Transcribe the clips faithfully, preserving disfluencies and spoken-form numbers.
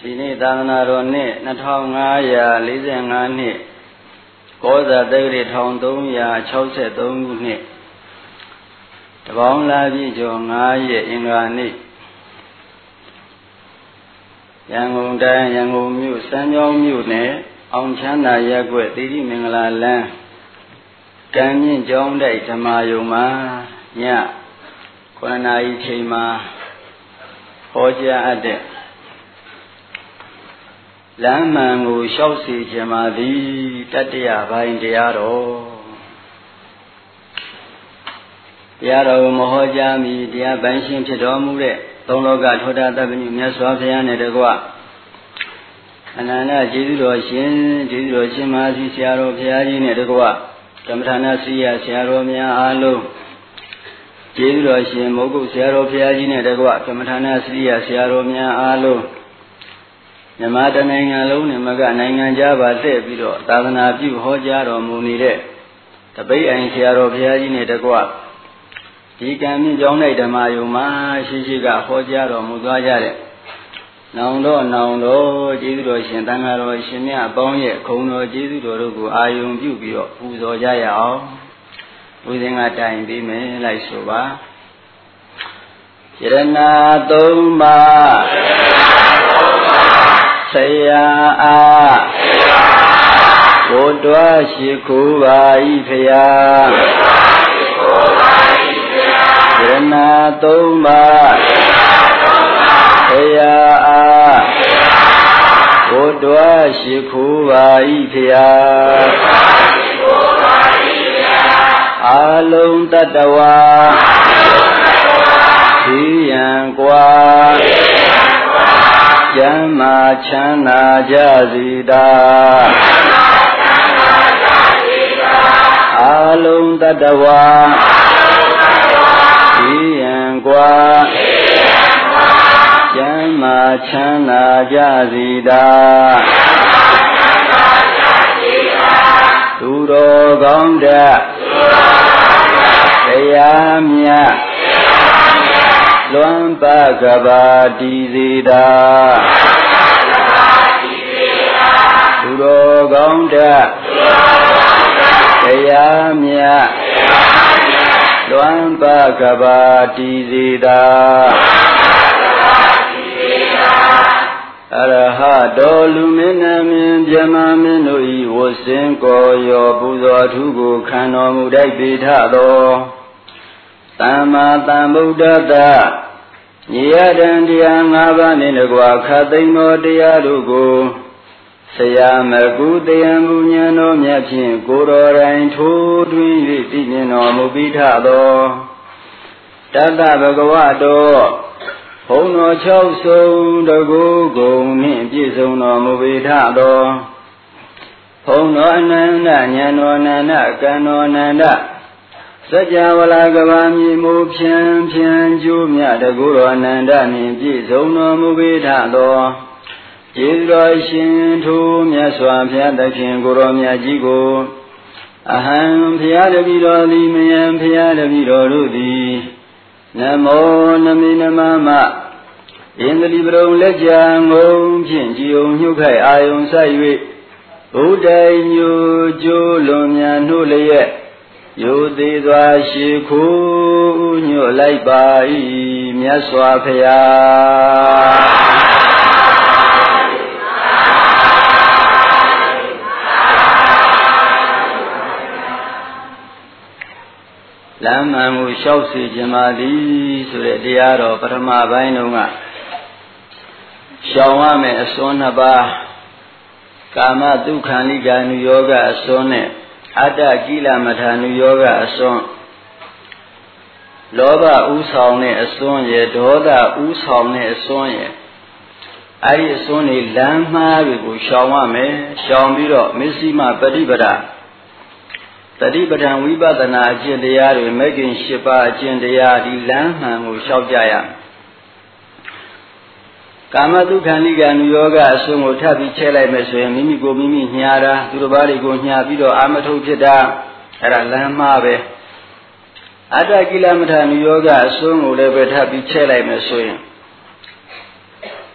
ဒီနေ့သာသနာတော်နှစ်နှစ်ထောင်ငါးရာလေးဆယ်ငါးနှစ်ကောဇာတက္ကရာတစ်ထောင်သုံးရာခြောက်ဆယ်သုံးခုနှစ်တပေါင်းလာပြည့်ကျော်ငါးရက်အင်္ဂါနေ့ရန်ကုန်တိုင်းရန်ကုန်မြို့စမ်းချောင်းမြို့နယ်အောင်ချမ်းသာရပ်ကွက်သီရိမင်္ဂလာလမ်းကံမြင့်ကျောင်းတိုက်ဓမ္မယုံမှာညခုနှစ်နာရီချိန်မှာဟောကြားအပ်တဲ့လမ်းမှန်ကိုလျှောက်စီခြင်းမှာသည်တတ္တယပိုင်းတရားတော်တရားတော်ကိုမဟောကြားမီတရားပန်းရှင်ဖြစ်တော်မူတဲ့သုံးလောကထောတာတပ္ပညမြတ်စွာဘုရားနဲ့တကွအနန္တကျေးဇူးတော်ရှင်ကျေးဇူးတော်ရှင်မဆီဆရာတော်ဘုရားကြီးနဲ့တကွကမ္မထာနာစီရဆရာတော်များအားလုံးကျေးဇူးတော်ရှင်မုဂ္ဂုတ်ဆရာတော်ဘုရားကြီးနဲ့တကွကမ္မထာနာစီရဆရာတော်များအားလုံးမြန်မာတနိုင်ငံလုံးနဲ့မကနိုင်ငံခြားပါတဲ့ပြီးတော့သာသနာပြုဟောကြားတော်မူနေတဲ့တပိတ်အိမ်ဆရာတော်ဘုရားကြီးနဲ့တကွဒီကံမြင့်ကျောင်း၌ဓမ္မယုံမှာရှိရှိကဟောကြားတော်မူသွားကြတဲ့နောင်တော်နောင်တော်ကျေးဇူးတော်ရှင်သံဃာတော်ရှင်မြတ်အပေါင်းရဲ့ခုံတော်ကျေးဇူးတော်တို့ကိုအာယုံပြုပြီးတော့ပူဇော်ကြရအောင်ဘုရင်ကတိုင်ပြီးမယ်လိုက်ဆိုပါယရဏသုံးပါးဆရာအားဘုဒ္ဓရှိခိုးပါ၏ဖရာယရဏသုံးပါးဆရာအားဘုဒ္ဓရှိခိုးပါ၏ဖရာအာလုံးတတဝါဒီယံကွာကျမ်းမာချမ်းသာကြစီတာအာလုံးတတဝါဒီယံကွာကျမ်းမာချမ်းသာကြစီတာသူတော်ကောင်းတဲ့တရားမြတ်လွမ်းပကဘာတိစေတာသူတော်ကောင်းတဲ့တရားမြတ်လွမ်းပကဘာတိစေတာအရဟတော်လူမင်းနာမင်းမြမမင်းတို့ဤဝဆင်းကိုရောပူဇော်ထူးကိုခံတော်မူတိုက်ပေထသောသမ္မာသမ္ဗုဒ္ဓတ္တညီရတံတရား၅ပါးနှင့်တကွာခတ်သိမ်းသောတရားတို့ကိုဆရာမကုတရားမူဉာဏ်တော်မြတ်ဖြင့်ကိုယ်တော်တိုင်ထိုးထွင်း၍သိမြင်တော်မူပြီးထသောတတ္တဗုဒ္ဓဝါတော်ဘုံတော်၆ဆုံးတကူကုန်နှင့်ပြည့်စုံတော်မူပြီးထသောဘုံတော်အနန္တဉာဏ်တော်အနန္တကံတော်အနန္တစัจ java လာကဘာမြေမူဖြံဖြံကျိုးမြတ်တကူတော်အနန္တနှင့်ပြည့်စုံတော်မူပေထသောကျေးဇူးတော်ရှင်ထိုမြတ်စွာဘုရားသခင်ကိုရောမြတ်ကြီးကိုအဟံဘုရားတပည့်တော်သည်မယံဘုရားတပည့်တော်တို့သည်နမောနမိနမမဣန္ဒြိပရုံလက်ကြံငုံဖြင့်ကြည်ုံညှုတ်ခိုက်အာယုံဆိုင်၍ဘုဒ္ဓိညိုကျိုးလွန်မြန်နှုတ်လျက်ယုသေးစွာရှိခိုးညွတ်လိုက်ပါ၏မြတ်စွာဘုရားလမ်းမှန်ကိုလျှောက်စီခြင်းပါသည်ဆိုတဲ့တရားတော်ပထမပိုင်းတုန်းကရှောင်ရမယ်အစွန်းနှစ်ပါးကာမဒုက္ခဏိကာနုယောဂအစွန်းနဲ့အတ္တကိလမထာနုယောဂအစွန်းလောဘဥဆောင်တဲ့အစွန်းရဲ့ဒေါသဥဆောင်တဲ့အစွန်းရဲ့အဲဒီအစွန်းတွေလမ်းမှားတွေကိုရှောင်ရမယ်ရှောင်ပြီးတော့မစ္စည်းမပฏิပဒါတတိပဋ္ဌာန်ဝိပဿနာအကျင့်တရားတွေမဂ္ဂင်၈ပါးအကျင့်တရားဒီလမ်းမှန်ကိုလျှောက်ကြရမယ်ကာမတုခဏိကံယောဂအစွန်းကိုထပ်ပြီးချဲ့လိုက်မယ်ဆိုရင်မိမိကိုမိမိညာတာသူတစ်ပါးတွေကိုညာပြီးတော့အာမထုတ်ဖြစ်တာအဲ့ဒါလမ်းမှားပဲအတ္တကိလမထာနုယောဂအစွန်းကိုလည်းပဲထပ်ပြီးချဲ့လိုက်မယ်ဆိုရင်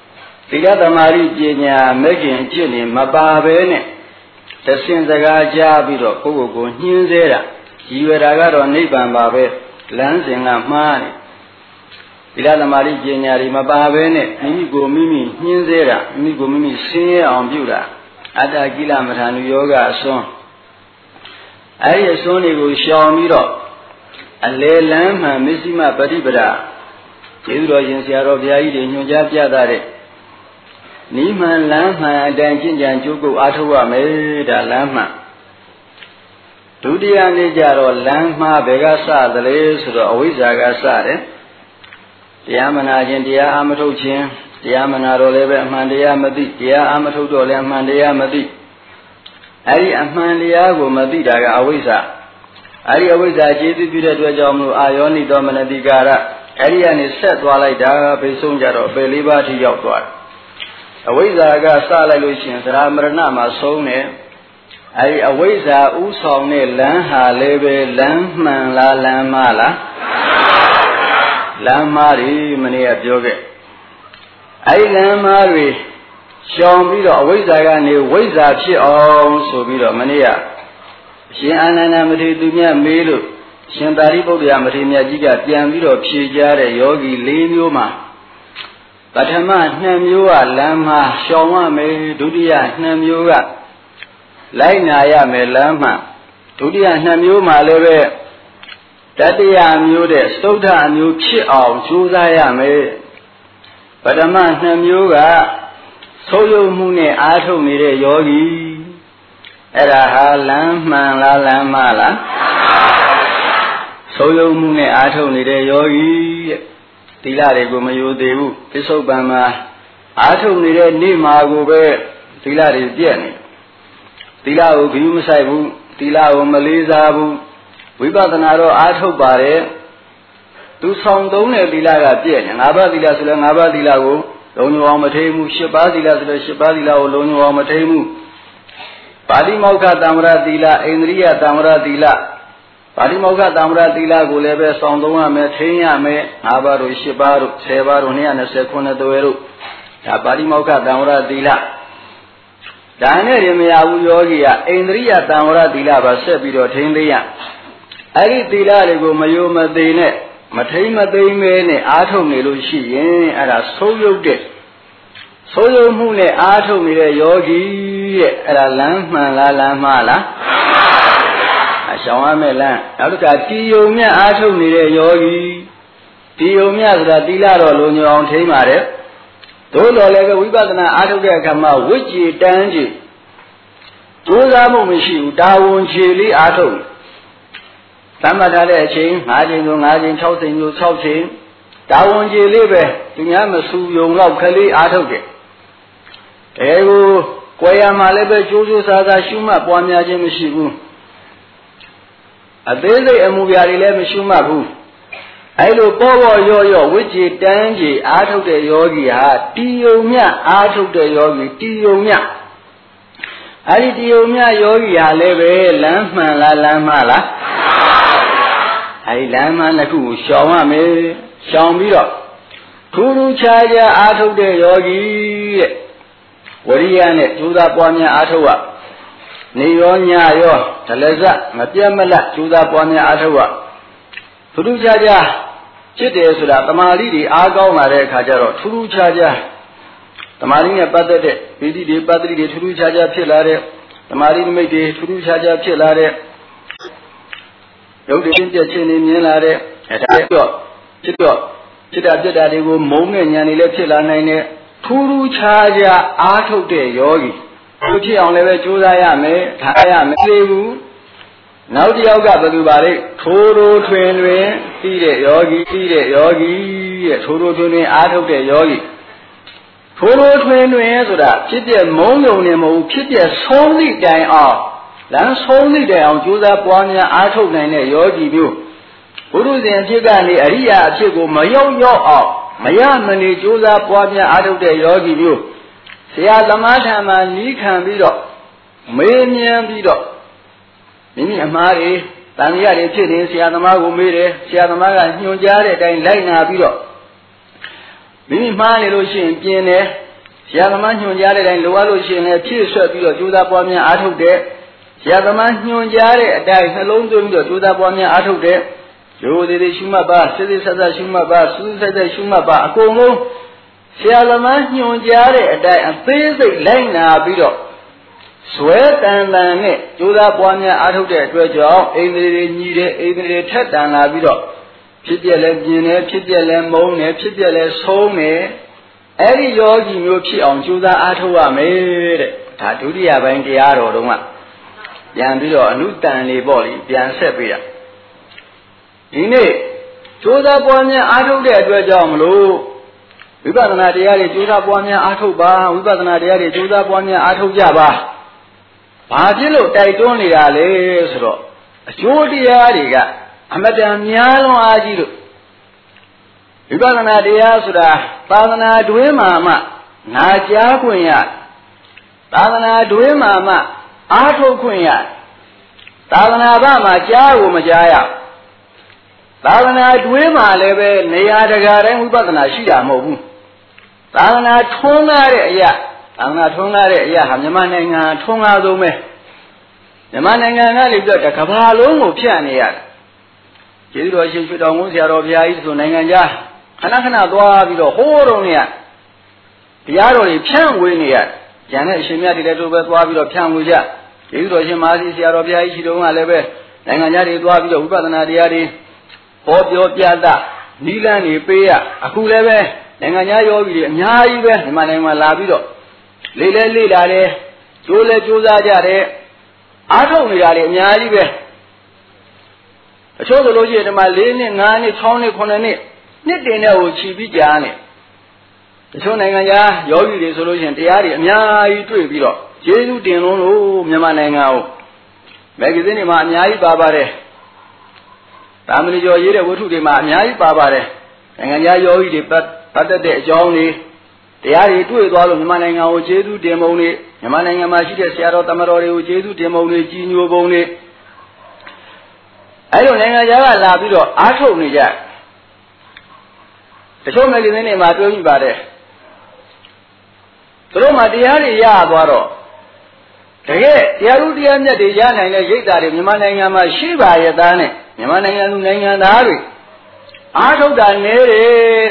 တိရသမารိပညာမဲ့ခင်အကျင့်နေမပါဘဲနဲ့တဆင်စကားကြားပြီးတော့ကိုယ့်ကိုယ်ကိုညှင်းဆဲတာရည်ရွယ်တာကတော့နိဗ္ဗာန်ပါပဲလမ်းစဉ်ကမှားတယ်တိရသမารိပညာတွေမပါဘဲနဲ့မိမိကိုမိမိညှင်းဆဲတာမိမိကိုမိမိဆင်းရဲအောင်ပြုတာအတ္တကိလမထာနုယောဂအစွန်းအဲ့ဒီအစွန်းတွေကိုရှောင်ပြီးတော့အလေလမ်းမှန်မစ္စည်းမပฏิပဒါကျေးဇူးတော်ရှင်ဆရာတော်ဘုရားကြီးတွေညွှန်ကြားပြသတဲ့နိမှန်လမ်းမှန်အတိုင်းကျင့်ကြံကြိုးကုပ်အားထုတ်ရမယ်ဒါလမ်းမှန်ဒုတိယနေ့ကျတော့လမ်းမှားဘယ်ကစသလဲဆိုတော့အဝိဇ္ဇာကစတယ်တရားမနာခြင်းတရားအာမထုတ်ခြင်းတရားမနာတော့လည်းပဲအမှန်တရားမသိတရားအာမထုတ်တော့လည်းအမှန်တရားမသိအဲ့ဒီအမှန်တရားကိုမသိတာကအဝိဇ္ဇာအဲ့ဒီအဝိဇ္ဇာကျေးဇူးပြုတဲ့အတွက်ကြောင့်မလို့အာယောနိသောမနတိကာရအဲ့ဒီကနေဆက်သွားလိုက်တာဘေဆုံးကြတော့ပယ်လေးပါးထိရောက်သွားတယ်အဝိဇ္ဇာကစလိုက်လို့ရှိရင်သရမရဏမှာဆုံးတယ်အဲ့ဒီအဝိဇ္ဇာဥဆောင်တဲ့လမ်းဟာလည်းပဲလမ်းမှန်လားလမ်းမှားလားလမ်းမှားတွေမနေ့ကပြောခဲ့အဲ့ဒီလမ်းမှားတွေရှောင်ပြီးတော့အဝိဇ္ဇာကနေဝိဇ္ဇာဖြစ်အောင်ဆိုပြီးတော့မနေ့ကရှင်အာနန္ဒမထေရသူမြတ်မေးလို့ရှင်သာရိပုတ္တရာမထေရမြတ်ကြီးကပြန်ပြီးတော့ဖြေကြားတဲ့ယောဂီ၄မျိုးမှာပထမနှစ်မျိုးကလမ်းမှာရှောင်ရမယ်ဒုတိယနှစ်မျိုးကလိုက်နာရမယ်လမ်းမှာဒုတိယနှစ်မျိုးမှာလည်းပဲတတိယမျိုးတဲ့သုဒ္ဓအမျိုးဖြစ်အောင်ကြိုးစားရမယ်ပထမနှစ်မျိုးကဆိုးရုံမှုနဲ့အားထုတ်နေတဲ့ယောဂီအဲ့ဒါဟာလမ်းမှန်လားလမ်းမှားလားဆိုးရုံမှုနဲ့အားထုတ်နေတဲ့ယောဂီတဲ့သီလတွေကိုမယိုသေးဘူးပစ္စုပန်မှာအားထုတ်နေတဲ့နေ့မှာကိုပဲသီလတွေပြည့်နေသီလကိုဂရုမစိုက်ဘူးသီလကိုမလေးစားဘူးဝိပဿနာတော့အားထုတ်ပါတယ်သူဆောင်သုံးတဲ့သီလကပြည့်နေငါးပါးသီလဆိုလဲငါးပါးသီလကိုလုံးဝအောင်မထိမှုရှစ်ပါးသီလဆိုလဲရှစ်ပါးသီလကိုလုံးဝအောင်မထိမှုပါဠိမောက္ခတံဝရသီလအိန္ဒြိယတံဝရသီလပါဠိမောက္ခတံဝရသီလကိုလည်းပဲဆောင်သုံးရမယ်ထိန်းရမယ်ငါးပါးတို့ရှစ်ပါးတို့ဆယ်ပါးတို့နှစ်ရာနှစ်ဆယ်ခုနှစ်သွဲတို့ဒါပါဠိမောက္ခတံဝရသီလဒါနဲ့ရင်မရဘူးယောဂီကအိန္ဒြိယတံဝရသီလပါဆက်ပြီးတော့ထိန်းသိရအဲ့ဒီသီလတွေကိုမယိုမသိနဲ့မထိမ့်မသိမ့်မဲနဲ့အားထုတ်နေလို့ရှိရင်အဲ့ဒါဆုံးယုတ်တဲ့ဆုံးယုတ်မှုနဲ့အားထုတ်နေတဲ့ယောဂီရဲ့အဲ့ဒါလမ်းမှန်လားလမ်းမှားလားအရှောင်ရမယ်လမ်းနောက်တစ်ခါတီယုံမြတ်အားထုတ်နေတဲ့ယောဂီတီယုံမြတ်ဆိုတာသီလတော့လုံညောအောင်ထိန်းပါတယ်သို့တော်လည်းပဲဝိပဿနာအားထုတ်တဲ့အခါမှာဝိကြည်တန်းကြည်ကြိုးစားမှုမရှိဘူးတာဝန်ချေလေးအားထုတ်သတ်မှတ်ထားတဲ့အချိန်၅ချိန်ဆို၅ချိန်၆ချိန်ဆို၆ချိန်တာဝန်ကြီးလေးပဲသူများမဆူယုံတော့ခလေးအားထုတ်တယ်အဲကိုကိုယ်ရမှာလည်းပဲကြိုးကြိုးစားစားရှုမှတ်ပွားများခြင်းမရှိဘူးအသေးစိတ်အမှုပြားတွေလည်းမရှုမှတ်ဘူးအဲလိုပေါ်ပေါ်ရော့ရော့ဝိကြည်တန်းကြီးအားထုတ်တဲ့ယောဂီဟာတီယုံမြအားထုတ်တဲ့ယောဂီတီယုံမြအဲဒီတီယုံမြယောဂီဟာလည်းပဲလမ်းမှန်လားလမ်းမှားလားအဲဒီလမ်းမှန်တစ်ခုကိုရှောင်ရမယ်ရှောင်ပြီးတော့ထူးထူးခြားခြားအားထုတ်တဲ့ယောဂီတဲ့ဝရိယနဲ့ကြိုးစားပွားများအားထုတ်ရနေရောညရောဒလဇမပြတ်မလတ်ကြိုးစားပွားများအားထုတ်ရထူးထူးခြားခြားဖြစ်တယ်ဆိုတာတမာတိတွေအားကောင်းလာတဲ့အခါကျတော့ထူးထူးခြားခြားတမာတိနဲ့ပတ်သက်တဲ့ပီတိတွေပတ္တိတွေထူးထူးခြားခြားဖြစ်လာတဲ့တမာတိနမိတ်တွေထူးထူးခြားခြားဖြစ်လာတဲ့ရုပ်တည်ပြည့်ချင်းနေမြင်လာတဲ့အဲဒါတော့ဖြစ်တော့ဖြစ်တာပြက်တာတွေကိုမုန်းတဲ့ဉာဏ်တွေလည်းဖြစ်လာနိုင်တဲ့ထူးထူးခြားခြားအားထုတ်တဲ့ယောဂီသူဖြစ်အောင်လည်းပဲကြိုးစားရမယ်ထားရမယ်သေးဘူးနောက်တစ်ယောက်ကဘယ်သူပါလဲထိုးထိုးထွင်တွင်ပြီးတဲ့ယောဂီပြီးတဲ့ယောဂီတဲ့ထိုးထိုးထွင်တွင်အားထုတ်တဲ့ယောဂီထိုးထိုးထွင်တွင်ဆိုတာဖြစ်တဲ့မုန်းယုံနေမဟုတ်ဖြစ်တဲ့ဆုံးသည့်တိုင်အောင်လမ်းဆုံးသည့်တိုင်အောင်ကြိုးစားပွားများအားထုတ်နိုင်တဲ့ယောဂီမျိုးဘုရုဇဉ်အဖြစ်ကနေအရိယာအဖြစ်ကိုမရောက်ရောက်အောင်မရမနေကြိုးစားပွားများအားထုတ်တဲ့ယောဂီမျိုးဆရာသမားထံမှာနီးခံပြီးတော့မေးမြန်းပြီးတော့မိမိအမှားတွေတန်ရတွေဖြစ်နေဆရာသမားကိုမေးတယ်ဆရာသမားကညွှန်ကြားတဲ့အတိုင်းလိုက်နာပြီးတော့မိမိမှားနေလို့ရှိရင်ပြင်တယ်ဆရာသမားညွှန်ကြားတဲ့အတိုင်းလိုအပ်လို့ရှိရင်လည်းဖြည့်ဆွက်ပြီးတော့ကြိုးစားပွားများအားထုတ်တဲ့ဆရာသမားညွှန်ကြားတဲ့အတိုင်းနှလုံးသွင်းပြီးတော့ကြိုးစားပွားများအားထုတ်တဲ့ရိုးသေးသေးရှုမှတ်ပါစစ်စစ်ဆက်ဆက်ရှုမှတ်ပါစူးစိုက်စိုက်ရှုမှတ်ပါအကုန်လုံးဆရာသမားညွှန်ကြားတဲ့အတိုင်းအသေးစိတ်လိုက်နာပြီးတော့ဇွဲတန်တန်နဲ့ကြိုးစားပွားများအားထုတ်တဲ့အတွက်ကြောင့်အိန္ဒြေတွေညီတဲ့အိန္ဒြေတွေထက်တန်လာပြီးတော့ဖြစ်ပြက်လဲပြင်းတယ်ဖြစ်ပြက်လဲမုန်းတယ်ဖြစ်ပြက်လဲဆုံးတယ်အဲ့ဒီယောဂီမျိုးဖြစ်အောင်ကြိုးစားအားထုတ်ရမယ်တဲ့ဒါဒုတိယပိုင်းတရားတော်တုန်းကပြန်ပြီးတော့အနုတန်လေးပေါ့လေပြန်ဆက်ပေးတာဒီနေ့ကြိုးစားပွားများအားထုတ်တဲ့အတွက်ကြောင့်မလို့ဝိပဿနာတရားတွေကြိုးစားပွားများအားထုတ်ပါဝိပဿနာတရားတွေကြိုးစားပွားများအားထုတ်ကြပါဘာဖြစ်လို့တိုက်တွန်းနေတာလဲဆိုတော့အကျိုးတရားတွေကအမတန်များလွန်အားကြီးလို့ဝိပဿနာတရားဆိုတာသာသနာတွင်မှာမှနာကြားခွင့်ရသာသနာတွင်မှာမှအားထုတ်ခွင့်ရသာသနာ့ဘာမှာကြားကိုမကြားရသာသနာတွင်မှာလည်းပဲနေရာတကာတိုင်းဝိပဿနာရှိတာမဟုတ်ဘူးသာသနာထွန်းကားတဲ့အရာသာသနာထွန်းကားတဲ့အရာဟာမြန်မာနိုင်ငံထွန်းကားဆုံးပဲမြန်မာနိုင်ငံကလည်းပြတော့ကမ္ဘာလုံးကိုဖြန့်နေရတယ်ကျေးဇူးတော်ရှင်ရွှေတောင်ကုန်းဆရာတော်ဘုရားကြီးဆိုနိုင်ငံခြားခဏခဏသွားပြီးတော့ဟိုးတုံးနေရတရားတော်တွေဖြန့်ဝေနေရကျန်တဲ့အရှင်မြတ်တွေလည်းတို့ပဲသွားပြီးတော့ဖြန့်ဝေကြကျေးဇူးတော်ရှင်မာသီဆရာတော်ဘုရားကြီးရှိတုန်းကလည်းပဲနိုင်ငံခြားတွေသွားပြီးတော့ဝိပဿနာတရားတွေဟောပြောပြတာနီးလန်းတွေပေးရအခုလည်းပဲနိုင်ငံခြားယောဂီတွေအများကြီးပဲမြန်မာနိုင်ငံမှာလာပြီးတော့လေလဲလေလာတယ်ကျိုးလဲကျိုးစားကြတယ်အားထုတ်နေတာတွေအများကြီးပဲအချို့ဆိုလို့ရှိရင်ဒီမှာ၄နှစ်၅နှစ်၆နှစ်၇နှစ်နှစ်တင်တဲ့ကိုခြီးပြီးကြားနေတချို့နိုင်ငံသားယောဂီတွေဆိုလို့ရှိရင်တရားတွေအများကြီးတွေ့ပြီးတော့ကျေးဇူးတင်လုံးလို့မြန်မာနိုင်ငံကိုမဂ္ဂဇင်းတွေမှာအများကြီးပါပါတယ်တာမဏိကျော်ရေးတဲ့ဝတ္ထုတွေမှာအများကြီးပါပါတယ်နိုင်ငံသားယောဂီတွေပတ်သက်တဲ့အကြောင်းတွေတရားတွေတွေ့သွားလို့မြန်မာနိုင်ငံကိုကျေးဇူးတင်ပုံတွေမြန်မာနိုင်ငံမှာရှိတဲ့ဆရာတော်တမတော်တွေကိုကျေးဇူးတင်ပုံတွေကြီးညိုပုံတွေအဲလိုနိုင်ငံသားကလာပြီးတော့အားထုတ်နေကြတချို့မဂ္ဂဇင်းတွေမှာပြောကြည့်ပါတယ်သူတို့မှတရားတွေရသွားတော့တကယ်တရားဥတရားမြတ်တွေရနိုင်တဲ့ရိပ်သာတွေမြန်မာနိုင်ငံမှာရှိပါရဲ့သားနဲ့မြန်မာနိုင်ငံလူနိုင်ငံသားတွေအားထုတ်တာနေတယ်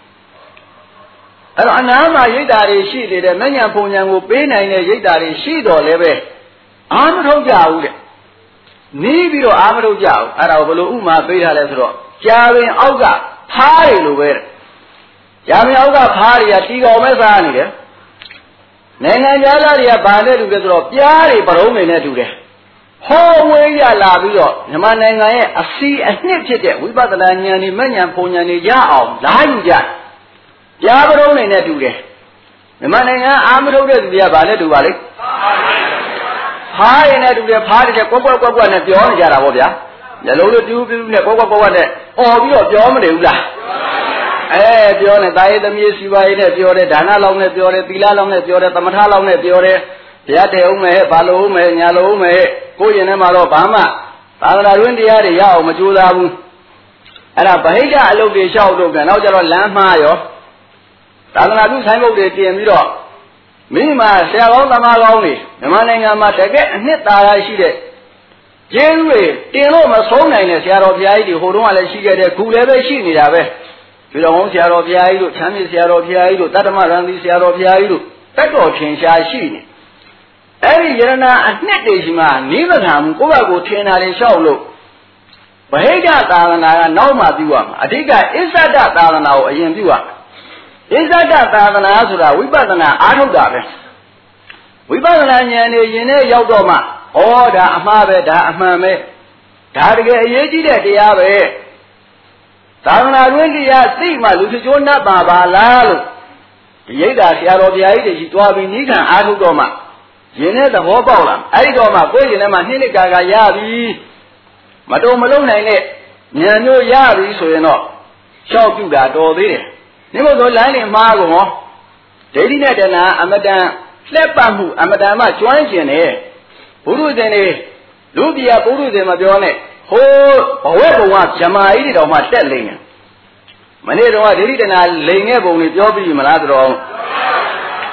အဲ့တော့အနာမှာရိပ်သာတွေရှိနေတဲ့မဉ္ဇဉ်ပုံဉဏ်ကိုပေးနိုင်တဲ့ရိပ်သာတွေရှိတော်လည်းပဲအားမထုတ်ကြဘူးတဲ့နီးပြီးတော့အားမထုတ်ကြဘူးအဲ့ဒါကိုဘယ်လိုဥမာပေးထားလဲဆိုတော့ကြာပင်အောက်ကဖားတွေလိုပဲတဲ့ကြာပင်အောက်ကဖားတွေကတီကောင်ပဲစားနေတယ်နိုင်ငံသားတွေကဗာနဲ့တူတယ်ဆိုတော့ပြားတွေပရုံးတွေနဲ့တူတယ်ဟောဝေးရလာပြီးတော့မြန်မာနိုင်ငံရဲ့အစီအနှစ်ဖြစ်တဲ့ဝိပဿနာဉာဏ်နဲ့မဉဏ်ပုံဉာဏ်တွေရအောင်လာယူကြပြားပရုံးတွေနဲ့တူတယ်မြန်မာနိုင်ငံအာမထုတ်တဲ့သူတွေကဗာနဲ့တူပါလေဖားရည်နဲ့တူတယ်ဖားတယ်ကွက်ကွက်ကွက်ကွက်နဲ့ပြောနေကြတာပေါ့ဗျာမျက်လုံးလေးတူးတူးနဲ့ကွက်ကွက်ကွက်ကွက်နဲ့អော်ပြီးတော့ပြောမနေဘူးလားအဲပြောနေတာယေသမီးစီပါရေးနဲ့ပြောတယ်ဒါနလောက်နဲ့ပြောတယ်သီလလောက်နဲ့ပြောတယ်သမထလောက်နဲ့ပြောတယ်တရားတည်အောင်မယ်ဘာလို့အောင်မယ်ညာလို့အောင်မယ်ကိုယ်ရင်ထဲမှာတော့ဘာမှသာသနာ့တွင်တရားတွေရအောင်မကြိုးစားဘူးအဲ့ဒါဗဟိတအလုပ်တွေလျှောက်တော့ပြန်နောက်ကျတော့လမ်းမှားရောသာသနာ့ပြုဆိုင်ဘုတ်တွေတင်ပြီးတော့မိမဆရာကောင်းသမားကောင်းတွေမြန်မာနိုင်ငံမှာတကယ်အနှစ်သာရရှိတဲ့ကျေးဇူးတွေတင်လို့မဆုံးနိုင်တဲ့ဆရာတော်ဘုရားကြီးတွေဟိုတုန်းကလည်းရှိခဲ့တဲ့ခုလည်းပဲရှိနေတာပဲဒီတော်ဆရာတော်ဘုရားကြီးတို့ချမ်းမြေဆရာတော်ဘုရားကြီးတို့တတ္တမရံသီဆရာတော်ဘုရားကြီးတို့တက်တော်ထင်ရှားရှိနေအဲ့ဒီယရဏအနှစ်တွေရှိမှနိဗ္ဗာန်ကိုယ့်ဘက်ကိုထင်တာတွေလျှောက်လို့ဗဟိတသာသနာကနောက်မှပြုရမှာအဓိကအစ္ဆဒသာသနာကိုအရင်ပြုရမှာအစ္ဆဒသာသနာဆိုတာဝိပဿနာအားထုတ်တာပဲဝိပဿနာဉာဏ်နဲ့ယင်နဲ့ရောက်တော့မှဩဒါအမှားပဲဒါအမှန်ပဲဒါတကယ်အရေးကြီးတဲ့တရားပဲသာသနာ့တွင်တရားသိမှလူချောနတ်ပါပါလားလို့ဒီရိတ်တာဆရာတော်ဘုရားကြီးတွေကြီးတွားပြီးနိခံအားထုတ်တော့မှယင်နဲ့သဘောပေါက်လာအဲ့ဒီတော့မှကိုယ်ယင်ထဲမှာနှိမ့်နှစ်ကာကရပြီမတုံမလုံးနိုင်တဲ့ဉာဏ်မျိုးရပြီဆိုရင်တော့ရှောက်ပြုတာတော်သေးတယ်နိမို့ဆိုလမ်းနေမှားကုန်ရောဒိဋ္ဌိနဲ့တဏှာအမတန်လက်ပတ်မှုအမတန်မှကျွမ်းကျင်တယ်ဘုရုဇင်တွေလူပြဘုရုဇင်မပြောနဲ့ဟိုးဘဝဘုံကဇမားကြီးတွေတောင်မှတက်လိမ့်တယ်မနေ့တော့ဒိဋ္ဌိတဏှာလိန်တဲ့ပုံတွေပြောပြီးမလားဆိုတော့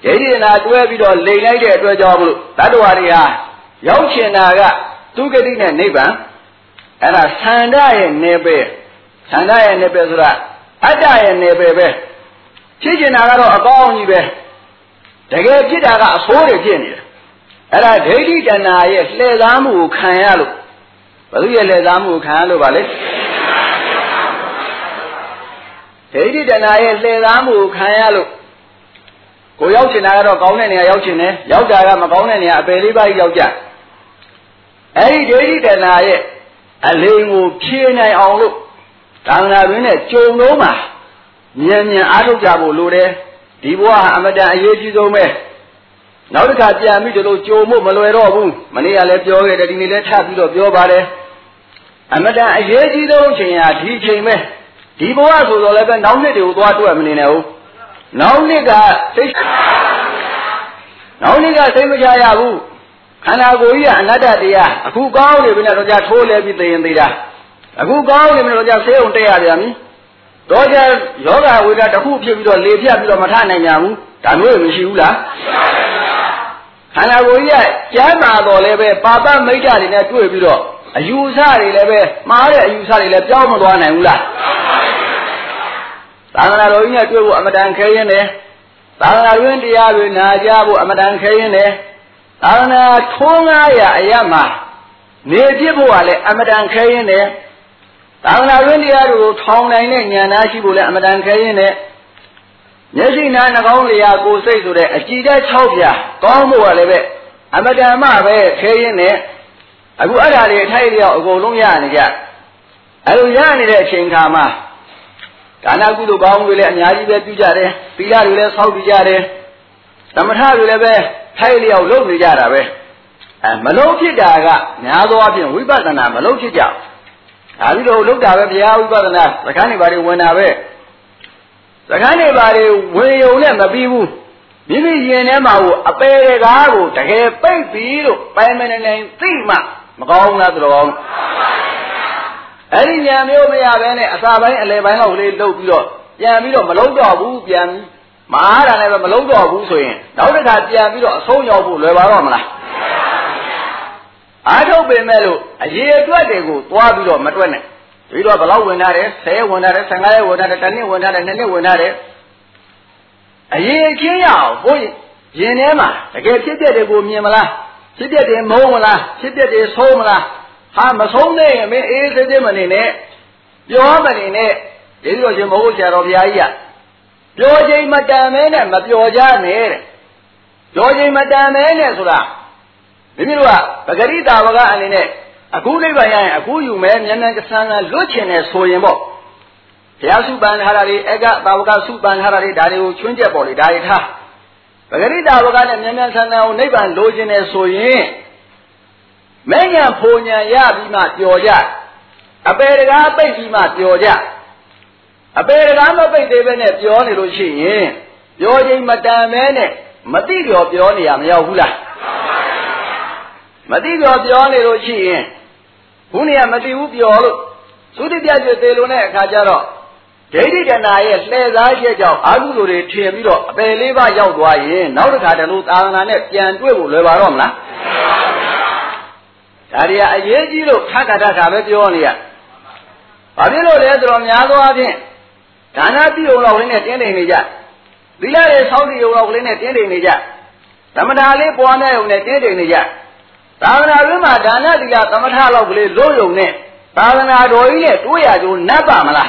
ဒိဋ္ဌိတဏှာတွဲပြီးတော့လိမ်လိုက်တဲ့အတွက်ကြောင့်မလို့တတ္တဝါတွေဟာရောက်ချင်တာကသူဂတိနဲ့နိဗ္ဗာန်အဲ့ဒါသန္တာရဲ့နယ်ပယ်သန္တာရဲ့နယ်ပယ်ဆိုတာအတ္တရဲ့နယ်ပယ်ပဲဖြစ်ချင်တာကတော့အကောင်းကြီးပဲတကယ်ဖြစ်တာကအဆိုးတွေဖြစ်နေတယ်အဲ့ဒါဒိဋ္ဌိတဏှာရဲ့လှည့်စားမှုကိုခံရလို့ဘယ်သူရဲ့လှည့်စားမှုကိုခံရလို့ပါလဲဒိဋ္ဌိတဏှာရဲ့လှည့်စားမှုကိုခံရလို့ကိုရောက်ချင်တာကတော့ကောင်းတဲ့နေရာရောက်ချင်တယ်ရောက်တာကမကောင်းတဲ့နေရာအပယ်လေးပါးရောက်ကြအဲ့ဒီဒိဋ္ဌိတဏှာရဲ့အလိမ်ကိုဖြေနိုင်အောင်လို့သာသနာ့တွင်နဲ့ကြုံလုံးမှာမြန်မြန်အားထုတ်ကြဖို့လိုတယ်ဒီဘဝဟာအမတန်အရေးကြီးဆုံးပဲနောက်တစ်ခါပြန်ပြီးဒီလိုကြုံဖို့မလွယ်တော့ဘူးမနေ့ကလည်းပြောခဲ့တယ်ဒီနေ့လည်းထပ်ပြီးတော့ပြောပါတယ်အမတန်အရေးကြီးဆုံးအချိန်ဟာဒီအချိန်ပဲဒီဘဝဆိုတော့လည်းပဲနောက်နှစ်တွေကိုသွားတွေ့မနေနဲ့ဘူးနောက်နှစ်ကစိတ်နောက်နှစ်ကစိတ်မချရဘူးခန္ဓာကိုယ်ကြီးကအနတ္တတရားအခုကောင်းနေပြီနဲ့တော့ကြာထိုးလဲပြီးသိရင်သိတာအခုကောင်းနေပြီတော့ကြာဆေးုံတက်ရပြန်ပြီတော့ကြာယောဂဝိဒတစ်ခုဖြစ်ပြီးတော့လေဖြတ်ပြီးတော့မထနိုင်ကြဘူးဒါမျိုးမရှိဘူးလားခန္ဓာကိုယ်ကြီးကကျမ်းမာတော်လည်းပဲပါပမိတ်္တတွေနဲ့တွေ့ပြီးတော့အယူဆတွေလည်းပဲမှားတဲ့အယူဆတွေလည်းပြောင်းမသွားနိုင်ဘူးလားသာသနာတော်ကြီးနဲ့တွေ့ဖို့အမတန်ခဲရင်တယ်သာသနာ့တွင်တရားတွေနာကြဖို့အမတန်ခဲရင်တယ်သာသနာထုံးကားရအရမှာနေပြစ်ဖို့ကလည်းအမတန်ခဲရင်တယ်သာသနာ့တွင်တရားတွေကိုထောင်နိုင်တဲ့ဉာဏ်သားရှိဖို့လည်းအမတန်ခဲရင်တယ်မျက်စိနာနှာခေါင်းလျာကိုယ်စိတ်ဆိုတဲ့အကြည်ဓာတ်၆ပြားကောင်းဖို့ကလည်းပဲအမတန်မှပဲခဲရင်တယ်အခုအဲ့ဒါတွေထိုက်လျောက်အကုန်လုံးရနေကြအဲ့လိုရနေတဲ့အချိန်ခါမှာဒါနကုသိုလ်ကောင်းတွေလည်းအများကြီးပဲပြုကြတယ်သီလတွေလည်းဆောက်တည်ကြတယ်သမထတွေလည်းပဲထိုက်လျောက်လုပ်နေကြတာပဲအဲမလုံးဖြစ်တာကများသောအားဖြင့်ဝိပဿနာမလုံးဖြစ်ကြဒါပြီးတော့လုပ်တာပဲဘုရားဝိပဿနာစကားနေပါတွေဝင်တာပဲစကားနေပါတွေဝင်ယုံနဲ့မပြီးဘူးမိမိရင်ထဲမှာကိုအပေတကားကိုတကယ်ပိတ်ပြီးလို့ပိုင်မနေနိုင်သိမှမကောင်းလားသူတော်ကောင်းအဲ့ဒီဉာဏ်မျိုးမရဘဲနဲ့အစာပိုင်းအလယ်ပိုင်းလောက်ကလေးလုပ်ပြီးတော့ပြန်ပြီးတော့မလုံးတော့ဘူးပြန်မအားတာလည်းပဲမလုံးတော့ဘူးဆိုရင်နောက်တစ်ခါပြန်ပြီးတော့အဆုံးရောက်ဖို့လွယ်ပါတော့မလားအားထုတ်ပေမဲ့လို့အရေအတွက်တွေကိုသွားပြီးတော့မတွက်နဲ့ဒီတော့ဘယ်လောက်ဝင်ထားတယ်ဆယ်ဝင်ထားတယ်ဆယ်ငါးရက်ဝင်ထားတယ်တစ်နှစ်ဝင်ထားတယ်နှစ်နှစ်ဝင်ထားတယ်အရေချင်းရအောင်ဘို့ရင်ထဲမှာတကယ်ဖြစ်တဲ့တွေကိုမြင်မလားဖြစ်တဲ့တွေမုန်းမလားဖြစ်တဲ့တွေဆိုးမလားဟာမဆုံးသေးရင်မင်းအေးသေးသေးမနေနဲ့ပြောမနေနဲ့ဒီလိုရှင်မဟုတ်ဆရာတော်ဘုရားကြီးကပြောချိန်မတန်မဲနဲ့မပြောကြနဲ့တဲ့ပြောချိန်မတန်မဲနဲ့ဆိုတာမိမိတို့ကပဂရိတာဝကအနေနဲ့အခုနိဗ္ဗာန်ရရင်အခုယူမယ်မြန်မြန်ကဆန်းဆန်းလွတ်ချင်တယ်ဆိုရင်ပေါ့ဘုရားစုပန်ထားတာတွေအကတာဝကစုပန်ထားတာတွေဒါတွေကိုချွင်းချက်ပေါ်လေဒါတွေထားပဂရိတာဝကနဲ့မြန်မြန်ဆန်းဆန်းကိုနိဗ္ဗာန်လိုချင်တယ်ဆိုရင်မဉ္ဇဉ်ဖိုဉ္ဇဉ်ရပြီးမှပျော်ကြအပေတကားပိတ်ပြီးမှပျော်ကြအပေတကားမပိတ်သေးပဲနဲ့ပြောနေလို့ရှိရင်ပြောချိန်မတန်မဲနဲ့မတိပြောပြောနေရမရောက်ဘူးလားမတိပြောပြောနေလို့ရှိရင်ခုနေရမတိဘူးပြောလို့သုတိပြကျွေသေးလို့နဲ့အခါကျတော့ဒိဋ္ဌိတဏှာရဲ့လှည့်စားချက်ကြောင့်အာဟုလိုတွေထင်ပြီးတော့အပေလေးပါးရောက်သွားရင်နောက်တစ်ခါတည်းလို့သာသနာနဲ့ပြန်တွေ့ဖို့လွယ်ပါတော့မလားဒါတွေကအရေးကြီးလို့ထပ်ခါထပ်ခါပဲပြောနေရဘာဖြစ်လို့လဲဆိုတော့များသောအားဖြင့်ဒါနပြုံလောက်လေးနဲ့တင်းတိမ်နေကြသီလတွေဆောက်တည်ုံလောက်ကလေးနဲ့တင်းတိမ်နေကြသမထလေးပွားများုံနဲ့တင်းတိမ်နေကြသာသနာ့တွင်မှာဒါနသီလသမထလောက်ကလေးလို့ယုံနဲ့သာသနာတော်ကြီးနဲ့တွေးရကြိုးနတ်ပါမလား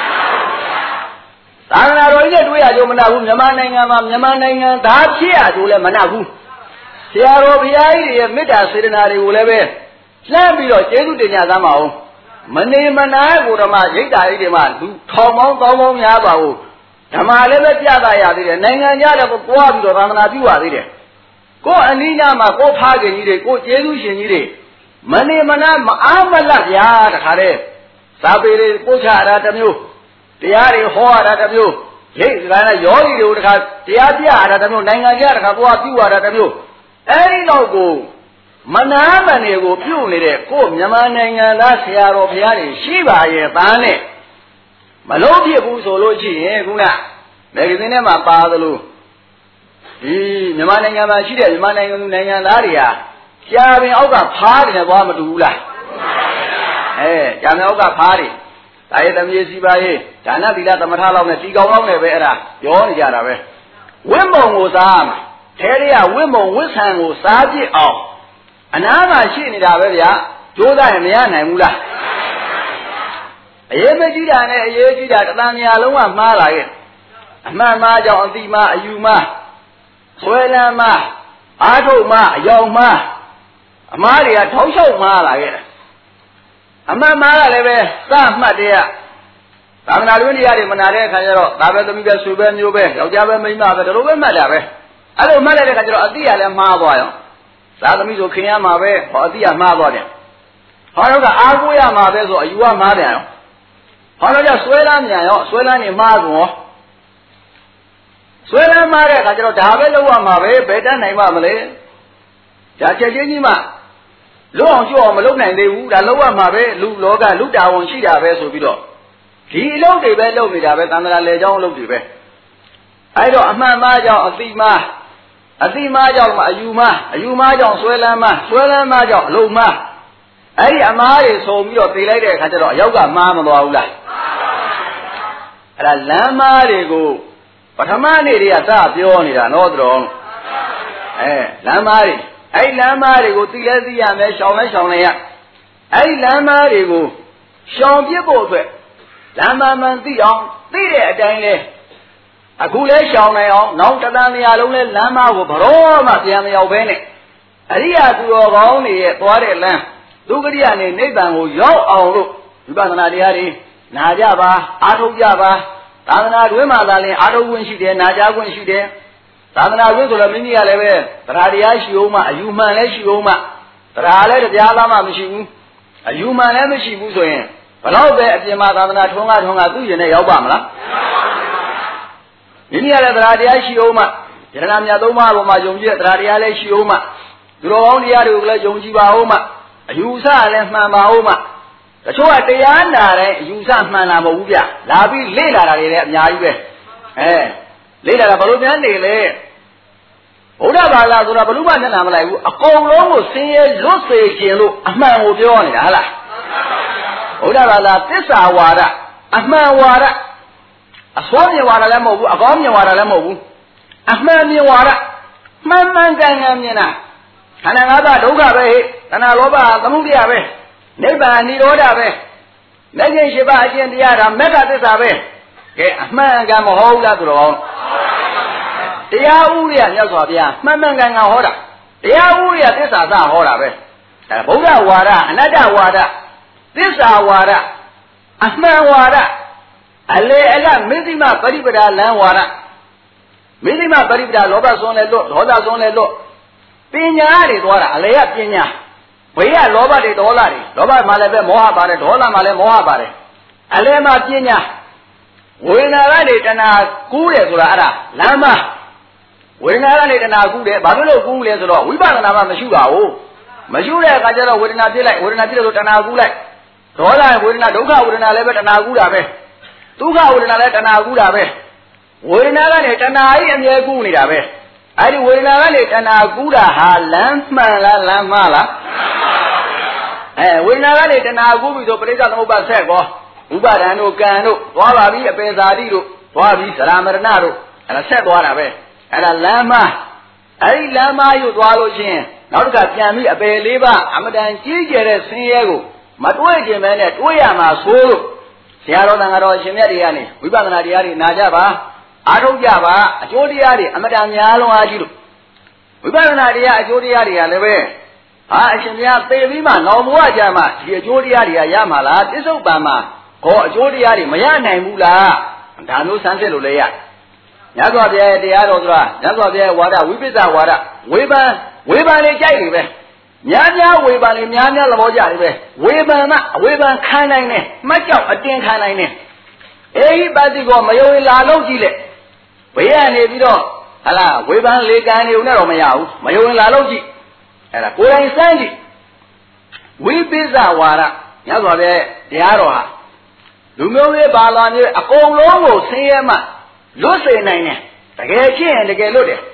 သာသနာတော်ကြီးနဲ့တွေးရကြိုးမနှက်ဘူးမြန်မာနိုင်ငံမှာမြန်မာနိုင်ငံသားဖြစ်ရကြိုးလည်းမနှက်ဘူးဆရာတော်ဘုရားကြီးရဲ့မေတ္တာစေတနာတွေကိုလည်းပဲလှမ်းပြီးတော့ကျေးဇူးတင်ကြသမ်းပါဦးမနေမနာကိုဓမ္မရိတ်တာရိတ်တွေမှာလူထောင်ပေါင်းသောင်းပေါင်းများပါဘူးဓမ္မလည်းပဲပြသရသေးတယ်နိုင်ငံခြားလည်းကိုပွားပြီးတော့သာသနာပြုရသေးတယ်ကိုအနိညာမှာကိုဖားခင်ကြီးတွေကိုကျေးဇူးရှင်ကြီးတွေမနေမနာမအားမလတ်ဗျာတခါတည်းဇာပေတွေကိုချရတာတစ်မျိုးတရားတွေဟောရတာတစ်မျိုးရိတ်စကားနဲ့ယောဂီတွေကိုတခါတရားပြရတာတစ်မျိုးနိုင်ငံခြားတခါပွားပြုရတာတစ်မျိုးအဲဒီတော့ကိုမနာမနေကိုပြုတ်နေတဲ့ကိုမြန်မာနိုင်ငံသားဆရာတော်ဘုရားတွေရှိပါရဲ့သားနဲ့မလုံးဖြစ်ဘူးဆိုလို့ရှိရင်ခုနမဂ္ဂဇင်းထဲမှာပါသလိုဒီမြန်မာနိုင်ငံမှာရှိတဲ့မြန်မာနိုင်ငံသူနိုင်ငံသားတွေဟာကြာပင်အောက်ကဖားတယ်သွားမတူဘူးလားအဲကြာပင်အောက်ကဖားတယ်ဒါရဲ့သမီးစီပါရေးဒါနသီလသမထလောက်နဲ့တီကောင်လောက်နဲ့ပဲအဲ့ဒါပြောနေကြတာပဲဝိမုံကိုစားမှာထဲရရဝိမုံဝိဆံကိုစားပြစ်အောင်အနားမှာရှိနေတာပဲဗျာကြိုးစားရင်မရနိုင်ဘူးလားအရေးမကြီးတာနဲ့အရေးကြီးတာတသံမြာလုံးကမှားလာရဲ့အမှန်မှားကြောင့်အတိမှားအယူမှားဆွဲလန်းမှားအားထုတ်မှားအယောင်မှားအမားတွေကထောက်လျှောက်မှားလာခဲ့တယ်အမှန်မှားကလည်းပဲစမှတ်တဲ့သာသနာ့တွင်တရားတွေမနာတဲ့အခါကျတော့ဒါပဲသမီးပဲဆွေပဲမျိုးပဲယောက်ျားပဲမိန်းမပဲဒါလိုပဲမှတ်တာပဲအဲ့လိုမှတ်လိုက်တဲ့အခါကျတော့အတိကလည်းမှားသွားရောသာသမီးဆိုခင်ရမှာပဲဟောအတိကမှားသွားတယ်ဟောတော့ကအားကိုးရမှာပဲဆိုအယူကမှားတယ်ရောဟောတော့ကျဆွဲလန်းမြန်ရောဆွဲလန်းနေမှားကုန်ရောဆွဲလန်းမှားတဲ့အခါကျတော့ဒါပဲလုပ်ရမှာပဲဘယ်တတ်နိုင်ပါမလဲဒါချက်ချင်းကြီးမှလွတ်အောင်ကျွတ်အောင်မလုပ်နိုင်သေးဘူးဒါလုပ်ရမှာပဲလူလောကလူတာဝန်ရှိတာပဲဆိုပြီးတော့ဒီအလုပ်တွေပဲလုပ်နေတာပဲသံဃာလေကြောင်းအလုပ်တွေပဲအဲ့တော့အမှန်မှားကြောင့်အတိမှားအတိမှားကြောင့်အယူမှားအယူမှားကြောင့်ဆွဲလန်းမှားဆွဲလန်းမှားကြောင့်အလုံးမှားအဲ့ဒီအမားတွေဆုံပြီးတော့သိလိုက်တဲ့အခါကျတော့အယောက်ကမှားမသွားဘူးလားအဲ့ဒါလမ်းမားတွေကိုပထမနေ့တွေကစပြောနေတာနော်တော်အဲလမ်းမားတွေအဲ့လမ်းမားတွေကိုသိလဲသိရမယ်ရှောင်လဲရှောင်လဲရအဲ့လမ်းမားတွေကိုရှောင်ပြစ်ဖို့အတွက်လမ်းမားမှန်သိအောင်သိတဲ့အတိုင်းလဲအခုလဲရှောင်နိုင်အောင်နောက်တသံမြာလုံးလဲလမ်းမားကိုဘရောမှပြန်မရောက်ဘဲနဲ့အရိယာသူတော်ကောင်းတွေရဲ့သွားတဲ့လမ်းဒုက္ခရိယနဲ့နိဗ္ဗာန်ကိုရောက်အောင်လို့ဝိပဿနာတရားတွေနာကြပါအားထုတ်ကြပါသာသနာ့တွင်မှာသာလျှင်အားထုတ်ခွင့်ရှိတယ်နာကြားခွင့်ရှိတယ်သာသနာ့တွင်ဆိုတော့မိမိကလည်းပဲတရားတရားရှိအောင်မှအယူမှန်လည်းရှိအောင်မှတရားလည်းတရားလားမှမရှိဘူးအယူမှန်လည်းမရှိဘူးဆိုရင်ဘလို့ပဲအပြင်မှာသာသနာထွန်းကားထွန်းကားသူ့ရင်နဲ့ရောက်ပါမလားမိမိကလည်းတရားတရားရှိအောင်မှယရဏမြတ်သုံးပါးပေါ်မှာယုံကြည်တဲ့တရားတရားလည်းရှိအောင်မှသူတော်ကောင်းတရားတွေကိုလည်းယုံကြည်ပါအောင်မှအယူဆလည်းမှန်ပါအောင်မှတချို့ကတရားနာတဲ့အယူဆမှန်တာမဟုတ်ဘူးဗျလာပြီးလေ့လာတာတွေလည်းအများကြီးပဲအဲလေ့လာတာဘလို့များနေလဲဘုရားဘာသာဆိုတာဘလို့မှမျက်နှာမလိုက်ဘူးအကုန်လုံးကိုဆင်းရဲလွတ်စေခြင်းလို့အမှန်ကိုပြောနေတာဟလားဘုရားဘာသာသစ္စာဝါဒအမှန်ဝါဒအစွမ်းမြင်ဝါဒလည်းမဟုတ်ဘူးအကောင်းမြင်ဝါဒလည်းမဟုတ်ဘူးအမှန်မြင်ဝါဒမှန်မှန်ကန်ကန်မြင်တာခန္ဓာငါးပါးဒုက္ခပဲဟဲ့တဏှာလောဘသမုဒယပဲနိဗ္ဗာန်និရောဓပဲလက်ကျင်ရှိပါအကျင့်တရားဒါမက္ခသစ္စာပဲကဲအမှန်ကန်မဟုတ်လားဆိုတော့တရားဥရိယမြတ်စွာဘုရားမှန်မှန်ကန်ကန်ဟောတာတရားဥရိယသစ္စာသာဟောတာပဲအဲဗုဒ္ဓဝါဒအနတ္တဝါဒသစ္စာဝါဒအမှန်ဝါဒအလေအလမေသိမပရိပဒါလံဝါဒမေသိမပရိပဒါလောဘစွန်းလဲလွတ်ဒေါသစွန်းလဲလွတ်ပညာတွေသွားတာအလေကပညာဝေရလောဘတွေဒေါသတွေလောဘမှာလည်းပဲမောဟပါတယ်ဒေါသမှာလည်းမောဟပါတယ်အလဲမှာပညာဝေဒနာကနေတဏှာကူးတယ်ဆိုတာအဲ့ဒါလမ်းမဝေဒနာကနေတဏှာကူးတယ်ဘာဖြစ်လို့ကူးလဲဆိုတော့ဝိပဿနာမှမရှိပါဘူးမရှိတဲ့အခါကျတော့ဝေဒနာဖြစ်လိုက်ဝေဒနာဖြစ်လို့တဏှာကူးလိုက်ဒေါသဝေဒနာဒုက္ခဝေဒနာလည်းပဲတဏှာကူးတာပဲဒုက္ခဝေဒနာလည်းတဏှာကူးတာပဲဝေဒနာကနေတဏှာကြီးအမြဲကူးနေတာပဲအဲ့ဒီဝေဒနာကနေတဏှာကူးတာဟာလမ်းမှန်လားလမ်းမှားလားအဲဝေဒနာကနေတဏှာကူးပြီဆိုပရိစ္ဆေသမုပ္ပါဆက်ကောဥပါဒံတို့ကံတို့သွားပါပြီအပေဇာတိတို့သွားပြီသရမရဏတို့အဲ့ဒါဆက်သွားတာပဲအဲ့ဒါလမ်းမှားအဲ့ဒီလမ်းမှားယူသွားလို့ချင်းနောက်တစ်ခါပြန်ပြီးအပေလေးပါအမတန်ကြီးကျယ်တဲ့ဆင်းရဲကိုမတွေးခြင်းပဲနဲ့တွေးရမှာဆိုလို့ဆရာတော်တန်ဃာတော်ရှင်မြတ်တွေကနေဝိပဿနာတရားတွေနာကြပါအားထုတ်ကြပါအကျိုးတရားတွေအမတန်များလုံးအားကြီးလို့ဝိပဿနာတရားအကျိုးတရားတွေကလည်းပဲဟာအရှင်ဘုရားသေပြီးမှနောင်ဘဝကြမှာဒီအကျိုးတရားတွေကရမှာလားတိစ္ဆုတ်ပံမှာခေါ်အကျိုးတရားတွေမရနိုင်ဘူးလားဒါမျိုးဆန်းစစ်လို့လည်းရညဇောဘုရားရဲ့တရားတော်ဆိုတာညဇောဘုရားရဲ့ဝါဒဝိပဿနာဝါဒဝေဖန်ဝေဖန်လေးကြိုက်နေပဲများများဝေဖန်လေးများများသဘောကျနေပဲဝေဖန်မှအဝေဖန်ခံနိုင်တယ်မှတ်ကြောက်အတင်ခံနိုင်တယ်အေဟိပတိကောမယုံလာလို့ကြည့်လေဘေးကနေပြီးတော့ဟလာဝေဖန်လေကံနေုံနဲ့တော့မရဘူးမယုံလာလို့ကြည့်အဲ့ဒါကိုယ်တိုင်စမ်းကြည့်ဝိပိဿဝါဒညဇောဘုရားတရားတော်ဟာလူမျိုးရေးဘာသာမျိုးအကုန်လုံးကိုဆင်းရဲမှလွတ်စေနိုင်တယ်တကယ်ဖြစ်ရင်တကယ်လွတ်တယ်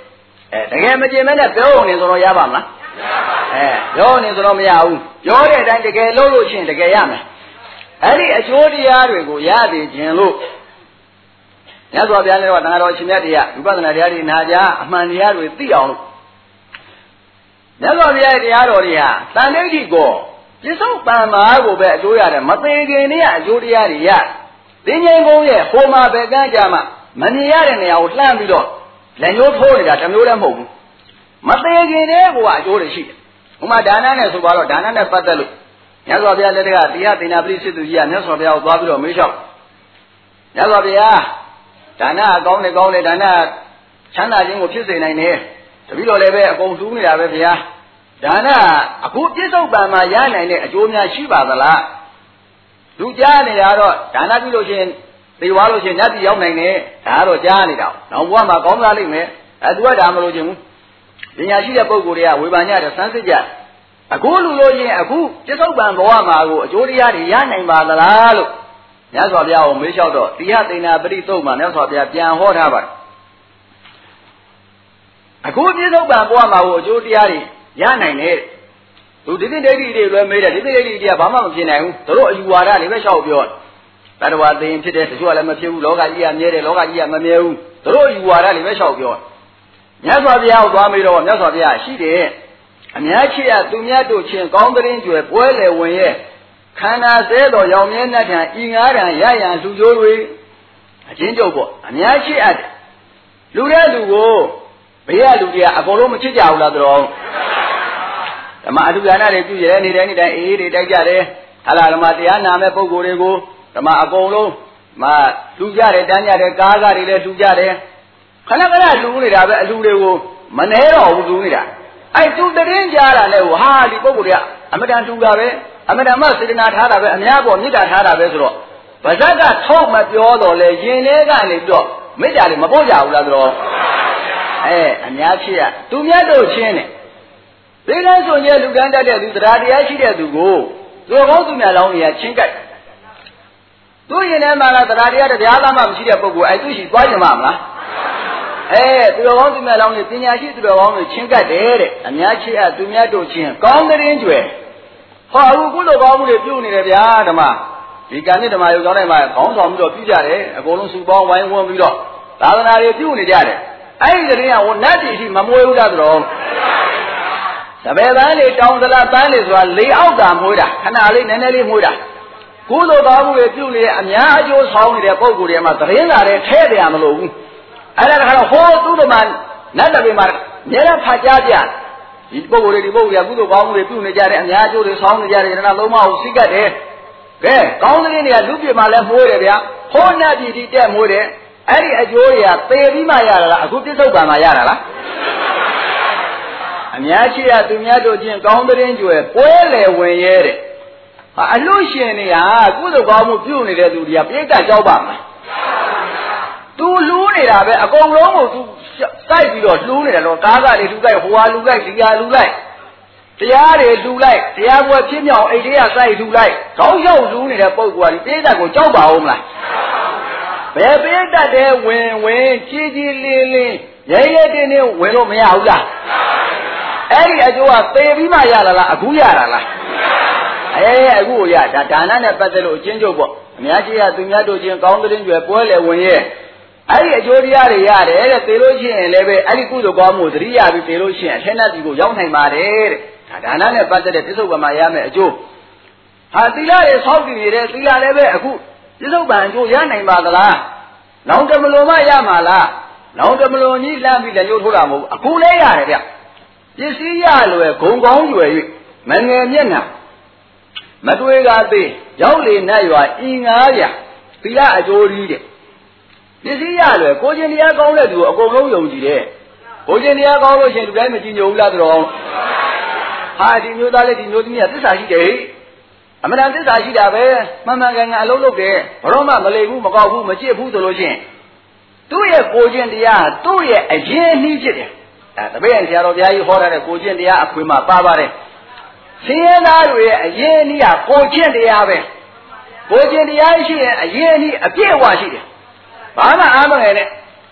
အဲတကယ်မကျင်မဲနဲ့ပြောနေဆိုတော့ရပါမလားအဲပြောနေဆိုတော့မရဘူးပြောတဲ့အတိုင်းတကယ်လုပ်လို့ရှိရင်တကယ်ရမယ်အဲ့ဒီအကျိုးတရားတွေကိုရသည်ခြင်းလို့မြတ်စွာဘုရားလည်းတော့တန်ခါတော်ရှင်မြတ်တရားဝိပဿနာတရားတွေနာကြအမှန်တရားတွေသိအောင်လို့မြတ်စွာဘုရားရဲ့တရားတော်တွေဟာတန်ဋိဋ္ဌိကိုပြစ္ဆုတ်ပံမာကိုပဲအကျိုးရတယ်မသိခင်တည်းကအကျိုးတရားတွေရသိငြိမ်ကုန်းရဲ့ဟိုမှာပဲကန်းကြမှာမမြင်ရတဲ့နေရာကိုလှမ်းပြီးတော့လက်ညှိုးထိုးနေတာတစ်မျိုးလည်းမဟုတ်ဘူးမသိခင်တည်းကအကျိုးတွေရှိတယ်ဥမာဒါနနဲ့ဆိုပါတော့ဒါနနဲ့ပတ်သက်လို့မြတ်စွာဘုရားလက်ထက်ကတရားသေနာပရိစ္ဆေသူကြီးကမြတ်စွာဘုရားကိုသွားပြီးတော့မေးလျှောက်မြတ်စွာဘုရားဒါနအကောင်းနဲ့ကောင်းတယ်ဒါနချမ်းသာခြင်းကိုဖြစ်စေနိုင်တယ်တပည့်တော်လည်းပဲအကုန်တူးနေတာပဲဗျာဒါနအခုပြစ္ဆုတ်ပံမှာရနိုင်တဲ့အကျိုးများရှိပါသလားလူကြားနေတာတော့ဒါနပြုလို့ရှိရင်သေသွားလို့ရှိရင်နတ်ပြည်ရောက်နိုင်တယ်ဒါကတော့ကြားနေတာနောက်ဘဝမှာကောင်းစားလိမ့်မယ်အဲသူကဒါမလို့ခြင်းဘူးပညာရှိတဲ့ပုဂ္ဂိုလ်တွေကဝေဘာညတဲ့စမ်းစစ်ကြအခုလူလို့ရှိရင်အခုပြစ္ဆုတ်ပံဘဝမှာကိုအကျိုးတရားတွေရနိုင်ပါသလားလို့မြတ်စွာဘုရားကိုမေးလျှောက်တော့တိယသေနာပရိသုတ်မှာမြတ်စွာဘုရားပြန်ဟောထားပါတယ်အခုပြစ္ဆုတ်ပံဘဝမှာကိုအကျိုးတရားတွေရနိုင်တယ်သူဒီသိဒိဋ္ဌိတွေပဲမေးတယ်ဒီသိဒိဋ္ဌိတွေကဘာမှမဖြစ်နိုင်ဘူးတို့အယူဝါဒတွေပဲလျှောက်ပြောတတဝါသိရင်ဖြစ်တယ်တချို့ကလည်းမဖြစ်ဘူးလောကကြီးကမြဲတယ်လောကကြီးကမမြဲဘူးတို့အယူဝါဒတွေပဲလျှောက်ပြောမြတ်စွာဘုရားကိုသွားမေးတော့မြတ်စွာဘုရားရှိတယ်အများချစ်ရသူများတို့ချင်းကောင်းတဲ့ကျွယ်ပွဲလေဝင်ရဲ့ခန္ဓာဆဲတော်ရောင်မြဲနှက်ထံဤငါးထံရရန်လူကျိုးတွေအချင်းကျုပ်ပေါ့အများချစ်အပ်တယ်လူတဲ့လူကိုဘေးကလူတွေကအကုန်လုံးမချစ်ကြဘူးလားတော်ဓမ္မအထုဒါနတွေပြုရဲနေတိုင်းနေတိုင်းအေးအေးတွေတိုက်ကြတယ်ဟာလားဓမ္မတရားနာမဲ့ပုဂ္ဂိုလ်တွေကိုဓမ္မအကုန်လုံးမလူကြတယ်တန်းကြတယ်ကားကားတွေလည်းလူကြတယ်ခဏခဏလူနေတာပဲအလူတွေကိုမနှဲတော့ဘူးလူနေတာအဲ့သူတရင်ကြားတာလဲဟာဒီပုဂ္ဂိုလ်တွေကအမတန်တူတာပဲအမတန်မှစေတနာထားတာပဲအများပေါ်မေတ္တာထားတာပဲဆိုတော့ဗဇက်ကထုတ်မပြောတော့လဲရင်ထဲကနေပြီးတော့မေတ္တာတွေမပို့ကြဘူးလားဆိုတော့အဲအများဖြစ်ရသူမြတ်တို့ချင်းနဲ့ဒီကန်းဆိုရင်လူကန်းတတ်တဲ့သူတရားတရားရှိတဲ့သူကိုသူကောင်းသူများလောင်းနေရချင်းကပ်သူရင်ထဲမှာလားတရားတရားတရားသားမှမရှိတဲ့ပုဂ္ဂိုလ်အဲသူရှိသွားကြမှာမလားအဲသူတော်ကောင်းသူများလောင်းနေပညာရှိသူတော်ကောင်းတွေချင်းကပ်တယ်တဲ့အများချစ်အပ်သူများတို့ချင်းကောင်းတဲ့ရင်ကျွယ်ဟောအခုကုသိုလ်ကောင်းမှုတွေပြုနေတယ်ဗျာဓမ္မဒီကံနဲ့ဓမ္မယုံကြောင်းထဲမှာခေါင်းဆောင်ပြီးတော့ပြုကြတယ်အကုန်လုံးစုပေါင်းဝိုင်းဝန်းပြီးတော့သာသနာတွေပြုနေကြတယ်အဲ့ဒီတည်းကဟိုနတ်ပြည်ရှိမမွေးဘူးလားဆိုတော့တပည့်သားလေးတောင်းသလားတန်းလေးဆိုတာလေအောက်ကမွေးတာခဏလေးနည်းနည်းလေးမွေးတာကုသိုလ်ကောင်းမှုတွေပြုနေတဲ့အများအကျိုးဆောင်နေတဲ့ပုဂ္ဂိုလ်တွေမှာသတင်းစာတွေထဲတယ်မလို့ဘူးအဲ့ဒါကတော့ဟိုသူ့တို့မှာနတ်ပြည်မှာအများအားဖတ်ကြားကြဒီပုဂ္ဂိုလ်တွေဒီပုဂ္ဂိုလ်ကကုသိုလ်ကောင်းမှုတွေပြုနေကြတယ်အများအကျိုးတွေဆောင်နေကြတယ်ဒါနလုံးမအောင်စိတ်ကတ်တယ်ကဲကောင်းတဲ့နေရာလူပြမှာလည်းမွေးတယ်ဗျာဟိုနတ်ပြည်ဒီတက်မွေးတယ်အဲ့ဒီအကျိုးတွေကသေပြီးမှရတာလားအခုပြစ္ဆုတ်ပံမှာရတာလားအများရှိရသူများတို့ချင်းကောင်းတဲ့ကျွယ်ပွဲလေဝင်ရဲတဲ့ဟာအလို့ရှင်နေဟာကုသိုလ်ကောင်းမှုပြုနေတဲ့သူတွေကပြိတ္တကြောက်ပါမလားသူလူးနေတာပဲအကုန်လုံးကိုသူစိုက်ပြီးတော့လှူးနေတာတော့ကားကတွေလှူလိုက်ဟိုဟာလှူလိုက်ဒီဟာလှူလိုက်တရားတွေလှူလိုက်တရားပွဲဖြစ်မြောက်အိတ်တွေကစိုက်လှူလိုက်ခေါင်းရောက်လှူးနေတဲ့ပုဂ္ဂိုလ်ကဒီပြိတ္တကိုကြောက်ပါဦးမလားဘယ်ပြိတ္တတဲ့ဝင်ဝင်ကြီးကြီးလင်းလင်းရဲရဲတင်းတင်းဝင်လို့မရဘူးလားအဲ့ဒီအကျိုးကသေပြီးမှရလာလားအခုရတာလားအဲအခုရဒါဒါနနဲ့ပတ်သက်လို့အချင်းချုပ်ပေါ့အများကြီးကသူများတို့ချင်းကောင်းတဲ့ကျွယ်ပွဲလေဝင်ရဲ့အဲ့ဒီအကျိုးတရားတွေရတယ်တဲ့သေလို့ရှိရင်လည်းပဲအဲ့ဒီကုသိုလ်ကောင်းမှုသတိရပြီးသေလို့ရှိရင်အထက်နဲ့ဒီကိုရောက်နိုင်ပါတယ်တဲ့ဒါဒါနနဲ့ပတ်သက်တဲ့ပြစ္ဆုတ်ပံမှာရမယ်အကျိုးဟာသီလတွေဆောက်တည်နေတဲ့သီလလည်းပဲအခုပြစ္ဆုတ်ပံအကျိုးရနိုင်ပါသလားနောင်တမလွန်မှရမှာလားနောင်တမလွန်ကြီးလှမ်းပြီးလည်းညှို့ထိုးတာမဟုတ်ဘူးအခုလည်းရတယ်ဗျပစ္စည်းရလွယ်ဂုံကောင်းရွယ်၍မငယ်မျက်နှာမတွေ့ကားသေးရောက်လေနတ်ရွာဤငါးရာသီလအကျိုးကြီးတဲ့ပစ္စည်းရလွယ်ကိုချင်းတရားကောင်းတဲ့သူအကုန်လုံးယုံကြည်တယ်ကိုချင်းတရားကောင်းလို့ရှင်လူတိုင်းမကြည်ညိုဘူးလားတော်ဟာဒီမျိုးသားလေးဒီမျိုးသမီးကသစ္စာရှိတယ်အမှန်တန်သစ္စာရှိတာပဲမှန်မှန်ကန်ကန်အလုံးလုပ်တယ်ဘရောမှမလိမ်ဘူးမကောက်ဘူးမကြည့်ဘူးဆိုလို့ရှင်သူ့ရဲ့ကိုချင်းတရားသူ့ရဲ့အရင်နှီးဖြစ်တယ်အဲတပည့်ဆရာတော်ဘုရားကြီးဟောထားတဲ့ကိုချင်းတရားအခွေမှာပါပါတယ်ဆင်းရဲသားတွေရဲ့အရင်နှီးကကိုချင်းတရားပဲကိုချင်းတရားရှိရင်အရင်နှီးအပြည့်အဝရှိတယ်ဘာမှအားမငယ်နဲ့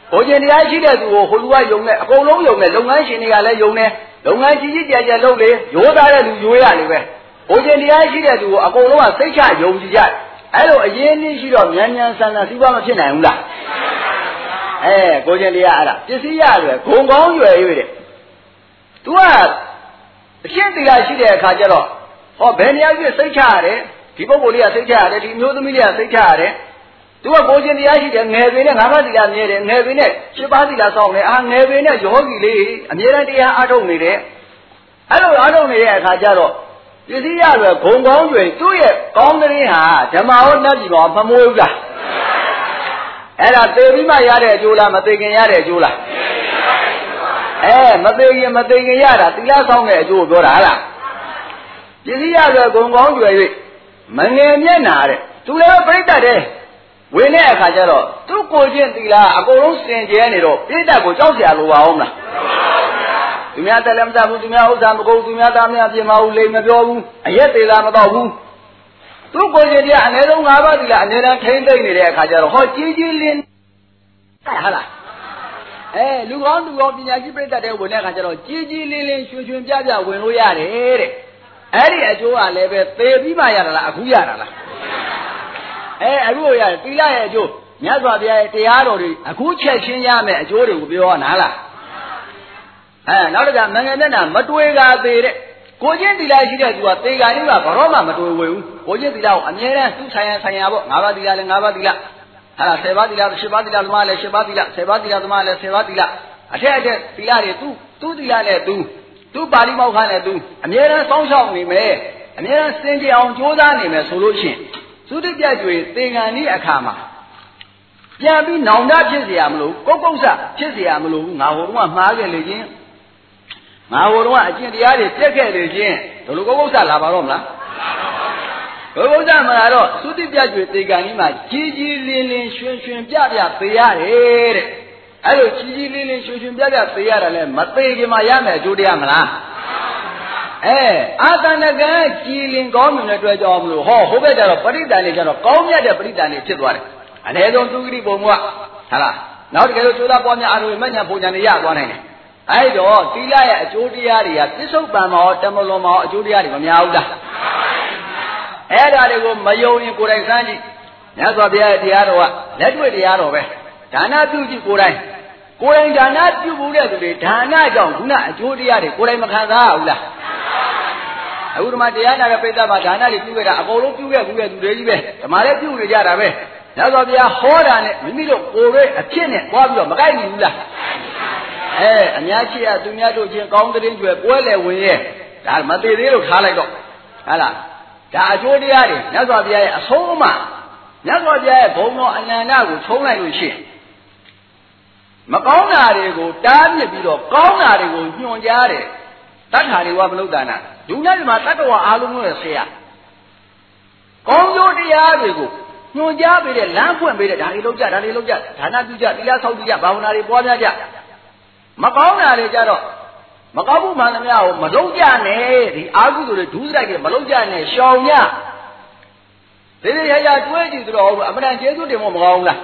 ကိုကျင်တရားရှိတဲ့သူကိုဟိုလူကယုံနေအကုန်လုံးယုံနေလုပ်ငန်းရှင်တွေကလည်းယုံနေလုပ်ငန်းကြီးကြီးကျယ်ကျယ်လုပ်လေရိုးသားတဲ့လူရိုးရလေပဲကိုကျင်တရားရှိတဲ့သူကိုအကုန်လုံးကစိတ်ချယုံကြည်ကြအဲ့လိုအရင်နည်းရှိတော့မြန်မြန်ဆန်ဆန်စီးပွားမဖြစ်နိုင်ဘူးလားအဲကိုကျင်တရားအဲ့ဒါပစ္စည်းရတယ်ဂုံကောင်းရွယ်ရွယ်တဲ့ तू ကအရှင်းသီလရှိတဲ့အခါကျတော့ဟောဘယ်နေရာကြီးစိတ်ချရတယ်ဒီပုဂ္ဂိုလ်လေးကစိတ်ချရတယ်ဒီမျိုးသမီးလေးကစိတ်ချရတယ် तू ကကိုကျင်တရားရှိတယ်ငယ်ပင်နဲ့ငါးပါးသီလမြဲတယ်ငယ်ပင်နဲ့ရှစ်ပါးသီလစောင့်တယ်အာငယ်ပင်နဲ့ယောဂီလေးအမြဲတမ်းတရားအားထုတ်နေတယ်အဲ့လိုအားထုတ်နေတဲ့အခါကျတော့ပစ္စည်းရရွယ်ဂုံကောင်းရွယ်သူ့ရဲ့ကောင်းတဲ့ဟာဓမ္မဟောတတ်ပြီတော့မမွေးဘူးလားအဲ့ဒါသေပြီးမှရတဲ့အကျိုးလားမသေခင်ရတဲ့အကျိုးလားအဲမသေခင်မသေခင်ရတာသီလဆောင်တဲ့အကျိုးကိုပြောတာဟလားပစ္စည်းရရွယ်ဂုံကောင်းရွယ်၍မငယ်မျက်နာတဲ့သူလည်းပြိတ္တတဲ့ဝင်တဲ့အခါကျတော့သူ့ကိုချင်းသီလအကုန်လုံးစင်ကြဲနေတော့ပြိတ္တကိုကြောက်เสียလိုပါအောင်မလားသူများတက်လည်းမတတ်ဘူးသူများဥစ္စာမကုန်သူများသားများပြင်မဘူးလိမ်မပြောဘူးအရက်သေးလားမတော့ဘူးသူ့ကိုယ်ကြီးတရားအနည်းဆုံး၅ပါးသီလအနည်းတန်းထိမ့်သိမ့်နေတဲ့အခါကျတော့ဟောကြီးကြီးလင်းဟာလားအဲလူကောင်းလူကောင်းပညာရှိပြိတ္တတဲ့ဝင်တဲ့အခါကျတော့ကြီးကြီးလင်းလင်းရွှင်ရွှင်ပြပြဝင်လို့ရတယ်တဲ့အဲ့ဒီအကျိုးကလည်းပဲသေပြီးမှရတာလားအခုရတာလားအဲအခုရတယ်သီလရဲ့အကျိုးမြတ်စွာဘုရားရဲ့တရားတော်တွေအခုချက်ချင်းရမယ်အကျိုးတွေကိုပြောနာလားအဲနောက်တစ်ခါမင်္ဂမျက်နှာမတွေ့ကာသေးတဲ့ကိုချင်းသီလရှိတဲ့သူကသေကာလေးကဘာတော့မှမတွေ့ဝေဘူးကိုချင်းသီလကိုအမြဲတမ်းသူ့ဆိုင်ရဆိုင်ရပေါ့ငါးပါးသီလလည်းငါးပါးသီလဟာဆယ်ပါးသီလရှစ်ပါးသီလသမားလည်းရှစ်ပါးသီလဆယ်ပါးသီလသမားလည်းဆယ်ပါးသီလအထက်အထက်သီလတွေသူ့သူ့သီလနဲ့သူသူ့ပါဠိမောက္ခနဲ့သူအမြဲတမ်းစောင့်ရှောက်နေမယ်အမြဲတမ်းစင်ကြယ်အောင်ကြိုးစားနေမယ်ဆိုလို့ရှိရင်သုတိပြကျွေသေငံဤအခါမှာပြန်ပြီးနောင်တဖြစ်เสียမလို့ကုတ်ကုတ်ဆဖြစ်เสียမလို့ငါဟိုတုန်းကမှားခဲ့လေချင်းငါဟိုတုန်းကအကျင့်တရားတွေပြက်ခဲ့လေချင်းဘယ်လိုကုတ်ကုတ်ဆလာပါတော့မလားကုတ်ကုတ်ဆမလာတော့သုတိပြကျွေသေငံဤမှာကြီးကြီးလင်းလင်းရွှင်ရွှင်ပြပြသေရတယ်တဲ့အဲ့လိုကြီးကြီးလင်းလင်းရွှင်ရွှင်ပြပြသေရတာလဲမသေခင်မှာရမယ်အကျိုးတရားမလားအဲအာသနကံကြည်လင်ကောင်းမြင်တဲ့အတွက်ကြောင့်မလို့ဟောဟိုဘက်ကျတော့ပရိသတ်နေကျတော့ကောင်းမြတ်တဲ့ပရိသတ်နေဖြစ်သွားတယ်အနည်းဆုံးသူဂတိပုံကဟာလားနောက်တကယ်လို့ကျိုးသားပွားများအားလုံးမညံပုံညာနေရသွားနိုင်တယ်အဲ့တော့သီလရဲ့အကျိုးတရားတွေကပြစ္ဆုတ်ပံမောတမလွန်မောအကျိုးတရားတွေမများဘူးလားအဲ့ဒါတွေကိုမယုံရင်ကိုယ်တိုင်စမ်းကြည့်မြတ်စွာဘုရားရဲ့တရားတော်ကလက်တွေ့တရားတော်ပဲဒါနပြုကြည့်ကိုယ်တိုင်ကိုယ်တိုင်ဒါနပြုဖို့တဲ့သူတွေဒါနကြောင့်ခုနအကျိုးတရားတွေကိုယ်တိုင်မခံစားဘူးလားအခုဓမ္မတရားနာတဲ့ပိဋကမှာဒါနတွေပြုခဲ့တာအကုန်လုံးပြုခဲ့ဘူးရဲ့သူတွေကြီးပဲဓမ္မလည်းပြုနေကြတာပဲညသောဘုရားဟောတာနဲ့မိမိတို့ကိုယ်ရဲ့အဖြစ်နဲ့ပွားပြီးတော့မကိုက်နိုင်ဘူးလားအဲအများရှိရသူများတို့ချင်းကောင်းတဲ့ကျွယ်ပွဲလေဝင်ရဲ့ဒါမသေးသေးလို့ထားလိုက်တော့ဟာလားဒါအကျိုးတရားတွေညသောဘုရားရဲ့အဆုံးအမညသောဘုရားရဲ့ဘုံတော်အနန္တကိုထုံးလိုက်လို့ရှိရင်မကောင်းတာတွေကိုတားမြစ်ပြီးတော့ကောင်းတာတွေကိုညွှန်ကြားတယ်တတ်ထာတွေကမလုပ်တာနာလူနဲ့ဒီမှာတတ္တဝါအားလုံးရဲ့ဆရာကောင်းကျိုးတရားတွေကိုညွှန်ကြားပေးတဲ့လမ်းဖွင့်ပေးတဲ့ဒါတွေလုပ်ကြဒါတွေလုပ်ကြဒါနပြုကြသီလဆောက်ကြဘာဝနာတွေပွားများကြမကောင်းတာတွေကြတော့မကောင်းမှုမှန်သမျှကိုမလုပ်ကြနဲ့ဒီအာဟုဆိုတွေဒုစရိုက်တွေမလုပ်ကြနဲ့ရှောင်ညဒီဒီရရတွေးကြည့်ဆိုတော့အမှန်တန်ကျေးဇူးတင်ဖို့မကောင်းဘူးလား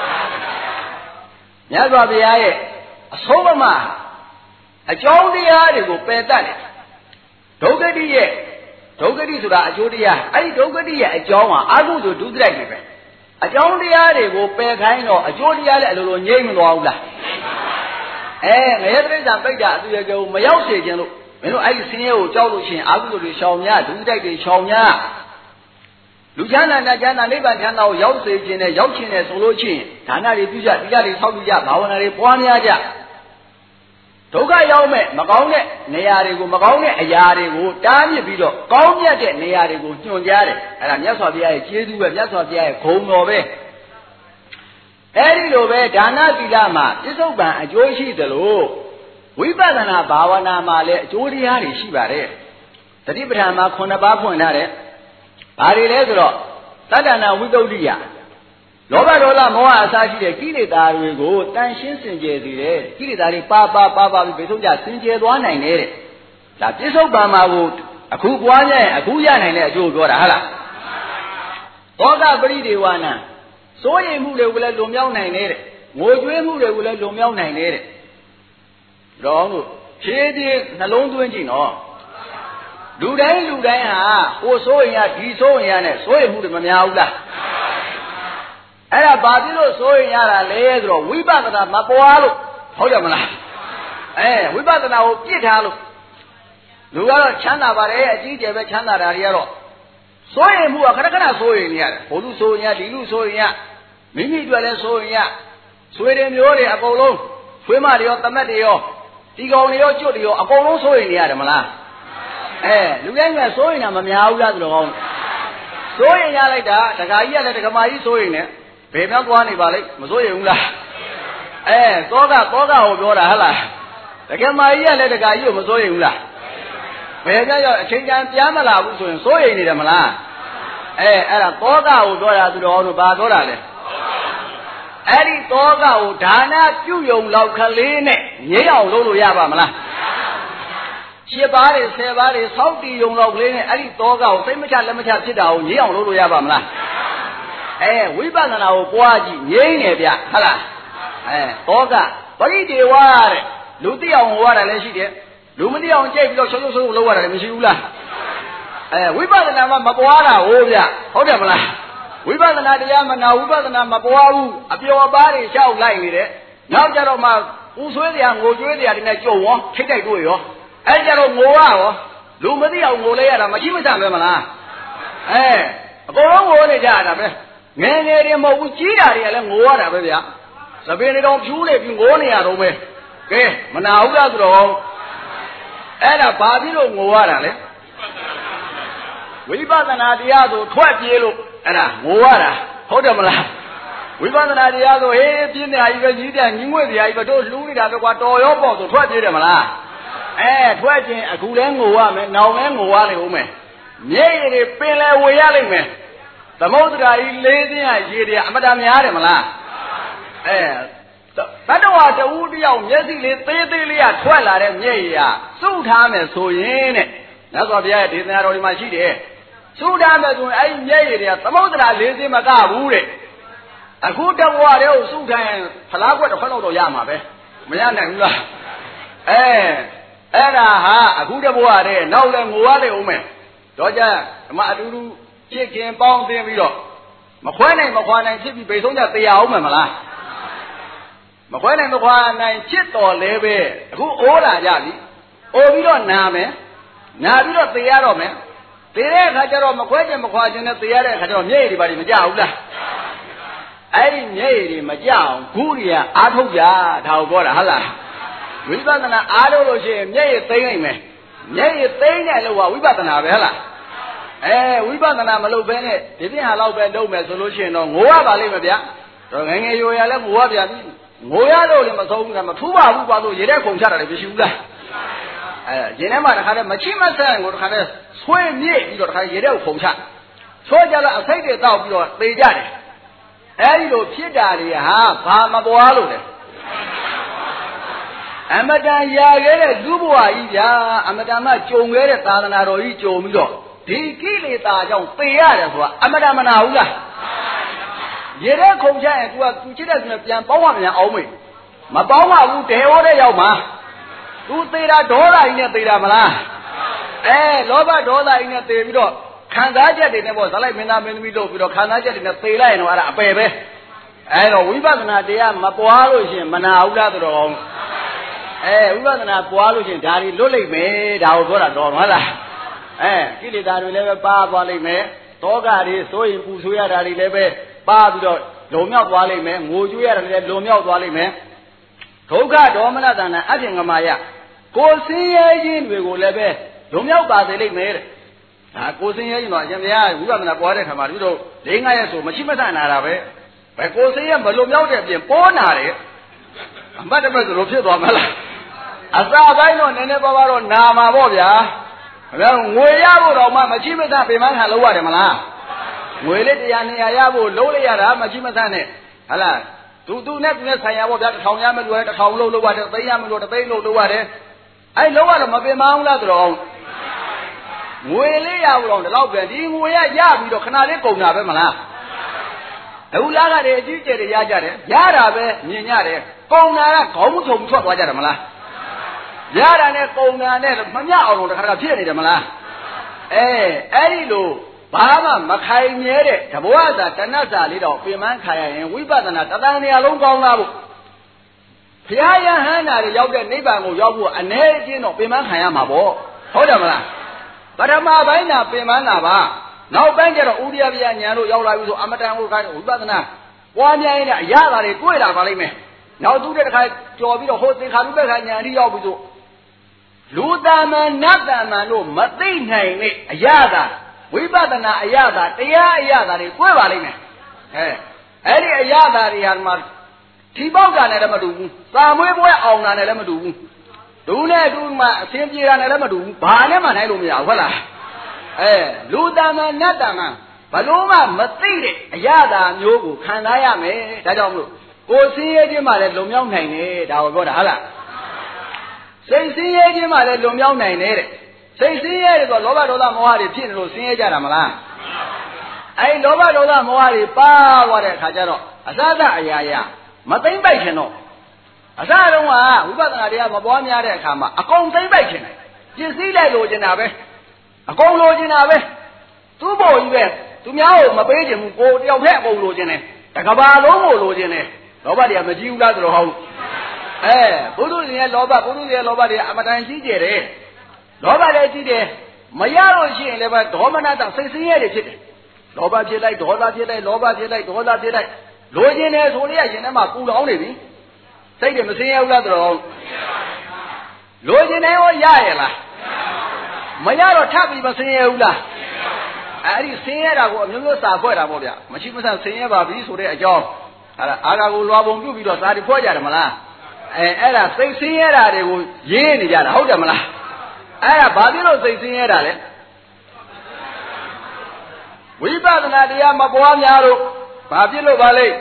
မြတ်စွာဘုရားရဲ့အဆုံးအမအကြောင်းတရားတွေကိုပယ်တတ်တယ်ဒုက္ခတိရဲ့ဒုက္ခတိဆိုတာအကျိုးတရားအဲ့ဒီဒုက္ခတိရဲ့အကြောင်းဟာအာဟုဆိုဒုစရိုက်တွေပဲအကြောင်းတရားတွေကိုပယ်ခိုင်းတော့အကျိုးတရားလည်းအလိုလိုငြိမ့်မသွားဘူးလားအဲငရဲတိရစ္ဆာန်ပိဋကအတူရကကိုမရောက်စေခြင်းလို့မင်းတို့အဲ့ဒီဆင်းရဲကိုကြောက်လို့ရှိရင်အာဟုတွေရှောင်များဒုစရိုက်တွေရှောင်များလူချမ်းသာနဲ့ချမ်းသာနိဗ္ဗာန်ချမ်းသာကိုရောက်စေခြင်းနဲ့ရောက်ခြင်းနဲ့ဆိုလို့ရှိရင်ဒါနတွေပြုကြသီလတွေဆောက်ကြဘာဝနာတွေပွားများကြဒုက္ခရောက်မဲ့မကောင်းတဲ့နေရာတွေကိုမကောင်းတဲ့အရာတွေကိုတားမြစ်ပြီးတော့ကောင်းမြတ်တဲ့နေရာတွေကိုညွှန်ကြားတယ်အဲ့ဒါမြတ်စွာဘုရားရဲ့ကျေးဇူးပဲမြတ်စွာဘုရားရဲ့ဂုဏ်တော်ပဲအဲ့ဒီလိုပဲဒါနသီလမှာပြစ္ဆုတ်ပံအကျိုးရှိသလိုဝိပဿနာဘာဝနာမှာလည်းအကျိုးတရားတွေရှိပါတယ်တတိပဋ္ဌာန်မှာခုနှစ်ပါးဖွင့်ထားတယ်ဘာတွေလဲဆိုတော့သတ္တနာဝိသုဒ္ဓိယလောဘဒေါသမောဟအစရှိတဲ့ကိလေသာတွေကိုတန်ရှင်းစင်ကြယ်စေတယ်ကိလေသာတွေပါပါပါပါပြီးဘေဆုံးကြစင်ကြယ်သွားနိုင်တယ်တဲ့ဒါပြစ္ဆုတ်ပံမှာကိုအခုပွားများရင်အခုရနိုင်တဲ့အကျိုးပြောတာဟုတ်လားသောကပရိဒေဝနာစိုးရိမ်မှုတွေကိုလည်းလွန်မြောက်နိုင်တယ်တဲ့ငိုကြွေးမှုတွေကိုလည်းလွန်မြောက်နိုင်တယ်တဲ့တော့လို့ဖြည်းဖြည်းနှလုံးသွင်းကြည့်နော်လူတိုင်းလူတိုင်းဟာဟိုစိုးရင်ရဒီစိုးရင်ရနဲ့စိုးရင်မှုတွေမများဘူးလားအဲ့ဒါဘာဖြစ်လို့စိုးရင်ရတာလဲဆိုတော့ဝိပဿနာမပွားလို့ဟုတ်တယ်မလားအဲဝိပဿနာကိုပြစ်ထားလို့လူကတော့ချမ်းသာပါတယ်အကြီးကျယ်ပဲချမ်းသာတာတွေကတော့စိုးရင်မှုကခဏခဏစိုးရင်နေရတယ်ဘိုလ်လူစိုးရင်ရဒီလူစိုးရင်ရမိမိတို့လည်းစိုးရင်ရဆွေတွေမျိုးတွေအကုန်လုံးဆွေးမတွေရောတမက်တွေရောဒီကောင်တွေရောကျွတ်တွေရောအကုန်လုံးစိုးရင်နေရတယ်မလားအဲလူတိုင်းကစိုးရင်တာမများဘူးလားဆိုတော့ကောင်းစိုးရင်ရလိုက်တာဒကာကြီးကလည်းဒကမာကြီးစိုးရင်နဲ့ဘယ်ပြောင်းသွားနေပါလိမ့်မစိုးရင်ဘူးလားအဲသောကသောကကိုပြောတာဟဟလားဒကမာကြီးကလည်းဒကာကြီးကိုမစိုးရင်ဘူးလားဘယ်ပြောင်းရောက်အချိန်ကျန်ပြန်မလာဘူးဆိုရင်စိုးရင်နေတယ်မလားအဲအဲ့ဒါသောကကိုပြောတာသူတော်ကောင်းတို့ဘာပြောတာလဲအဲ့ဒီသောကကိုဒါနပြုယုံလောက်ကလေးနဲ့ငြိမ်းအောင်လုပ်လို့ရပါမလားရှစ်ပါးတွေဆယ်ပါးတွေစောက်တီယုံလောက်ကလေးနဲ့အဲ့ဒီသောကကိုစိတ်မချလက်မချဖြစ်တာကိုငြိမ်းအောင်လုပ်လို့ရပါမလားအဲဝိပဿနာကိုပွားကြည့်ငြိမ်းတယ်ဗျဟုတ်လားအဲသောကပရိဒေဝတဲ့လူသိအောင်ဟောတာလည်းရှိတယ်လူမသိအောင်ကြိတ်ပြီးတော့ရှုပ်ရှုပ်ရှုပ်လုပ်ရတာလည်းမရှိဘူးလားအဲဝိပဿနာမှမပွားတာဟိုဗျဟုတ်တယ်မလားဝိပဿနာတရားမနာဝိပဿနာမပွားဘူးအပျော်အပါးတွေလျှောက်လိုက်နေတယ်နောက်ကြတော့မှဦးဆွေးတရားငိုကြွေးတရားတွေနဲ့ကြုံရောထိတ်တိုက်တို့ရောအဲကြတော့ငိုရရောလူမသိအောင်ငိုလဲရတာမရှိမချပဲမလားအဲအကုန်လုံးငိုနေကြတာပဲငယ်ငယ်တွေမဟုတ်ဘူးကြီးတာတွေကလည်းငိုရတာပဲဗျသပင်တွေတော့ဖြူးနေပြီးငိုနေရတော့ပဲကဲမနာဘူးလားဆိုတော့အဲ့ဒါဘာဖြစ်လို့ငိုရတာလဲဝိပဿနာတရားဆိုထွက်ပြေးလို့အဲ့ဒါငိုရတာဟုတ်တယ်မလားဝိပဿနာတရားဆိုဟေးပြင်းနေတာကြီးပဲကြီးတယ်ညီငွေ့တရားကြီးပဲတို့လှူးနေတာပဲကွာတော်ရောပေါ့ဆိုထွက်ပြေးတယ်မလားအဲထွက်ခြင်းအခုလဲငိုရမယ်နောင်လဲငိုရလိမ့်ဦးမယ်မျက်ရည်တွေပင်လဲဝေရလိမ့်မယ်သမုဒ္ဒရာကြီးလေးစင်းရရေတွေအမတများတယ်မလားအဲတတ္တဝါတဦးတယောက်မျက်စိလေးသေးသေးလေးကထွက်လာတဲ့မျက်ရည်ကစုထားမယ်ဆိုရင်တဲ့မြတ်စွာဘုရားရဲ့ဒေသနာတော်ဒီမှာရှိတယ်စုထားမယ်ဆိုရင်အဲ့ဒီမျက်ရည်တွေကသမုဒ္ဒရာလေးစင်းမကဘူးတဲ့အခုတဘဝတည်းကိုစုထားရင်ဖလားခွက်တစ်ခွက်တော့ရမှာပဲမရနိုင်ဘူးလားအဲအဲ့ဒါဟာအခုတဘဝတည်းနောက်လည်းငိုရလိမ့်ဦးမယ်တော့ကြဓမ္မအတူတူချစ်ခင်ပေါင်းသင်းပြီးတော့မခွဲနိုင်မခွာနိုင်ဖြစ်ပြီးဘေဆုံးကြတရားအောင်မယ်မလားမခွဲနိုင်မခွာနိုင်ဖြစ်တော်လဲပဲအခုအိုးလာကြပြီအိုးပြီးတော့နာမယ်နာပြီးတော့သေရတော့မယ်သေတဲ့အခါကျတော့မခွဲခြင်းမခွာခြင်းနဲ့သေရတဲ့အခါကျတော့မျက်ရည်တွေပါမကြဘူးလားအဲ့ဒီမျက်ရည်တွေမကြအောင်ဂုရိယအားထုတ်ကြဒါကိုပြောတာဟုတ်လားဝိပဿနာအားထုတ်လို့ရှိရင်မျက်ရည်သိမ့်နိုင်မယ်မျက်ရည်သိမ့်တဲ့လို့ကဝိပဿနာပဲဟုတ်လားအဲဝိပဿနာမလုပ်ဘဲနဲ့ဒီပြင်ဟာလောက်ပဲလုပ်မယ်ဆိုလို့ရှိရင်တော့ငိုရပါလိမ့်မယ်ဗျာတော့ငယ်ငယ်ရွယ်ရလဲငိုရဗျာငိုရလို့လည်းမဆုံးဘူးကမထူးပါဘူးပါလို့ရေတဲ့ခုံချတာလည်းမရှိဘူးလားအဲရင်ထဲမှာတခါတည်းမချိမဆန့်ကိုတခါတည်းဆွေးမြစ်ပြီးတော့တခါရေတဲ့ကိုခုံချဆွဲကြတော့အစိတ်တွေတောက်ပြီးတော့သေကြတယ်အဲဒီလိုဖြစ်တာတွေဟာဘာမပွားလို့လဲအမတန်ရာခဲ့တဲ့လူဘဝကြီးဗျာအမတန်မှကြုံခဲ့တဲ့သာသနာတော်ကြီးကြုံပြီးတော့ဒီကိလေသာကြောင့်သေရတယ်ဆိုတာအမတန်မနာဘူးလားရေတဲ့ခုံချရင် तू က तू ချစ်တဲ့သူနဲ့ပြန်ပေါင်းရမြန်အောင်မေးမပေါင်းပါဘူးဒေဟောတဲ့ရောက်မှာ तू သေတာဒေါသကြီးနဲ့သေတာမလားအဲလောဘဒေါသကြီးနဲ့သေပြီးတော့ခံစားချက်တွေနဲ့ပေါ့ဇလိုက်မင်းသားမင်းသမီးတို့ပြီးတော့ခံစားချက်တွေနဲ့သေလိုက်ရင်တော့အဲ့ဒါအပယ်ပဲအဲတော့ဝိပဿနာတရားမပွားလို့ရှိရင်မနာဘူးလားဆိုတော့အဲဝိပဿနာပွားလို့ရှိရင်ဒါတွေလွတ်လိမ့်မယ်ဒါကိုပြောတာတော့ဟုတ်လားအဲကိလေသာတွေလည်းပဲပါသွားလိမ့်မယ်တောကတွေစိုးရင်ပူဆွေးရတာတွေလည်းပဲပါပြီးတော့လုံမြောက်သွားလိမ့်မယ်ငိုကြွေးရတာတွေလည်းလုံမြောက်သွားလိမ့်မယ်ဒုက္ခဒေါမနတနာအပြင်ငမာယကိုယ်ဆင်းရဲခြင်းတွေကိုလည်းပဲလုံမြောက်ပါစေလိမ့်မယ်တဲ့ဒါကိုယ်ဆင်းရဲခြင်းတော့အရှင်ဘုရားဝိပဿနာပွားတဲ့ခါမှာဒီလို၄၅ရက်ဆိုမရှိမဆန့်နာတာပဲဘယ်ကိုယ်ဆင်းရဲမလုံမြောက်တဲ့အပြင်ပေါ်နာတယ်အမှတ်တမဲ့ဆိုလို့ဖြစ်သွားမလားအစာပိုင်းတော့နည်းနည်းပါးပါးတော့နာမှာပေါ့ဗျာခင်ဗျားငွေရဖို့တော့မှမရှိမဆန့်ပြင်ပန်းခံလုပ်ရတယ်မလားငွေလေးတရားနေရာရဖို့လုံးလိုက်ရတာမရှိမဆန့်နဲ့ဟလားသူသူနဲ့သူနဲ့ဆိုင်ရပေါ့ဗျာတစ်ထောင်ရမယ်လို့တစ်ထောင်လုံးလုပ်ရတယ်သိရမယ်လို့တစ်သိန်းလုံးလုပ်ရတယ်အဲ့လုံးရတော့မပင်မအောင်လားဆိုတော့ငွေလေးရဖို့တော့ဒီလောက်ပဲဒီငွေရရပြီးတော့ခဏလေးကုန်တာပဲမလားအခုလာကတည်းအကြီးကျယ်တွေရကြတယ်ရတာပဲမြင်ရတယ်ကုန်တာကခေါင်းထုံထွက်သွားကြတယ်မလားရတာနဲ့ကုန်တာနဲ့မမျှအောင်တော့တခါတခါဖြစ်နေတယ်မလားအဲအဲ့ဒီလိုဘာမှမခိုင်မြဲတဲ့တဘောသာတဏ္ဍစာလေးတော့ပြင်ပန်းခါရရင်ဝိပဿနာတသံနေရာလုံးကောင်းလာဖို့ဘုရားယဟန္တာတွေရောက်တဲ့နိဗ္ဗာန်ကိုရောက်ဖို့အနေအချင်းတော့ပြင်ပန်းခံရမှာပေါ့ဟုတ်တယ်မလားပထမပိုင်းကပြင်ပန်းတာပါနောက်ပိုင်းကျတော့ဥရိယပြညာတို့ရောက်လာပြီဆိုအမတန်ကိုခိုင်းဝိပဿနာပွားများရင်အရသာတွေတွေ့လာပါလိမ့်မယ်နောက်သူတဲ့တစ်ခါကြော်ပြီးတော့ဟိုသင်္ခါရုပ္ပခညာအထိရောက်ပြီဆိုလူတမန်နတ်တမန်တို့မသိနိုင်တဲ့အရသာဝိပဿနာအရသာတရားအရသာတွေတွေ့ပါလိမ့်မယ်အဲအဲ့ဒီအရသာတွေဟာမှဒီပေါက်တာနဲ့လည်းမတူဘူးသာမွေးပွဲအောင်တာနဲ့လည်းမတူဘူးဒူးနဲ့ဒူးမှအစင်ပြေတာနဲ့လည်းမတူဘူးဘာနဲ့မှနိုင်လို့မရဘူးဟုတ်လားအဲလူတမန်နတ်တမန်ဘလို့မှမသိတဲ့အရသာမျိုးကိုခံစားရမယ်ဒါကြောင့်မလို့ကိုယ်ဆင်းရဲခြင်းမှလည်းလွန်မြောက်နိုင်တယ်ဒါကိုပြောတာဟုတ်လားစိတ်ဆင်းရဲခြင်းမှလည်းလွန်မြောက်နိုင်တယ်တဲ့စိတ်ဆင်းရဲတယ်ဆိုလောဘဒေါသမောဟတွေဖြစ်နေလို့ဆင်းရဲကြတာမလားအဲလောဘဒေါသမောဟတွေပါသွားတဲ့အခါကျတော့အစစအရာရာမသိမ့်ပိုက်ခင်တော့အစတုန်းကဝိပဿနာတရားမပွားများတဲ့အခါမှာအကုန်သိမ့်ပိုက်ခင်တယ်ပြည့်စည်လိုက်လို့ကျင်တာပဲအကုန်လိုချင်တာပဲသူ့ဘို့ကြီးပဲသူများကိုမပေးချင်ဘူးကိုတယောက်တည်းအကုန်လိုချင်တယ်တကဘာလုံးကိုလိုချင်တယ်လောဘတရားမကြည့်ဘူးလားဆိုတော့ဟုတ်အဲဘုသူရှင်ရဲ့လောဘဘုသူရှင်ရဲ့လောဘတွေအမတန်ကြီးကျယ်တယ်လောဘလည်းကြီးတယ်မရလို့ရှိရင်လည်းပဲဒေါမနတစိတ်ဆင်းရဲတွေဖြစ်တယ်လောဘဖြစ်လိုက်ဒေါသဖြစ်လိုက်လောဘဖြစ်လိုက်ဒေါသဖြစ်လိုက်လိုချင်တယ်ဆိုရရင်ထဲမှာပူလောင်နေပြီစိတ်တွေမဆင်းရဲဘူးလားဆိုတော့လိုချင်တယ်ရောရရလားမရတော့ထပ်ပြီးမဆင်းရဲဘူးလားအဲ့ဒီဆင်းရဲတာကိုအမျိုးမျိုးစာဖွဲ့တာပေါ့ဗျမရှိမဆန်ဆင်းရဲပါပြီဆိုတဲ့အကြောင်းအဲ့ဒါအာဃာကိုလွာပုံပြုတ်ပြီးတော့စာတွေဖွဲ့ကြတယ်မလားအဲအဲ့ဒါစိတ်ဆင်းရဲတာတွေကိုရေးနေကြတာဟုတ်တယ်မလားအဲ့ဒါဘာဖြစ်လို့စိတ်ဆင်းရဲတာလဲဝိပဿနာတရားမပွားများလို့ဘာဖြစ်လို့ပါလဲ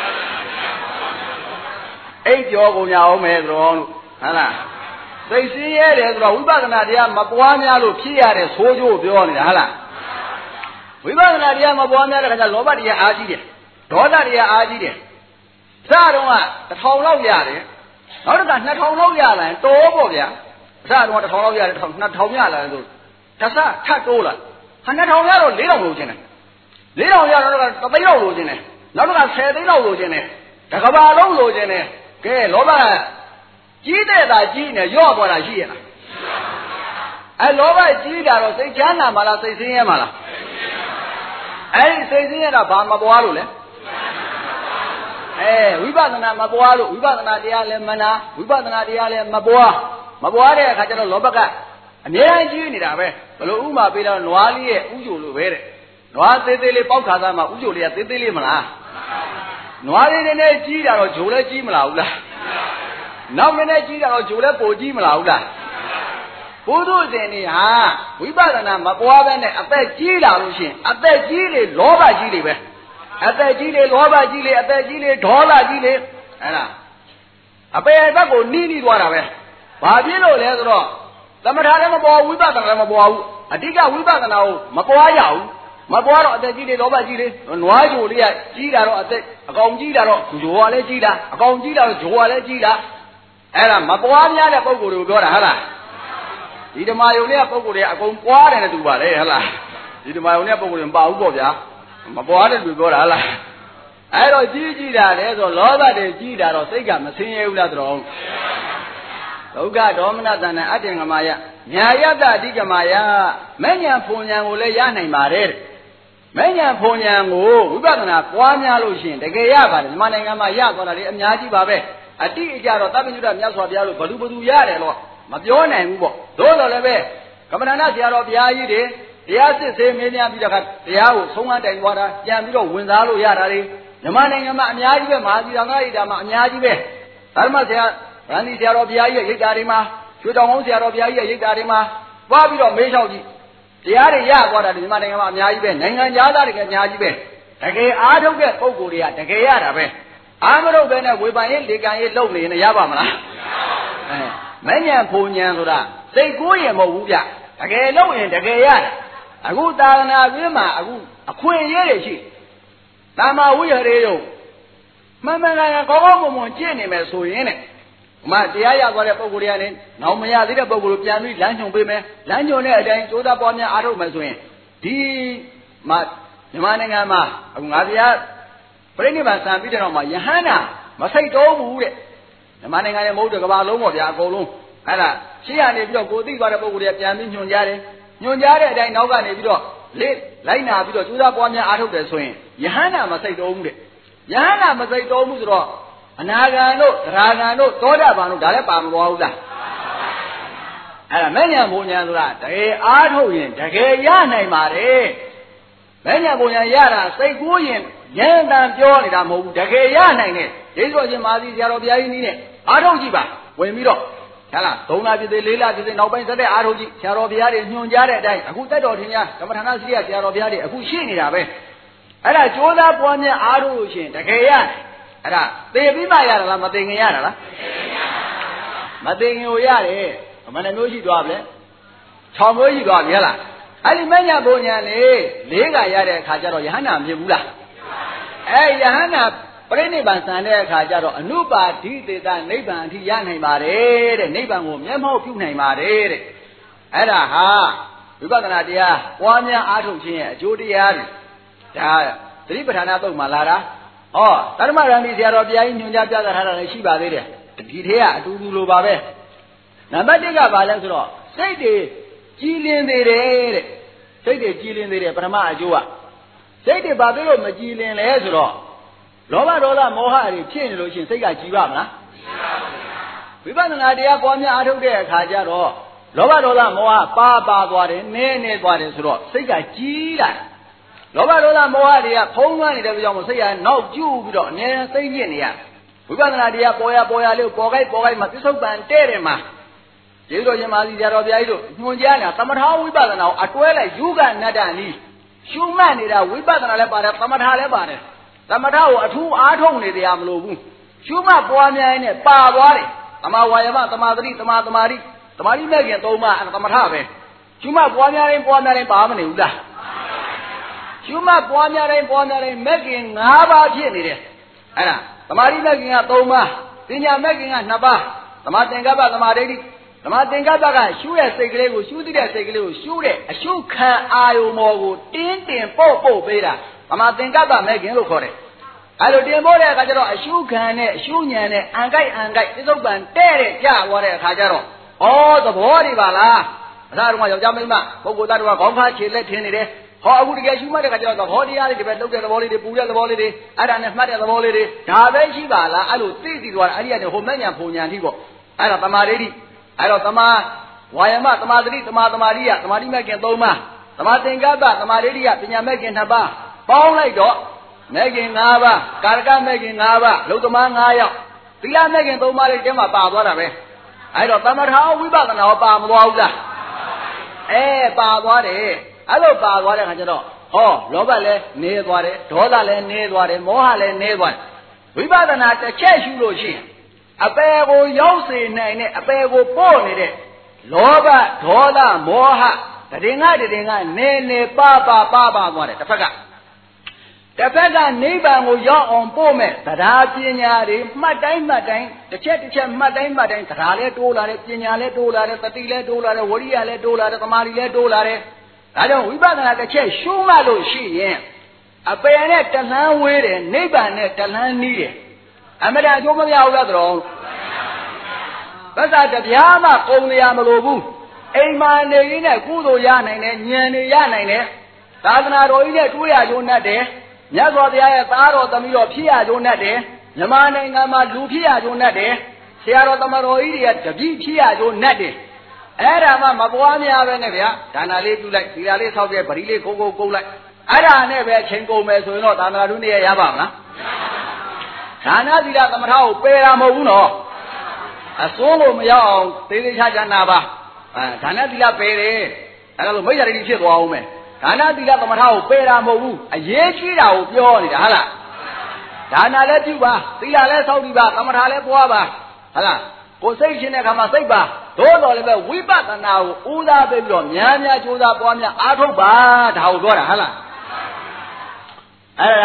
အိပ်ကျော်ကုန်ကြအောင်မယ်ဆိုတော့ဟုတ်လားစိတ်ဆင်းရဲတယ်ဆိုတော့ဝိပဿနာတရားမပွားများလို့ဖြစ်ရတဲ့ဆိုးကျိုးပြောနေတာဟုတ်လားဝိပဿနာတရားမပွားများတဲ့ခါကျလောဘတရားအားကြီးတယ်ဒေါသတရားအားကြီးတယ်စတော့ကတစ်ထောင်လောက်ရတယ်နောက်တစ်ခါနှစ်ထောင်လောက်ရလာရင်တော်ပေါ့ဗျာစတော့တစ်ထောင်လောက်ရတယ်နှစ်ထောင်ရလာရင်ဆိုတဆထပ်တိုးလာဟာနှစ်ထောင်ရတော့လေးထောင်လိုချင်တယ်လေးထောင်ရတော့တစ်သိန်းလောက်လိုချင်တယ်နောက်တစ်ခါဆယ်သိန်းလောက်လိုချင်တယ်တကဘာလုံးလိုချင်တယ်ကဲလောဘကြီးတဲ့တာကြီးနေရော့ပေါ်တာရှိရလားအဲလောဘကြီးတာတော့စိတ်ချမ်းသာမှလားစိတ်ဆင်းရဲမှလားအဲဒီစိတ်ဆင်းရဲတာဘာမပွားလို့လဲအဲဝိပဿနာမပွားလို့ဝိပဿနာတရားလည်းမနာဝိပဿနာတရားလည်းမပွားမပွားတဲ့အခါကျတော့လောဘကအမြဲတမ်းကြီးနေတာပဲဘယ်လိုဥမာပေးတော့နွားလေးရဲ့ဥကြိုလိုပဲတဲ့နွားသေးသေးလေးပေါက်ခါသားမှာဥကြိုလေးကသေးသေးလေးမလားနွားလေးနည်းနည်းကြီးတာတော့ဂျိုလည်းကြီးမလားဘူးလားနောက်နည်းနည်းကြီးတာတော့ဂျိုလည်းပိုကြီးမလားဘူးလားဘုသူရှင်နေဟာဝိပဿနာမပွားဘဲနဲ့အသက်ကြီးလာလို့ရှိရင်အသက်ကြီးလေလောဘကြီးလေပဲအသက်ကြီးလေလောဘကြီးလေအသက်ကြီးလေဒေါသကြီးလေအဲ့ဒါအပေဘက်ကိုနီးနီးသွားတာပဲဘာဖြစ်လို့လဲဆိုတော့သမထလည်းမပွားဝိပဿနာလည်းမပွားဘူးအဓိကဝိပဿနာကိုမပွားရဘူးမပွားတော့အသက်ကြီးလေလောဘကြီးလေနွားဂျိုလေးကကြီးတာတော့အသက်အကောင်ကြီးတာတော့ဂျိုကလည်းကြီးတာအကောင်ကြီးတာတော့ဂျိုကလည်းကြီးတာအဲ့ဒါမပွားများတဲ့ပုံကိုယ်တွေကိုပြောတာဟုတ်လားဒီဓမ္မယုံတဲ့ပုံကိုယ်တွေအကုန်ပွားတယ်နဲ့တူပါလေဟုတ်လားဒီဓမ္မယုံတဲ့ပုံကိုယ်တွေမပါဘူးပေါ့ဗျာမပွားတဲ့လူပြောတာဟုတ်လားအဲ့တော့ကြီးကြီးတာလေဆိုလောဘတွေကြီးတာတော့စိတ်ကမဆင်းရဲဘူးလားတော်ဒုက္ခဒေါမနတဏ္ဍအတ္တင်္ဂမယညာယတ္တအဓိကမယမဲ့ညာဖုန်ညာကိုလည်းရနိုင်ပါတယ်မဲ့ညာဖုန်ညာကိုဝိပဿနာပွားများလို့ရှိရင်တကယ်ရပါတယ်မြန်မာနိုင်ငံမှာရသွားတာလေအများကြီးပါပဲအတိအကျတော့သဗ္ဗညုတမြတ်စွာဘုရားလို့ဘလူဘလူရတယ်လို့မပြောနိုင်ဘူးပေါ့သို့တော်လည်းပဲကမ္မဋ္ဌာန်းဆရာတော်ဘုရားကြီးတွေတရားစစ်ဆေးမင်းများပြီးတော့တရားကိုဆုံးမတိုင်သွားတာပြန်ပြီးတော့ဝင်စားလို့ရတာလေမြန်မာနိုင်ငံမှာအများကြီးပဲမဟာသီလငါးဣတာမှာအများကြီးပဲဓမ္မဆရာဗန္ဒီဆရာတော်ဘုရားကြီးရဲ့ရိပ်သာတွေမှာရွှေတောင်ကုန်းဆရာတော်ဘုရားကြီးရဲ့ရိပ်သာတွေမှာသွားပြီးတော့မေးလျှောက်ကြည့်တရားတွေရသွားတာဒီမြန်မာနိုင်ငံမှာအများကြီးပဲနိုင်ငံသားတွေကအများကြီးပဲတကယ်အားထုတ်တဲ့ပုံကိုယ်တွေကတကယ်ရတာပဲအာမရုပ်ပဲနဲ့ဝေဖန်ရေးလေကံရေးလုပ်နေရင်ရပါမလားအဲမဉ္ဇဉ်ဖုန်ဉ္ဇဉ်ဆိုတာစိတ်ကိုးရင်မဟုတ်ဘူးဗျတကယ်လုပ်ရင်တကယ်ရတယ်အခုသာသနာ့အတွင်းမှာအခုအခွင့်အရေးတွေရှိတာမဝိဟရေယမှန်မှန်ကန်ကန်ကောင်းကောင်းမွန်မွန်ကျင့်နေမယ်ဆိုရင်တဲ့မတရားရသွားတဲ့ပုဂ္ဂိုလ်တွေကလည်းနောက်မရသေးတဲ့ပုဂ္ဂိုလ်ကိုပြန်ပြီးလမ်းညွှန်ပေးမယ်လမ်းညွှန်တဲ့အတိုင်းကြိုးစားပွားများအားထုတ်မယ်ဆိုရင်ဒီမှာမြန်မာနိုင်ငံမှာအခုငါဗျာပြိဋိဘံစံပြီးတဲ့တော့မှယဟန္တာမစိတ်တော့ဘူးတဲ့မြန်မာနိုင်ငံရဲ့မဟုတ်တဲ့ကမ္ဘာလုံးပေါ့ဗျာအကုန်လုံးအဲ့ဒါရှေ့ကနေပြီးတော့ကိုသိသွားတဲ့ပုဂ္ဂိုလ်တွေကပြန်ပြီးညွှန်ကြားတယ်ညွှန်ကြားတဲ့အတိုင်းနောက်ကနေပြီးတော့လေလိုက်နာပြီးတော့ကြိုးစားပွားများအားထုတ်တယ်ဆိုရင်ယဟန္တာမစိတ်တော့ဘူးတဲ့ယဟန္တာမစိတ်တော်မှုဆိုတော့အနာဂံတို့သရဂံတို့သောတာပန်တို့ဒါလည်းပါမသွားဘူးလားအဲ့ဒါမဲ့ညာဘုံညာဆိုတာတကယ်အားထုတ်ရင်တကယ်ရနိုင်ပါတယ်မဲ့ညာဘုံညာရတာစိတ်ကူးရင်ရန်တန်ပြောနေတာမဟုတ်ဘူးတကယ်ရနိုင်တယ်ဒေသတော်ရှင်မာသီဆရာတော်ဘုရားကြီးနည်းနဲ့အားထုတ်ကြည့်ပါဝင်ပြီးတော့ဟဲ့လားသုံးလပြည့်သေးလေးလပြည့်သေးနောက်ပိုင်းစတဲ့အားထုတ်ကြည့်ဆရာတော်ဘုရားတွေညွှန်ကြားတဲ့အတိုင်းအခုတက်တော်ထင်များကမ္မထာနာစီရဆရာတော်ဘုရားတွေအခုရှိနေတာပဲအဲ့ဒါကြိုးစားပွားများအားထုတ်လို့ရှိရင်တကယ်ရအဲ့ဒါသေပြီးမှရတာလားမသိခင်ရတာလားမသိခင်ကိုရတယ်အမှန်တမျိုးရှိသွားပြီခြောက်မျိုးရှိသွားပြီဟဲ့လားအဲ့ဒီမညာဘုံညာလေလေးကရတဲ့အခါကျတော့ယဟန္တာမဖြစ်ဘူးလားအဲ့ယဟန္တာပြိဋိဘံစံတဲ့အခါကျတော့အနုပါဒိတေတနိဗ္ဗာန်အထိရနိုင်ပါတယ်တဲ့နိဗ္ဗာန်ကိုမျက်မှောက်ပြုနိုင်ပါတယ်တဲ့အဲ့ဒါဟာဝိပဿနာတရားပွားများအားထုတ်ခြင်းရဲ့အကျိုးတရားတွေဒါသတိပဋ္ဌာန်သုတ်မှာလာတာဟောသတ္တမရံဒီဆရာတော်ဘုရားကြီးညွှန်ကြားပြသထားတာလည်းရှိပါသေးတယ်ဒီထဲကအတူတူလိုပါပဲနံပါတ်တစ်ကဘာလဲဆိုတော့စိတ်တွေကြည်လင်သေးတယ်တဲ့စိတ်တွေကြည်လင်သေးတယ်ပထမအကျိုးကစိတ်တွေဘာဖြစ်လို့မကြည်လင်လဲဆိုတော့လောဘဒေါသမောဟတွေဖြစ်နေလို့ရှိရင်စိတ်ကကြည်ပါမလားမကြည်ပါဘူးဝိပဿနာတရားပွားများအားထုတ်တဲ့အခါကျတော့လောဘဒေါသမောဟပါပါသွားတယ်နည်းနည်းသွားတယ်ဆိုတော့စိတ်ကကြည်လာလောဘဒေါသမောဟတွေကဖုံးလွှမ်းနေတဲ့ကြောင့်စိတ်ကနောက်ကျူးပြီးတော့အနည်းစိတ်ညစ်နေရဝိပဿနာတရားပေါ်ရပေါ်ရလေးပေါ်ခိုက်ပေါ်ခိုက်မှာသစ္ဆုတ်ပံတဲ့တယ်မှာကျေးဇူးတော်ရှင်မာသီဆရာတော်ဘုရားကြီးတို့ညွှန်ကြားနေတာသမထဝိပဿနာကိုအတွဲလိုက်ယူကနတ္တနီးရှုမှတ်နေတာဝိပဿနာလည်းပါတယ်သမထလည်းပါတယ်သမထကိုအထူးအားထုတ်နေတရားမလို့ဘူးရှုမှတ်ပွားများနေပါသွားတယ်သမာဝါယမသမာသတိသမာသမာဓိသမာဓိမဲ့ခင်သုံးပါးအဲ့သမထပဲရှုမှတ်ပွားများရင်ပွားများရင်ပါမနေဘူးလားရှုမှတ်ပွားများတိုင်းပွားများတိုင်းမဲ့ခင်၅ပါးဖြစ်နေတယ်အဲ့ဒါသမာဓိမဲ့ခင်က၃ပါးပညာမဲ့ခင်က၂ပါးသမာသင်္ကပ္ပသမာဓိဋ္ဌိသမာသင်္ကပ္ပကရှုတဲ့စိတ်ကလေးကိုရှုသိတဲ့စိတ်ကလေးကိုရှုတဲ့အရှုခံအာယုံမောကိုတင်းတင်ပို့ပို့ပေးတာသမာသင်္ကပ္ပမဲ့ခင်လို့ခေါ်တယ်အဲ့လိုတင်ပို့တဲ့အခါကျတော့အရှုခံနဲ့အရှုဉဏ်နဲ့အံကြိုက်အံကြိုက်သစ္ဆုတ်ပံတဲ့တဲ့ကြသွားတဲ့အခါကျတော့ဩသဘောတွေပါလားအသာတော့ယောက်ျားမိန်းမပုဂ္ဂိုလ်သားတွေကခေါင်းခါခြေလက်ထင်းနေတယ်ဟောအခုတကယ်ရှုမှတ်တဲ့ခါကျတော့သဘောတရားတွေတပည့်လှုပ်တဲ့သဘောလေးတွေပူတဲ့သဘောလေးတွေအဲ့ဒါနဲ့မှတ်တဲ့သဘောလေးတွေဒါပဲရှိပါလားအဲ့လိုသိသိသွားတာအဲ့ဒီကနေဟိုမဲ့ညာဖုန်ညာတိပေါ့အဲ့တော့သမာဓိအဲ့တော့သမာဝါယမသမာဓိသမာသမာဓိယသမာဓိမဲ့ခင်၃ပါးသမာသင်္ကပ္ပသမာဓိဋ္ဌိယပညာမဲ့ခင်၂ပါးပေါင်းလိုက်တော့မဲ့ခင်၅ပါးကာရကမဲ့ခင်၅ပါးလုံသမား၅ယောက်သီလမဲ့ခင်၃ပါးလေးတဲမှာပါသွားတာပဲအဲ့တော့သမထဝိပဿနာရောပါမသွားဘူးလားအဲပါသွားတယ်အဲ့လိုပါသွားတဲ့ခါကျတော့ဟောလောဘလည်းနေသွားတယ်ဒေါသလည်းနေသွားတယ်မောဟလည်းနေသွားတယ်ဝိပဿနာတစ်ချက်ရှုလို့ရှိရင်အပယ်ကိုရောက်စေနိုင်တဲ့အပယ်ကိုပို့နေတဲ့လောဘဒေါသမောဟတရင်ကတရင်ကနေနေပါပါပါပါသွားတယ်တစ်ဖက်ကတစ်ဖက်ကနိဗ္ဗာန်ကိုရောက်အောင်ပို့မဲ့တရားပညာတွေမှတ်တိုင်းမှတ်တိုင်းတစ်ချက်တစ်ချက်မှတ်တိုင်းမှတ်တိုင်းတရားလည်းတိုးလာတယ်ပညာလည်းတိုးလာတယ်သတိလည်းတိုးလာတယ်ဝိရိယလည်းတိုးလာတယ်သမာဓိလည်းတိုးလာတယ်ဒါကြောင့်ဝိပဿနာတစ်ချက်ရှုမှတ်လို့ရှိရင်အပယ်နဲ့တလန်းဝေးတယ်နိဗ္ဗာန်နဲ့တလန်းနီးတယ်အမှန်တရားအကျိုးမရဘူးလားတော်သစ္စာတပြားမှကုန်ရမလို့ဘူးအိမ်မာနေရင်းနဲ့ကုသိုလ်ရနိုင်တယ်ဉာဏ်နေရနိုင်တယ်သာသနာတော်ကြီးနဲ့တွေ့ရကြုံတတ်တယ်မြတ်စွာဘုရားရဲ့သားတော်သမီးတော်ဖြစ်ရကြုံတတ်တယ်မြန်မာနိုင်ငံမှာလူဖြစ်ရကြုံတတ်တယ်ဆရာတော်သမတော်ကြီးတွေကတပည့်ဖြစ်ရကြုံတတ်တယ်အဲ့ဒါမှမပွားများပဲနဲ့ဗျာဒါနာလေးပြုလိုက်သီလလေးဆောက်ပြပရိလေးကိုကိုကုတ်လိုက်အဲ့ဒါနဲ့ပဲချိန်ကုန်မယ်ဆိုရင်တော့သာသနာတော်နေရရပါမလားဒါနာသီလသမထကိုပယ်တာမဟုတ်ဘူးနော်အစိုးလို့မရောက်အောင်သေးသေးချာချာနာပါအဲဒါနာသီလပယ်တယ်အဲ့ဒါလို့မိစ္ဆာဒိဋ္ဌိဖြစ်သွားအောင်မယ်ဒါနာသီလသမထကိုပယ်တာမဟုတ်ဘူးအရေးကြီးတာကိုပြောနေတာဟုတ်လားဒါနာလည်းပြုပါသီလလည်းဆောက်ပြီးပါသမထလည်းပွားပါဟုတ်လားကိုစိတ်ရှင်တဲ့အခါမှာစိတ်ပါသို့တော်လည်းပဲဝိပဿနာကိုဦးစားပေးပြီးတော့များများကြိုးစားပွားများအားထုတ်ပါဒါကိုပြောတာဟုတ်လားအဲ့ဒါ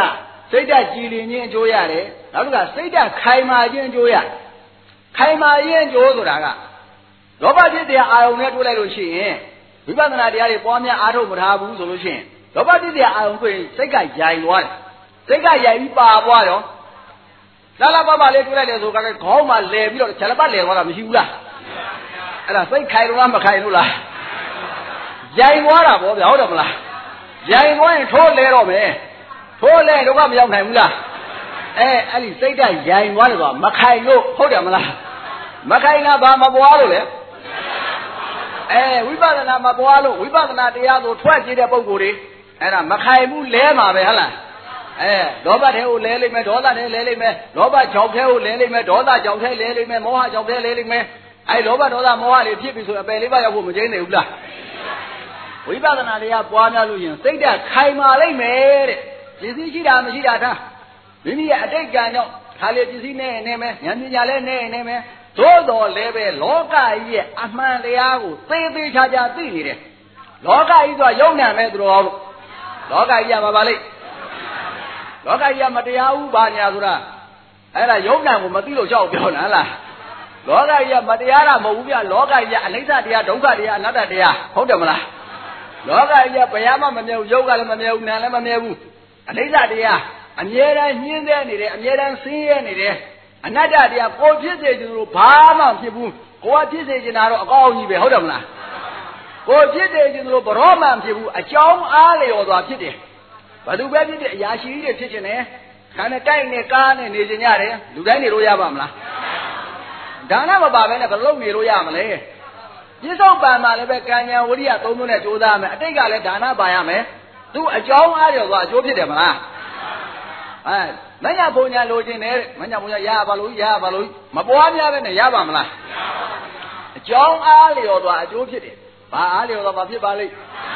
စိတ်ဓာတ်ကြည်လင်ခြင်းအကျိုးရတယ်နောက်တစ်ခါစိတ်ဓာတ်ခိုင်မာခြင်းအကျိုးရခိုင်မာခြင်းအကျိုးဆိုတာကလောဘဖြစ်တဲ့အာယုန်နဲ့တွေ့လိုက်လို့ရှိရင်ဝိပဿနာတရားတွေပွားများအားထုတ်မထားဘူးဆိုလို့ရှိရင်လောဘဖြစ်တဲ့အာယုန်တွေ့စိတ်ကရိုင်သွားတယ်စိတ်ကရိုင်ပြီးပါသွားရောလာလာပါပါလေးတွေ့လိုက်တယ်ဆိုကလည်းခေါင်းမှာလဲပြီးတော့ခြေလက်ပတ်လဲသွားတာမရှိဘူးလားအဲ့ဒါစိတ်ခိုင်လို့လားမခိုင်လို့လားရိုင်သွားတာဗောဗျာဟုတ်တယ်မလားရိုင်သွားရင်ထိုးလဲတော့မယ်ထိုးလဲတော့မရောက်နိုင်ဘူးလားအဲအဲ့ဒီစိတ်ဓာတ်ရိုင်သွားတယ်ဆိုတာမခိုင်လို့ဟုတ်တယ်မလားမခိုင်တာဘာမပွားလို့လဲအဲဝိပဿနာမပွားလို့ဝိပဿနာတရားကိုထွက်ကြည့်တဲ့ပုံကိုယ်တွေအဲ့ဒါမခိုင်ဘူးလဲမှာပဲဟုတ်လားအဲလောဘထဲကိုလဲလိမ့်မယ်ဒေါသထဲလဲလိမ့်မယ်လောဘကြောင့်ထဲကိုလဲလိမ့်မယ်ဒေါသကြောင့်ထဲလဲလိမ့်မယ်မောဟကြောင့်ထဲလဲလိမ့်မယ်အဲလောဘဒေါသမောဟတွေဖြစ်ပြီဆိုအပယ်လေးပါးရောက်ဖို့မကျင်းနေဘူးလားဝိပဿနာတရားပွားများလို့ရင်စိတ်ဓာတ်ခိုင်မာလိမ့်မယ်တဲ့ပစ္စည်းရှိတာမရှိတာထားမိမိရဲ့အတိတ်ကံကြောင့်ခါလေပစ္စည်းနဲ့နေမယ်ဉာဏ်ပညာလည်းနေနေမယ်သို့တော်လည်းပဲလောကကြီးရဲ့အမှန်တရားကိုသေသေးချာချာသိနေတယ်လောကကြီးဆိုယုံနာမဲ့သူတော်လို့လောကကြီးကဘာပါလိမ့်လောကကြီးကမတရားဘူးဘာညာဆိုတာအဲ့ဒါယုံနာကိုမသိလို့ရှောက်ပြောတာလားလောကကြီးကမတရားတာမဟုတ်ဘူးဗျလောကကြီးကအနိစ္စတရားဒုက္ခတရားအနတ္တတရားဟုတ်တယ်မလားလောကကြီးကဘယ်မှမမြဲဘူးယုတ်ကလည်းမမြဲဘူးနာလည်းမမြဲဘူးအနိစ္စတရားအမြဲတမ်းညှင်းဆဲနေတယ်အမြဲတမ်းဆင်းရဲနေတယ်အနတ္တတရားကိုဖြစ်စေခြင်းလို့ဘာမှဖြစ်ဘူးကိုကဖြစ်စေခြင်းတော့အကောင်းကြီးပဲဟုတ်တယ်မလားကိုဖြစ်စေခြင်းလို့ဘရောမှဖြစ်ဘူးအကြောင်းအားလျော်စွာဖြစ်တယ်ဘယ်သူပဲဖြစ်တဲ့အရာရှိကြီးတွေဖြစ်ခြင်းနဲ့ခန္ဓာတိုက်နဲ့ကားနဲ့နေခြင်းရတယ်လူတိုင်းနေလို့ရပါမလားဒါနမပါဘဲနဲ့ဘယ်လိုနေလို့ရမလဲပြစ္ဆုတ်ပံမှာလည်းပဲကံဉာဏ်ဝိရိယသုံးမျိုးနဲ့ကြိုးစားမယ်အတိတ်ကလည်းဒါနပါရမယ်သူအကြောင်းအားလျော်စွာအကျိုးဖြစ်တယ်မလားအဲမညာဘုံညာလိုချင်တယ်မညာဘုံညာရပါလို့ရပါလို့မပွားများပဲနဲ့ရပါမလားအကြောင်းအားလျော်စွာအကျိုးဖြစ်တယ်ဘာအားလျော်စွာမဖြစ်ပါလိမ့်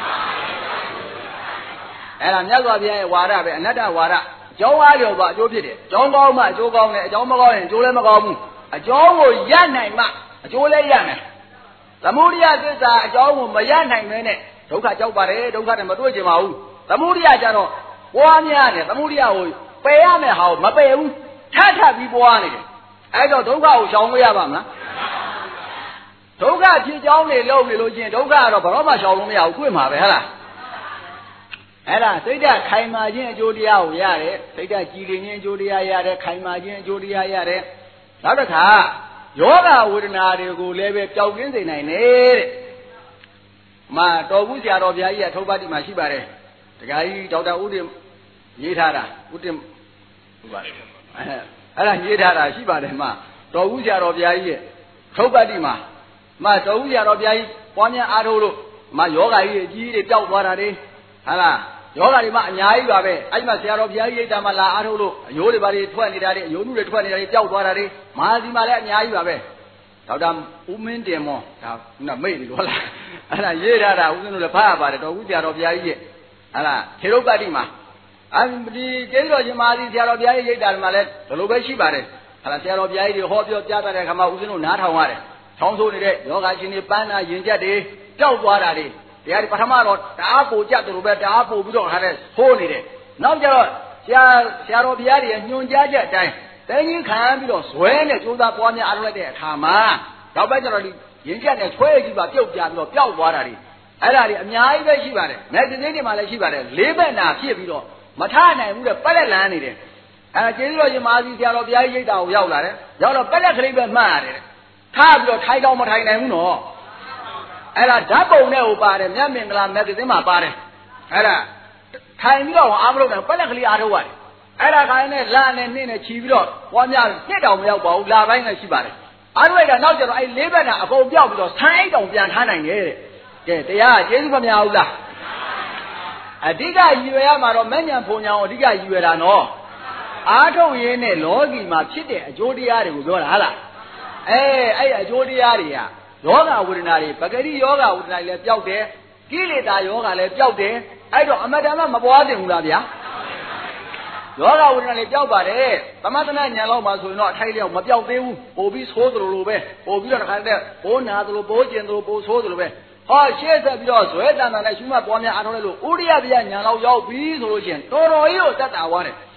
အဲ့ဒါမြတ်စွာဘုရားရဲ့ဝါဒပဲအနတ္တဝါဒအကြောင်းအားလျော်စွာအကျိုးဖြစ်တယ်အကြောင်းကောင်းမှအကျိုးကောင်းတယ်အကြောင်းမကောင်းရင်အကျိုးလည်းမကောင်းဘူးအကြောင်းကိုရနိုင်မှအကျိုးလည်းရမယ်သမုဒိယသစ္စာအကြောင်းကိုမရနိုင်မဲနဲ့ဒုက္ခကြောက်ပါတယ်ဒုက္ခနဲ့မတွေ့ကြပါဘူးသမုဒိယကြတော့ပွားများတယ်သမုဒိယကိုပယ်ရမယ်ဟာကိုမပယ်ဘူးထပ်ထပ်ပြီးပွားနေတယ်အဲ့တော့ဒုက္ခကိုရှောင်လို့ရပါမလားဒုက္ခဖြစ်ကြောင်းနေလို့နေလို့ချင်းဒုက္ခကတော့ဘယ်တော့မှရှောင်လို့မရဘူးခွင့်မှာပဲဟဲ့လားအဲ့ဒါစိတ်ဓာတ်ခိုင်မာခြင်းအကျိုးတရားကိုရတယ်စိတ်ဓာတ်ကြည်လင်ခြင်းအကျိုးတရားရတယ်ခိုင်မာခြင်းအကျိုးတရားရတယ်နောက်တစ်ခါယောဂဝေဒနာတွေကိုလည်းပဲပျောက်ကင်းစေနိုင်တယ်တဲ့မှာတော်ဘူးဆရာတော်ဘုရားကြီးကထုပ်ပတ်တိမှာရှိပါတယ်တခါကြီးဒေါက်တာဦးတင်ရေးထားတာဦးတင်ဟုတ်ပါတယ်အဲအဲ့ဒါရေးထားတာရှိပါတယ်မှာတော်ဘူးဆရာတော်ဘုရားကြီးရဲ့ထုပ်ပတ်တိမှာမှာတော်ဘူးဆရာတော်ဘုရားကြီးပွားများအားထုတ်လို့မှာယောဂကြီးအကြီးတွေပျောက်သွားတာတွေဟာလားယောဂတွေမှာအများကြီးပါပဲအဲ့ဒီမှာဆရာတော်ဘုရားကြီးရိတ်တာမှာလာအားထုတ်လို့အယိုးတွေပါတွေထွက်နေတာတွေအယိုးနုတွေထွက်နေတာတွေပျောက်သွားတာတွေမဟာစီမှာလည်းအများကြီးပါပဲဒေါက်တာဦးမင်းတင်မောဒါကမိတ်နေလို့လားအဲ့ဒါရေးထားတာဦးဇင်းတို့လည်းဖတ်ရပါတယ်တော်ဦးဆရာတော်ဘုရားကြီးရဲ့ဟာလားထေရုပ်ပတ်တိမှာအဲဒီကျေးဇူးတော်ရှင်မဟာစီဆရာတော်ဘုရားကြီးရိတ်တာမှာလည်းဘယ်လိုပဲရှိပါတယ်ဟာလားဆရာတော်ဘုရားကြီးတွေဟောပြောကြားတဲ့အခါမှာဦးဇင်းတို့နားထောင်ရတယ်ထောင်းဆိုးနေတဲ့ယောဂရှင်တွေပန်းနာရင်ကျက်တွေပျောက်သွားတာတွေတရားဒီပထမတော့တအားပိုကြတယ်လို့ပဲတအားပိုပြီးတော့ခါတဲ့ဖိုးနေတယ်နောက်ကျတော့ဆရာဆရာတော်ဘုရားတွေညွှန်ကြားချက်အတိုင်းတိုင်းကြီးခံပြီးတော့ဇွဲနဲ့ကြိုးစားပွားများအားထုတ်လိုက်တဲ့အခါမှာနောက်ပိုင်းကျတော့ဒီရင်ကျက်နဲ့ဆွဲကြည့်ပါပြုတ်ပြပြီးတော့ပျောက်သွားတာတွေအဲ့ဒါတွေအများကြီးပဲရှိပါတယ်မက်ဂဇင်းတွေမှာလည်းရှိပါတယ်လေးဘက်နာဖြစ်ပြီးတော့မထနိုင်ဘူးတဲ့ပက်လက်လန်းနေတယ်အဲကျေးဇူးတော်ရှင်မဟာစီဆရာတော်ဘုရားကြီးရိတ်တာကိုရောက်လာတယ်ရောက်တော့ပက်လက်ကလေးပဲမှတ်ရတယ်ထားပြီးတော့ထိုင်တော့မထိုင်နိုင်ဘူးနော်အဲ့ဒါဓာတ်ပုံနဲ့ဟိုပါတယ်မြတ်မင်္ဂလာမက်ဂဇင်းမှာပါတယ်အဲ့ဒါထိုင်ပြီးတော့အားမလို့တယ်ပက်လက်ကလေးအားထုတ်ရတယ်အဲ့ဒါခိုင်းနဲ့လာနဲ့နှင်းနဲ့ခြီးပြီးတော့ပွားများနှစ်တောင်မရောက်ပါဘူးလာပိုင်းနဲ့ရှိပါတယ်အားထုတ်လိုက်တာနောက်ကျတော့အဲ့လေးဘက်ကအကုန်ပြောက်ပြီးတော့ဆန်းအိတ်တောင်ပြန်ထားနိုင်တယ်တဲ့ကဲတရားကကျေးဇူးမများဘူးလားအဓိကရည်ရွယ်ရမှာတော့မဲ့ညာဖုန်ညာကိုအဓိကရည်ရွယ်တာနော်အားထုတ်ရင်းနဲ့လောကီမှာဖြစ်တဲ့အကျိုးတရားတွေကိုပြောတာဟာလားအဲအဲ့အကျိုးတရားတွေကယောဂဝေဒနာတွေပဂတိယောဂဝေဒနာတွေလည်းပျောက်တယ်ကိလေသာယောဂလည်းပျောက်တယ်အဲ့တော့အမတန်မှမပွားသင့်ဘူးလားဗျာယောဂဝေဒနာတွေပျောက်ပါတယ်သမထနာညာလောက်မှာဆိုရင်တော့အထိုက်လျောက်မပျောက်သေးဘူးပို့ပြီးဆိုးသလိုလိုပဲပို့ပြီးတော့တစ်ခါတည်းဘိုးနာသလိုဘိုးကျင်သလိုပို့ဆိုးသလိုပဲဟောရှေ့ဆက်ပြီးတော့ဇွဲတန်တန်နဲ့ရှုမှတ်ပွားများအားထုတ်လိုက်လို့ဥရိယပြညာလောက်ရောက်ပြီဆိုလို့ရှိရင်တော်တော်ကြီးကိုတက်တာသွားတယ်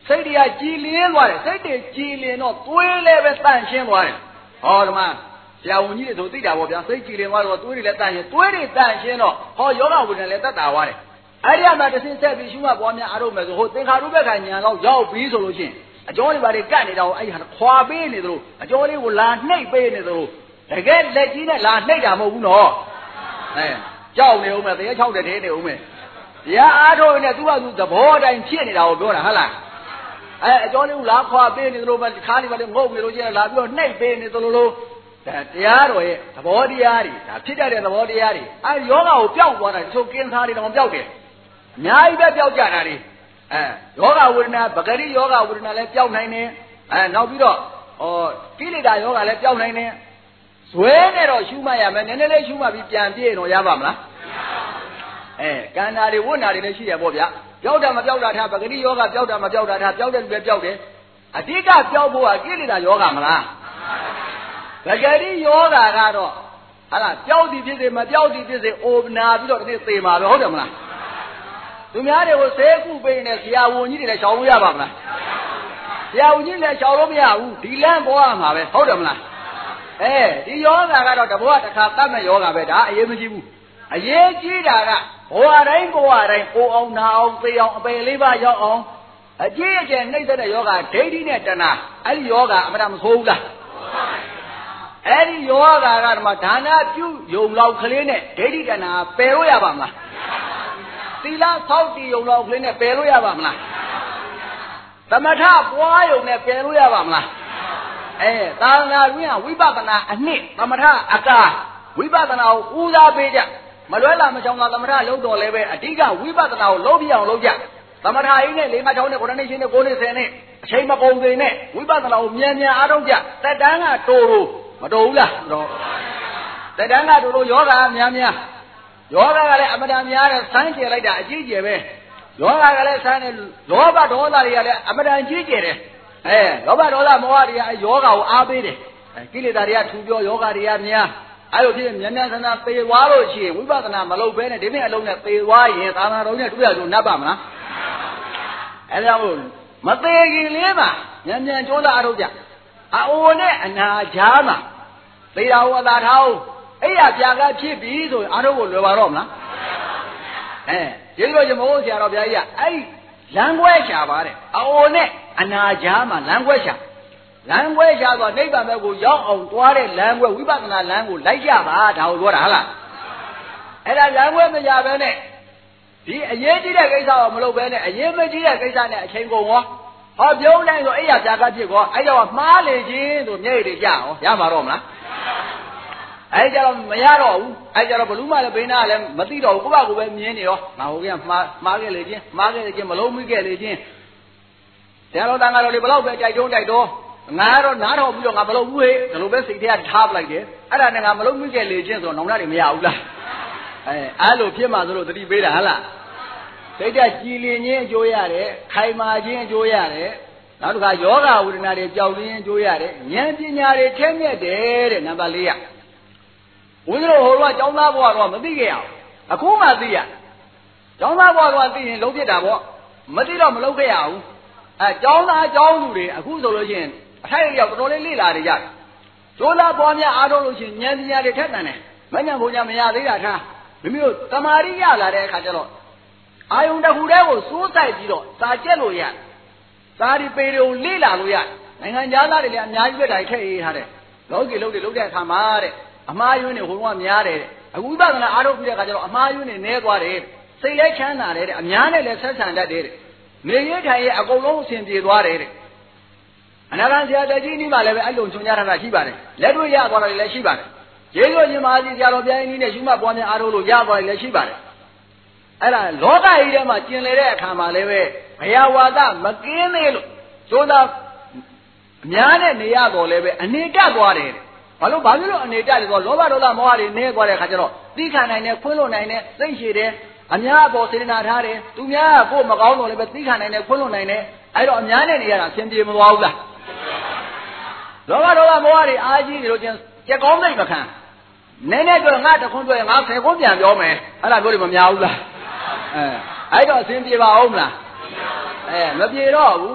စိတ်တွေကကြည်လင်းသွားတယ်စိတ်တွေကြည်လင်းတော့သွေးလည်းပဲတန့်ရှင်းသွားတယ်ဟောဒီမှာဆရာဝန်ကြီးတွေဆိုသိတာပေါ့ဗျာစိတ်ကြည်လင်းသွားတော့သွေးတွေလည်းတန့်ရှင်းသွေးတွေတန့်ရှင်းတော့ဟောယောဂဝိဒနာလည်းတက်တာသွားတယ်အဲ့ဒီမှာတစ်ဆင့်ဆက်ပြီးရှုမှတ်ပွားများအားထုတ်မယ်ဆိုဟိုသင်္ခါရုပ္ပကညာတော့ရောက်ပြီးဆိုလို့ရှိရင်အကျော်တွေဘာတွေကတ်နေတာကိုအဲ့ဟာခွာပေးနေသလိုအကျော်လေးကိုလာနှိပ်ပေးနေသလိုတကယ်လက်ကြီးနဲ့လာနှိပ်တာမဟုတ်ဘူးနော်အဲကြောက်နေဦးမယ်တရားချောက်တဲ့ထဲနေဦးမယ်တရားအားထုတ်နေသူ့ဘာသူသဘောတိုင်းဖြစ်နေတာကိုပြောတာဟုတ်လားအဲအကျော်လေးကိုလာခွာပေးနေသလိုပဲခါးလေးပါလေငုတ်နေလို့ချင်းလာပြီးတော့နှိပ်ပေးနေသလိုလိုတရားတော်ရဲ့သဘောတရားတွေဒါဖြစ်တတ်တဲ့သဘောတရားတွေအဲယောဂကိုပျောက်သွားတာတချို့ကင်းစားတွေတော့ပျောက်တယ်အများကြီးပဲပျောက်ကြတာတွေအဲယောဂဝေဒနာပဂရိယောဂဝေဒနာလည်းပျောက်နိုင်တယ်အဲနောက်ပြီးတော့ဟောကိလေသာယောဂလည်းပျောက်နိုင်တယ်ဇွဲနဲ့တော့ရှုမှတ်ရမယ်နည်းနည်းလေးရှုမှတ်ပြီးပြန်ပြည့်တော့ရပါမလားအဲကန္နာတွေဝိနာတွေလည်းရှိရပေါ့ဗျာပျောက်တာမပျောက်တာထားပဂရိယောဂပျောက်တာမပျောက်တာထားပျောက်တဲ့လူလည်းပျောက်တယ်အဓိကပျောက်ဖို့ကကိလေသာယောဂမလားပဂရိယောဂကတော့ဟာလားပျောက်သည်ဖြစ်စေမပျောက်သည်ဖြစ်စေအိုနာပြီးတော့ဒီသေမှာပဲဟုတ်တယ်မလားသူများတွေကိုဆေးကုပေးနေဆရာဝန်ကြီးတွေလည်းရှောင်လို့ရပါမလားဆရာဝန်ကြီးလည်းရှောင်လို့မရဘူးဒီလမ်းပေါ်ရမှာပဲဟုတ်တယ်မလားအဲဒီယောဂကတော့တဘောတစ်ခါတတ်မဲ့ယောဂပဲဒါအရေးမကြီးဘူးအရေးကြီးတာကဘဝတိုင်းဘဝတိုင်းအိုအောင်နာအောင်သေအောင်အပယ်လေးပါရောက်အောင်အကြည့်အကျယ်နှိမ့်တဲ့ယောဂဒိဋ္ဌိနဲ့တဏှာအဲ့ဒီယောဂအမှန်တမဆိုးဘူးလားအဲ့ဒီယောဂကဓမ္မဒါနပြုယုံလောက်ကလေးနဲ့ဒိဋ္ဌိတဏှာပယ်လို့ရပါမလားသီလဆောက်တည်ယုံလောက်ကလေးနဲ့ပယ်လို့ရပါမလားသမထပွားယုံနဲ့ပယ်လို့ရပါမလားအဲသာသနာ့တွင်ဝိပဿနာအနှစ်သမထအကာဝိပဿနာကိုဦးစားပေးကြမလွဲလာမချောင်းသာသမထလုံးတော်လည်းပဲအဓိကဝိပဿနာကိုလုံးပြအောင်လုပ်ကြသမထအိနဲ့လေးငါးချောင်းနဲ့ခုနှစ်နှစ်ရှင်းနဲ့ကိုးနှစ်ဆယ်နှစ်အချိန်မကုန်သေးနဲ့ဝိပဿနာကိုမြန်မြန်အားထုတ်ကြတက်တန်းကတိုးတိုးမတော်ဘူးလားတော်တက်တန်းကတိုးတိုးယောဂများများယောဂကလည်းအမတန်များတယ်ဆန်းကျယ်လိုက်တာအကြီးကျယ်ပဲယောဂကလည်းဆန်းတယ်လောဘဒေါသတွေကလည်းအမတန်ကြီးကျယ်တယ်အဲလောဘဒေါသမောဟတွေကအဲယောဂကိုအားပေးတယ်အဲကိလေသာတွေကထူပြောယောဂတွေကများအဲ့လိုဖြစ်မြန်မြန်ဆန်းဆန်းသေသွားလို့ရှိရင်ဝိပဿနာမလုပ်ဘဲနဲ့ဒီနေ့အလုံးနဲ့သေသွားရင်သာသနာတော်နဲ့တွေ့ရလို့နတ်ပါမလားအဲ့ဒါမို့မသေးခင်လေးပါမြန်မြန်ကြိုးစားအားထုတ်ကြအိုနဲ့အနာကြားမှာသေတာဟောသာထားအဲ့ရပြာကဖြစ်ပြီဆိုရင်အားထုတ်ဖို့လွယ်ပါတော့မလားအဲကျေးဇူးတော်ရှင်မဟုတ်ဆရာတော်ဘုရားကြီးကအဲ့လမ်းခွဲရှာပါတဲ့အိုနဲ့အနာကြားမှာလမ်းခွဲရှာလမ်းခွဲရှာဆိုနိဗ္ဗာန်ဘက်ကိုရောက်အောင်သွားတဲ့လမ်းခွဲဝိပဿနာလမ်းကိုလိုက်ကြပါဒါကိုပြောတာဟုတ်လားအဲ့ဒါလမ်းခွဲမရဘဲနဲ့ဒီအရေးကြီးတဲ့ကိစ္စကိုမလုပ်ဘဲနဲ့အရေးမကြီးတဲ့ကိစ္စနဲ့အချိန်ကုန်ရောဟောပြုံးတိုင်းဆိုအဲ့ရပြာကဖြစ်ကောအဲ့တော့မှားလေခြင်းဆိုမျက်ရည်တွေကြရောရမှာတော့မလားအဲ့ကြတော့မရတော့ဘူးအဲ့ကြတော့ဘလူးမလည်းဘိန်းနာလည်းမသိတော့ဘူးကိုယ့်ဘာကိုပဲမြင်နေရောငါဟိုကမှားမှားခဲ့လေချင်းမှားခဲ့လေချင်းမလုံးမိခဲ့လေချင်းတရားတော်တန်ဃာတော်တွေဘလောက်ပဲကြိုက်တုံးကြိုက်တော့ငါကတော့နားထောင်ပြီးတော့ငါမလုံးဘူးဟေ့ဒီလိုပဲစိတ်ထဲကထားပလိုက်တယ်အဲ့ဒါနဲ့ငါမလုံးမိခဲ့လေချင်းဆိုတော့နောင်နာတွေမရဘူးလားအဲအဲ့လိုဖြစ်မှဆိုလို့တတိပေးတာဟလားစိတ်ဓာတ်ကြည်လင်ခြင်းအကျိုးရတယ်ခိုင်မာခြင်းအကျိုးရတယ်နောက်တစ်ခါယောဂဝေဒနာတွေကြောက်ခြင်းအကျိုးရတယ်ဉာဏ်ပညာတွေထက်မြက်တယ်တဲ့နံပါတ်လေးကဝိဇ္ဇရောဟိုတော့ကျောင်းသားဘဝတော့မသိခဲ့ရအောင်အခုမှသိရကျောင်းသားဘဝတော့သိရင်လုံးပြတာပေါ့မသိတော့မလုံးခဲ့ရအောင်အဲကျောင်းသားကျောင်းသူတွေအခုဆိုလို့ရှိရင်အထိုက်ရောက်တော်တော်လေးလေ့လာနေကြတယ်ကျိုးသားပေါ်များအားထုတ်လို့ရှိရင်ဉာဏ်ပညာတွေထက်တန်တယ်မဉဏ်ဘုံညာမရသေးတာထားမိမိတို့တမာရိရလာတဲ့အခါကျတော့အာယုန်တစ်ခုတည်းကိုစိုးဆိုင်ပြီးတော့စာကျက်လို့ရစာဒီပေတွေကိုလေ့လာလို့ရနိုင်ငံသားတွေလည်းအများကြီးပဲတိုင်ထည့်ရေးထားတယ်လောကီလုံးတွေလုံးတဲ့အခါမှာတဲ့အမှားယွင်းတွေဟိုကများတယ်အခုဥပဒနာအားထုတ်ပြီးတဲ့အခါကျတော့အမှားယွင်းတွေနည်းသွားတယ်စိတ်လည်းချမ်းသာတယ်တဲ့အများနဲ့လည်းဆက်ဆံတတ်တယ်နေရထိုင်ရအကုန်လုံးအဆင်ပြေသွားတယ်တဲ့အနာဂတ်ဆရာတကြီးနီးမှလည်းပဲအဲ့လိုချွန်ကြတာရှိပါတယ်လက်တွေ့ရသွားတယ်လည်းရှိပါတယ်ကျေးဇူးရှင်မဟာကြီးဆရာတော်ဘုရားကြီးနဲ့ရှုမှတ်ပွားများအားထုတ်လို့ရသွားတယ်လည်းရှိပါတယ်အဲ့ဒါလောကကြီးထဲမှာကျင်လေတဲ့အခါမှာလည်းပဲဘယဝါဒမကင်းသေးလို့ကျိုးသားအများနဲ့နေရတော့လည်းပဲအနေတက်သွားတယ်ဘာလို့ဘာဖြစ်လို့အနေတက်လဲဆိုတော့လောဘဒေါသမောဟတွေနည်းသွားတဲ့အခါကျတော့သိခံနိုင်တယ်ခွင့်လွတ်နိုင်တယ်သိရှိတယ်အများအပေါ်စေတနာထားတယ်သူများကကိုယ်မကောင်းတော့လည်းပဲသိခံနိုင်တယ်ခွင့်လွတ်နိုင်တယ်အဲ့တော့အများနဲ့နေရတာအဆင်ပြေမသွားဘူးလားလောဘဒေါသမောဟတွေအားကြီးနေလို့ချင်းကြက်ကောင်းသိမခံနည်းနည်းတော့ငါတခွန်းတွေ့ငါဆယ်ခွန်းပြန်ပြောမယ်အဲ့ဒါပြောလို့မများဘူးလားအဲအဲ့တော့အဆင်ပြေပါအောင်မလားအဲမပြေတော့ဘူး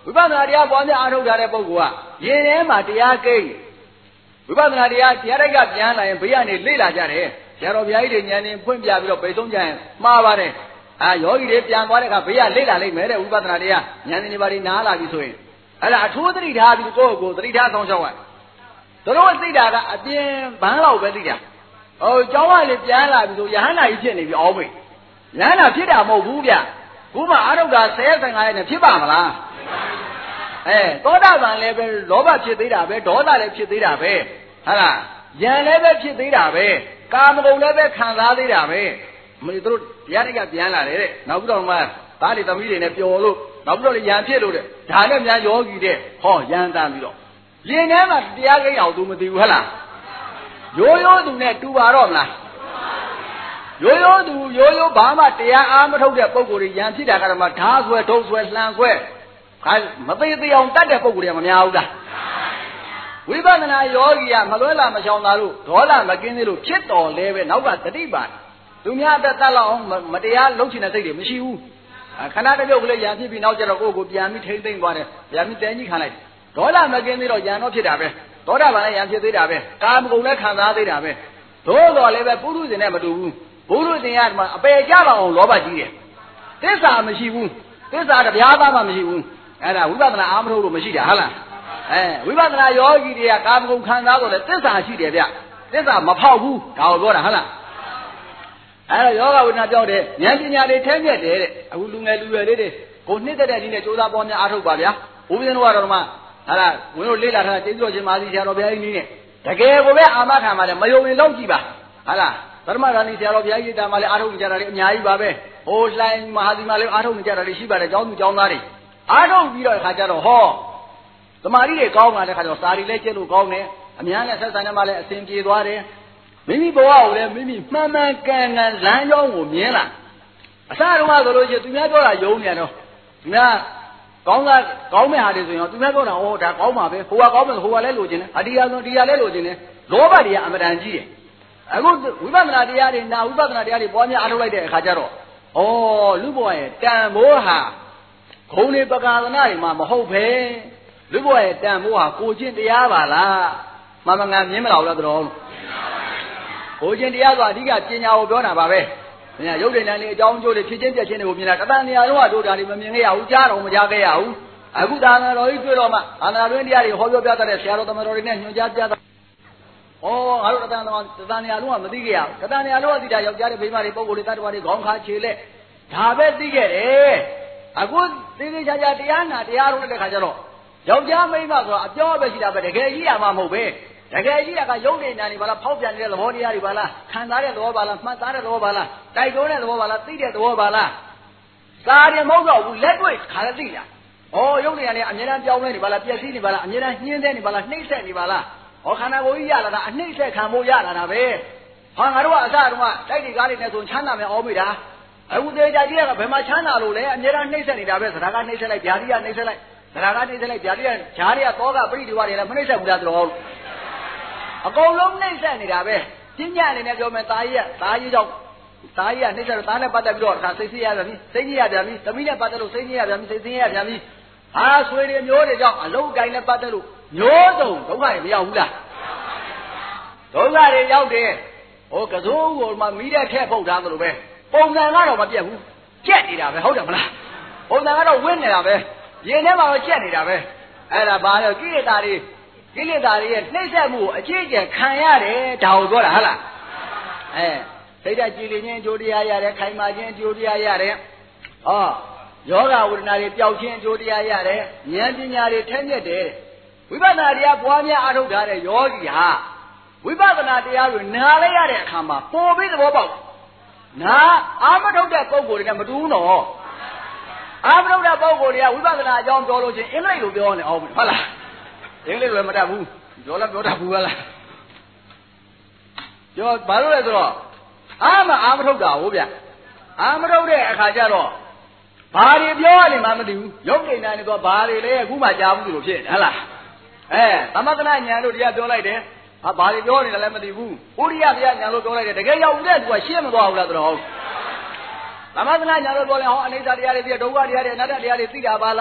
ဝိပဿနာတရားပွားများအားထုတ်ထားတဲ့ပုဂ္ဂိုလ်ကရင်ထဲမှာတရားကိန်းဝိပဿနာတရားတရားတိုက်ကပြန်လာရင်ဘေးကနေလေ့လာကြတယ်ဆရာတော်ဘုရားကြီးတွေဉာဏ်နဲ့ဖွင့်ပြပြီးတော့ပိတ်ဆုံးကြရင်မှားပါတယ်အာယောဂီတွေပြန်သွားတဲ့အခါဘေးကလေ့လာလိမ့်မယ်တဲ့ဝိပဿနာတရားဉာဏ်နဲ့ပါနေနားလာပြီဆိုရင်အဲ့ဒါအထူးသတိထားပြီးကိုယ့်ကိုယ်သတိထားဆောင်ရှောက်ရတို့တို့သိတာကအပြင်ဘန်းလောက်ပဲသိတာဟိုကျောင်းကလေပြန်လာပြီဆိုယဟန္တာကြီးဖြစ်နေပြီအောင်းမိတ်ယဟန္တာဖြစ်တာမဟုတ်ဘူးဗျခုမှအာရုဒ္ဓဆယ်ဆယ်ငါးရက်နဲ့ဖြစ်ပါမလားအဲသောတာပန်လည်းပဲလောဘဖြစ်သေးတာပဲဒေါသလည်းဖြစ်သေးတာပဲဟုတ်လားယံလည်းပဲဖြစ်သေးတာပဲကာမဂုဏ်လည်းပဲခံစားသေးတာပဲမင်းတို့တရားတွေကပြန်လာတယ်တဲ့နောက်ပြီးတော့မှသားတွေသမီးတွေနဲ့ပျော်လို့နောက်ပြီးတော့ယံဖြစ်လို့တဲ့ဒါနဲ့များယောဂီတဲ့ဟောယံတမ်းပြီးတော့ရင်ထဲမှာတရားကိန်းအောင်သူမသိဘူးဟုတ်လားရိုးရိုးသူနဲ့တူပါတော့မလားရိုးရိုးသူရိုးရိုးဘာမှတရားအားမထုတ်တဲ့ပုံကိုယ်ကြီးယံဖြစ်တာကတော့မှဓာဆွဲထုံးဆွဲလှန်ဆွဲခါမသိသေးအောင်တတ်တဲ့ပုံကိုယ်တွေကမများဘူးလားဝိပဿနာယောဂီကမလွဲလာမချောင်သာလို့ဒေါသမကင်းသေးလို့ဖြစ်တော်လဲပဲနောက်ကတတိပါသူများအသက်တတ်လောက်အောင်မတရားလုံးချင်တဲ့စိတ်တွေမရှိဘူးခဏတစ်ပြုတ်ကလေးရံဖြစ်ပြီးနောက်ကျတော့ကိုယ့်ကိုပြန်ပြီးထိမ့်သိမ့်သွားတယ်ပြန်ပြီးတဲကြီးခံလိုက်ဒေါသမကင်းသေးတော့ရံတော့ဖြစ်တာပဲဒေါသဘာလည်းရံဖြစ်သေးတာပဲကာမဂုဏ်လည်းခံစားသေးတာပဲသို့တော်လည်းပဲပုရုဇဉ်နဲ့မတူဘူးဘုရုဇဉ်ကအပေကြပါအောင်လောဘကြီးတယ်သစ္စာမရှိဘူးသစ္စာတရားသားမှမရှိဘူးအဲ့ဒါဝိပဿနာအာမထုတ်လို့မရှိတာဟုတ်လားအဲဝိပဿနာယောဂီတွေကကာမဂုဏ်ခံစားတော့လေသစ္စာရှိတယ်ဗျသစ္စာမဖောက်ဘူးဒါကိုပြောတာဟုတ်လားအဲ့တော့ယောဂဝိဒနာပြောတယ်ဉာဏ်ပညာတွေထဲမြက်တယ်တဲ့အခုလူငယ်လူရွယ်လေးတွေကိုနှစ်သက်တဲ့ဒီနဲ့ကြိုးစားပေါ်များအားထုတ်ပါဗျာဘုရားရှင်တို့ကတော့မှဟာလားဝင်းတို့လေ့လာထားတဲ့ကျေးဇူးတော်ရှင်မာသီဆရာတော်ဘုရားကြီးနည်းနဲ့တကယ်ကိုပဲအာမခံပါလေမယုံရင်လောက်ကြည့်ပါဟာလားပရမရာဏီဆရာတော်ဘုရားကြီးတာမှလည်းအားထုတ်နေကြတာလေအများကြီးပါပဲဟိုလှိုင်းမဟာသီမလည်းအားထုတ်နေကြတာလေရှိပါတယ်ကျောင်းသူကျောင်းသားတွေအားထုတ်ပြီးတော့အခါကျတော့ဟောသမာဓိတွေကောင်းလာတဲ့ခါကျတော့စာရီလည်းကျက်လို့ကောင်းတယ်အများနဲ့ဆက်ဆံနေမှလည်းအစဉ်ပြေသွားတယ်မိမိဘဝကိုလည်းမိမိမှန်မှန်ကန်ကန်လမ်းကြောင်းကိုမြင်လာအစတုန်းကဆိုလို့ရှိရင်သူများပြောတာယုံနေတော့သူများကောင်းတာကောင်းမဲ့ဟာတွေဆိုရင်သူများပြောတာဟောဒါကောင်းပါပဲဟိုကကောင်းမယ်ဟိုကလည်းလိုချင်တယ်အတရားဆုံးတရားလည်းလိုချင်တယ်လောဘတွေကအမတန်ကြီးတယ်အခုဝိပဿနာတရားတွေနာဝိပဿနာတရားတွေပွားများအားထုတ်လိုက်တဲ့အခါကျတော့ဩလူဘဝရဲ့တန်ဖိုးဟာဂုဏ်တွေပကာသနာတွေမှာမဟုတ်ပဲလူဘဝရဲ့တန်ဖိုးဟာကိုချင်းတရားပါလားမမငါမြင်မလားလို့တော်ကိုချင်းတရားဆိုအဓိကပညာကိုပြောတာပါပဲ။မြင်ရုပ်တည်နေတဲ့အကြောင်းအကျိုးတွေဖြစ်ချင်းပြက်ချင်းတွေကိုမြင်တာတသန်နေရာတော့တို့တာတွေမမြင်ခဲ့ရဘူးကြားတော့မကြားခဲ့ရဘူး။အခုသာသနာတော်ကြီးတွေ့တော့မှသာသနာတွင်တရားတွေဟောပြောပြတတ်တဲ့ဆရာတော်သမတော်တွေနဲ့ညွှန်ကြားပြတာ။ဩငါတို့တသန်တော်တသန်နေရာလုံးကမသိခဲ့ရဘူး။တသန်နေရာလုံးကသိတာယောက်ျားတွေမိန်းမတွေပုံကိုယ်တွေတတ်တော်တွေခေါင်းခါခြေလက်ဒါပဲသိခဲ့တယ်။အခုသိသိချာချာတရားနာတရားထုတ်တဲ့ခါကျတော့ယောက်ျားမိန်းမဆိုတာအပြောပဲရှိတာပဲတကယ်ကြီးရမှာမဟုတ်ပဲ။တကယ်ကြီးကရုပ်တည်နေတယ်ဘာလားဖောက်ပြန်နေတဲ့သဘောတရားတွေပါလားခံစားတဲ့သဘောပါလားမှတ်သားတဲ့သဘောပါလားတိုက်တွန်းတဲ့သဘောပါလားသိတဲ့သဘောပါလားစာရင်မဟုတ်တော့ဘူးလက်တွေ့ခါလည်းသိတာဩရုပ်တည်နေအမြဲတမ်းပြောင်းလဲနေပါလားပျက်စီးနေပါလားအမြဲတမ်းညှင်းတဲ့နေပါလားနှိမ့်ဆက်နေပါလားဩခန္ဓာကိုယ်ကြီးရလာတာအနှိမ့်ဆက်ခံဖို့ရလာတာပဲဟာငါတို့ကအစတုန်းကတိုက်တွေကားတွေနဲ့ဆိုချမ်းသာမယ်အောင်မိတာအခုသေးကြကြီးကဘယ်မှာချမ်းသာလို့လဲအမြဲတမ်းနှိမ့်ဆက်နေတာပဲစကားကနှိမ့်ဆက်လိုက်ဗျာတိကနှိမ့်ဆက်လိုက်စကားကနှိမ့်ဆက်လိုက်ဗျာတိကဂျားတွေကသောကပရိဒီဝါတွေလည်းမနှိမ့်ဆက်ဘူးလားတော်အကုန်လုံးနှိမ့်ဆက်နေတာပဲပညာအနေနဲ့ပြောမယ်သားကြီးကသားကြီးကြောင့်သားကြီးကနှိမ့်ဆက်တော့သားနဲ့ပတ်သက်ပြီးတော့အခါစိတ်ဆင်းရပြန်ပြီစိတ်ကြီးရပြန်ပြီသမီးနဲ့ပတ်သက်လို့စိတ်ကြီးရပြန်ပြီစိတ်ဆင်းရပြန်ပြီဟာဆွေတွေမျိုးတွေကြောင့်အလုံးတိုင်းနဲ့ပတ်သက်လို့မျိုးစုံဒုက္ခတွေမရောက်ဘူးလားဒုက္ခတွေရောက်တယ်ဟိုကစိုးကိုမှမီးတဲ့ထက်ဖုတ်ထားသလိုပဲပုံစံကတော့မပြတ်ဘူးကြက်နေတာပဲဟုတ်တယ်မလားပုံစံကတော့ဝင်းနေတာပဲရင်ထဲမှာတော့ကြက်နေတာပဲအဲ့ဒါဘာလဲကိလေသာတွေကိလေသာတွေရဲ့နှိမ့်ဆက်မှုကိုအကျဉ်းကျခံရတယ်ဒါကိုပြောတာဟုတ်လားအဲစိတ်ဓာတ်ကြည်လင်ခြင်းအကျိုးတရားရတယ်ခိုင်မာခြင်းအကျိုးတရားရတယ်ဟောယောဂဝိဒနာတွေပျောက်ခြင်းအကျိုးတရားရတယ်ဉာဏ်ပညာတွေထက်မြက်တယ်ဝိပဿနာတရားပွားများအားထုတ်ထားတဲ့ယောဂီဟာဝိပဿနာတရားတွေနားလိုက်ရတဲ့အခါမှာပေါ်ပြီးသဘောပေါက်နာအာမထုတ်တဲ့ပုံကိုယ်တွေနဲ့မတူဘူးနော်အာမထုတ်တဲ့ပုံကိုယ်တွေကဝိပဿနာအကြောင်းပြောလို့ချင်းအင်္ဂလိပ်လိုပြောနေအောင်ဟုတ်လားအင်္ဂလိပ်လိုမတတ်ဘူးပြောလည်းပြောတတ်ဘူးလားပြောဘာလို့လဲဆိုတော့အာမအာမထုတ်တာဟုတ်ဗျအာမထုတ်တဲ့အခါကျတော့ဘာတွေပြောရလဲမှမသိဘူးရုပ်ကိန်းတိုင်းတော့ဘာတွေလဲအခုမှကြားဘူးလို့ဖြစ်နေဟလားအဲသမထနာဉာဏ်တို့တရားပြောလိုက်တယ်ဟာဘာတွေပြောနေတယ်လည်းမသိဘူးဥရိယဘုရားဉာဏ်လို့ပြောလိုက်တယ်တကယ်ရောက်တဲ့သူကရှင်းမသွားဘူးလားတော်သမထနာဉာဏ်လို့ပြောလဲဟောအနိစ္စတရားတွေသိဒုက္ခတရားတွေအနတ္တတရားတွေသိတာပါလား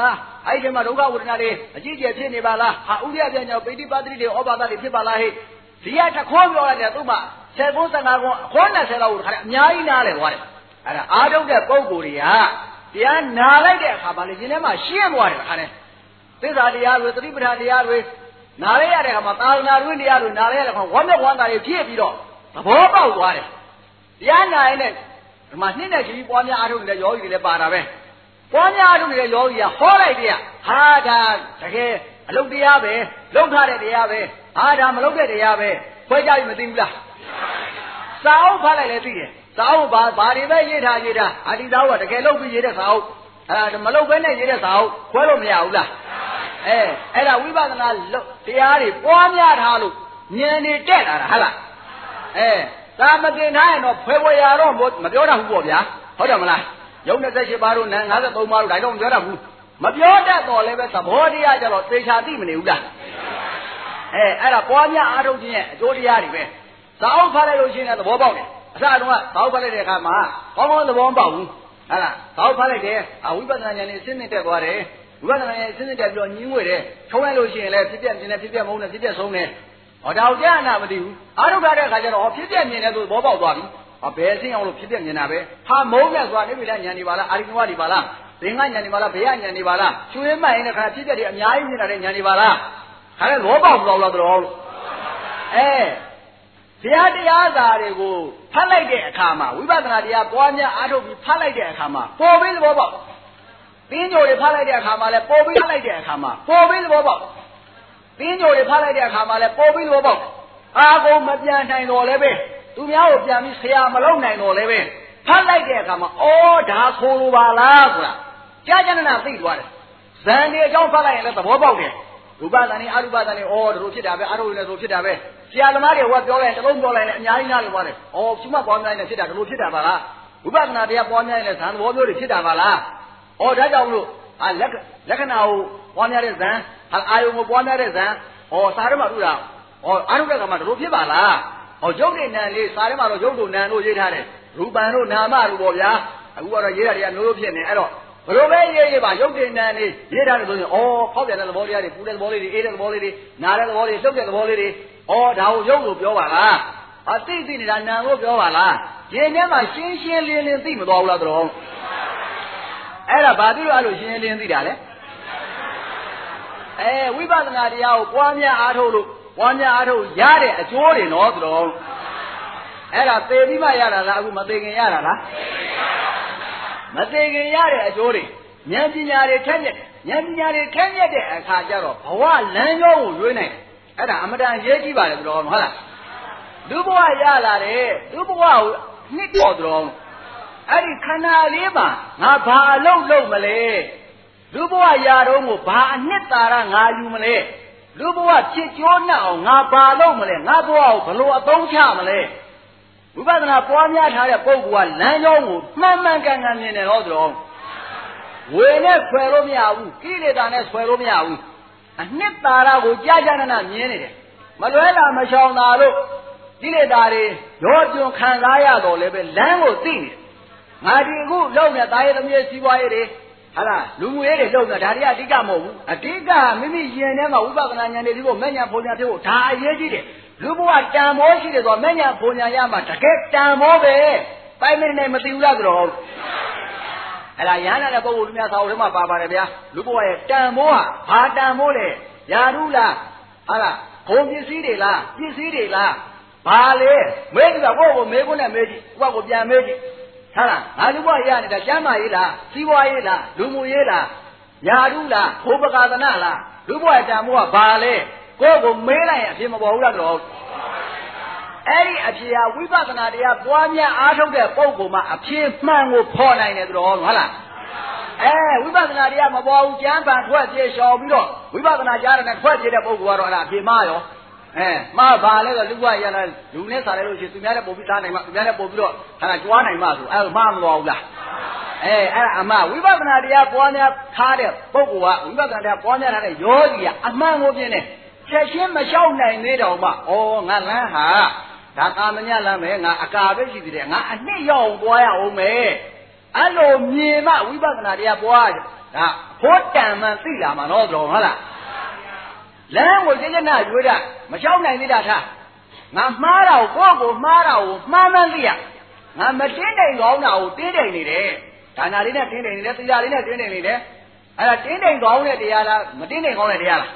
အဲ့ဒီမှာဒုက္ခဝေဒနာတွေအကြီးကျယ်ဖြစ်နေပါလားဟာဥဒိယပြန်ကြောင့်ပိဋိပါတိတွေဩဘာသတွေဖြစ်ပါလားဟဲ့ဒီကတခေါ်ပြောလိုက်တယ်သူ့မှာဆယ်ခုဆယ်ငါခုအခေါ်နဲ့ဆယ်လောက်ခါအများကြီးနားလဲသွားတယ်အဲ့ဒါအာထုတ်တဲ့ပုံကိုယ်တွေကတရားနာလိုက်တဲ့အခါမှာလေဒီထဲမှာရှင်းသွားတယ်ခါနဲ့သစ္စာတရားတွေသတိပဋ္ဌာန်တရားတွေနားရရတဲ့အခါမှာသာသနာ့တွင်တရားတွေနားရရတဲ့အခါဝမ်းမြောက်ဝမ်းသာတွေဖြစ်ပြီးတော့သဘောပေါက်သွားတယ်တရားနာရင်လည်းဒီမှာနှစ်နဲ့ချီပွားများအားထုတ်နေတဲ့ယောဂီတွေလည်းပါတာပဲပွားများအားထုတ်နေတဲ့ယောဂီကဟောလိုက်တဲ့ဟာဒါတကယ်အလုတ်တရားပဲလုံထားတဲ့တရားပဲဟာဒါမလုံတဲ့တရားပဲခွဲကြပြီမသိဘူးလားစာအုပ်ဖတ်လိုက်လည်းသိတယ်စာအုပ်ဘာဘာတွေပဲရေးထားရေးထားအာဒီစာအုပ်ကတကယ်လုံပြီးရေးတဲ့စာအုပ်အဲမလုံဘဲနဲ့ရေးတဲ့စာအုပ်ခွဲလို့မရဘူးလားအဲအဲ့ဒါဝိပဿနာတရားတွေပွားများထားလို့ဉာဏ်တွေတက်လာတာဟုတ်လားအဲသာမတင်ထားရင်တော့ဖွယ်ဖွယ်ရတော့မပြောတတ်ဘူးပေါ့ဗျာဟုတ်တယ်မလားယုံ၂၈ပါးတို့နံ၅၃ပါးတို့ဒါတော့မပြောတတ်ဘူးမပြောတတ်တော့လည်းပဲသဘောတရားကြတော့သေချာသိမနေဘူးလားအဲအဲ့ဒါပွားများအားထုတ်ခြင်းရဲ့အကျိုးတရားတွေပဲသာအုပ်ဖတ်လိုက်လို့ရှိရင်သဘောပေါက်တယ်အစတုန်းကသာအုပ်ဖတ်လိုက်တဲ့အခါမှာကောင်းကောင်းသဘောမပေါက်ဘူးဟုတ်လားသာအုပ်ဖတ်လိုက်တယ်အဝိပဿနာဉာဏ်နဲ့စဉ်းနေတဲ့သွားတယ်ဝိပဿနာဉာဏ်စဉ်းနေတဲ့ပြီးတော့ညင်းဝဲတယ်ထုံးလိုက်လို့ရှိရင်လည်းဖြစ်ပြမြင်တယ်ဖြစ်ပြမုန်းတယ်ဖြစ်ပြဆုံးတယ်ဟောဒါကိုကြားနာမသိဘူးအားထုတ်တဲ့အခါကျတော့ဟောဖြစ်ပြမြင်တယ်ဆိုသဘောပေါက်သွားပြီဟောဘယ်အဆင်းအောင်လို့ဖြစ်ပြမြင်တာပဲဟာမုန်းတယ်ဆိုတာနိဗ္ဗာန်ဉာဏ်တွေပါလားအာရိနဝတွေပါလားသင်္ကဉာဏ်တွေပါလားဘယဉာဏ်တွေပါလားကျွေးမှတ်ရင်လည်းခါဖြစ်ပြတွေအများကြီးမြင်တာတဲ့ဉာဏ်တွေပါလားခါလည်းလောပေါက်မလို့လားတော်အဲတရားတရားစာတွေကိုဖတ်လိုက်တဲ့အခါမှာဝိပဿနာတရားပွားများအားထုတ်ပြီးဖတ်လိုက်တဲ့အခါမှာပေါ်ပြီးသဘောပေါက်သင်္ကြန်တွေဖတ်လိုက်တဲ့အခါမှာလည်းပေါ်ပြီးဖတ်လိုက်တဲ့အခါမှာပေါ်ပြီးသဘောပေါက်သင်္ကြန်တွေဖတ်လိုက်တဲ့အခါမှာလည်းပေါ်ပြီးသဘောပေါက်အာကုန်မပြန်နိုင်တော့လည်းပဲသူများကိုပြန်ပြီးဆရာမလုပ်နိုင်တော့လည်းပဲဖတ်လိုက်တဲ့အခါမှာအော်ဒါခိုးလိုပါလားဆိုတာကြာကြာနာသိသွားတယ်ဇန်ဒီအကြောင်းဖတ်လိုက်ရင်လည်းသဘောပေါက်တယ်ရူပသဏ္ဍာန်အရူပသဏ္ဍာန်အော်တို့ဖြစ်တာပဲအားထုတ်နေဆိုဖြစ်တာပဲဆရာသမားတွေကပြောလိုက်တလုံးပြောလိုက်ရင်အများကြီးနားလည်သွားတယ်အော်သူမပေါ်များနေဖြစ်တာတို့ဖြစ်တာပါလားဝိပဿနာတရားပေါ်များနေဇန်သဘောမျိုးတွေဖြစ်တာပါလားအော်ဒါကြောင့်မလို့အာလက်လက္ခဏာကိုပေါ်များတဲ့ဇန်အာယုံကိုပေါ်များတဲ့ဇန်အော်စာထဲမှာတွေ့တာအော်အားထုတ်တဲ့ကမှာတို့ဖြစ်ပါလားအော်ရုပ်နဲ့နာမ်လေးစာထဲမှာတော့ရုပ်တို့နာမ်တို့ရေးထားတယ်ရူပံတို့နာမတို့ပေါ့ဗျာအခုကတော့ရေးတာတွေကမျိုးမျိုးဖြစ်နေအဲ့တော့ဘယ်လိုပဲရေးရေးပါရုပ်တင်နံလေးရေးထားတယ်ဆိုရင်ဩဖောက်ပြန်တဲ့သဘောတရားတွေပူတဲ့သဘောလေးတွေအေးတဲ့သဘောလေးတွေနားတဲ့သဘောလေးလှုပ်တဲ့သဘောလေးတွေဩဒါကိုရုပ်လို့ပြောပါလားအသိသိနေတာနာကိုပြောပါလားဒီထဲမှာရှင်းရှင်းလင်းလင်းသိမသွားဘူးလားတော်အဲ့ဒါဘာဖြစ်လို့အဲ့လိုရှင်းရှင်းလင်းသိတာလဲအဲဝိပဿနာတရားကိုပွားများအားထုတ်လို့ပွားများအားထုတ်ရတဲ့အကျိုးတွေနော်တော်အဲ့ဒါသိပြီးမှရတာလားအခုမသိခင်ရတာလားမသိခင်ရတဲ့အကျိုးတွေဉာဏ်ပညာတွေထက်မြက်ဉာဏ်ပညာတွေထက်မြက်တဲ့အခါကျတော့ဘဝလမ်းကြောင်းကိုရွေးနိုင်တယ်အဲ့ဒါအမတန်ရေးကြည့်ပါတယ်တော်ဟုတ်လားလူဘဝရလာတယ်လူဘဝကိုနှစ်တော်တော်အဲ့ဒီခန္ဓာလေးမှာငါဘာအလုပ်လုပ်မလဲလူဘဝရတော့ကိုဘာအနှစ်သာရငါယူမလဲလူဘဝဖြစ်ကျိုးနှက်အောင်ငါဘာလုပ်မလဲငါဘဝကိုဘလို့အသုံးချမလဲဝိပဿနာပွားများထားတဲ့ပုဂ္ဂိုလ်ကလမ်းကြောင်းကိုမှန်မှန်ကန်ကန်မြင်တယ်ဟောတော်ဝေနဲ့ဆွဲလို့မရဘူးကိလေသာနဲ့ဆွဲလို့မရဘူးအနှစ်သာရကိုကြာကြာနာနာမြင်နေတယ်မလွဲတာမရှောင်တာလို့ကိလေသာတွေရောကျွံခံစားရတော့လည်းပဲလမ်းကိုသိနေတယ်ငါဒီအခုလုံနေတာရဲ့သမီးစီးပွားရေးတွေဟာလားလူမှုရေးတွေလုံနေတာဒါတွေကအဓိကမဟုတ်ဘူးအဓိကမိမိရင်ထဲမှာဝိပဿနာဉာဏ်တွေဒီကိုမဲ့ညာပုံညာဖြစ်ဖို့ဒါအရေးကြီးတယ်လူဘဝတန်မိုးရှိတယ်ဆိုတော့မဲ့ညာပုံညာရမှာတကယ်တန်မိုးပဲပိုင်မနေမသိဘူးလားဆိုတော့အဲ့ဒါရဟန္တာတဲ့ပုဂ္ဂိုလ်လူများသာဝထဲမှာပါပါတယ်ဗျာလူဘဝရဲ့တန်မိုးဟာဘာတန်မိုးလဲယာရုလားဟာလားဘုံပစ္စည်းတွေလားပစ္စည်းတွေလားဘာလဲမေးကြည့်တော့ကိုယ့်ကိုမေးခွန်းနဲ့မေးကြည့်ကိုယ့်ကိုပြန်မေးကြည့်ဟာလားငါလူဘဝရနေတာကျမ်းမာရေးလားစီးပွားရေးလားလူမှုရေးလားယာရုလားဘုပကာသနာလားလူဘဝတန်မိုးကဘာလဲကိုယ့်ကိုမေးလိုက်ရင်အဖြစ်မပေါ်ဘူးလားတော့အဲ့ဒီအဖြစ်ဟာဝိပဿနာတရားပွားများအားထုတ်တဲ့ပုဂ္ဂိုလ်မှာအဖြစ်မှန်ကိုဖော်နိုင်တယ်တော့ဟုတ်လားအဲဝိပဿနာတရားမပေါ်ဘူးကျမ်းပန်ထွက်ပြေလျှော်ပြီးတော့ဝိပဿနာကြားတဲ့ထွက်ပြေတဲ့ပုဂ္ဂိုလ်ကတော့အဲ့ဒါအဖြစ်မှားရောအဲမှားပါလဲဆိုလူဘဝရလာလူနဲ့စားလဲလို့ရှိရင်သူများနဲ့ပုံပြီးသားနိုင်မှသူများနဲ့ပုံပြီးတော့ဟာကြွားနိုင်မှဆိုအဲ့ဒါမှားမပေါ်ဘူးလားအဲအဲ့ဒါအမှဝိပဿနာတရားပွားများထားတဲ့ပုဂ္ဂိုလ်ကဝိပဿနာတရားပွားများထားတဲ့ယောဂီကအမှန်ကိုပြင်းတယ်ချက်ချင်းမလျှောက်နိုင်သေးတော့မှဩငါလမ်းဟာဒါကာမညလမ်းပဲငါအကာပဲရှိသေးတယ်ငါအနှစ်ရောက်သွားရအောင်မယ်အဲ့လိုမြင်မှဝိပဿနာတရားပွားဒါဖို့တန်မှန်သိလာမှာတော့တော်ဟုတ်လားလမ်းကိုကျကျနာရွေးတာမလျှောက်နိုင်သေးတာထားငါမှားတာကိုကိုယ့်ကိုမှားတာကိုမှားမှန်းသိရငါမတင်းတိမ်ကောင်းတာကိုတင်းတိမ်နေတယ်ဒါနာလေးနဲ့တင်းတိမ်နေတယ်သီလလေးနဲ့တင်းတိမ်နေတယ်အဲ့ဒါတင်းတိမ်ကောင်းတဲ့တရားလားမတင်းတိမ်ကောင်းတဲ့တရားလား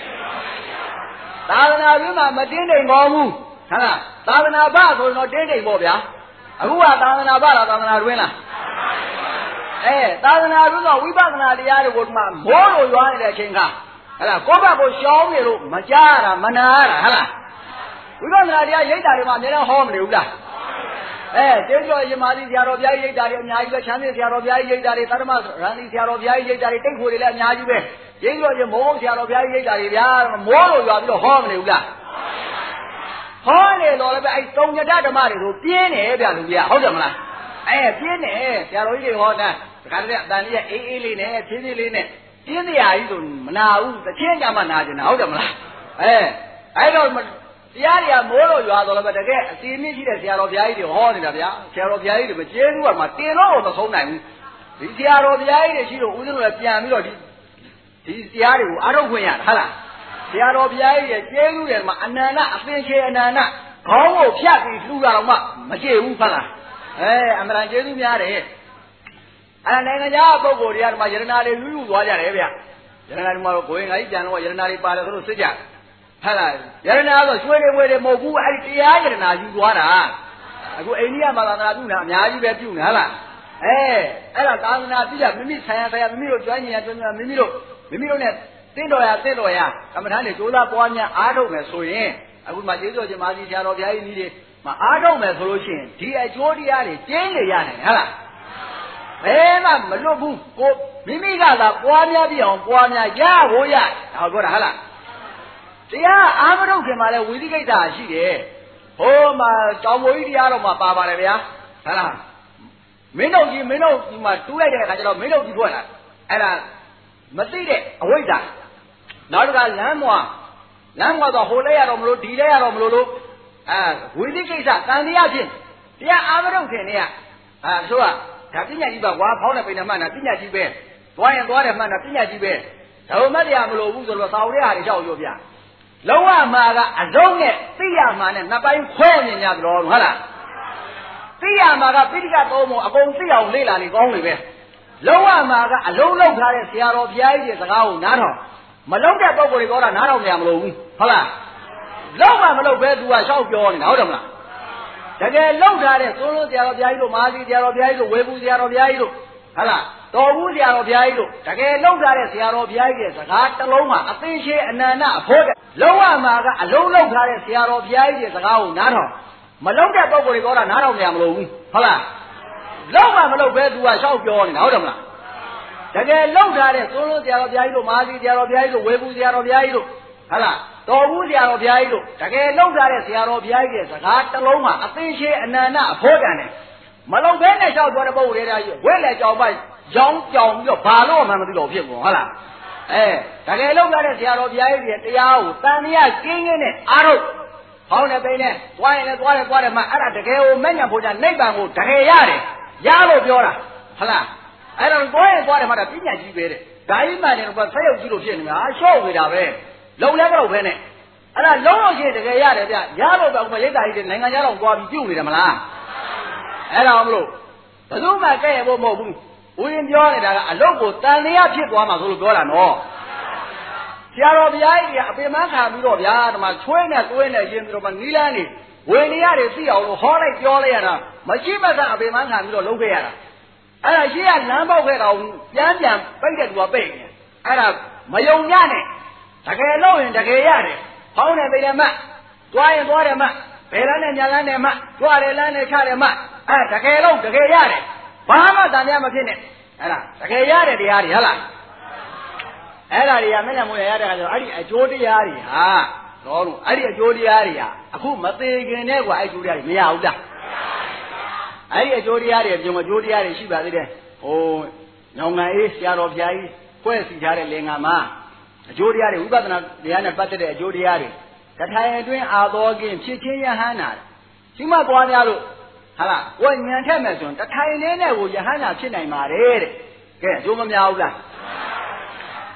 သာသနာ့ဘုမှာမတင်းတိမ်ကောင်းဘူးဟုတ်လားသာသနာ့ဘဆိုရင်တော့တင်းတိမ်ပေါ့ဗျာအခုကသာသနာ့ဘလားသာသနာ့တွင်းလားအဲသာသနာ့ဘုကဝိပဿနာတရားတွေကိုဒီမှာမိုးလို့ရွာနေတဲ့အချိန်ကဟဲ့လားကိုယ့်ဘက်ကိုရှောင်းနေလို့မကြားရတာမနာရတာဟဲ့လားဝိပဿနာတရားရိပ်တာတွေမှာအများနဲ့ဟောမနေဘူးလားအဲကျေးဇူးတော်ရှင်မာသီဆရာတော်ဘုရားရိပ်တာတွေအများကြီးပဲချမ်းမြေဆရာတော်ဘုရားရိပ်တာတွေသတ္တမရန်သီဆရာတော်ဘုရားရိပ်တာတွေတိတ်ဖို့တွေလည်းအများကြီးပဲကျေးဇူးတော်ရှင်မိုးဆရာတော်ဘုရားရိပ်တာတွေဗျာမိုးလို့ရွာပြီးတော့ဟောမနေဘူးလားဟောနေတော့လည်းပဲအဲတုံညတဓမ္မတွေကိုပြင်းနေဗျာလူကြီးဟုတ်တယ်မလားအဲပြင်းနေဆရာတော်ကြီးတွေဟောတာတခါတည်းအတန်လေးအေးအေးလေးနဲ့ဖြည်းဖြည်းလေးနဲ့ပြင်းတရားကြီးဆိုမနာဘူးတစ်ချင်းကြမှနာကျင်တာဟုတ်တယ်မလားအဲအဲ့တော့တရားတွေကမိုးလို့ရွာတော့လည်းပဲတကယ်အစီအမြင့်ရှိတဲ့ဆရာတော်ဘုရားကြီးတွေဟောနေတာဗျာဆရာတော်ဘုရားကြီးတွေမကျေးဇူးကမှတင်တော့မဆုံးနိုင်ဘူးဒီဆရာတော်ဘုရားကြီးတွေရှိလို့ဦးဇင်းတို့လည်းပြန်ပြီးတော့ဒီဒီတရားတွေကိုအားထုတ်ခွင့်ရတာဟုတ်လားဆရာတော်ဘုရားကြီးရဲ့ကျေးဇူးတွေမှာအနန္တအသင်္ချေအနန္တခေါင်းကိုဖြတ်ပြီးလှူတာတော့မှမကျေဘူးဟုတ်လားအဲအမှန်တန်ကျေးဇူးများတယ်အဲ့နိုင်ငံခြားပုဂ္ဂိုလ်တွေကဒီမှာယရနာတွေလူလူသွားကြတယ်ဗျယရနာဒီမှာတော့ကိုယ်ငါကြီးကြံတော့ယရနာတွေပါတယ်ဆိုလို့စစ်ကြဟုတ်လားယရနာဆိုရွှေတွေဝေတွေမဟုတ်ဘူးအဲ့ဒီတရားယရနာယူသွားတာအခုအိန္ဒိယဘာသာနာပြုနေတာအများကြီးပဲပြုနေဟလားအဲအဲ့ဒါသာသနာပြုကြမိမိဆိုင်ရာဆိုင်ရာမိမိတို့ကျွမ်းကျင်ရကျွမ်းကျင်မိမိတို့မိမိတို့နဲ့တင့်တော်ရတင့်တော်ရကမ္မထာတွေကြိုးစားပွားများအားထုတ်မယ်ဆိုရင်အခုမှကျေးဇူးရှင်မာသီဆရာတော်ဘုရားကြီးကြီးတွေမအားထုတ်မယ်ဆိုလို့ရှိရင်ဒီအကျိုးတရားတွေကျင်းနေရတယ်ဟုတ်လားဘယ်မှမလွတ်ဘူးကိုမိမိကသာပွားများပြအောင်ပွားများရဖို့ရဟောပြောတာဟုတ်လားတရားအာမထုတ်ခင်မှာလဲဝိသိကိစ္စရှိတယ်ဟိုမှာတောင်ပေါ်ကြီးတရားတော်မှာပါပါတယ်ဗျာဟုတ်လားမင်းတို့ကြီးမင်းတို့ဒီမှာတူးလိုက်တဲ့အခါကျတော့မင်းတို့ကြီးထွက်လာအဲ့ဒါမသိတဲ့အဝိဇ္ဇာနောက်တစ်ခါလမ်းမွာလမ်းမွာတော့ဟိုလဲရတော့မလို့ဒီလဲရတော့မလို့လို့အဲဝိသိကိစ္စကံတရားဖြစ်တရားအာမထုတ်ခင်တည်းကအဲဆိုကဒါပညာကြီးပါကွာဖောင်းတဲ့ပိဏမှန်တာပညာကြီးပဲသွားရင်သွားတယ်မှန်တာပညာကြီးပဲဒါမှမတရားမလို့ဘူးဆိုတော့သာဝရဟာတွေလျှောက်ပြောပြလုံးဝမှာကအလုံးနဲ့သိရမှာနဲ့နှစ်ပိုင်းခွဲမြင်ကြသလိုဟုတ်လားသိရမှာကပိဋကသုံးပုံအကုန်သိအောင်လေ့လာနေကောင်းနေပဲလုံးဝမှာကအလုံးလောက်ထားတဲ့ဆရာတော်ဘုရားကြီးရဲ့စကားကိုနားထောင်မလုံးတဲ့ပုဂ္ဂိုလ်တွေပြောတာနားထောင်ကြမလို့ဘူးဟုတ်လားလုံးဝမလုံးပဲသူကလျှောက်ပြောနေတာဟုတ်တယ်မလားတကယ်လောက်ထားတဲ့သုံးလုံးဆရာတော်ဘုရားကြီးတို့မဟာစီဆရာတော်ဘုရားကြီးတို့ဝေဘူးဆရာတော်ဘုရားကြီးတို့ဟုတ်လားတော်ဘူးဆရာတော်ဘုရားကြီးတို့တကယ်လောက်ထားတဲ့ဆရာတော်ဘုရားကြီးရဲ့စကားတစ်လုံးမှာအသိရှိအနန္တအဖို့တဲ့လုံးဝမှာကအလုံးလောက်ထားတဲ့ဆရာတော်ဘုရားကြီးရဲ့စကားကိုနားထောင်မလုံးတဲ့ပုဂ္ဂိုလ်တွေပြောတာနားထောင်ကြမလို့ဘူးဟုတ်လားလုံးဝမလုံးပဲသူကလျှောက်ပြောနေတာဟုတ်တယ်မလားတကယ်လောက်ထားတဲ့သုံးလုံးဆရာတော်ဘုရားကြီးတို့မဟာစီဆရာတော်ဘုရားကြီးတို့ဝေဘူးဆရာတော်ဘုရားကြီးတို့ဟုတ်လားတော်ဘူးဆရာတော်ဘုရားကြီးတို့တကယ်လောက်ထားတဲ့ဆရာတော်ဘုရားကြီးရဲ့စကားတစ်လုံးမှာအသိရှိအနန္တအဖို့တန်တယ်မလုံဘဲနဲ့လျှောက်သွားတဲ့ပုဂ္ဂိုလ်တွေကဝဲလက်ကြောင်ပိုက်ရောင်းကြောင်ပြီးတော့ဘာလို့မှမသိတော့ဖြစ်ကုန်ဟုတ်လားအဲတကယ်လောက်ထားတဲ့ဆရာတော်ဘုရားကြီးရဲ့တရားကိုတန်တရားကျင်းကျင်းနဲ့အားထုတ်ဟောင်းနေသိနေသွားရင်လည်းသွားတယ်သွားတယ်မှအဲ့ဒါတကယ်ကိုမဲ့ညာဖို့ကြနိဗ္ဗာန်ကိုတကယ်ရတယ်ရလို့ပြောတာဟုတ်လားအဲ့တော့သွားရင်သွားတယ်မှဒါပညာကြီးပဲတဲ့ဒါကြီးမှန်တယ်တော့ဆက်ရုပ်ကြီးလို့ဖြစ်နေတာရှော့နေတာပဲလုံလဲမလို့ပဲနဲ့အဲ့ဒါလုံးလို့ရှိရင်တကယ်ရတယ်ဗျရလို့တော့ရိတ်တာကြီးတွေနိုင်ငံခြားတော့သွားပြီးပြုတ်နေတယ်မလားအဲ့ဒါမလို့ဘယ်သူမှကဲ့ရဖို့မဟုတ်ဘူးဦးရင်ပြောနေတာကအလုတ်ကိုတန်တရားဖြစ်သွားမှာဆိုလို့ပြောတာနော်ဆရာတော်ဘုရားကြီးကအပင်မခံပြီးတော့ဗျာဒီမှာချွေးနဲ့သွေးနဲ့ရင်းပြီးတော့မှနီးလန်းနေဝေနေရတယ်သိအောင်လို့ဟောလိုက်ပြောလိုက်ရတာမရှိမသာအပင်မခံပြီးတော့လုပ်ခဲ့ရတာအဲ့ဒါရှိရလမ်းပေါက်ခဲ့တော့ပြန်ပြန်ပိတ်တဲ့သူကပိတ်နေအဲ့ဒါမယုံညနဲ့တကယ်လို့ရင်တကယ်ရတယ်ဟောင်းနေပြီလေမသွားရင်သွားတယ်မဘယ်လမ်းနဲ့ညာလမ်းနဲ့မသွားတယ်လမ်းနဲ့ချတယ်မအဲ့တကယ်လို့တကယ်ရတယ်ဘာမှတန်တရားမဖြစ်နဲ့အဲ့ဒါတကယ်ရတဲ့တရားတွေဟုတ်လားအဲ့ဒါတွေကမျက်နှာမွေးရတဲ့အခါကျတော့အဲ့ဒီအကျိုးတရားတွေဟာတော့လို့အဲ့ဒီအကျိုးတရားတွေဟာအခုမသေးခင်တည်းကအဲ့ဒီအကျိုးတရားတွေမရဘူးလားအဲ့ဒီအကျိုးတရားတွေပြုံအကျိုးတရားတွေရှိပါသေးတယ်ဟိုညောင်ငံအေးဆရာတော်ဘုရားကြီးဖွဲ့စည်းထားတဲ့လင်္ကာမှာအကျိုးတရားတွေဝိပဿနာတရားနဲ့ပတ်သက်တဲ့အကျိုးတရားတွေတထိုင်အတွင်းအာသောကင်းဖြစ်ချင်းယဟန္တာရှိမှသွားများလို့ဟာလားဝဉ္ဉဏ်ထက်မဲ့ဆိုရင်တထိုင်လေးနဲ့ကိုယဟန္တာဖြစ်နိုင်ပါတယ်တဲ့ကဲအကျိုးမများဘူးလား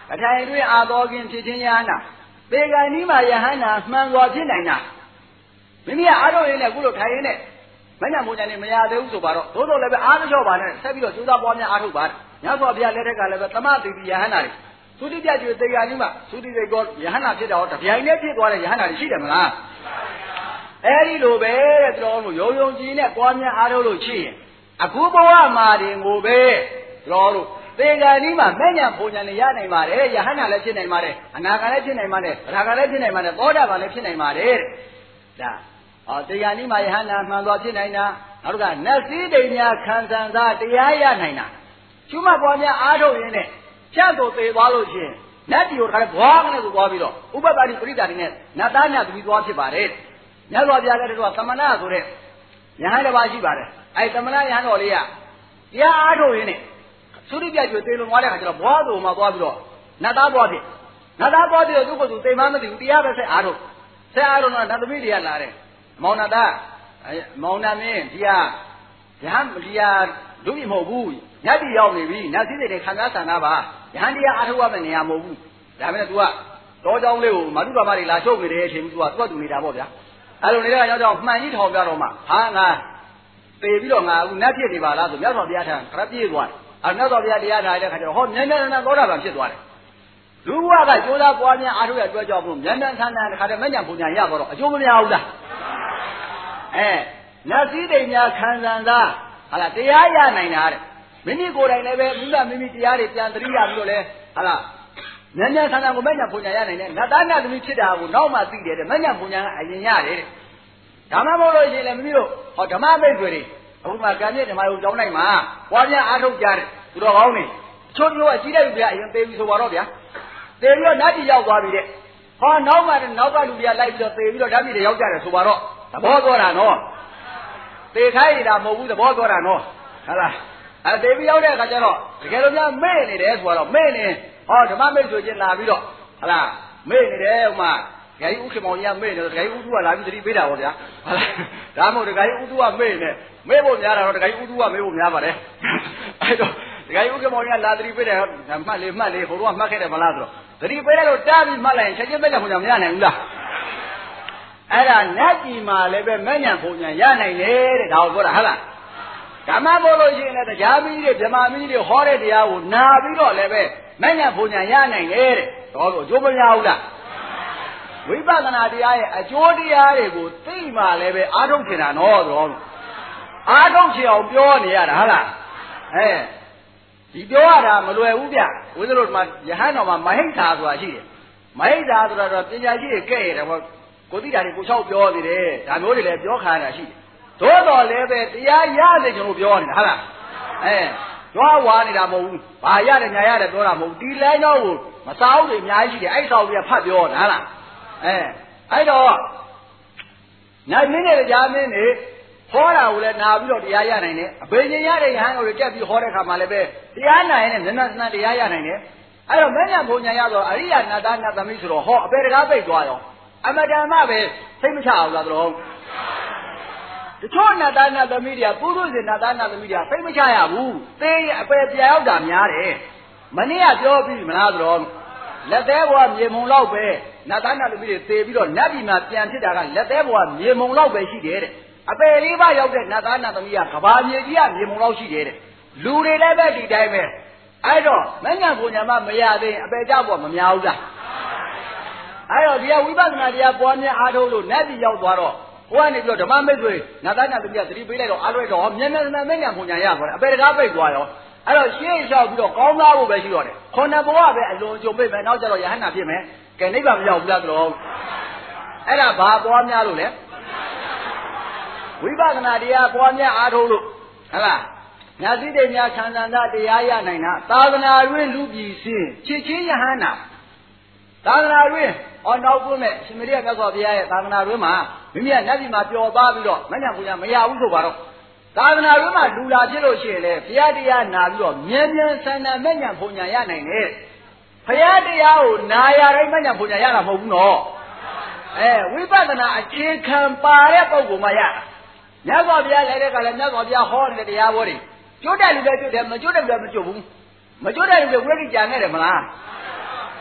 အထိုင်တွင်အာတော်ခင်ဖြစ်ခြင်းယဟနာသေကံဤမှာယဟနာမှန်စွာဖြစ်နိုင်တာမိမိကအားထုတ်ရင်းနဲ့ခုလိုထိုင်ရင်းနဲ့မညံမိုးညာနေမရသေးဘူးဆိုပါတော့သို့တော်လည်းပဲအားမလျှော့ပါနဲ့ဆက်ပြီးတော့ကြိုးစားပွားများအားထုတ်ပါညသောဘုရားလက်ထက်ကလည်းပဲသမတိတိယဟနာတွေသုတိပြကျွေသေကံဤမှာသုတိစိတ်ကောယဟနာဖြစ်တာဟောတပြိုင်တည်းဖြစ်သွားတဲ့ယဟနာတွေရှိတယ်မလားအဲဒီလိုပဲတဲ့တော်တို့ယုံယုံကြည်နဲ့ပွားများအားထုတ်လို့ရှိရင်အခုဘဝမှာတင်ကိုပဲတော်တို့သေကံဤမှာမညံပုံညာနေရနိုင်ပါတယ်ယဟနာလည်းဖြစ်နိုင်ပါတယ်အနာဂတ်လည်းဖြစ်နိုင်ပါတယ်ဗရာဂလည်းဖြစ်နိုင်ပါတယ်သောတာပန်လည်းဖြစ်နိုင်ပါတယ်တဲ့ဒါအော်သေကံဤမှာယဟနာမှန်သွားဖြစ်နိုင်တာနောက်တစ်ခါနတ်စည်းတိမ်များခံစံသာတရားရနိုင်တာကျွမပွားများအားထုတ်ရင်းနဲ့ဖြတ်ကိုသေသွားလို့ရှိရင်နတ်တီကိုတခါဘွားကနေကိုသွားပြီးတော့ဥပပတ္တိပရိသတ်တွေနဲ့နတ်သားများသမီးသွားဖြစ်ပါတယ်မြတ်စွာဘုရားလည်းတော့သမဏဆိုတဲ့ယဟန်တစ်ပါးရှိပါတယ်အဲသမဏယဟန်တော်လေးကတရားအားထုတ်ရင်းနဲ့သုတိပြကျွေသေလုံသွားတဲ့ခါကျတော့ဘွားသူမှသွားပြီးတော့နတ်သားသွားဖြစ်နတ်သားသွားပြီးတော့သူ့ကိုယ်သူသိမှမသိဘူးတရားပဲဆက်အားထုတ်ဆက်အားထုတ်တော့နတ်သမီးတွေကလာတယ်မောင်နာသားမောင်နာမင်းဒီဟာယဟန်ဒီဟာလူကြီးမဟုတ်ဘူးညတ်တီရောက်နေပြီနတ်စည်းတွေခံစားဆန္ဒပါယဟန်တရားအားထုတ်ရမယ့်နေရာမဟုတ်ဘူးဒါပေမဲ့ तू ကတောเจ้าလေးကိုမာတုဘာမတွေလာချုပ်နေတဲ့အချိန် तू ကသူ့ကသူနေတာပေါ့ဗျာအဲ့လိုနေတဲ့ကြောင့်မှန်ကြီးထောင်ပြတော့မှဟာငါသေပြီးတော့ငါအခုနတ်ဖြစ်နေပါလားဆိုမြတ်စွာဘုရားထံခရပြေးသွားတယ်အဲ့မြတ်စွာဘုရားတရားထားတဲ့ခါကျတော့ဟောမြန်မြန်ဆန်ဆန်သောတာပန်ဖြစ်သွားတယ်လူဘဝကကျိုးသားပွားများအားထုတ်ရအတွက်ကြောင့်မို့မြန်မြန်ဆန်ဆန်တခါတည်းမညံပူညာရသွားတော့အကျိုးမများဘူးလားအဲနတ်စည်းတိမ်များခံစံသာဟာလားတရားရနိုင်တာတဲ့မိမိကိုယ်တိုင်လည်းပဲမိမိမိမိတရားတွေပြန်သတိရပြီးတော့လဲဟာလားမြန်မြန်ဆန်ဆန်ကိုမညံပူညာရနိုင်တယ်နတ်သားနတ်သမီးဖြစ်တာကိုနောက်မှသိတယ်တဲ့မညံပူညာကအရင်ရတယ်တဲ့ဓမ္မမို့လို့ရှိရင်လည်းမိမိတို့ဟောဓမ္မမိတ်ဆွေတွေအခုမှကံပြည့်ဓမ္မယုံကျောင်းတိုင်းမှာပွားများအားထုတ်ကြတယ်သူတော်ကောင်းနေချိုးချိုးကကြီးတဲ့လူတွေကအရင်သေးပြီဆိုပါတော့ဗျာသေပြီးတော့နတ်ပြည်ရောက်သွားပြီတဲ့ဟောနောက်မှနောက်ကလူတွေကလိုက်ပြီးတော့သေပြီးတော့ဓာတ်ပြည်တွေရောက်ကြတယ်ဆိုပါတော့သဘောပြောတာနော်သေခိုင်းနေတာမဟုတ်ဘူးသဘောပြောတာနော်ဟုတ်လားအဲသေပြီးရောက်တဲ့အခါကျတော့တကယ်လို့များမေ့နေတယ်ဆိုတော့မေ့နေဟောဓမ္မမိတ်ဆွေချင်းလာပြီးတော့ဟုတ်လားမေ့နေတယ်ဟိုမှာဒကာကြီးဥက္ကမောင်ကြီးကမေ့နေတော့ဒကာကြီးဥထုကလာပြီးသတိပေးတာပေါ့ဗျာဟုတ်လားဒါမှမဟုတ်ဒကာကြီးဥထုကမေ့နေမေ့ဖို့များတာတော့ဒကာကြီးဥထုကမေ့ဖို့များပါတယ်အဲ့တော့ဒကာကြီးဥက္ကမောင်ကြီးကလာသတိပေးတယ်မှတ်လေမှတ်လေဟိုတော့မှတ်ခဲ့တယ်မလားဆိုတော့သတိပေးလိုက်တော့တားပြီးမှတ်လိုက်ရင်ချက်ချင်းပဲလက်ဖို့ညာမရနိုင်ဘူးလားအဲ့ဒါနတ်ပြည်မှာလည်းပဲမဲ့ညံပုံညာရနိုင်တယ်တဲ့ဒါကိုပြောတာဟုတ်လားဓမ္မပေါ်လို့ရှိရင်လည်းတရားမင်းကြီးတွေဗြဟ္မာမင်းကြီးတွေဟောတဲ့တရားကိုနာပြီးတော့လည်းပဲမဲ့ညံပုံညာရနိုင်တယ်တဲ့တော့လို့အကျိုးမများဘူးလားဝိပဿနာတရားရဲ့အကျိုးတရားတွေကိုသိမှလည်းပဲအားထုတ်ချင်တာနော်တော့အားထုတ်ချင်အောင်ပြောနေရတာဟုတ်လားအဲဒီပြောရတာမလွယ်ဘူးဗျဝိသလို့ဒီမှာယဟန်တော်မှာမဟိဋ္ဌာဆိုတာရှိတယ်မဟိဋ္ဌာဆိုတာတော့ပညာရှိတွေကဲ့ရတယ်ဟောကိုသိတာတွေကိုလျှောက်ပြောနေတယ်ဒါမျိုးတွေလည်းပြောခါရတာရှိတယ်သို့တော်လည်းပဲတရားရစေချင်လို့ပြောနေတာဟုတ်လားအဲကြွားဝါနေတာမဟုတ်ဘူးဘာရတယ်ညာရတယ်ပြောတာမဟုတ်ဘူးဒီလမ်းကြောင်းကိုမစားဘူးတွေအများကြီးရှိတယ်အဲ့ဆောင်တွေကဖတ်ပြောတာဟုတ်လားအဲအဲ့တော့နိုင်မင်းနဲ့ကြားမင်းတွေဟောတာကိုလည်းနာပြီးတော့တရားရနိုင်တယ်အဘိညာဉ်ရတဲ့ယဟန်ကိုကြက်ပြီးဟောတဲ့ခါမှာလည်းပဲတရားနိုင်ရင်လည်းမျက်နှာစံတရားရနိုင်တယ်အဲ့တော့မဉ္ဇဉ်ဘုံညာရတော့အရိယာနာသားနာသမီးဆိုတော့ဟောအပေတကားပိတ်သွားရောအမတန်မှပဲစိတ်မချအောင်လားတော့တချို့နာသားနာသမီးတွေကပုရုဇဉ်နာသားနာသမီးတွေကစိတ်မချရဘူးသေရင်အပေပြန်ရောက်တာများတယ်မနေ့ကပြောပြီးမလားဆိုတော့လက်သေးဘွားမြေမုံလောက်ပဲနာသားနာသမီးတွေသေပြီးတော့နတ်ပြည်မှာပြန်ဖြစ်တာကလက်သေးဘွားမြေမုံလောက်ပဲရှိတယ်တဲ့အပေလေးပါရောက်တဲ့နတ်သားနတ်သမီးကကဘာမြေကြီးကမြေမုံလောက်ရှိတယ်တဲ့လူတွေလည်းပဲဒီတိုင်းပဲအဲ့တော့မဉ္ဇဉ်ဘုံညာမမရသေးရင်အပေကြဖို့မများဘူးလားအဲ့တော့ဒီကဝိပဿနာတရားပွားများအားထုတ်လို့နတ်ပြည်ရောက်သွားတော့ဟိုကနေပြီးတော့ဓမ္မမိတ်ဆွေနတ်သားနတ်သမီးကသတိပေးလိုက်တော့အားလွဲတော့မြန်မြန်ဆန်ဆန်မဉ္ဇဉ်ဘုံညာရသွားတယ်အပေတကားပိတ်သွားရောအဲ့တော့ရှေ့လျှောက်ပြီးတော့ကောင်းသားဖို့ပဲရှိတော့တယ်ခုနဘဝပဲအလွန်ကြုံပိတ်မယ်နောက်ကျတော့ယဟန္တာဖြစ်မယ်ကဲနိဗ္ဗာန်မရောက်ဘူးလားဆိုတော့အဲ့ဒါဘာပွားများလို့လဲဝိပဿနာတရားပွားများအားထုတ်လို့ဟုတ်လားညာတိတေများခံစံသာတရားရနိုင်တာသာသနာတွင်လူပြည်စင်ချစ်ချင်းယဟန္တာသာသနာတွင်ဟောနောက်ပွင့်မဲ့ရှင်မရိယမြတ်စွာဘုရားရဲ့သာသနာတွင်မှာမိမိကနတ်ပြည်မှာပျော်ပါပြီးတော့မညံပူညာမရဘူးဆိုပါတော့သာသနာတွင်မှာလူလာဖြစ်လို့ရှိရင်လေဘုရားတရားနာပြီးတော့မြန်မြန်ဆန်ဆန်မညံပူညာရနိုင်တယ်ဘုရားတရားကိုနာရတိုင်းမညံပူညာရတာမဟုတ်ဘူးနော်အဲဝိပဿနာအခြေခံပါတဲ့ပုဂ္ဂိုလ်မှရတာမြတ်စွာဘုရားလည်းတဲ့ကလည်းမြတ်စွာဘုရားဟောနေတဲ့တရားဘောတွေကျွတ်တယ်လူတွေကျွတ်တယ်မကျွတ်တယ်လူတွေမကျွတ်ဘူးမကျွတ်တယ်လူတွေဝိရိယကြံခဲ့တယ်မလား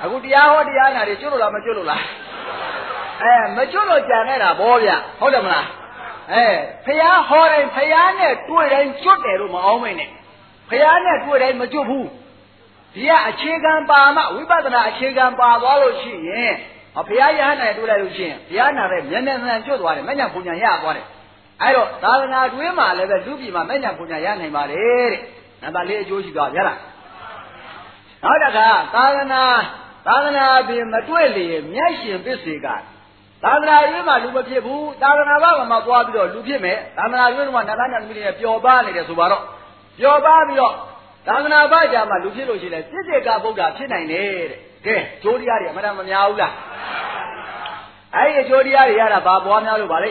အခုတရားဟောတရားနာတွေကျွတ်လို့လားမကျွတ်လို့လားအဲမကျွတ်လို့ကြံနေတာဗောဗျဟုတ်တယ်မလားအဲဖះဟောတိုင်းဖះနဲ့တွေ့တိုင်းကျွတ်တယ်လို့မအောင်မင်းနဲ့ဖះနဲ့တွေ့တိုင်းမကျွတ်ဘူးဒီကအခြေခံပါမှဝိပဿနာအခြေခံပါသွားလို့ရှိရင်ဘုရားရဟန်းနဲ့တွေ့လိုက်လို့ရှိရင်ဘုရားနာတဲ့မျက်နှာနှံကျွတ်သွားတယ်မညံပူညာရသွားတယ်အဲ့တော့သာသနာတွင်းမှာလည်းပဲလူပြည်မှာမညံပူညာရနိုင်ပါလေတဲ့နံပါတ်လေးအကျိုးရှိသွားရလားနောက်တစ်ခါသာသနာသာသနာပြင်မတွေ့လေမျက်ရှင်ပစ္စေကသာသနာတွင်းမှာလူမဖြစ်ဘူးသာသနာ့ဘာမှာပွားပြီးတော့လူဖြစ်မယ်သာသနာတွင်းမှာနတ်သားနတ်သမီးတွေပျော်ပါနေတယ်ဆိုပါတော့ပျော်ပါပြီးတော့သာသနာ့ဘာကြမှာလူဖြစ်လို့ရှိရင်ပစ္စေကဗုဒ္ဓဖြစ်နိုင်တယ်တဲ့ကဲကျိုးတရားတွေအမှန်တမ်းမများဘူးလားအဲ့ဒီကျိုးတရားတွေရတာဘာပွားများလို့ပါလဲ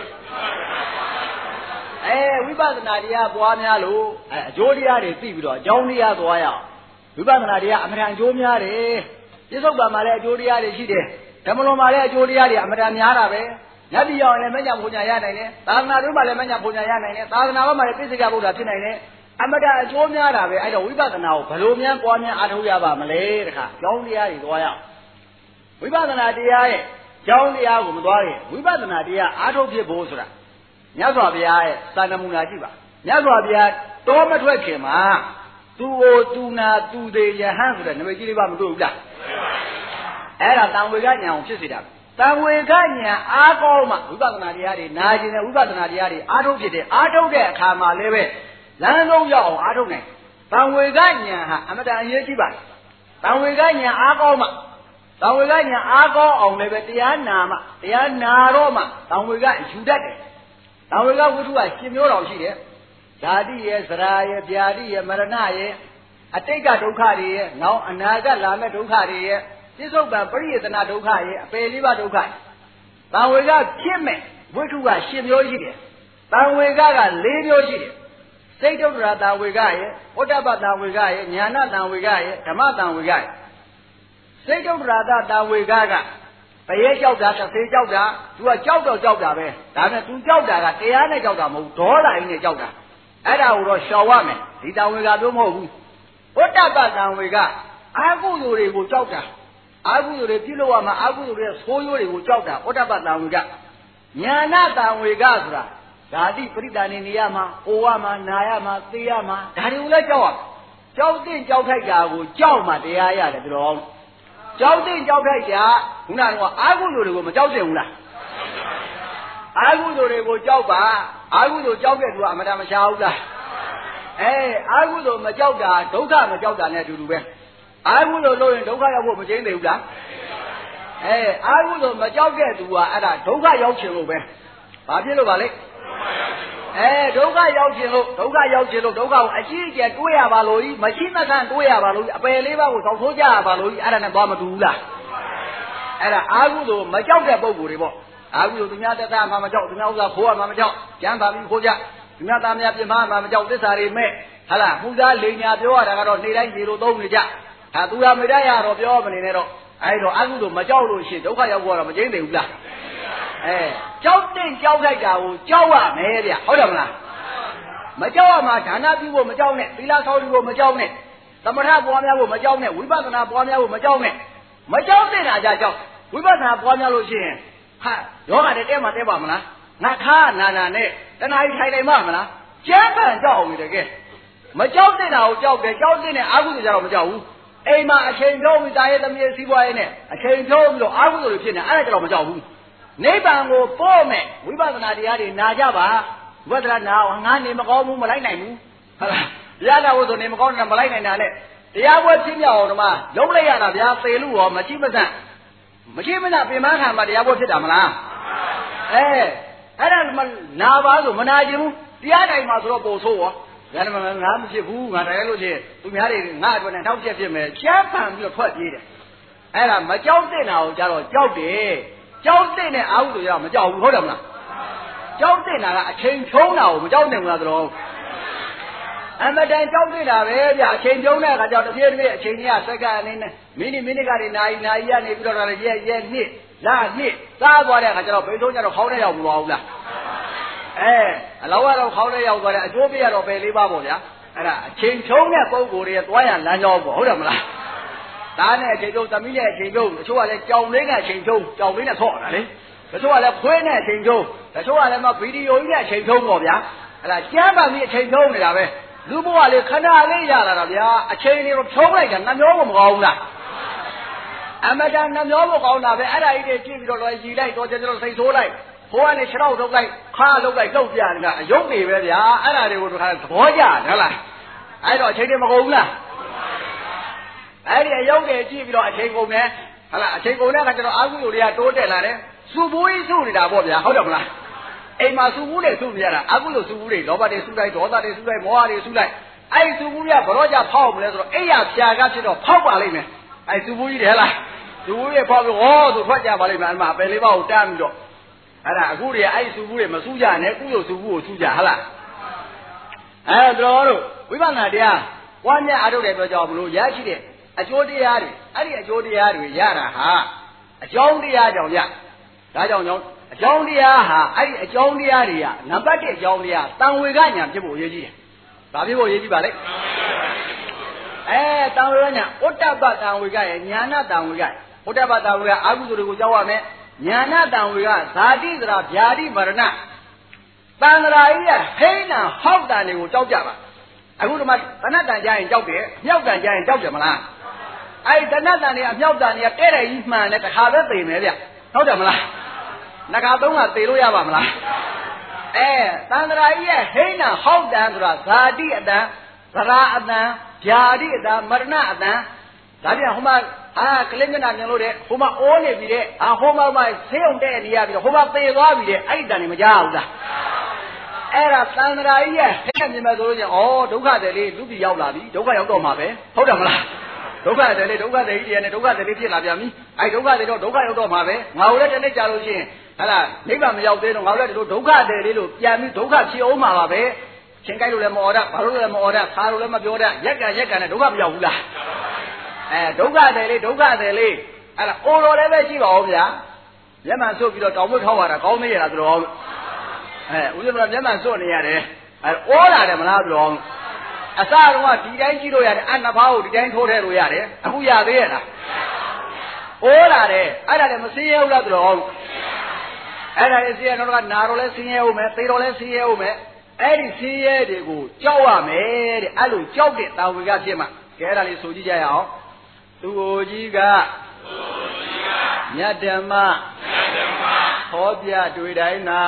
အဲဝိပဿနာတရားပွားများလို့အဲအကျိုးတရားတွေသိပြီးတော့အကြောင်းတရားသွားရအောင်ဝိပဿနာတရားအမှန်တမ်းအကျိုးများတယ်ပြစ္ဆုတ်ပံမှာလည်းအကျိုးတရားတွေရှိတယ်ဓမ္မလွန်မှာလည်းအကျိုးတရားတွေအမှန်တမ်းများတာပဲညတိရောက်ရင်လည်းမညဘုံညာရနိုင်တယ်သာသနာ့တွင်းမှာလည်းမညဘုံညာရနိုင်တယ်သာသနာ့ဘက်မှာလည်းပိစိကဗုဒ္ဓဖြစ်နိုင်တယ်အမှန်တမ်းအကျိုးများတာပဲအဲ့တော့ဝိပဿနာကိုဘယ်လိုများပွားများအားထုတ်ရပါမလဲတခါကြောင်းတရားတွေသွားရအောင်ဝိပဿနာတရားရဲ့ကြောင်းတရားကိုမသွားရင်ဝိပဿနာတရားအားထုတ်ဖြစ်ဖို့ဆိုတာမြတ်စွာဘုရားရဲ့သာနမူနာကြည့်ပါမြတ်စွာဘုရားတောမထွက်ခင်မှာသူ့ကိုသူနာသူသေးယဟန်ဆိုတဲ့နမိတ်ကြီးလေးပါမတွေ့ဘူးလားအဲ့ဒါတံဝေကဉာဏ်ကိုဖြစ်စေတာတံဝေကဉာဏ်အားကောင်းမှဝိပဿနာတရားတွေနာကျင်တဲ့ဝိပဿနာတရားတွေအားထုတ်ဖြစ်တယ်အားထုတ်တဲ့အခါမှာလည်းပဲလမ်းလုံးရောက်အောင်အားထုတ်နိုင်တံဝေကဉာဏ်ဟာအမတန်အရေးကြီးပါတယ်တံဝေကဉာဏ်အားကောင်းမှတံဝေကဉာဏ်အားကောင်းအောင်လည်းပဲတရားနာမှတရားနာတော့မှတံဝေကယူတတ်တယ်တံဝေကဝိထုကရှင်မျိုးတော်ရှိတယ်ဓာတိရဲ့သရာရဲ့ဗျာတိရဲ့မရဏရဲ့အတိတ်ကဒုက္ခတွေရဲ့နောက်အနာဂတ်လာမဲ့ဒုက္ခတွေရဲ့ပြစ္ဆုတ်ပံပရိယေသနာဒုက္ခရဲ့အပယ်လေးပါးဒုက္ခတံဝေကဖြစ်မဲ့ဝိထုကရှင်မျိုးရှိတယ်တံဝေကကလေးမျိုးရှိတယ်စိတ်ဒုက္ခရာတံဝေကရဲ့ဩတ္တပတံဝေကရဲ့ညာဏတံဝေကရဲ့ဓမ္မတံဝေကရဲ့စိတ်ဒုက္ခရာတံဝေကကဘရဲကြောက်တာတစ်သေးကြောက်တာသူကကြောက်တော့ကြောက်တာပဲဒါပေမဲ့သူကြောက်တာကတရားနဲ့ကြောက်တာမဟုတ်ဒေါသရင်းနဲ့ကြောက်တာအဲ့ဒါကိုတော့ရှောင်ရမယ်ဒီတံဝေကတို့မဟုတ်ဘူးဩတ္တပတံဝေကအာဟုသူတွေကိုကြောက်တာအာဟုသူတွေပြုလို့ရမှာအာဟုသူတွေဆိုးရိုးတွေကိုကြောက်တာဩတ္တပတံဝေကညာဏတံဝေကဆိုတာဓာတိပရိဒါနေနေရမှာအိုရမှာနာရမှာသိရမှာဒါတွေကိုလည်းကြောက်ရကြောက်တဲ့ကြောက်ထိုက်တာကိုကြောက်မှတရားရတယ်ပြောတော့ကြောက်တဲ့ကြောက်ထိုက်တာခုနကအာဟုသူတွေကိုမကြောက်သင့်ဘူးလားအာဟုသူတွေကိုကြောက်ပါအာဟုသူကြောက်တဲ့သူကအမတန်မရှားဘူးလားအဲအာဟုသူမကြောက်တာဒုက္ခမကြောက်တာနဲ့အတူတူပဲအာဟုသူလို့ရင်ဒုက္ခရောက်ဖို့မကျင်းသေးဘူးလားအဲအာဟုသူမကြောက်တဲ့သူကအဲ့ဒါဒုက္ခရောက်ချင်လို့ပဲဘာဖြစ်လို့ပါလဲအဲဒုက္ခရောက်ခြင်းလို့ဒုက္ခရောက်ခြင်းလို့ဒုက္ခကိုအရှိအကျယ်တွေးရပါလို့ကြီးမရှိမဆန့်တွေးရပါလို့ကြီးအပယ်လေးပါးကိုသောက်ထိုးကြရပါလို့ကြီးအဲ့ဒါနဲ့သွားမတူဘူးလားအဲ့ဒါအာဟုသူမကြောက်တဲ့ပုံကိုယ်တွေပေါ့အာဟုသူသူများတက်တာမှမကြောက်သူများဥစ္စာခိုးရမှမကြောက်ကျမ်းပါပြီးခိုးကြသူများသားများပြမမှမကြောက်သစ္စာတွေမဲ့ဟာလားပူဇာလိန်ညာပြောရတာကတော့နေတိုင်းနေလို့သုံးနေကြဒါသူရမေတ္တာရတော့ပြောမနေနဲ့တော့အဲ့တော့အာဟုသူမကြောက်လို့ရှိရင်ဒုက္ခရောက်တော့မကျင်းသေးဘူးလားအဲကြောက်တဲ့ကြောက်လိုက်တာကိုကြောက်ရမယ်ဗျဟုတ်တယ်မလားမကြောက်ရမှာဒါနပြုဖို့မကြောက်နဲ့သီလဆောက်ဖို့မကြောက်နဲ့သမထပွားများဖို့မကြောက်နဲ့ဝိပဿနာပွားများဖို့မကြောက်နဲ့မကြောက်တဲ့နာကြကြောက်ဝိပဿနာပွားများလို့ရှိရင်ဟာယောဂတဲ့တဲမှာတဲပါမလားငါခါနာနာနဲ့တဏှာကြီးထိုင်နိုင်မှာမလားကျမ်းပန်ကြောက်အောင်တကယ်မကြောက်တဲ့နာကိုကြောက်တယ်ကြောက်တဲ့နဲ့အာဟုသူကြတော့မကြောက်ဘူးအိမ်မှာအချိန်ဖြုံးပြီးတာရဲ့သမီးစီးပွားရေးနဲ့အချိန်ဖြုံးပြီးတော့အာဟုသူတွေဖြစ်နေအဲ့ဒါကြတော့မကြောက်ဘူးနိဗ္ဗာန်ကိုပို့မယ်ဝိပဿနာတရားတွေနာကြပါဝိပဿနာနာငါနေမကောင်းဘူးမလိုက်နိုင်ဘူးဟုတ်လားတရားနာဖို့ဆိုနေမကောင်းတာမလိုက်နိုင်တာနဲ့တရားပွဲဖြစ်မြောက်အောင်ဓမ္မလုံးလိုက်ရတာဗျာသေလို့ရောမရှိမစန့်မရှိမစန့်ပြင်မခံမှာတရားပွဲဖြစ်တာမလားအဲအဲ့ဒါနာပါဆိုမနာခြင်းဘူးတရားတိုင်းမှာဆိုတော့ပို့ဆိုးရောဒါနဲ့ငါမဖြစ်ဘူးငါတိုင်းလို့ချင်းသူများတွေငါအတွက်နဲ့ထောက်ချက်ဖြစ်မယ်ကျမ်းဖန်ပြီးတော့ထွက်ပြေးတယ်အဲ့ဒါမကြောက်တဲ့နာကိုကြတော့ကြောက်တယ်ကြောက်တဲ့နဲ့အာဟုဆိုရမကြောက်ဘူးဟုတ်တယ်မလားကြောက်တဲ့နာကအချိန်ဖြုံးတာကိုမကြောက်နိုင်ဘူးလားတော်အမတန်ကြောက်နေတာပဲဗျအချိန်ဖြုံးတဲ့အခါကျတော့တစ်ပြေးတစ်ပြေးအချိန်ကြီးကစက္ကန့်အနေနဲ့မိနစ်မိနစ်ကနေနာရီနာရီကနေပြီးတော့ရဲရဲနှစ်လနှစ်စားသွားတဲ့အခါကျတော့ဘယ်ဆုံးကျတော့ခေါင်းနဲ့ရောက်မသွားဘူးလားအဲအလောကတော့ခေါင်းနဲ့ရောက်သွားတယ်အကျိုးပေးရတော့ပဲလေးပါပေါ့ဗျာအဲ့ဒါအချိန်ဖြုံးတဲ့ပုံကိုယ်တွေသွားရလမ်းကြောင်းပေါ့ဟုတ်တယ်မလားသားနဲ့အချိန်ပြုံးသမီးနဲ့အချိန်ပြုံးတချို့ကလည်းကြောင်လေးနဲ့အချိန်ပြုံးကြောင်လေးနဲ့ဆော့တာလေတချို့ကလည်းခွေးနဲ့အချိန်ပြုံးတချို့ကလည်းမဗီဒီယိုကြီးနဲ့အချိန်ပြုံးပေါ့ဗျာအဲ့ဒါကျမ်းပါပြီးအချိန်ပြုံးနေတာပဲလူဘဝလေးခဏလေးရလာတာဗျာအချိန်လေးကိုဖြုံးလိုက်တာနှမျောမကောင်းဘူးလားအမတန်နှမျောမကောင်းတာပဲအဲ့ဒါကြီးတွေကြည့်ပြီးတော့လွယ်ကြည့်လိုက်တော့ကျွန်တော်စိတ်ဆိုးလိုက်ဘိုးကနေခြေထောက်ထုတ်လိုက်ခါထုတ်လိုက်လှုပ်ပြနေတာအယုတ်တွေပဲဗျာအဲ့ဒါတွေကိုတို့ခါသဘောကျတယ်ဟုတ်လားအဲ့တော့အချိန်တွေမကုန်ဘူးလားအဲ့ဒီအယုတ်တွေကြည့်ပြီးတော့အချိန်ကုန်တယ်ဟုတ်လားအချိန်ကုန်တဲ့အခါကျတော့အာဟုတွေကတိုးတက်လာတယ်စုဘူးကြီးစုနေတာပေါ့ဗျာဟုတ်တယ်မလားအိမ်မှာစုဘူးတွေစုနေရတာအာဟုလို့စုဘူးတွေလောဘတွေစုလိုက်ဒေါသတွေစုလိုက်မောဟတွေစုလိုက်အဲ့ဒီစုဘူးကဘရောကြဖောက်မလဲဆိုတော့အိယာဖြာကဖြစ်တော့ဖောက်ပါလိမ့်မယ်အဲ့စုဘူးကြီးတယ်ဟလားစုဘူးတွေဖောက်ပြီးဟောဆိုထွက်ကြပါလိမ့်မယ်အဲ့မှာပယ်လေးပါးကိုတန်းပြီးတော့အဲ့ဒါအခုတွေအဲ့စုဘူးတွေမစုကြနဲ့ကုလို့စုဘူးကိုစုကြဟလားအဲ့တော့တို့ဝိပဿနာတရားဝါမျက်အားထုတ်တယ်ပြောကြမလို့ရရှိတဲ့အကျိုးတရားတွေအဲ့ဒီအကျိုးတရားတွေရတာဟာအကြောင်းတရားကြောင့်ရဒါကြောင့်ကြောင့်အကြောင်းတရားဟာအဲ့ဒီအကြောင်းတရားတွေကနံပါတ်တစ်အကြောင်းတရားတန်ဝေကညာဖြစ်ဖို့အရေးကြီးတယ်။ဘာဖြစ်ဖို့အရေးကြီးပါလဲ။အဲတန်ဝေကညာဥတ္တပတန်ဝေကရဲ့ညာနာတန်ဝေကဥတ္တပတန်ဝေကအာဟုဆိုတွေကိုကြောက်ရမယ်။ညာနာတန်ဝေကဇာတိသရာဗျာတိမရဏတန်သရာကြီးရဲ့ဟိဏဟောက်တန်တွေကိုကြောက်ကြပါ။အခုဒီမှာတဏ္ဍတန်ကြရင်ကြောက်တယ်။မြောက်တန်ကြရင်ကြောက်တယ်မလား။အဲ့ဒီတဏ္ဍတန်တွေအမြောက်တန်တွေကတဲ့တဲ့ကြီးမှန်တယ်တခါပဲသိမယ်ဗျ။ဟုတ်တယ်မလား။နှခါသုံးကသေလို့ရပါမလားအဲတန်ត្រာကြီးရဲ့ဟိဏဟောက်တန်ဆိုတာဇာတိအတန်သရာအတန်ဗျာတိအတန်မရဏအတန်ဒါပြန်ဟိုမှာအာကလေးမျက်နှာမြင်လို့တဲ့ဟိုမှာအိုးနေပြီတဲ့အာဟိုမှာမှဆေးုံတဲ့နေရပြီးတော့ဟိုမှာသေသွားပြီတဲ့အဲ့ဒီတန်နေမကြောက်ဘူးလားအဲ့ဒါတန်ត្រာကြီးရဲ့ဟိဏမြင်မဲ့ဆိုလို့ချင်းဩဒုက္ခတယ်လေးလူပြည်ရောက်လာပြီဒုက္ခရောက်တော့မှာပဲဟုတ်တယ်မလားဒုက္ခတယ်လေဒုက္ခတယ်ကြီးတွေနဲ့ဒုက္ခတယ်လေးဖြစ်လာပြန်ပြီအဲဒုက္ခတယ်တော့ဒုက္ခရောက်တော့မှာပဲငါတို့လည်းတစ်နေ့ကြာလို့ရှိရင်ဟလာနိဗ္ဗာန်မရောက်သေးတော့ငါတို့လည်းတို့ဒုက္ခတယ်လေးလို့ပြန်ပြီးဒုက္ခဖြစ်အောင်မှာပါပဲချင်းကြိုက်လို့လည်းမအော်တတ်ဘာလို့လည်းမအော်တတ်ခါလို့လည်းမပြောတတ်ရက်ကန်ရက်ကန်နဲ့ဒုက္ခမရောက်ဘူးလားအဲဒုက္ခတယ်လေးဒုက္ခတယ်လေးအဲ့ဒါအိုတော်လည်းပဲရှိပါဦးဗျာမျက်မှန်စွတ်ပြီးတော့တောင်မွေးထောက်ရတာကောင်းသေးရလားသူတော်အဲဦးဇင်းကမျက်မှန်စွတ်နေရတယ်အဲဩလာတယ်မလားသူတော်အစတော့ဒီတိုင်းကြည့်လို့ရတယ်အနှစ်ဖားကိုဒီတိုင်းထိုးထည့်လို့ရတယ်အခုရသေးရဲ့လားအိုးလာတယ်အဲ့ဒါလည်းမစင်းရဘူးလားသူတော်အဲ့ဒါလည်းစင်းရတော့ကနာတော့လဲစင်းရဦးမယ်သေတော့လဲစင်းရဦးမယ်အဲ့ဒီစင်းရဲတွေကိုကြောက်ရမယ်တဲ့အဲ့လိုကြောက်တဲ့တာဝေကဖြစ်မှာကဲအဲ့ဒါလေးဆိုကြည့်ကြရအောင်သူဟိုကြီးကမြတ်ဓမ္မဟောပြတွေ့တိုင်းသာ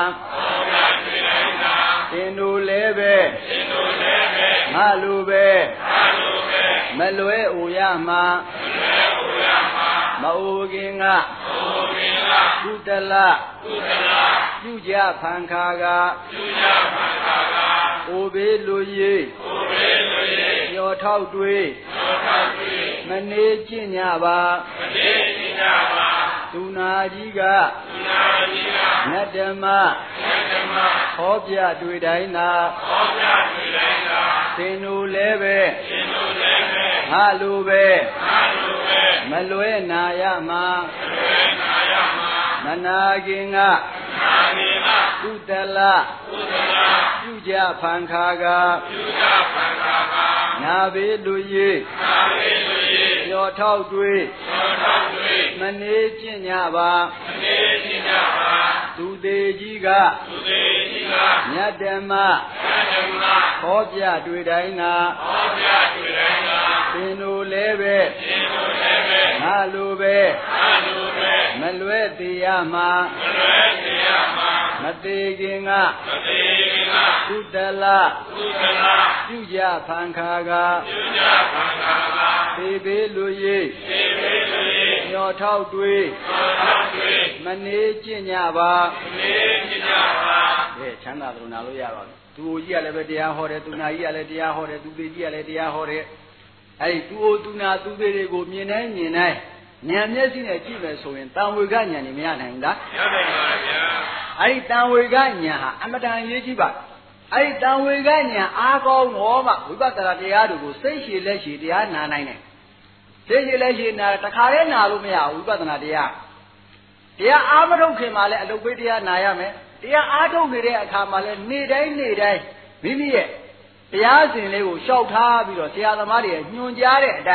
သင်တို့လည်းပဲငါလိုပဲမလွဲအိုရမှာမအိုခင်ကကုတလပြုကြဖန်ခါကအိုဘေးလူကြီးညောထောက်တွေးမနေကျင့်ကြပါသူနာကြီးကနတ်ဓမ္မဟောပြတွေ့တိုင်းသာသင်တို့လည်းပဲငါလိုပဲမလွဲနာရမှာမနာခင်ကကုတလပြုကြဖန်ခါကနာဘေးလူကြီးညောထောက်တွေးမနေကျင့်ကြပါသူသေးကြီးကမြတ်ဓမ္မဟောပြတွေ့တိုင်းသာသင်တို့လည်းပဲငါလိုပဲမလွဲသေးရမှာမသေးခင်ကကုတလပြုကြဖန်ခါကသေဘေးလူကြီးညောထောက်တွေးမနေကျင့်ကြပါကဲချမ်းသာသလိုနာလို့ရပါပြီသူကြီးကလည်းပဲတရားဟောတယ်သူနာကြီးကလည်းတရားဟောတယ်သူသေးကြီးကလည်းတရားဟောတယ်အဲ့ဒီသူအိုသူနာသူသေးတွေကိုမြင်တိုင်းမြင်တိုင်းဉာဏ်မျက်စိနဲ့ကြည့်မယ်ဆိုရင်တန်ဝေကဉာဏ်นี่မရနိုင်ဘူးလားရနိုင်ပါဗျာအဲ့ဒီတန်ဝေကဉာဏ်ဟာအမတန်ရေးကြည့်ပါအဲ့ဒီတန်ဝေကဉာဏ်အားကောင်းတော့မှဝိပဿနာတရားတွေကိုစိတ်ရှည်လက်ရှည်တရားနာနိုင်တယ်စိတ်ရှည်လက်ရှည်နာတခါတည်းနာလို့မရဘူးဝိပဿနာတရားတရားအားမထုတ်ခင်မှာလည်းအလုပ်ပေးတရားနာရမယ်တရားအားထုတ်နေတဲ့အခါမှာလည်းနေ့တိုင်းနေ့တိုင်းမိမိရဲ့တရားစဉ်လေးကိုရှောက်ထားပြီးတော့ဆရာသမားတွေညွှန်ကြားတဲ့အတိုင်း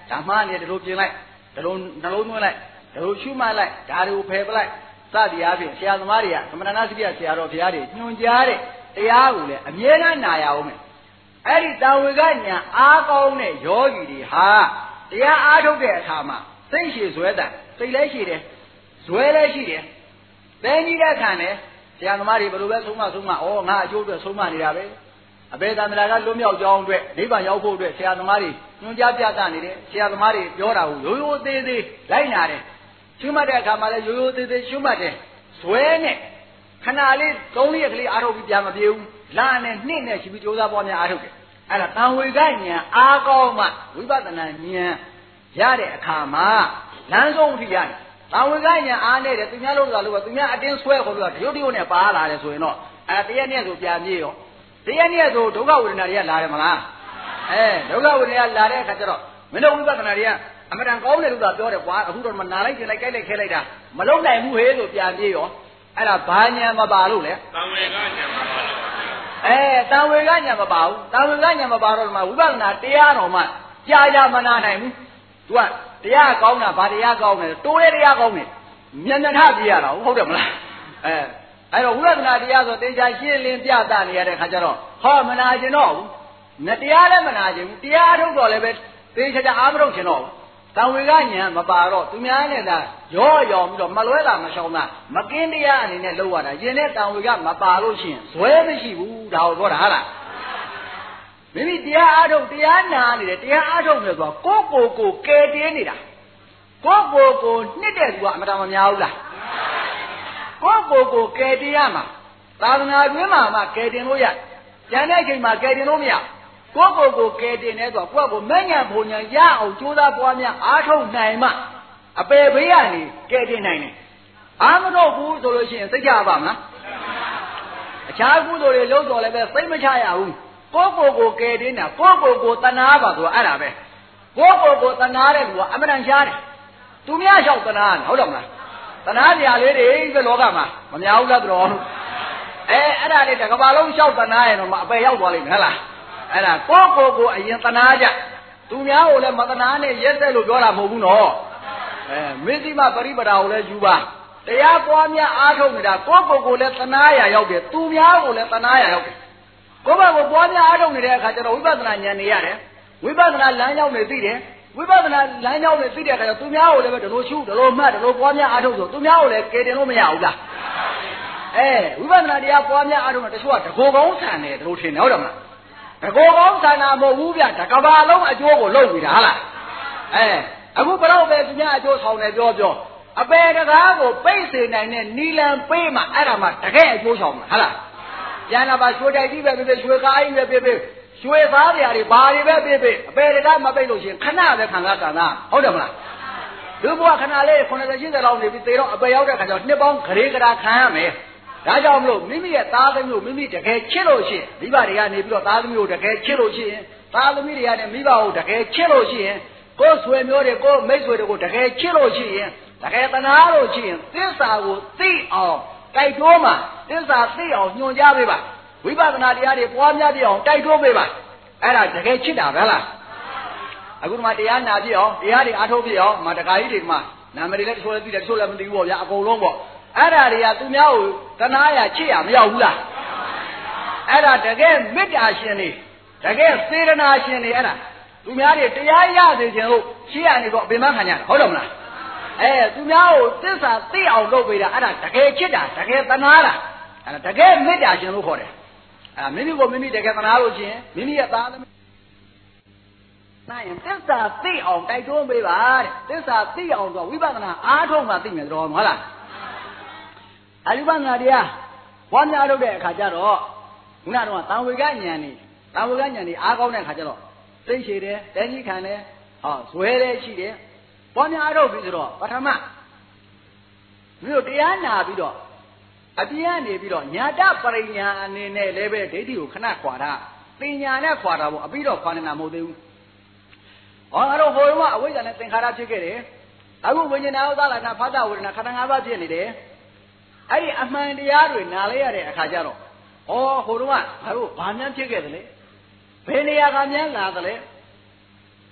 ဓမ္မနဲ့ဒီလိုပြင်လိုက်ဒီလိုနှလုံးသွင်းလိုက်ဒီလိုရှုမှတ်လိုက်ဒါတွေကိုဖယ်ပလိုက်စသည်အားဖြင့်ဆရာသမားတွေကသမဏနာစရိယဆရာတော်ဘုရားတွေညွှန်ကြားတဲ့တရားကိုလည်းအမြဲတမ်းနာရအောင်မယ်အဲ့ဒီတံဝေကညာအားကောင်းတဲ့ယောဂီတွေဟာတရားအားထုတ်တဲ့အခါမှာစိတ်ရှည်ဇွဲတန်စိတ်လည်းရှိတယ်ဇွဲလည်းရှိတယ်သင်ကြီးတဲ့ခံတယ်ဆရာသမားတွေဘယ်လိုပဲဆုံးမဆုံးမဩငါအကျိုးအတွက်ဆုံးမနေတာပဲအဘေသန္တရာကလွတ်မြောက်ကြောင်းအတွက်နိဗ္ဗာန်ရောက်ဖို့အတွက်ဆရာသမားတွေညွှန်ကြားပြသနေတယ်ဆရာသမားတွေပြောတာကိုရိုးရိုးသေးသေးလိုက်နာတယ်ရှုမှတ်တဲ့အခါမှာလည်းရိုးရိုးသေးသေးရှုမှတ်တယ်ဇွဲနဲ့ခဏလေးသုံးရက်ကလေးအားထုတ်ပြီးပြန်မပြေဘူးလာနဲ့နှစ်နဲ့ရှိပြီးကြိုးစားပွားများအားထုတ်တယ်အဲ့ဒါတံဝေကဉာဏ်အားကောင်းမှဝိပဿနာဉာဏ်ရတဲ့အခါမှာလမ်းဆုံးအထိရတယ်တံဝေကဉာဏ်အားနဲ့တယ်သူများလို့ဆိုတာလို့သူများအတင်းဆွဲခေါ်လို့တရုတ်တရုတ်နဲ့ပါလာတယ်ဆိုရင်တော့အဲ့တရက်နဲ့ဆိုပြန်ပြေရောတရက်နဲ့ဆိုဒုက္ခဝေဒနာတွေကလာတယ်မလားအဲဒုက္ခဝေဒနာလာတဲ့အခါကျတော့မင်းတို့ဝိပဿနာတွေကအမှန်တန်ကောင်းတယ်လို့သာပြောတယ်ကွာအခုတော့မနာလိုက်ကျင်လိုက်ကြိုက်လိုက်ခဲလိုက်တာမလုံးနိုင်ဘူးဟေးဆိုပြန်ပြေရောအဲ့ဒါဘာညာမပါလို့လဲတံဝေကညာမပါလို့အဲတံဝေကညာမပါဘူးတံဝေကညာမပါတော့မှဝိပဿနာတရားတော်မှကြာကြာမနာနိုင်ဘူးသူကတရားကောင်းတာဘာတရားကောင်းလဲတိုးတဲ့တရားကောင်းတယ်မျက်နှာထပြေးရတာဟုတ်တယ်မလားအဲအဲ့တော့ဝိပဿနာတရားဆိုတေချာရှင်းလင်းပြသနေရတဲ့ခါကျတော့ဟောမနာကျင်တော့ဘူးမတရားလည်းမနာကျင်ဘူးတရားအထုတ်တော့လည်းပဲတေချာချာအားမထုတ်ကျင်တော့ဘူးတံဝေကညာမပါတော့သူများနဲ့သာရောရောပြီးတော့မလွဲတာမရှောင်တာမကင်းတရားအနေနဲ့လုပ်ရတာရင်နဲ့တံဝေကမပါလို့ရှိရင်ဇွဲမရှိဘူးဒါကိုပြောတာဟာလားမိမိတရားအားထုတ်တရားနာနေတယ်တရားအားထုတ်နေဆိုတော့ကိုယ့်ကိုယ်ကိုကယ်တင်နေတာကိုယ့်ကိုယ်ကိုနှစ်တဲ့သူကအမှန်တမ်းမများဘူးလားကိုယ့်ကိုယ်ကိုကယ်တင်ရမှာသာသနာ့တွင်မှာမှကယ်တင်လို့ရကျန်တဲ့အချိန်မှာကယ်တင်လို့မရကိုယ့်ကိုယ်ကိုကယ်တင်နေဆိုတော့ကိုယ့်ကိုမဲ့ညာဘုံညာရအောင်ကြိုးစားပွားများအားထုတ်နိုင်မှအပေဘေးကနေကယ်တင်နိုင်တယ်အားမတော့ဘူးဆိုလို့ရှိရင်စိတ်ချပါမလားအခြားကုသိုလ်တွေလုပ်တော်လည်းပဲစိတ်မချရဘူးကိုယ့်ကိုယ်ကိုကယ်တင်တာကိုယ့်ကိုယ်ကိုတဏှာပါဆိုတော့အဲ့ဒါပဲကိုယ့်ကိုယ်ကိုတဏှာတဲ့လူကအမှန်တန်ရှားတယ်သူများလျှောက်တဏှာဟုတ်တယ်မလားတဏှာစရာလေးတွေဒီလောကမှာမများဘူးလားတော်အဲအဲ့ဒါလေးတစ်ကမ္ဘာလုံးလျှောက်တဏှာရင်တော့အပေရောက်သွားလိမ့်မယ်ဟဲ့လားအဲ့ဒါကိုယ့်ကိုယ်ကိုအရင်တဏှာကြသူများကိုလည်းမတဏှာနဲ့ရက်တဲ့လို့ပြောတာမဟုတ်ဘူးနော်အဲမစ္စည်းမပရိပဒါကိုလည်းယူပါတရားပွားများအားထုတ်နေတာကိုယ့်ကိုယ်ကိုလည်းတဏှာရရောက်တယ်သူများကိုလည်းတဏှာရရောက်တယ်ကိုယ့်ဘက်ကိုပွားများအားထုတ်နေတဲ့အခါကျတော့ဝိပဿနာဉာဏ်နေရတယ်ဝိပဿနာလမ်းကြောင်းတွေသိတယ်ဝိပဿနာလမ်းကြောင်းတွေသိတဲ့အခါကျသူများကိုလည်းပဲဒီလိုရှုဒီလိုမှတ်ဒီလိုပွားများအားထုတ်ဆိုသူများကိုလည်းကယ်တင်လို့မရဘူးလားအဲဝိပဿနာတရားပွားများအားထုတ်တော့တချို့ကတကောကောင်းဆန်တယ်ဒီလိုထင်တယ်ဟုတ်တယ်မလားတကောကောင်းဆန်တာမဟုတ်ဘူးဗျတကဘာလုံးအကျိုးကိုလုပ်နေတာဟာလားအဲအခုဘယ်တော့ပဲသူများအကျိုးဆောင်တယ်ပြောပြောအပေတကားကိုပိတ်စေနိုင်တဲ့နီလန်ပေးမှအဲ့ဒါမှတကယ်အကျိုးဆောင်မှာဟာလားပြန်လာပါရွှေတိုက်ကြီးပဲပြေးရွှေကားကြီးပဲပြေးပြေးရွှေသားပြားတွေဘာတွေပဲပြေးပြေးအပေတကားမပိတ်လို့ရှိရင်ခဏပဲခံစားကံသားဟုတ်တယ်မလားလူဘဝခဏလေးခုနှစ်ဆယ်ရှစ်ဆယ်လောက်နေပြီးသေတော့အပေရောက်တဲ့ခါကျတော့နှစ်ပေါင်းဂရေကရာခံရမယ်ဒါကြောင့်မလို့မိမိရဲ့သားသမီးကိုမိမိတကယ်ချစ်လို့ရှိရင်မိဘတွေကနေပြီးတော့သားသမီးကိုတကယ်ချစ်လို့ရှိရင်သားသမီးတွေကနေမိဘကိုတကယ်ချစ်လို့ရှိရင်ကိုယ်ဆွေမျိုးတွေကိုမိတ်ဆွေတွေကိုတကယ်ချစ်လို့ရှိရင်တကယ်တနာလို့ရှိရင်သစ္စာကိုသိအောင်တိုက်တွန်းမှာသစ္စာသိအောင်ညွှန်ကြားပေးပါဝိပဿနာတရားတွေပွားများပြအောင်တိုက်တွန်းပေးပါအဲ့ဒါတကယ်ချစ်တာပဲလားအခုမှတရားနာပြအောင်တရားတွေအားထုတ်ပြအောင်မတခါကြီးတွေမှနာမည်တွေလည်းတချို့လည်းသိတယ်တချို့လည်းမသိဘူးပေါ့ဗျာအကုန်လုံးပေါ့အဲ့ဒါတွေကသူများကိုတနာရချစ်ရမရောက်ဘူးလားအဲ့ဒါတကယ်မေတ္တာရှင်တွေတကယ်စေတနာရှင်တွေအဲ့ဒါသူများတွေတရားရစေခြင်းလို့ရှေ့ရနေတော့အပင်မခံကြတာဟုတ်တယ်မလားအဲသူများကိုသစ္စာသိအောင်လုပ်ပေးတာအဲ့ဒါတကယ်ချစ်တာတကယ်တနာတာအဲ့ဒါတကယ်မေတ္တာရှင်လို့ခေါ်တယ်အဲ့မိမိကိုမိမိတကယ်တနာလို့ချင်းမိမိရဲ့သားသမီးနိုင်ရင်သစ္စာသိအောင်တိုက်တွန်းပေးပါတဲ့သစ္စာသိအောင်တော့ဝိပဿနာအားထုတ်မှသိမယ်တော်ဟုတ်လားအယုပနာတရားပွားများလုပ်တဲ့အခါကျတော့ခုနကတော့သံဝေကဉာဏ်นี่သံဝေကဉာဏ်นี่အားကောင်းတဲ့အခါကျတော့သိရှိတယ်တန်ကြီးခံတယ်ဟောဇွဲတယ်ရှိတယ်ပွားများလုပ်ပြီးဆိုတော့ပထမမြို့တရားနာပြီးတော့အပြင်းကနေပြီးတော့ညာတပရိညာအနေနဲ့လည်းပဲဒိဋ္ဌိကိုခဏခွာတာပညာနဲ့ခွာတာပေါ့အပြီးတော့ခွာနေတာမဟုတ်သေးဘူးဟောအဲ့တော့ဟိုကအဝိဇ္ဇာနဲ့သင်္ခါရဖြစ်ခဲ့တယ်အခုဝိညာဏဥဒ္ဒလနာဖသဝေဒနာခန္ဓာ၅ပါးဖြစ်နေတယ်အဲ့ဒီအမှန်တရားတွေနားလဲရတဲ့အခါကျတော့ဩဟိုတော့ကငါတို့ဘာမှန်းဖြစ်ခဲ့တယ်လေဘယ်နေရာကများလာတယ်လဲ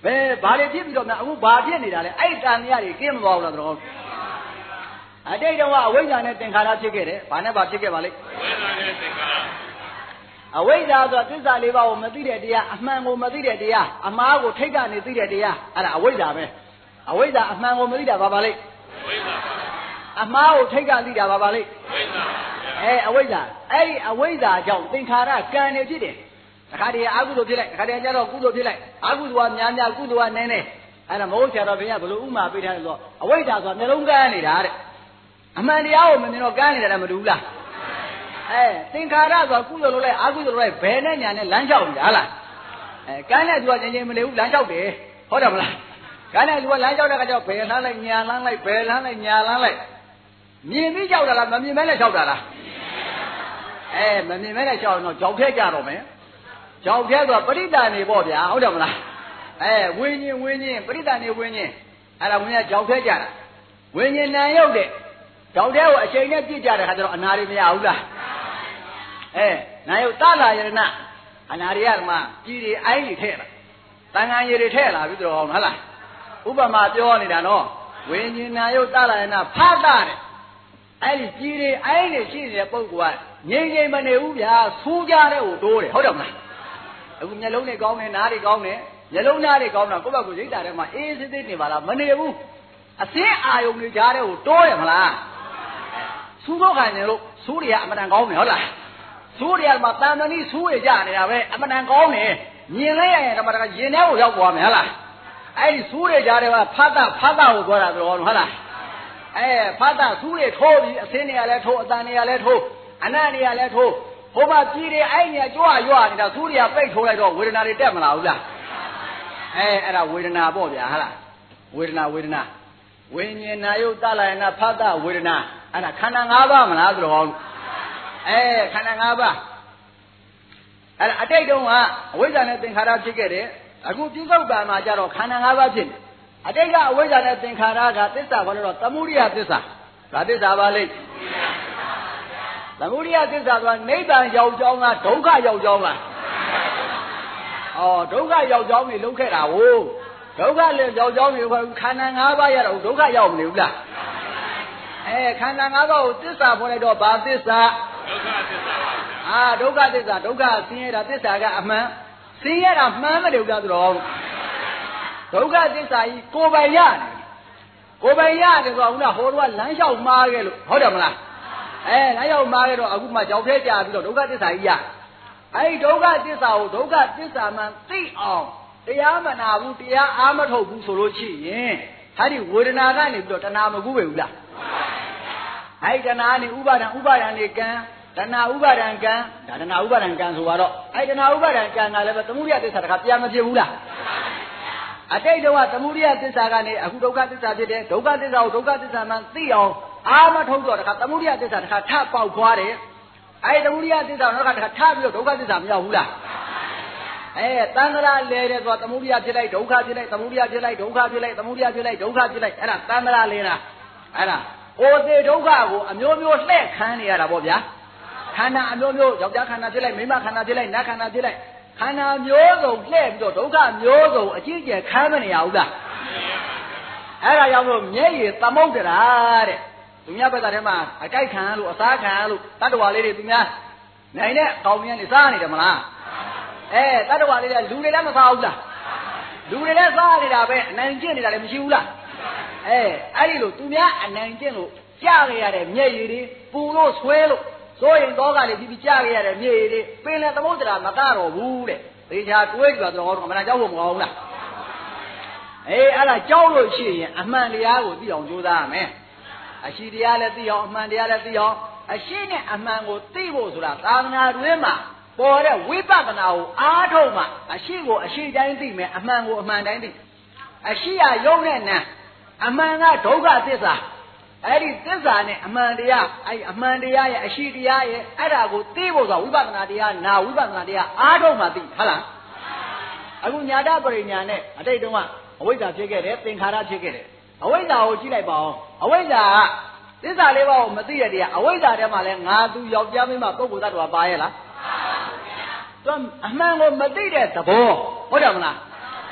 ဘယ်ဘာတွေဖြစ်ပြီးတော့များအခုဘာဖြစ်နေတာလဲအဲ့တန်တရားတွေကင်းမသွားဘူးလားတော်အတိတ်တုန်းကအဝိဇ္ဇာနဲ့သင်္ခါရဖြစ်ခဲ့တယ်ဘာနဲ့ဘာဖြစ်ခဲ့ပါလိမ့်ဝိဇ္ဇာနဲ့သင်္ခါရအဝိဇ္ဇာဆိုတာသစ္စာလေးပါးကိုမသိတဲ့တရားအမှန်ကိုမသိတဲ့တရားအမှားကိုထိတ်ကနေသိတဲ့တရားအဲ့ဒါအဝိဇ္ဇာပဲအဝိဇ္ဇာအမှန်ကိုမသိတာဘာပါလိမ့်ဝိဇ္ဇာအမှားကိုထိတ်ကသိတာဘာပါလိမ့်ဝိဇ္ဇာအဲအဝိဇ္ဇာအဲ့ဒီအဝိဇ္ဇာကြောင့်သင်္ခါရကံနေဖြစ်တယ်တခါတည်းအကုသိုလ်ဖြစ်လိုက်တခါတည်းကျတော့ကုသိုလ်ဖြစ်လိုက်အကုသိုလ်ကများများကုသိုလ်ကနည်းနည်းအဲ့ဒါမဟုတ်ဆရာတော်ဘုရားဘယ်လိုဥမာပေးထားလဲဆိုတော့အဝိဇ္ဇာဆိုတာမျိုးလုံးကန်းနေတာတဲ့အမှန်တရားကိုမမြင်တော့ကန်းနေတာမတူဘူးလားအဲသင်္ခါရဆိုတာကုသိုလ်လုပ်လိုက်အကုသိုလ်လုပ်လိုက်ဘယ်နဲ့ညာနဲ့လမ်းလျှောက်နေတာလားအဲကန်းတဲ့သူကချင်းချင်းမနေဘူးလမ်းလျှောက်တယ်ဟုတ်တယ်မလားကန်းတဲ့သူကလမ်းလျှောက်တဲ့ခါကျတော့ဘယ်လမ်းလိုက်ညာလမ်းလိုက်ဘယ်လမ်းလိုက်ညာလမ်းလိုက်မြင်ပြီးလျှောက်တာလားမမြင်မဲနဲ့လျှောက်တာလားအဲမမြင်မဲနဲ့လျှောက်တော့ကြောက်ထဲကြတော့မယ်ကြောက်ထဲဆိုတာပရိဒါနေပေါ့ဗျာဟုတ်တယ်မလားအဲဝင်းချင်းဝင်းချင်းပရိဒါနေဝင်းချင်းအဲ့ဒါဝင်းကကြောက်ထဲကြတာဝင်းချင်းနံရုပ်တဲ့ကြောက်ထဲကိုအချိန်နဲ့ပြစ်ကြတဲ့ခါကျတော့အနာတွေမရဘူးလားအဲနာယုတ်တလာယရဏအနာရိယမှာပြည်တွေအိုင်းတွေထဲလာတန်ငံရည်တွေထဲလာပြီးတော့ဟုတ်လားဥပမာပြောနေတာနော်ဝိညာဉ်နာယုတ်တလာယရဏဖတ်တာတဲ့အဲ့ဒီပြည်တွေအိုင်းတွေရှိနေတဲ့ပုဂ္ဂိုလ်ကငြိမ်ငြိမ်မနေဘူးဗျာဆူးကြတဲ့ကိုတိုးတယ်ဟုတ်တယ်မလားအခုမျက်လုံးတွေကောင်းတယ်နားတွေကောင်းတယ်မျက်လုံးသားတွေကောင်းတာကိုယ့်ဘက်ကိုရိတ်တာထဲမှာအေးစစ်စစ်နေပါလားမနေဘူးအစင်းအာယုံတွေကြားတဲ့ကိုတိုးတယ်မလားဆူးတော့ခံနေလို့ဆူးတွေကအမှန်တန်ကောင်းတယ်ဟုတ်လားဆူးတွေကမှတန်တန်ကြီးဆူးရကြနေတာပဲအမှန်တန်ကောင်းတယ်မြင်လိုက်ရရင်ဓမ္မတကရင်ထဲကိုရောက်သွားမယ်ဟုတ်လားအဲ့ဒီဆူးတွေကြားတဲ့ကဖတ်တာဖတ်တာကိုပြောတာပြောဟုတ်လားအဲဖတ်တာဆူးတွေထိုးပြီးအစင်းတွေကလည်းထိုးအတန်တွေကလည်းထိုးအနံ့တွေကလည်းထိုးဟိုမှာပြည်တွေအဲ့နေကြွရွနေတာဆူးတွေကပိတ်ထိုးလိုက်တော့ဝေဒနာတွေတက်မလာဘူးလားအဲအဲ့ဒါဝေဒနာပေါ့ဗျာဟုတ်လားဝေဒနာဝေဒနာဝိညာဉ်နာယုတ်တလာယနာဖတ်တာဝေဒနာအဲ့ဒါခန္ဓာ၅ပါးမလားဆိုတော့အဲခန္ဓာ၅ပါးအဲ့ဒါအတိတ်တုန်းကအဝိဇ္ဇာနဲ့သင်္ခါရဖြစ်ခဲ့တယ်အခုပြစ္ဆုတ်ပံမှာကျတော့ခန္ဓာ၅ပါးဖြစ်တယ်အတိတ်ကအဝိဇ္ဇာနဲ့သင်္ခါရကသစ္စာခေါ်တော့သမုဒိယသစ္စာဒါသစ္စာပါလိမ့်သမုဒိယသစ္စာဆိုတာနိဗ္ဗာန်ရောက်ကြောင်းလားဒုက္ခရောက်ကြောင်းလားဩဒုက္ခရောက်ကြောင်းနေလုံးခဲ့တာဟုတ်ဒုက္ခလည်းရောက်ကြောင်းနေခန္ဓာ၅ပါးရတော့ဒုက္ခရောက်မနေဘူးလားအဲခန္ဓာ၅ပါးကိုသစ္စာခေါ်လိုက်တော့ဘာသစ္စာဒုက္ခသစ္စာအာဒုက္ခသစ္စာဒုက္ခဆင်းရဲတာသစ္စာကအမှန်ဆင်းရဲတာမှန်မတယ်ဗျာဆိုတော့ဒုက္ခသစ္စာကြီးကိုယ်ပိုင်ရတယ်ကိုယ်ပိုင်ရတယ်ဆိုတော့ခုနဟိုတော့လမ်းလျှောက်မှားခဲ့လို့ဟုတ်တယ်မလားအဲလမ်းလျှောက်မှားခဲ့တော့အခုမှကြောက်ထဲကြာပြီးတော့ဒုက္ခသစ္စာကြီးရအဲဒီဒုက္ခသစ္စာကိုဒုက္ခသစ္စာမှန်သိအောင်တရားမနာဘူးတရားအားမထုတ်ဘူးဆိုလို့ရှိရင်ဟာဒီဝေဒနာကနေပြီးတော့တဏှာမကူးပဲဘူးလားအဲ့တဏှာနေဥပါဒံဥပါဒံနေကံတဏှာဥပါဒံကံဒါတဏှာဥပါဒံကံဆိုတော့အဲ့တဏှာဥပါဒံကံကလည်းပဲသမုဒိယသစ္စာတခါပြန်မဖြစ်ဘူးလားအတိတ်တုန်းကသမုဒိယသစ္စာကနေအခုဒုက္ခသစ္စာဖြစ်တယ်ဒုက္ခသစ္စာကိုဒုက္ခသစ္စာမှန်သိအောင်အာမထုတ်တော့တခါသမုဒိယသစ္စာတခါထပေါက်သွားတယ်အဲ့သမုဒိယသစ္စာတော့တခါထပြီးတော့ဒုက္ခသစ္စာမရောက်ဘူးလားအဲတန်ត្រာလဲတယ်ဆိုတာသမုဒိယဖြစ်လိုက်ဒုက္ခဖြစ်လိုက်သမုဒိယဖြစ်လိုက်ဒုက္ခဖြစ်လိုက်သမုဒိယဖြစ်လိုက်ဒုက္ခဖြစ်လိုက်အဲ့ဒါတန်ត្រာလဲတာအဲ့ဒါအိုသေးဒုက္ခကိုအမျိုးမျိုးလှည့်ခန်းနေရတာပေါ့ဗျာခန္ဓာအမျိုးမျိုးယောက်ျားခန္ဓာဖြစ်လိုက်မိန်းမခန္ဓာဖြစ်လိုက်နတ်ခန္ဓာဖြစ်လိုက်ခန္ဓာမျိုးစုံလှည့်ပြီးတော့ဒုက္ခမျိုးစုံအကြီးကျယ်ခန်းမနေရဘူးလားအဲ့ဒါကြောင့်မို့မျက်ရည်သမုဒ္ဒရာတဲ့သူများဘက်ကတည်းမှာအကြိုက်ခံလို့အစားခံလို့တတ္တဝါလေးတွေသူများနိုင်တဲ့ကောင်းမြတ်နေစားနေတယ်မလားအဲတတ္တဝါလေးတွေလူတွေလည်းမစားဘူးလားလူတွေလည်းစားနေတာပဲအနိုင်ကျင့်နေတာလည်းမရှိဘူးလားအဲအဲ့ဒီလိုသူများအနိုင်ကျင့်လို့ကြားရရတဲ့မျက်ရည်တွေပူလို့ဆွဲလို့စိုးရင်တော့ကလေးပြီးပြီးကြားရရတဲ့မျက်ရည်တွေပင်လည်းသမုဒ္ဒရာမကတော့ဘူးတဲ့သေချာတွေးကြတော့တော့မနာကြောက်ဖို့မကောင်းဘူးလားအေးအဲ့ဒါကြောက်လို့ရှိရင်အမှန်တရားကိုသိအောင်ကြိုးစားရမယ်အရှိတရားလည်းသိအောင်အမှန်တရားလည်းသိအောင်အရှိနဲ့အမှန်ကိုသိဖို့ဆိုတာသာသနာတွင်မှာပေါ်တဲ့ဝိပဿနာကိုအားထုတ်မှအရှိကိုအရှိတိုင်းသိမယ်အမှန်ကိုအမှန်တိုင်းသိအရှိရယုံနဲ့နာအမှန်ကဒုက္ခသစ္စာအဲ့ဒီသစ္စာနဲ့အမှန်တရားအဲ့အမှန်တရားရဲ့အရှိတရားရဲ့အဲ့ဒါကိုသိဖို့ဆိုဝိပဿနာတရားနာဝိပဿနာတရားအားထုတ်မှသိဟုတ်လားအခုညာတပရိညာနဲ့အတိတ်တုန်းကအဝိဇ္ဇာဖြစ်ခဲ့တယ်သင်္ခါရဖြစ်ခဲ့တယ်အဝိဇ္ဇာကိုကြည့်လိုက်ပါဦးအဝိဇ္ဇာကသစ္စာလေးပါးကိုမသိတဲ့တရားအဝိဇ္ဇာထဲမှာလဲငါသူယောက်ျားမင်းမပုဂ္ဂိုလ်သတ္တဝါပါရဲ့လားသူအမှန်ကိုမသိတဲ့သဘောဟုတ်တယ်မလား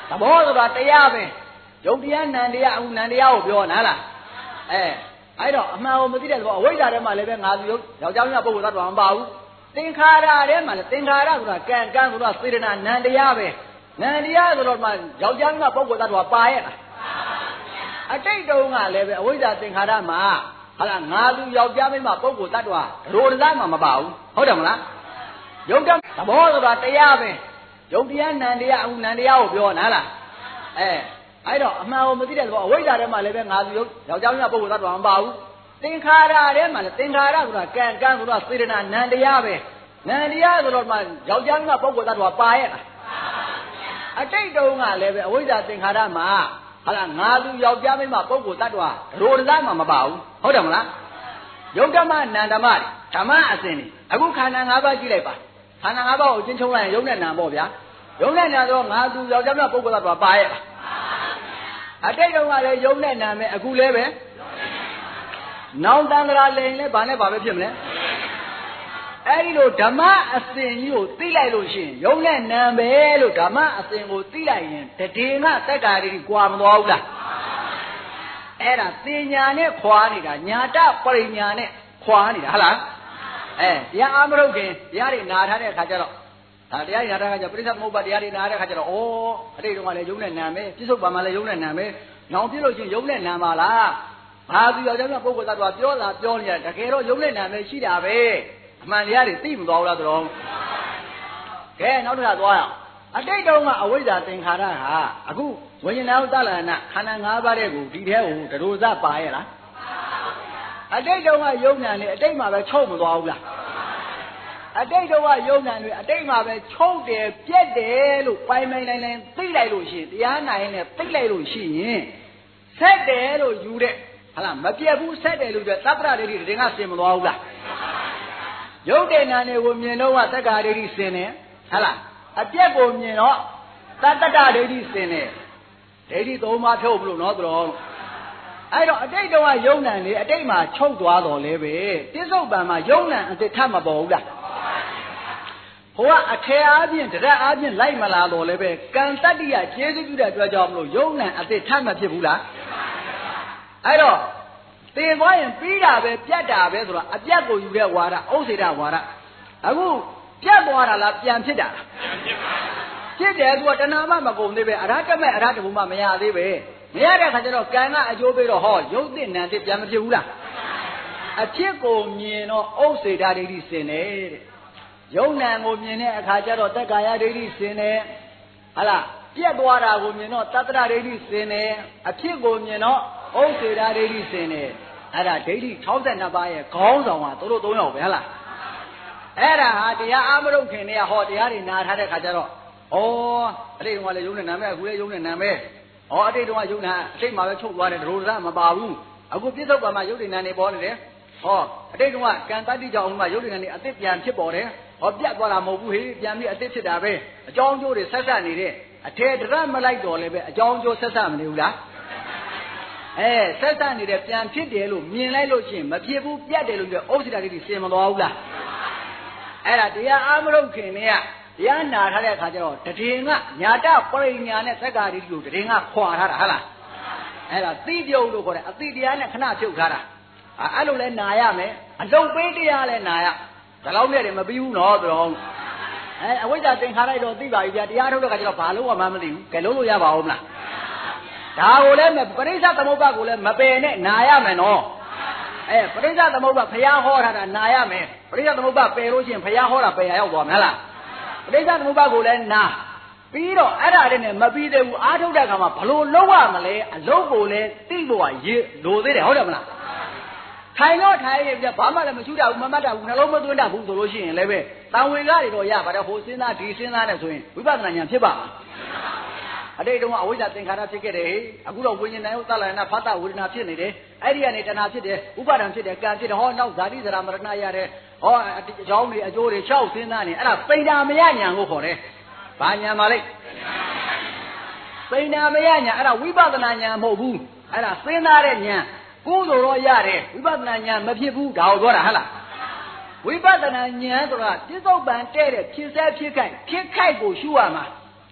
သဘောဆိုတာတရားပဲယုတ်တရားနံတရားအခုနံတရားကိုပြောနားလားအဲအဲ့တော့အမှန်ကိုမသိတဲ့သဘောအဝိဇ္ဇာထဲမှာလည်းပဲငါသူယောက်ျားမျိုးပုဂ္ဂိုလ်သတ္တဝါမပါဘူးသင်္ခါရထဲမှာလည်းသင်္ခါရဆိုတာကံကံဆိုတာစေတနာနံတရားပဲနံတရားဆိုတော့မှယောက်ျားမျိုးပုဂ္ဂိုလ်သတ္တဝါပါရဲ့လားအတိတ်တုန်းကလည်းပဲအဝိဇ္ဇာသင်္ခါရမှာဟာလားငါသူယောက်ျားမင်းမပုဂ္ဂိုလ်တ attva ရိုးတစားမှမပါဘူးဟုတ်တယ်မလားယုတ်တသဘောဆိုတာတရားပဲယုတ်တရားနံတရားအခုနံတရားကိုပြောနားလားအဲအဲ့တော့အမှန်ကိုမသိတဲ့သဘောအဝိဇ္ဇာထဲမှာလည်းပဲငါသူယောက်ျားမင်းပုဂ္ဂိုလ်တ attva မပါဘူးသင်္ခါရထဲမှာလည်းသင်္ခါရဆိုတာကံကံဆိုတာစေတနာနံတရားပဲနံတရားဆိုတော့မှယောက်ျားမင်းပုဂ္ဂိုလ်တ attva ပါရဲ့လားအတိတ်တုန်းကလည်းပဲအဝိဇ္ဇာသင်္ခါရမှာဟာလားငါသူယောက်ျားမင်းမပုဂ္ဂိုလ်တ attva ရိုးတစားမှမပါဘူးဟုတ်တယ်မလားယုတ်ဓမ္မနန္ဓမ္မဓမ္မအစဉ်နေအခုခန္ဓာ၅ပါးကြည့်လိုက်ပါခန္ဓာ၅ပါးကိုကျင်းချုံလိုက်ရင်ယုတ်နဲ့နံပေါ့ဗျာယုတ်နဲ့နံဆိုတော့ငါသူယောက်ျားမပုဂ္ဂိုလ်တ attva ပါရဲ့လားအတိတ်တုန်းကလည်းယုတ်နဲ့နံပဲအခုလည်းပဲနောင်တန်္ဍရာလိန်လည်းဘာနဲ့ဘာပဲဖြစ်မလဲအဲ့ဒီလိုဓမ္မအစဉ်ကြီးကိုသိလိုက်လို့ရှိရင်ယုံနဲ့နံပဲလို့ဓမ္မအစဉ်ကိုသိလိုက်ရင်တတိငါတက်တာတွေကွာမသွားဘူးလားအဲ့ဒါသင်ညာနဲ့ခွာနေတာညာတပရိညာနဲ့ခွာနေတာဟုတ်လားအဲတရားအမထုတ်ခင်တရားတွေနာထားတဲ့အခါကျတော့ဒါတရားတွေနာထားတဲ့အခါကျပရိစ္ဆေသမုပ္ပါတရားတွေနာထားတဲ့အခါကျတော့ဩအတိတ်တုန်းကလည်းယုံနဲ့နံပဲပြစ္ဆုတ်ပါမှလည်းယုံနဲ့နံပဲနောင်ပြလို့ရှိရင်ယုံနဲ့နံပါလားဘာသူယောက်ျားပုဂ္ဂိုလ်သတ္တဝါပြောလာပြောနေတယ်တကယ်တော့ယုံနဲ့နံပဲရှိတာပဲအမှန်တရားတွေသိမသွားဘူးလားတော်ကဲနောက်တစ်ခါသွားရအောင်အတိတ်တုန်းကအဝိဇ္ဇာသင်္ခါရဟာအခုဝိညာဏဥဒ္ဒလနာခန္ဓာ၅ပါးတဲ့ကိုဒီထဲကိုတရိုဇပါရဲ့လားအတိတ်တုန်းကယုံနံနေအတိတ်မှာပဲချုပ်မသွားဘူးလားအတိတ်တုန်းကယုံနံတွေအတိတ်မှာပဲချုပ်တယ်ပြက်တယ်လို့ပိုင်ပိုင်နိုင်နိုင်သိလိုက်လို့ရှိရင်တရားနိုင်နဲ့သိလိုက်လို့ရှိရင်ဆက်တယ်လို့ယူတဲ့ဟာလားမပြက်ဘူးဆက်တယ်လို့ပြောသဗ္ဗရဒိဋ္ဌိတင်ကစင်မသွားဘူးလားယုတ်တဲ့နာနေကိုမြင်တော့သက္ကာဒိဋ္ဌိစင်တယ်ဟာလားအပြက်ကိုမြင်တော့သတ္တဒိဋ္ဌိစင်တယ်ဒိဋ္ဌိသုံးပါးဖြုတ်မလို့နော်တော်အဲ့တော့အတိတ်တုန်းကယုံနံလေအတိတ်မှာချုပ်သွားတော်လဲပဲပြစ္ဆုတ်ပံမှာယုံနံအတိတ်ထပ်မပေါ်ဘူးလားဟိုကအထေအားဖြင့်တရက်အားဖြင့်လိုက်မလာတော့လဲပဲကံတတ္တိယကျေစုပြုတဲ့အတွက်ကြောင့်မလို့ယုံနံအတိတ်ထပ်မဖြစ်ဘူးလားအဲ့တော့သေသွားရင်ပြီးတာပဲပြတ်တာပဲဆိုတော့အပြတ်ကိုယူတဲ့ဝါဒဥစ္စေတဝါဒအခုပြတ်သွားတာလားပြန်ဖြစ်တာလားဖြစ်တယ်သူကတဏှာမှမကုန်သေးပဲအရဟတမေအရဟတဘုံမှမရသေးပဲမရတဲ့ခါကျတော့ကံကအကျိုးပေးတော့ဟောယုတ်တဲ့နံတဲ့ပြန်မဖြစ်ဘူးလားအဖြစ်ကိုမြင်တော့ဥစ္စေတဒိဋ္ဌိစင်တယ်တဲ့ယုံနံကိုမြင်တဲ့အခါကျတော့တက္ကာယဒိဋ္ဌိစင်တယ်ဟာလားပြတ်သွားတာကိုမြင်တော့တတ္တရဒိဋ္ဌိစင်တယ်အဖြစ်ကိုမြင်တော့ဥစ္စေတဒိဋ္ဌိစင်တယ်အဲ့ဒါဒိဋ္ဌိ၆၂ပါးရဲ့ခေါင်းဆောင်ကသူတို့၃ယောက်ပဲဟလားအဲ့ဒါဟာတရားအမရုပ်ခင်တွေကဟောတရားတွေနာထားတဲ့ခါကျတော့ဩအတိတ်ကလည်းယုံနဲ့နာမဲအခုလည်းယုံနဲ့နာမဲဩအတိတ်ကယုံနာအတိတ်မှာပဲချုပ်သွားတယ်ဒရိုဒရမပါဘူးအခုပြစ္ဆုတ်ပါမှာယုတ်တိနာနေပေါ်နေတယ်ဟောအတိတ်ကကံတတ္တိကြောင့်ဥမာယုတ်တိနာနေအတိတ်ပြန်ဖြစ်ပေါ်တယ်ဟောပြတ်သွားတာမဟုတ်ဘူးဟေးပြန်ပြီးအတိတ်ဖြစ်တာပဲအကြောင်းကျိုးတွေဆက်ဆက်နေတဲ့အထေတရမလိုက်တော့လည်းပဲအကြောင်းကျိုးဆက်ဆက်မနေဘူးလားအဲဆက်ဆက်နေတဲ့ပြန်ဖြစ်တယ်လို့မြင်လိုက်လို့ရှိရင်မဖြစ်ဘူးပြတ်တယ်လို့ပြောဥစ္စေတဒိဋ္ဌိစင်မသွားဘူးလားအဲ့ဒါတရားအမရုပ်ခင်တွေကတရားနာထားတဲ့အခါကျတော့တတိငါညာတပရိညာနဲ့သက္ကာဒိဋ္ဌိကိုတတိငါခွာထားတာဟုတ်လားအဲ့ဒါသိပြုံလို့ခေါ်တယ်အသိတရားနဲ့ခဏဖြုတ်ထားတာအဲ့လိုလဲနာရမယ်အလုံးပေးတရားလဲနာရဒါလောက်နဲ့တည်းမပြီးဘူးနော်သူတော်အဲအဝိဇ္ဇာသင်္ခါရတော့သိပါပြီဗျာတရားထုတ်တဲ့အခါကျတော့ဘာလို့မှမသိဘူးကဲလုံးလို့ရပါဦးမလားဒါကိုလည်းပရိစ္ဆသမုပ္ပါကိုလည်းမပယ်နဲ့နာရမယ်နော်အဲပရိစ္ဆသမုပ္ပါဘုရားဟောထားတာနာရမယ်ပရိစ္ဆသမုပ္ပါပယ်လို့ရှိရင်ဘုရားဟောတာပယ်ရရောက်သွားမလားပရိစ္ဆသမုပ္ပါကိုလည်းနာပြီးတော့အဲ့ဒါလေးနဲ့မပြီးသေးဘူးအားထုတ်တဲ့အခါမှာဘလို့လုံးဝမလဲအလုံးကိုလည်းသိဖို့ကရေလိုသေးတယ်ဟုတ်တယ်မလားထိုင်တော့ထိုင်ရင်ပြဘာမှလည်းမရှုတတ်ဘူးမမှတ်တတ်ဘူးနှလုံးမသွင်းတတ်ဘူးဆိုလို့ရှိရင်လည်းပဲတန်ဝေကတွေတော့ရပါတယ်ဟိုစဉ်းစားဒီစဉ်းစားနဲ့ဆိုရင်ဝိပဿနာဉာဏ်ဖြစ်ပါမှာအတိတ်တုန်းကအဝိဇ္ဇာသင်္ခါရဖြစ်ခဲ့တယ်အခုတော့ဝိညာဉ်နဲ့ဥဒ္ဒလနာဖတ်တာဝေဒနာဖြစ်နေတယ်အဲ့ဒီကနေတဏှာဖြစ်တယ်ဥပါဒံဖြစ်တယ်ကံဖြစ်တယ်ဟောနောက်ဇာတိဇရာမရဏရတယ်ဟောအကြောင်းတွေအကျိုးတွေ၆စဉ်းစားနေအဲ့ဒါပိဋာမယဉာဏ်ကိုခေါ်တယ်ဘာဉာဏ်ပါလဲပိဋာမယဉာဏ်အဲ့ဒါဝိပဿနာဉာဏ်မဟုတ်ဘူးအဲ့ဒါစဉ်းစားတဲ့ဉာဏ်ကိုယ်ဆိုတော့ရတယ်ဝိပဿနာဉာဏ်မဖြစ်ဘူးဒါကိုပြောတာဟုတ်လားဝိပဿနာဉာဏ်ဆိုတာပြစ္ဆုတ်ပံတဲ့တဲ့ဖြစ်စေဖြစ်ခိုက်ဖြစ်ခိုက်ကိုရှုရမှာ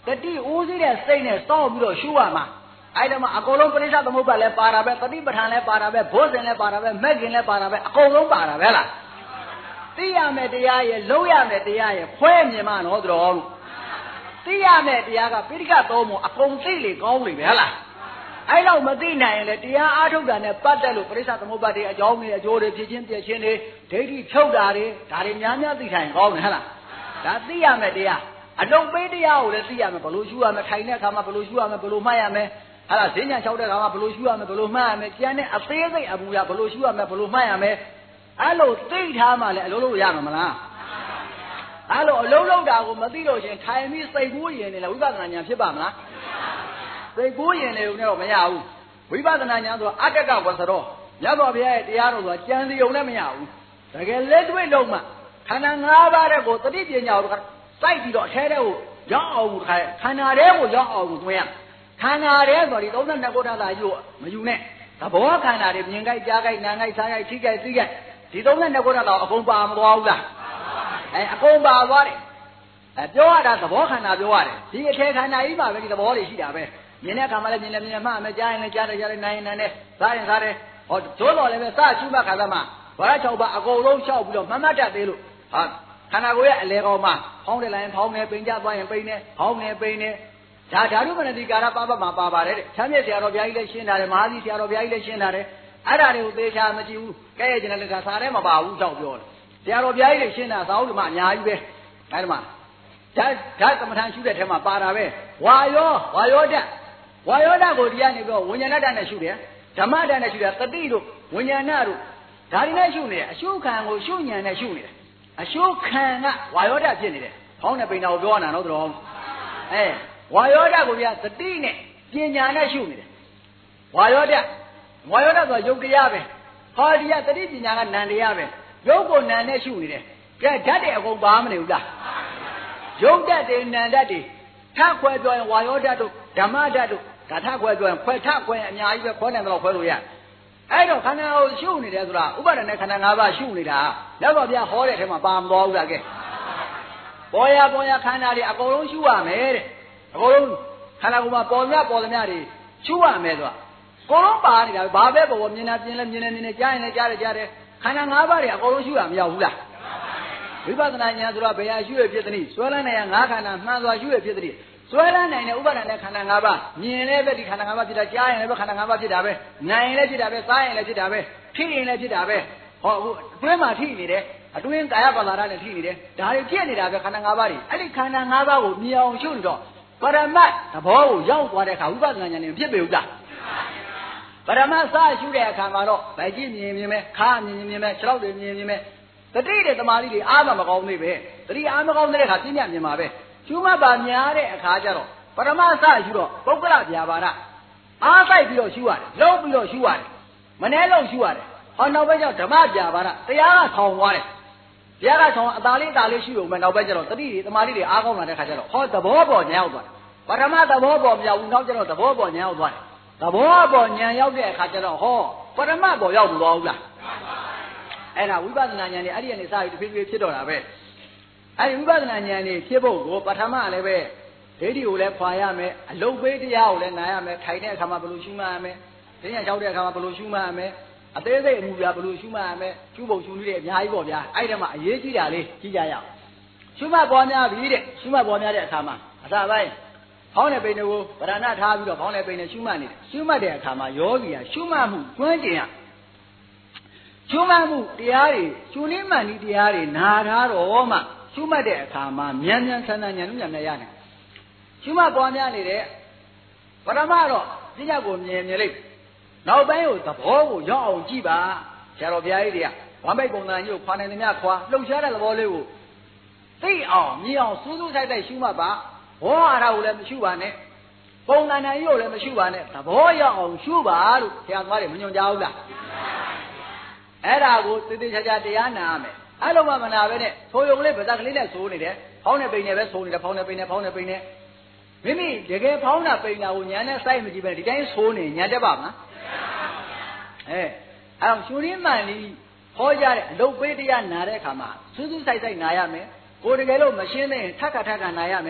တတိဦးစီးတဲ့စိတ်နဲ့စောင့်ပြီးတော့ရှုရမှာအဲ့ဒါမှအကုန်လုံးပရိစ္ဆသမုပ္ပါလည်းပါတာပဲတတိပဋ္ဌာန်လည်းပါတာပဲဘုဇင်လည်းပါတာပဲမက်ကင်လည်းပါတာပဲအကုန်လုံးပါတာပဲလားသိရမယ်တရားရဲ့လုံးရမယ်တရားရဲ့ခွဲမြင်မှနော်တော်သိရမယ်တရားကပိဋကသုံးပုံအကုန်သိလေကောင်းလေပဲလားအဲ့တော့မသိနိုင်ရင်လေတရားအားထုတ်တာနဲ့ပတ်သက်လို့ပရိစ္ဆသမုပ္ပါတွေအကြောင်းတွေအကျိုးတွေဖြစ်ချင်းပြည့်ချင်းတွေဒိဋ္ဌိဖြုတ်တာတွေဒါတွေများများသိထိုင်ကောင်းတယ်ဟဲ့လားဒါသိရမယ်တရားအလုံးပေးတရားကိုလည်းသိရမယ်ဘလို့ရှုရမယ်ထိုင်တဲ့အခါမှာဘလို့ရှုရမယ်ဘလို့မှတ်ရမယ်ဟာလားဈဉ္ညာလျှောက်တဲ့အခါမှာဘလို့ရှုရမယ်ဘလို့မှတ်ရမယ်ကျန်တဲ့အသေးစိတ်အပူရဘလို့ရှုရမယ်ဘလို့မှတ်ရမယ်အဲ့လိုသိထားမှလည်းအလုံးလို့ရမှာမလားအဲ့လိုအလုံးလုံးတာကိုမသိလို့ရှင်ထိုင်ပြီးစိတ်ကူးရင်လည်းဝိပဿနာဉာဏ်ဖြစ်ပါမလားစိတ်ကူးရင်လည်းတော့မရဘူးဝိပဿနာဉာဏ်ဆိုတော့အတ္တကဝဆရောမြတ်စွာဘုရားရဲ့တရားတော်ဆိုတာကြံစီုံနဲ့မရဘူးတကယ်လက်တွေ့လုံးမှခန္ဓာ၅ပါးတဲ့ကိုတတိပညာကိုစိုက်ပြီးတော့အထဲထဲကိုရောက်အောင်ခါခန္ဓာထဲကိုရောက်အောင်သွင်းရခန္ဓာထဲဆိုဒီသုံးဆယ်နှစ်ခုထာသာယူမယူနဲ့သဘောခန္ဓာတွေမြင်ကြိုက်ကြားကြိုက်နားကြိုက်စားကြိုက်ထိကြိုက်သိကြိုက်ဒီသုံးဆယ်နှစ်ခုထာသာအကုန်ပါမသွားဘူးလားအဲအကုန်ပါသွားတယ်အဲပြောရတာသဘောခန္ဓာပြောရတယ်ဒီအထဲခန္ဓာကြီးမှာပဲဒီသဘောတွေရှိတာပဲမြင်တဲ့အခါမှာလည်းမြင်တယ်မြင်တယ်မှမယ်ကြားရင်လည်းကြားတယ်ကြားတယ်နိုင်ရင်နိုင်တယ်စားရင်စားတယ်ဟောဒိုးတော်လည်းပဲစရှုမှတ်ခါသမှာဘာသာ၆ပါးအကုန်လုံးလျှောက်ပြီးတော့မမှတ်တတ်သေးလို့ဟာခန္ဓာကိုယ်ရဲ့အလေကောင်မှာဖောင်းတယ်လိုက်ရင်ဖောင်းတယ်ပိန်ကြသွားရင်ပိန်တယ်ဖောင်းတယ်ပိန်တယ်ဒါဓာတုမနတိကာရပပမှာပါပါတယ်တဲ့ချမ်းမြေဆရာတော်ဘုရားကြီးလည်းရှင်းတာတယ်မဟာသီဆရာတော်ဘုရားကြီးလည်းရှင်းတာတယ်အဲ့ဒါတွေကိုသေချာမကြည့်ဘူးကဲရဲ့ကျင်တဲ့ကစားထဲမပါဘူးကြောက်ပြောတယ်ဆရာတော်ဘုရားကြီးလည်းရှင်းတာသာဟုတ်တယ်မှအများကြီးပဲအဲ့ဒါမှဓာတ်ဓာတ်ကမ္မထာရှုတဲ့ထဲမှာပါတာပဲဝါယောဝါယောဓာတ်ဝါယောဓာတ်ကိုတရားနေပြီးဝိညာဏဓာတ်နဲ့ရှုတယ်ဓမ္မဓာတ်နဲ့ရှုတယ်တတိတို့ဝိညာဏတို့ဒါတွေနဲ့ရှုနေတယ်အရှုခံကိုရှုဉဏ်နဲ့ရှုနေတယ်အရှုခံကဝါယောဓာတ်ဖြစ်နေတယ်ဖောင်းတဲ့ပိန်တော်ကိုပြောတာနော်တော်အဲဝါယောဓာတ်ကိုပြသတိနဲ့ပညာနဲ့ရှုနေတယ်ဝါယောဓာတ်ဝါယောဓာတ်ဆိုရုပ်တရားပဲဟောဒီကသတိပညာကနံတရားပဲရုပ်ကိုနံနဲ့ရှုနေတယ်ကဲဓာတ်တွေအကုန်ပါမနေဘူးလားရုပ်ဓာတ်တွေနံဓာတ်တွေထခွဲပြောရင်ဝါယောဓာတ်တို့ဓမ္မဓာတ်တို့ဓာတ်ထခွဲပြောရင်ခွဲထခွဲအများကြီးပဲခွဲနိုင်တော့ခွဲလို့ရအဲ့တော့ခန္ဓာကိုရှုနေတယ်ဆိုတာဥပါဒณะခန္ဓာ၅ပါးရှုနေတာလက်တော်ပြဟောတဲ့ထဲမှာပါမသွားဘူးလားကဲပေါ်ရပေါ်ရခန္ဓာတွေအကုန်လုံးရှုရမယ်တဲ့အကုန်လုံးခန္ဓာကိုယ်မှာပေါ်မြပေါ်သမျှတွေရှုရမယ်ဆိုတာအကုန်လုံးပါနေတာဘာပဲပေါ်ပေါ်မြင်တာမြင်လဲမြင်နေမြင်နေကြားရင်လည်းကြားတယ်ကြားတယ်ခန္ဓာ၅ပါးတွေအကုန်လုံးရှုရမရောက်ဘူးလားဝိပဿနာဉာဏ်ဆိုတာဘယ်ဟာရှုရဖြစ်သနည်းစွဲလန်းနိုင်ရငါးခန္ဓာမှန်စွာရှုရဖြစ်သနည်းစွဲလန်းနိုင်တဲ့ဥပါဒณะခန္ဓာ၅ပါးမြင်လည်းပဲဒီခန္ဓာ၅ပါးဖြစ်တာကြားရင်လည်းပဲခန္ဓာ၅ပါးဖြစ်တာပဲနိုင်ရင်လည်းဖြစ်တာပဲစားရင်လည်းဖြစ်တာပဲထိရင်လည်းဖြစ်တာပဲဟောအခုအတွင်းမှာထိနေတယ်အတွင်းကာယပါဠာရနဲ့ထိနေတယ်ဒါတွေဖြစ်နေတာပဲခန္ဓာ၅ပါးတွေအဲ့ဒီခန္ဓာ၅ပါးကိုမြင်အောင်ရှုနေတော့ပရမတ်သဘောကိုရောက်သွားတဲ့အခါဝိပဿနာဉာဏ်နဲ့ဖြစ်ပေဦးလားပရမတ်စရှုတဲ့အခါမှာတော့ဗိုက်ကြည့်မြင်မြင်ပဲခါမြင်မြင်ပဲခြေထောက်တွေမြင်မြင်ပဲတတိတွေတမာတိတွေအားမကောင်းသေးပဲတတိအားမကောင်းတဲ့အခါပြင်းပြမြင်ပါပဲရှုမှတ်ပါများတဲ့အခါကျတော့ပရမတ်စရှုတော့ပုဂ္ဂလဗျာပါဒအားဆိုင်ပြီးတော့ရှုရတယ်လုံးပြီးတော့ရှုရတယ်မနှဲလုံးရှုရတယ်ဟောနောက်ဘက်ကျတော့ဓမ္မဗျာပါဒတရားကဆောင်းသွားတယ်တရားကဆောင်းအသာလေးအသာလေးရှုရုံပဲနောက်ဘက်ကျတော့တတိတွေတမာတိတွေအားကောင်းလာတဲ့အခါကျတော့ဟောသဘောပေါ်ဉာဏ်ရောက်သွားတယ်ပရမတ်သဘောပေါ်မရောက်ဘူးနောက်ကျတော့သဘောပေါ်ဉာဏ်ရောက်သွားတယ်သဘောပေါ်ဉာဏ်ရောက်တဲ့အခါကျတော့ဟောပရမတ်ပေါ်ရောက်ဘူးလားအဲ့ဒါဝိပဿနာဉာဏ်နဲ့အဲ့ဒီကနေစပြီးတဖြည်းဖြည်းဖြစ်တော့တာပဲအဲ့ဒီဝိပဿနာဉာဏ်နဲ့ဖြစ်ဖို့ကိုပထမလည်းပဲဒိဋ္ဌိကိုလည်းခွာရမယ်အလုတ်ပေးတရားကိုလည်းနာရမယ်ထိုင်တဲ့အခါမှာဘယ်လိုရှုမှတ်ရမယ်ဈဉ္ညာလျှောက်တဲ့အခါမှာဘယ်လိုရှုမှတ်ရမယ်အသေးစိတ်အမှုပြဘယ်လိုရှုမှတ်ရမယ်ရှုဖို့ရှုနည်းတွေအများကြီးပေါ့ဗျာအဲ့ဒီမှာအရေးကြီးတာလေးကြည့်ကြရအောင်ရှုမှတ်ပေါ်များပြီတဲ့ရှုမှတ်ပေါ်များတဲ့အခါမှာအစပိုင်းဖောင်းတဲ့ပိန်တွေကိုဗရဏထားပြီးတော့ဖောင်းတဲ့ပိန်နဲ့ရှုမှတ်နေတယ်ရှုမှတ်တဲ့အခါမှာယောဂီကရှုမှတ်မှုကျွမ်းကျင်ရရှုမှတ်မှုတရားတွေရှုနည်းမှန်နည်းတရားတွေနာထားတော့မှရှုမှတ်တဲ့အခါမှာမြန်မြန်ဆန်းဆန်းဉာဏ်ဉာဏ်နဲ့ရတယ်ရှုမှတ်ပေါ်များနေတဲ့ပရမတော့ဉာဏ်ကိုမြင်မြင်လိုက်နောက်ပိုင်းကိုသဘောကိုရောက်အောင်ကြည့်ပါဆရာတော်ဘုရားကြီးတွေကဝမ်းပိတ်ပုံသဏ္ဍာန်ကြီးကိုခွာနိုင်သမျှခွာလှုပ်ရှားတဲ့သဘောလေးကိုသိအောင်မြင်အောင်စူးစူးဆိုင်ဆိုင်ရှုမှတ်ပါဘောဟာရကိုလည်းမရှုပါနဲ့ပုံသဏ္ဍာန်ကြီးကိုလည်းမရှုပါနဲ့သဘောရောက်အောင်ရှုပါလို့ဆရာသမားတွေမညွှန်ကြားဘူးလားအဲ့ဒါကိုသေသေးချာချာတရားနာရမယ်အဲ့လိုမှမနာပဲနဲ့ဆိုရုံလေးဗဇက်ကလေးနဲ့ဆိုနေတယ်ဖောင်းတဲ့ပိန်နဲ့ပဲဆိုနေတယ်ဖောင်းတဲ့ပိန်နဲ့ဖောင်းတဲ့ပိန်နဲ့မိမိတကယ်ဖောင်းတာပိန်တာကိုညာနဲ့စိုက်မကြည့်ပဲဒီတိုင်းဆိုနေညာတက်ပါမလားအဲအဲ့တော့ရှုရင်းမှန်လေးဟောကြတဲ့အလုတ်ပေးတရားနာတဲ့အခါမှာစူးစူးဆိုင်ဆိုင်နာရမယ်ကိုယ်တကယ်လို့မရှင်းသေးရင်ထက်ခါထက်ခါနာရမယ်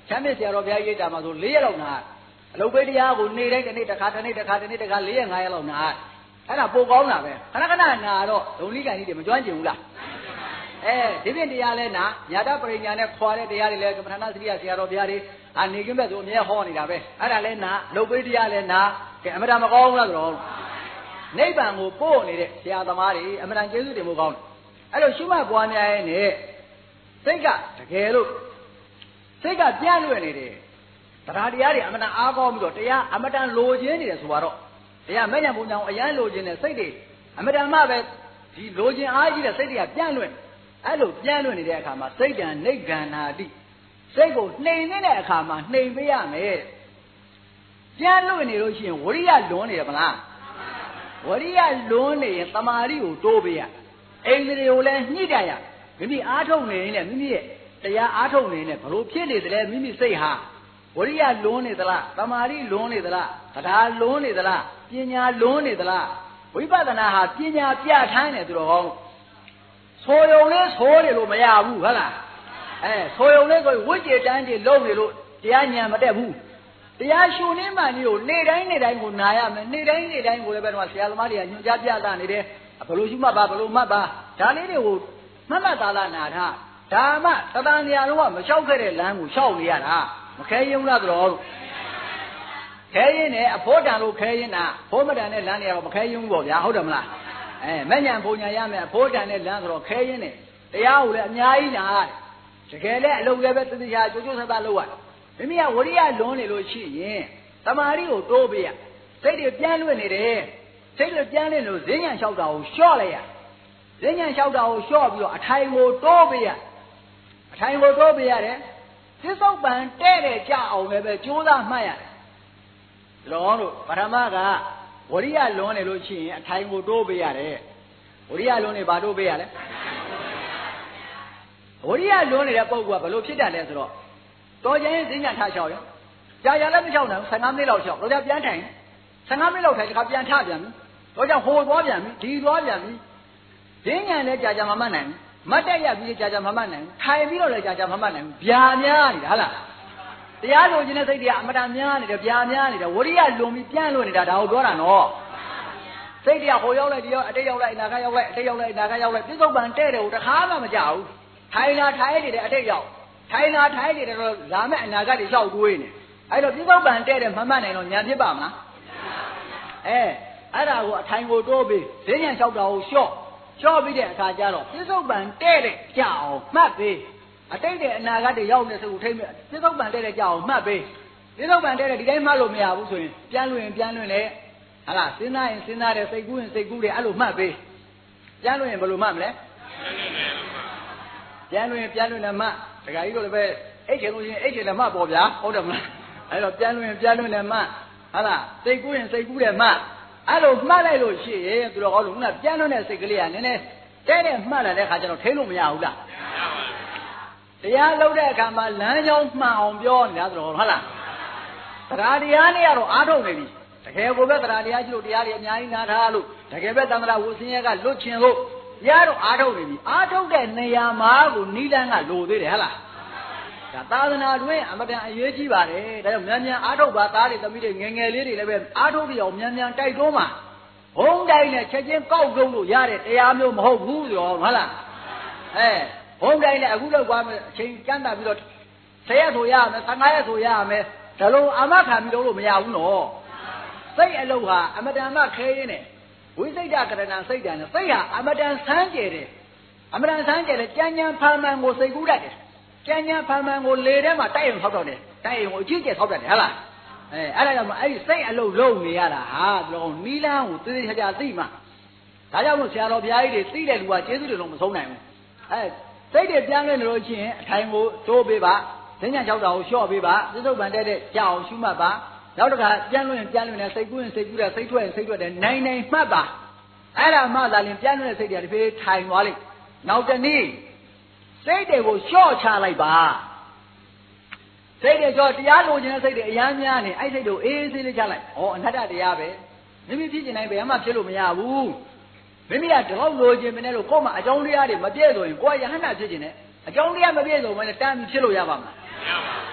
ချမ်းမြေဆရာတော်ဘုရားရိပ်တာမှာဆို၄ရက်လောက်နာအလုပ်ပေးတရားကိုနေတိုင်းတစ်နေ့တစ်ခါတစ်နေ့တစ်ခါတစ်နေ့တစ်ခါ၄ရက်၅ရက်လောက်နာအဲ့ဒါပိုကောင်းတာပဲခဏခဏနာတော့ဒုံလိကန်ကြီးတွေမကျွမ်းကျင်ဘူးလားအဲဒီပြင်တရားလဲနာညာတပရိညာနဲ့ခွာတဲ့တရားတွေလဲကမ္မထာနာစရိယဆရာတော်ဘုရားတွေအာနေကင်းဘက်ဆိုအမြဲဟောနေတာပဲအဲ့ဒါလဲနာလုပ်ပေးတရားလဲနာကဲအမှန်တမကောင်းဘူးလားဆိုတော့နိဗ္ဗာန်ကိုပို့နေတဲ့ဆရာသမားတွေအမှန်တန်ကျေးဇူးတင်ဖို့ကောင်းတယ်အဲ့လိုရှုမှတ်ပွားများရဲ့နဲ့စိတ်ကတကယ်လို့စိတ်ကပြန့်လွင့်နေတယ်တရားတရားတွေအမှန်တန်အားကောင်းပြီးတော့တရားအမှန်တန်လိုချင်နေတယ်ဆိုတော့တရားမဲ့ညာဘုံကြောင့်အရန်လိုချင်တဲ့စိတ်တွေအမှန်တန်မှပဲဒီလိုချင်အားကြီးတဲ့စိတ်တွေကပြန့်လွင့်အဲ့လိုပြန့်လွင့်နေတဲ့အခါမှာစိတ်တန်နိဂန္နာတိစိတ်ကိုနှိမ်နေတဲ့အခါမှာနှိမ်ပေးရမယ်ပြန့်လွင့်နေလို့ရှိရင်ဝရိယလွန်နေရမလားဝရိယလွန်နေရင်တမာရီကိုတိုးပေးရအိန္ဒြေကိုလည်းညှိတရမိမိအားထုတ်နေရင်လည်းမိမိရဲ့တရားအားထုတ်နေရင်ဘလို့ဖြစ်နေသလဲမိမိစိတ်ဟာဝရိယလွန်နေသလားတမာရီလွန်နေသလားတရားလွန်နေသလားပညာလွန်နေသလားဝိပဿနာဟာပညာပြဋ္ဌာန်းတယ်သူတော်ကောင်းဆိုရုံလေးဆိုတယ်လို့မရဘူးဟုတ်လားအဲဆိုရုံလေးဆိုဝိကျတန်းကြီးလုံးနေလို့တရားဉာဏ်မတက်ဘူးတရားရှုနေမှနေကိုနေ့တိုင်းနေ့တိုင်းကိုနာရမယ်နေ့တိုင်းနေ့တိုင်းကိုလည်းပဲတော့ဆရာသမားတွေကညွှန်ကြားပြသနေတယ်ဘလို့ရှုမှတ်ပါဘလို့မှတ်ပါဒါလေးတွေကိုမှတ်မှတ်သားလားနာထားဒါမှသတ္တန်ညာလုံးကမလျှောက်ခဲ့တဲ့လမ်းကိုလျှောက်နေရတာမခဲရင်လားတော်ခဲရင်နဲ့အဖို့တန်လို့ခဲရင်တာဖို့မတန်တဲ့လမ်းတွေကတော့မခဲရင်ဘူးပေါ့ဗျာဟုတ်တယ်မလားအဲမဲ့ညာဘုံညာရမယ်အဖို့တန်တဲ့လမ်းဆိုတော့ခဲရင်နဲ့တရားကိုလည်းအများကြီးနာတကယ်လည်းအလုပ်လည်းပဲသတိချာကြိုးကြိုးဆဆလုပ်ရမိမိကဝရိယလွန်နေလို့ရှိရင်တမာရီကိုတိုးပေးရစိတ်တွေပြန့်လွင့်နေတယ်စိတ်တွေပြန့်လွင့်လို့ဈဉ္ညာလျှောက်တာကိုလျှော့လိုက်ရဈဉ္ညာလျှောက်တာကိုလျှော့ပြီးတော့အထိုင်ကိုတိုးပေးရအထိုင်ကိုတိုးပေးရတယ်သစ္ဆုတ်ပံတဲ့တဲ့ကြအောင်လည်းပဲကြိုးစားမှတ်ရတယ်လောတို့ပထမကဝရိယလွန်နေလို့ရှိရင်အထိုင်ကိုတိုးပေးရတယ်ဝရိယလွန်နေဘာတိုးပေးရလဲဝရိယလွန်နေတဲ့ပုဂ္ဂိုလ်ကဘယ်လိုဖြစ်တတ်လဲဆိုတော့တော်ကျင်ဈဉ္ညာထားလျှောက်ရကြာကြာလည်းမလျှောက်နိုင်ဘူးဆယ်ငါးမိနစ်လောက်လျှောက်တော့ကြပြန်ထိုင်ဆယ်ငါးမိနစ်လောက်ထိုင်တခါပြန်ထပြန်ပြီတော့ကြောင့်ဟိုသွားပြန်ပြီဒီသွားပြန်ပြီဈဉ္ညာလည်းကြာကြာမမှတ်နိုင်ဘူးမတ်တက်ရပြီးကြာကြာမမှတ်နိုင်ဘူးထိုင်ပြီးတော့လည်းကြာကြာမမှတ်နိုင်ဘူးဗျာများနေတာဟုတ်လားတရားလိုချင်တဲ့စိတ်တွေကအမတန်များနေတယ်ဗျာများနေတယ်ဝရိယလွန်ပြီးပြန့်လွင့်နေတာဒါကိုပြောတာနော်စိတ်တွေကဟိုရောက်လိုက်ဒီရောက်အတိတ်ရောက်လိုက်အနာဂတ်ရောက်လိုက်အတိတ်ရောက်လိုက်အနာဂတ်ရောက်လိုက်ပြစ္ဆုတ်ပံတဲ့တယ်ကိုတခါမှမကြောက်ဘူးထိုင်လာထိုင်နေတယ်အတိတ်ရောက်ထိုင်လာထိုင်နေတယ်တော့လာမဲ့အနာဂတ်တွေလျှောက်တွေးနေအဲ့တော့ပြစ္ဆုတ်ပံတဲ့တယ်မမှတ်နိုင်တော့ညာဖြစ်ပါမလားအဲအဲ့ဒါကိုအထိုင်ကိုတိုးပြီးဈဉ္ညာလျှောက်တာကိုလျှော့လျှော့ပြီးတဲ့အခါကျတော့ပြစ္ဆုတ်ပံတဲ့တဲ့ကြအောင်မှတ်ပြီးအတိတ်တဲ့အနာဂတ်တွေရောက်နေစုထိမ့်မဲ့ပြစ္ဆုတ်ပံတဲ့တဲ့ကြအောင်မှတ်ပြီးပြစ္ဆုတ်ပံတဲ့တဲ့ဒီတိုင်းမှတ်လို့မရဘူးဆိုရင်ပြန်လွင်ပြန်လွင်လေဟာလားစဉ်းစားရင်စဉ်းစားတယ်စိတ်ကူးရင်စိတ်ကူးတယ်အဲ့လိုမှတ်ပြီးပြန်လွင်ရင်ဘယ်လိုမှတ်မလဲပြန်လွင်ပြန်လွင်လည်းမှတ်ဒကာကြီးတို့လည်းပဲအိတ်ချင်လို့ရင်အိတ်ချင်လည်းမှတ်ပေါ့ဗျာဟုတ်တယ်မလားအဲ့တော့ပြန်လွင်ပြန်လွင်လည်းမှတ်ဟာလားစိတ်ကူးရင်စိတ်ကူးတယ်မှတ်အဲ့လိုမှတ်လိုက်လို့ရှိရင်သူတော်ကောင်းတို့ကပြန်လွင်တဲ့စိတ်ကလေးကနည်းနည်းတဲ့တဲ့မှတ်လာတဲ့ခါကျတော့ထိလို့မရဘူးလားတရားလုံးတဲ့အခါမှာလမ်းကြောင်းမှန်အောင်ပြောနေတာဆိုတော့ဟုတ်လားတရားတရားနဲ့ကတော့အားထုတ်နေပြီတကယ်ကိုပဲတရားတရားကြီးလို့တရားတွေအများကြီးနားထားလို့တကယ်ပဲသံဃာဝဆင်းရဲကလွတ်ချင်လို့ရတော့အားထုတ်နေပြီအားထုတ်တဲ့နေရာမှာကိုနိဒန်းကလိုသေးတယ်ဟုတ်လားဒါသာသနာတွင်အမတန်အရေးကြီးပါတယ်ဒါကြောင့်မြန်မြန်အားထုတ်ပါသားတွေသမီးတွေငယ်ငယ်လေးတွေလည်းပဲအားထုတ်ပြီးအောင်မြန်မြန်တိုက်တွန်းပါဘုံတိုင်းနဲ့ချက်ချင်းကောက်တုံးလို့ရတဲ့တရားမျိုးမဟုတ်ဘူးဆိုတော့ဟုတ်လားအဲဘုံတိုင်းနဲ့အခုလောက်သွားမယ်အချိန်ကျန်းတာပြီးတော့ဆယ်ရက်ဆိုရမယ်ဆယ်ငါးရက်ဆိုရမယ်ဒါလိုအာမခံပြီးတော့လို့မရဘူးနော်စိတ်အလုပ်ဟာအမတန်မှခဲရင်းနဲ့ဝိစိတ်တကရဏစိတ်တန်နဲ့စိတ်ဟာအမတန်ဆန်းကျယ်တယ်အမတန်ဆန်းကျယ်တယ်ကြမ်းကြမ်းဖန်ဖန်ကိုစိတ်ကူးတတ်တယ်ကြမ်းကြမ်းဖန်ဖန်ကိုလေထဲမှာတိုက်ရင်ဆောက်တော့တယ်တိုက်ရင်ကိုအကြီးကျယ်ဆောက်တတ်တယ်ဟုတ်လားအဲအဲ့ဒါကြောင့်အဲ့ဒီစိတ်အလုပ်လုပ်နေရတာဟာဘယ်လိုနီးလန်းကိုသေသေးချာချာသိမှဒါကြောင့်မို့ဆရာတော်ဘုရားကြီးတွေသိတဲ့လူကကျေးဇူးတွေလုံးမဆုံးနိုင်ဘူးအဲစိတ်တွေပြန်လဲလို့ရှိရင်အထိုင်ကိုတိုးပေးပါဈဉ္ညာလျှောက်တာကိုလျှော့ပေးပါသစ္ဆုတ်ပံတဲ့တဲ့ကြအောင်ရှုမှတ်ပါနောက်တစ်ခါပြန်လို့ရင်ပြန်လို့ရင်စိတ်ကူးရင်စိတ်ကူးတယ်စိတ်ထွက်ရင်စိတ်ထွက်တယ်နိုင်နိုင်မှတ်ပါအဲ့ဒါမှသာလင်ပြန်လို့တဲ့စိတ်တွေတဖြည်းထိုင်သွားလိမ့်နောက်တနည်းစိတ်တွေကိုလျှော့ချလိုက်ပါစိတ်တွေကြောတရားလိုချင်တဲ့စိတ်တွေအများများနေအဲ့စိတ်တို့အေးအေးဆေးလေးချလိုက်ဩအနတ္တတရားပဲမိမိဖြစ်ချင်တိုင်းဘယ်မှဖြစ်လို့မရဘူးမိမိကတော့လိုချင်မနေလို့ကိုယ်မှအကြောင်းတရားတွေမပြည့်စုံရင်ကိုယ်ရဟန္တာဖြစ်ချင်တယ်အကြောင်းတရားမပြည့်စုံဘဲနဲ့တန်းပြီးဖြစ်လို့ရပါမလားမရပါဘူး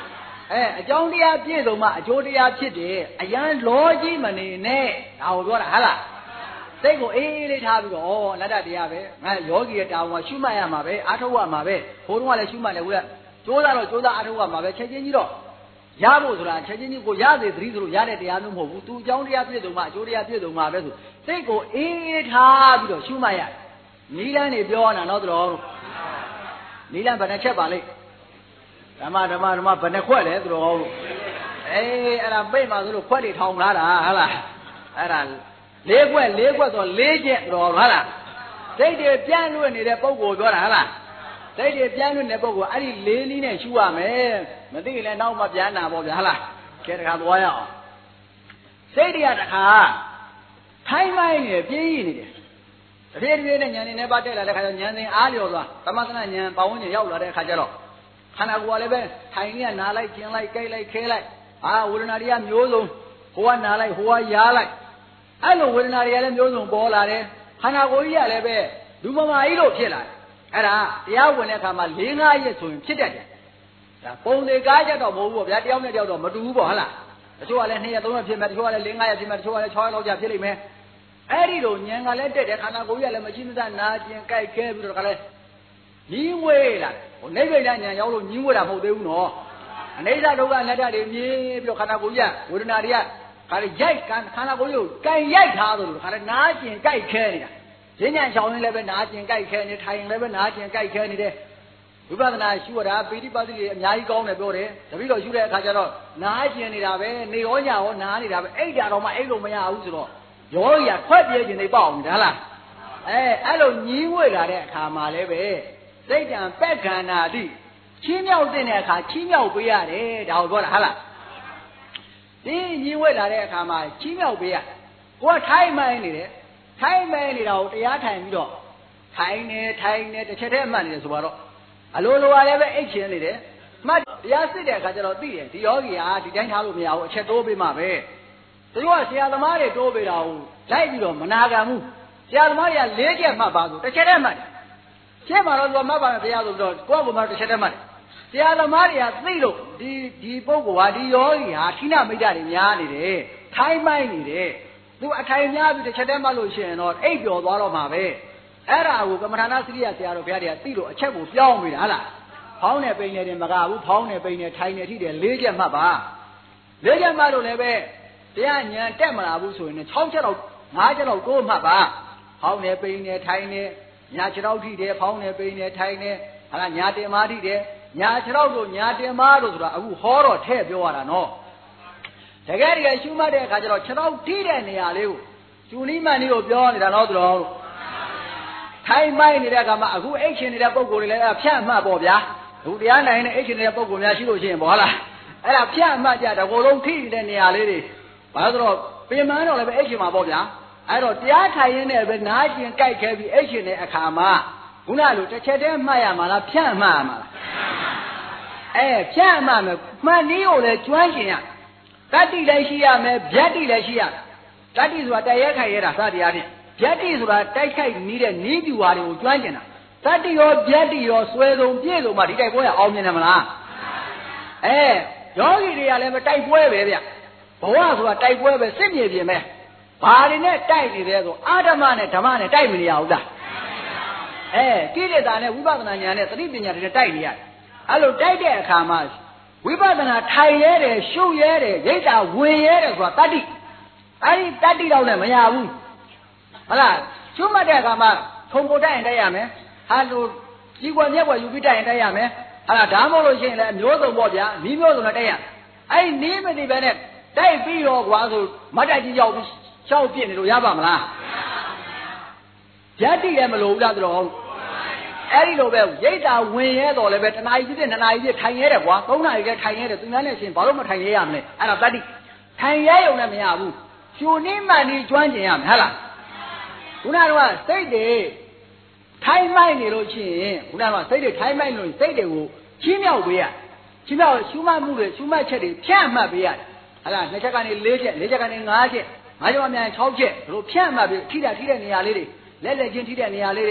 အဲအကြောင်းတရားပြည့်စုံမှအကျိုးတရားဖြစ်တယ်အရန်လောကြီးမနေနဲ့ဒါကိုပြောတာဟုတ်လားစိတ်ကိုအေးအေးလေးထားပြီးတော့ဩအနတ္တတရားပဲငါယောဂီရဲ့တာဝန်ကရှုမှတ်ရမှာပဲအားထုတ်ရမှာပဲဘိုးတော်ကလည်းရှုမှတ်တယ်ကွာကြိုးစားတော့ကြိုးစားအားထုတ်ရမှာပဲချက်ချင်းကြီးတော့ရဖို့ဆိုတာချက်ချင်းကြီးကိုရစေသတိဆိုလို့ရတဲ့တရားမျိုးမဟုတ်ဘူးသူအကြောင်းတရားပြည့်စုံမှအကျိုးတရားပြည့်စုံမှာပဲဆိုစိတ်ကိုအေးအေးထားပြီးတော့ရှုမှတ်ရနီးလန်းနေပြောနေတာတော့တော်နီးလန်းဘယ်နှချက်ပါလိမ့်ဓမ္မဓမ္မဓမ္မဘယ်နှခွက်လဲသူတော်အေးအဲ့ဒါပိတ်မှဆိုလို့ခွက်တွေထောင်လာတာဟုတ်လားအဲ့ဒါလေးခွက်လေးခွက်ဆိုလေးချက်တော်ဟုတ်လားစိတ်တွေပြန့်လွင့်နေတဲ့ပုံကိုပြောတာဟုတ်လားစိတ်တွေပြန့်လွင့်နေတဲ့ပုံကိုအဲ့ဒီလေးနည်းနဲ့ရှုရမယ်မသိရင်လည်းနောက်မှပြန်နာပေါ့ဗျာဟုတ်လားကဲတခါသွားရအောင်စိတ်တွေကတခါထိုင်းမိုင်းနေပြင်းရည်နေတယ်တဖြည်းဖြည်းနဲ့ဉာဏ်နဲ့နဲ့ပါတက်လာတဲ့ခါကျဉာဏ်စဉ်အားလျော်သွားသမသနာဉာဏ်ပဝန်းကျင်ရောက်လာတဲ့ခါကျတော့ခန္ဓာကိုယ်ကလည်းပဲထိုင်နေနာလိုက်ကျင်လိုက်ကြိုက်လိုက်ခဲလိုက်အာဝေဒနာတွေကမျိုးစုံဟိုကနာလိုက်ဟိုကရားလိုက်အဲ့လိုဝေဒနာတွေကလည်းမျိုးစုံပေါ်လာတယ်ခန္ဓာကိုယ်ကြီးကလည်းပဲလူမမာကြီးလို့ဖြစ်လာတယ်အဲ့ဒါတရားဝင်တဲ့အခါမှာ၄-၅ရက်ဆိုရင်ဖြစ်တတ်တယ်ဒါပုံလေကားကြတော့မဟုတ်ဘူးပေါ့ဗျာတယောက်နဲ့တယောက်တော့မတူဘူးပေါ့ဟုတ်လားတချို့ကလည်း၂ရက်၃ရက်ဖြစ်မယ်တချို့ကလည်း၄-၅ရက်ဖြစ်မယ်တချို့ကလည်း၆ရက်လောက်ကြာဖြစ်လိမ့်မယ်အဲ့ဒီလိုဉာဏ်ကလည်းတက်တယ်ခန္ဓာကိုယ်ကြီးကလည်းမရှိမစနာကျင်ကြိုက်ခဲပြီးတော့ခါလဲညီးဝေးလာတယ်ဟိုနိဗ္ဗာန်ဉာဏ်ရောက်လို့ညီးဝေးတာမဟုတ်သေးဘူးနော်အနိစ္စဒုက္ခအနတ္တတွေမြင်ပြီးတော့ခန္ဓာကိုယ်ကြီးကဝေဒနာတွေကခါရရိုက်ခန္ဓာကိုယ်ကြီးကိုကြိုင်ရိုက်ထားသလိုခါရနာကျင်ကြိုက်ခဲနေတာဈဉ္ညာချောင်းရင်လည်းပဲနာကျင်ကြိုက်ခဲနေထိုင်ရင်လည်းပဲနာကျင်ကြိုက်ခဲနေတယ်ဝိပဿနာရှုရတာပိဋိပတ်တိတွေအများကြီးကောင်းတယ်ပြောတယ်တပည့်တော်ရှုတဲ့အခါကျတော့နာကျင်နေတာပဲနေရောညရောနာနေတာပဲအိတ်တာတော့မှအိတ်လို့မရဘူးဆိုတော့ယောဂီကခွက်ပြေးခြင်းတွေပေါ့အောင်ဒါလားအဲအဲ့လိုညီးဝေလာတဲ့အခါမှာလည်းပဲစိတ်တံပက်ခန္ဓာတိချင်းမြောက်တဲ့အခါချင်းမြောက်ပေးရတယ်ဒါကိုပြောတာဟုတ်လားဒီညီးဝေလာတဲ့အခါမှာချင်းမြောက်ပေးရကိုကထိုင်မှန်းနေတယ်ထိုင်မှန်းနေတာကိုတရားထိုင်ပြီးတော့ထိုင်နေထိုင်နေတစ်ချက်တည်းအမှတ်နေတယ်ဆိုတော့အလိုလိုကလည်းပဲအိတ်ချင်နေတယ်မှတ်တရားစစ်တဲ့အခါကျတော့သိတယ်ဒီယောဂီဟာဒီတိုင်းထားလို့မရဘူးအချက်တိုးပေးမှပဲသူတို့ကဆရာသမားတွေတိုးပေးတာကိုလိုက်ပြီးတော့မနာခံဘူးဆရာသမားတွေကလေးချက်မှတ်ပါဆိုတစ်ချက်တည်းမှတ်တယ်ချက်မှတော့သူကမှတ်ပါမယ်ဆရာဆိုတော့ကိုယ့်ကမှတစ်ချက်တည်းမှတ်တယ်ဆရာသမားတွေကသိလို့ဒီဒီပုဂ္ဂိုလ်ဟာဒီယောဂီဟာခိနမိတ်တာတွေများနေတယ်ထိုင်းမိုင်းနေတယ်သူအထိုင်များပြီးတစ်ချက်တည်းမှတ်လို့ရှိရင်တော့အိပ်ပျော်သွားတော့မှာပဲအဲ့ဒါကိုကမ္မထာနာစရိယဆရာတော်ဘုရားတွေကသိလို့အချက်ကိုပြောင်းမိတာဟလားဖောင်းနေပိန်နေတယ်မကဘူးဖောင်းနေပိန်နေထိုင်နေထိတယ်လေးချက်မှတ်ပါလေးချက်မှတ်လို့လည်းပဲတရားဉာဏ်တက်မလာဘူးဆိုရင်၆ချက်လောက်၅ချက်လောက်တိုးမှတ်ပါဖောင်းနေပိန်နေထိုင်နေညာခြေထောက်ထိတယ်ဖောင်းနေပိန်နေထိုင်နေဟာလားညာတင်မာထိတယ်ညာခြေထောက်တို့ညာတင်မာတို့ဆိုတာအခုဟောတော့ထဲ့ပြောရတာနော်တကယ်တကယ်ရှုမှတ်တဲ့အခါကျတော့ခြေထောက်ထိတဲ့နေရာလေးကိုကျူနီးမှန်လေးကိုပြောနေတာနော်သူတော်ထိုင်မိုင်းနေတဲ့အခါမှာအခုအိတ်ရှင်နေတဲ့ပုံကိုယ်တွေလည်းဖြတ်မှတ်ပေါ့ဗျာအခုတရားနိုင်တဲ့အိတ်ရှင်နေတဲ့ပုံကိုယ်များရှိလို့ရှိရင်ပေါ့လားအဲ့ဒါဖြတ်မှတ်ကြတော့ကိုယ်လုံးထိနေတဲ့နေရာလေးတွေဘာလို့ဆိုတော့ပြင်မှန်းတော့လည်းပဲအိတ်ရှင်မှာပေါ့ဗျာအဲ့တော့တရားထိုင်ရင်းနဲ့ပဲနားကျင်ကြိုက်ခဲပြီးအိတ်ရှင်တဲ့အခါမှာခုနလိုတစ်ချက်တည်းမှတ်ရမှာလားဖြတ်မှတ်ရမှာလားအဲဖြတ်မှတ်မယ်မှတ်နည်းကိုလည်းကျွမ်းကျင်ရတတ္တိလည်းရှိရမယ်ဗျတ္တိလည်းရှိရတတ္တိဆိုတာတရက်ခိုက်ရတာစတရားဖြင့်ဗျတ္တိဆိုတာတိုက်ခိုက်နေတဲ့နီးပြူဟာတွေကိုကျွမ်းကျင်တာတတ္တိရောဗျတ္တိရောဆွဲဆုံးပြည့်စုံမှဒီတိုက်ပွဲကအောင်မြင်တယ်မလားအဲယောဂီတွေကလည်းမတိုက်ပွဲပဲဗျဘဝဆိုတာတိုက်ပွဲပဲစစ်မြေပြင်ပဲဘာတွေနဲ့တိုက်နေလဲဆိုအာဓမ္မနဲ့ဓမ္မနဲ့တိုက်မနေရဘူးလားအဲကိလေသာနဲ့ဝိပဿနာဉာဏ်နဲ့သတိပညာတွေနဲ့တိုက်နေရတယ်အဲ့လိုတိုက်တဲ့အခါမှာဝိပဿနာထိုင်ရဲတယ်ရှုရဲတယ်ရိတ်တာဝင်ရဲတယ်ဆိုတာတတ္တိအဲ့ဒီတတ္တိတော့လည်းမရဘူးဟုတ်လားရှုမှတ်တဲ့အခါမှာခုံကိုတိုက်ရင်တိုက်ရမယ်ဟာလို့ကြီးကွယ်မြက်ကွယ်ယူပြီးတိုက်ရင်တိုက်ရမယ်ဟာလားဒါမှမဟုတ်လို့ရှိရင်လည်းအမျိုးစုံပေါ့ဗျာနီးမျိုးစုံနဲ့တိုက်ရအဲ့ဒီနီးမသိပဲနဲ့တိုက်ပြီးတော့ကွာဆိုမတ်တက်ကြီးရောက်ပြီးရှောက်ပြစ်နေလို့ရပါမလားဗျာတိလည်းမလိုဘူးလားတော်အဲ့ဒီလိုပဲရိတ်တာဝင်ရဲတော်လည်းပဲတနာရီပြည့်နှစ်နာရီပြည့်ထိုင်ရဲတယ်ကွာသုံးနာရီကထိုင်ရဲတယ်သူများနဲ့ရှင်ဘာလို့မထိုင်ရဲရမလဲအဲ့ဒါတတိထိုင်ရဲုံနဲ့မရဘူးရှင်နိမှန်ဒီကျွမ်းကျင်ရမယ်ဟဟလားခုနကတော့စိတ်တွေထိုင်မိုက်နေလို့ရှိရင်ခုနကစိတ်တွေထိုင်မိုက်လို့စိတ်တွေကိုချင်းမြောက်ပေးရချင်းမြောက်ရှုမှတ်မှုတွေရှုမှတ်ချက်တွေဖြန့်မှတ်ပေးရတယ်ဟလားနှစ်ချက်ကနေလေးချက်လေးချက်ကနေငါးချက်ငါးချက်အများ၆ချက်ဘလို့ဖြန့်မှတ်ပြီးထိတာထိတဲ့နေရာလေးတွေလက်လက်ချင်းထိတဲ့နေရာလေးတွေ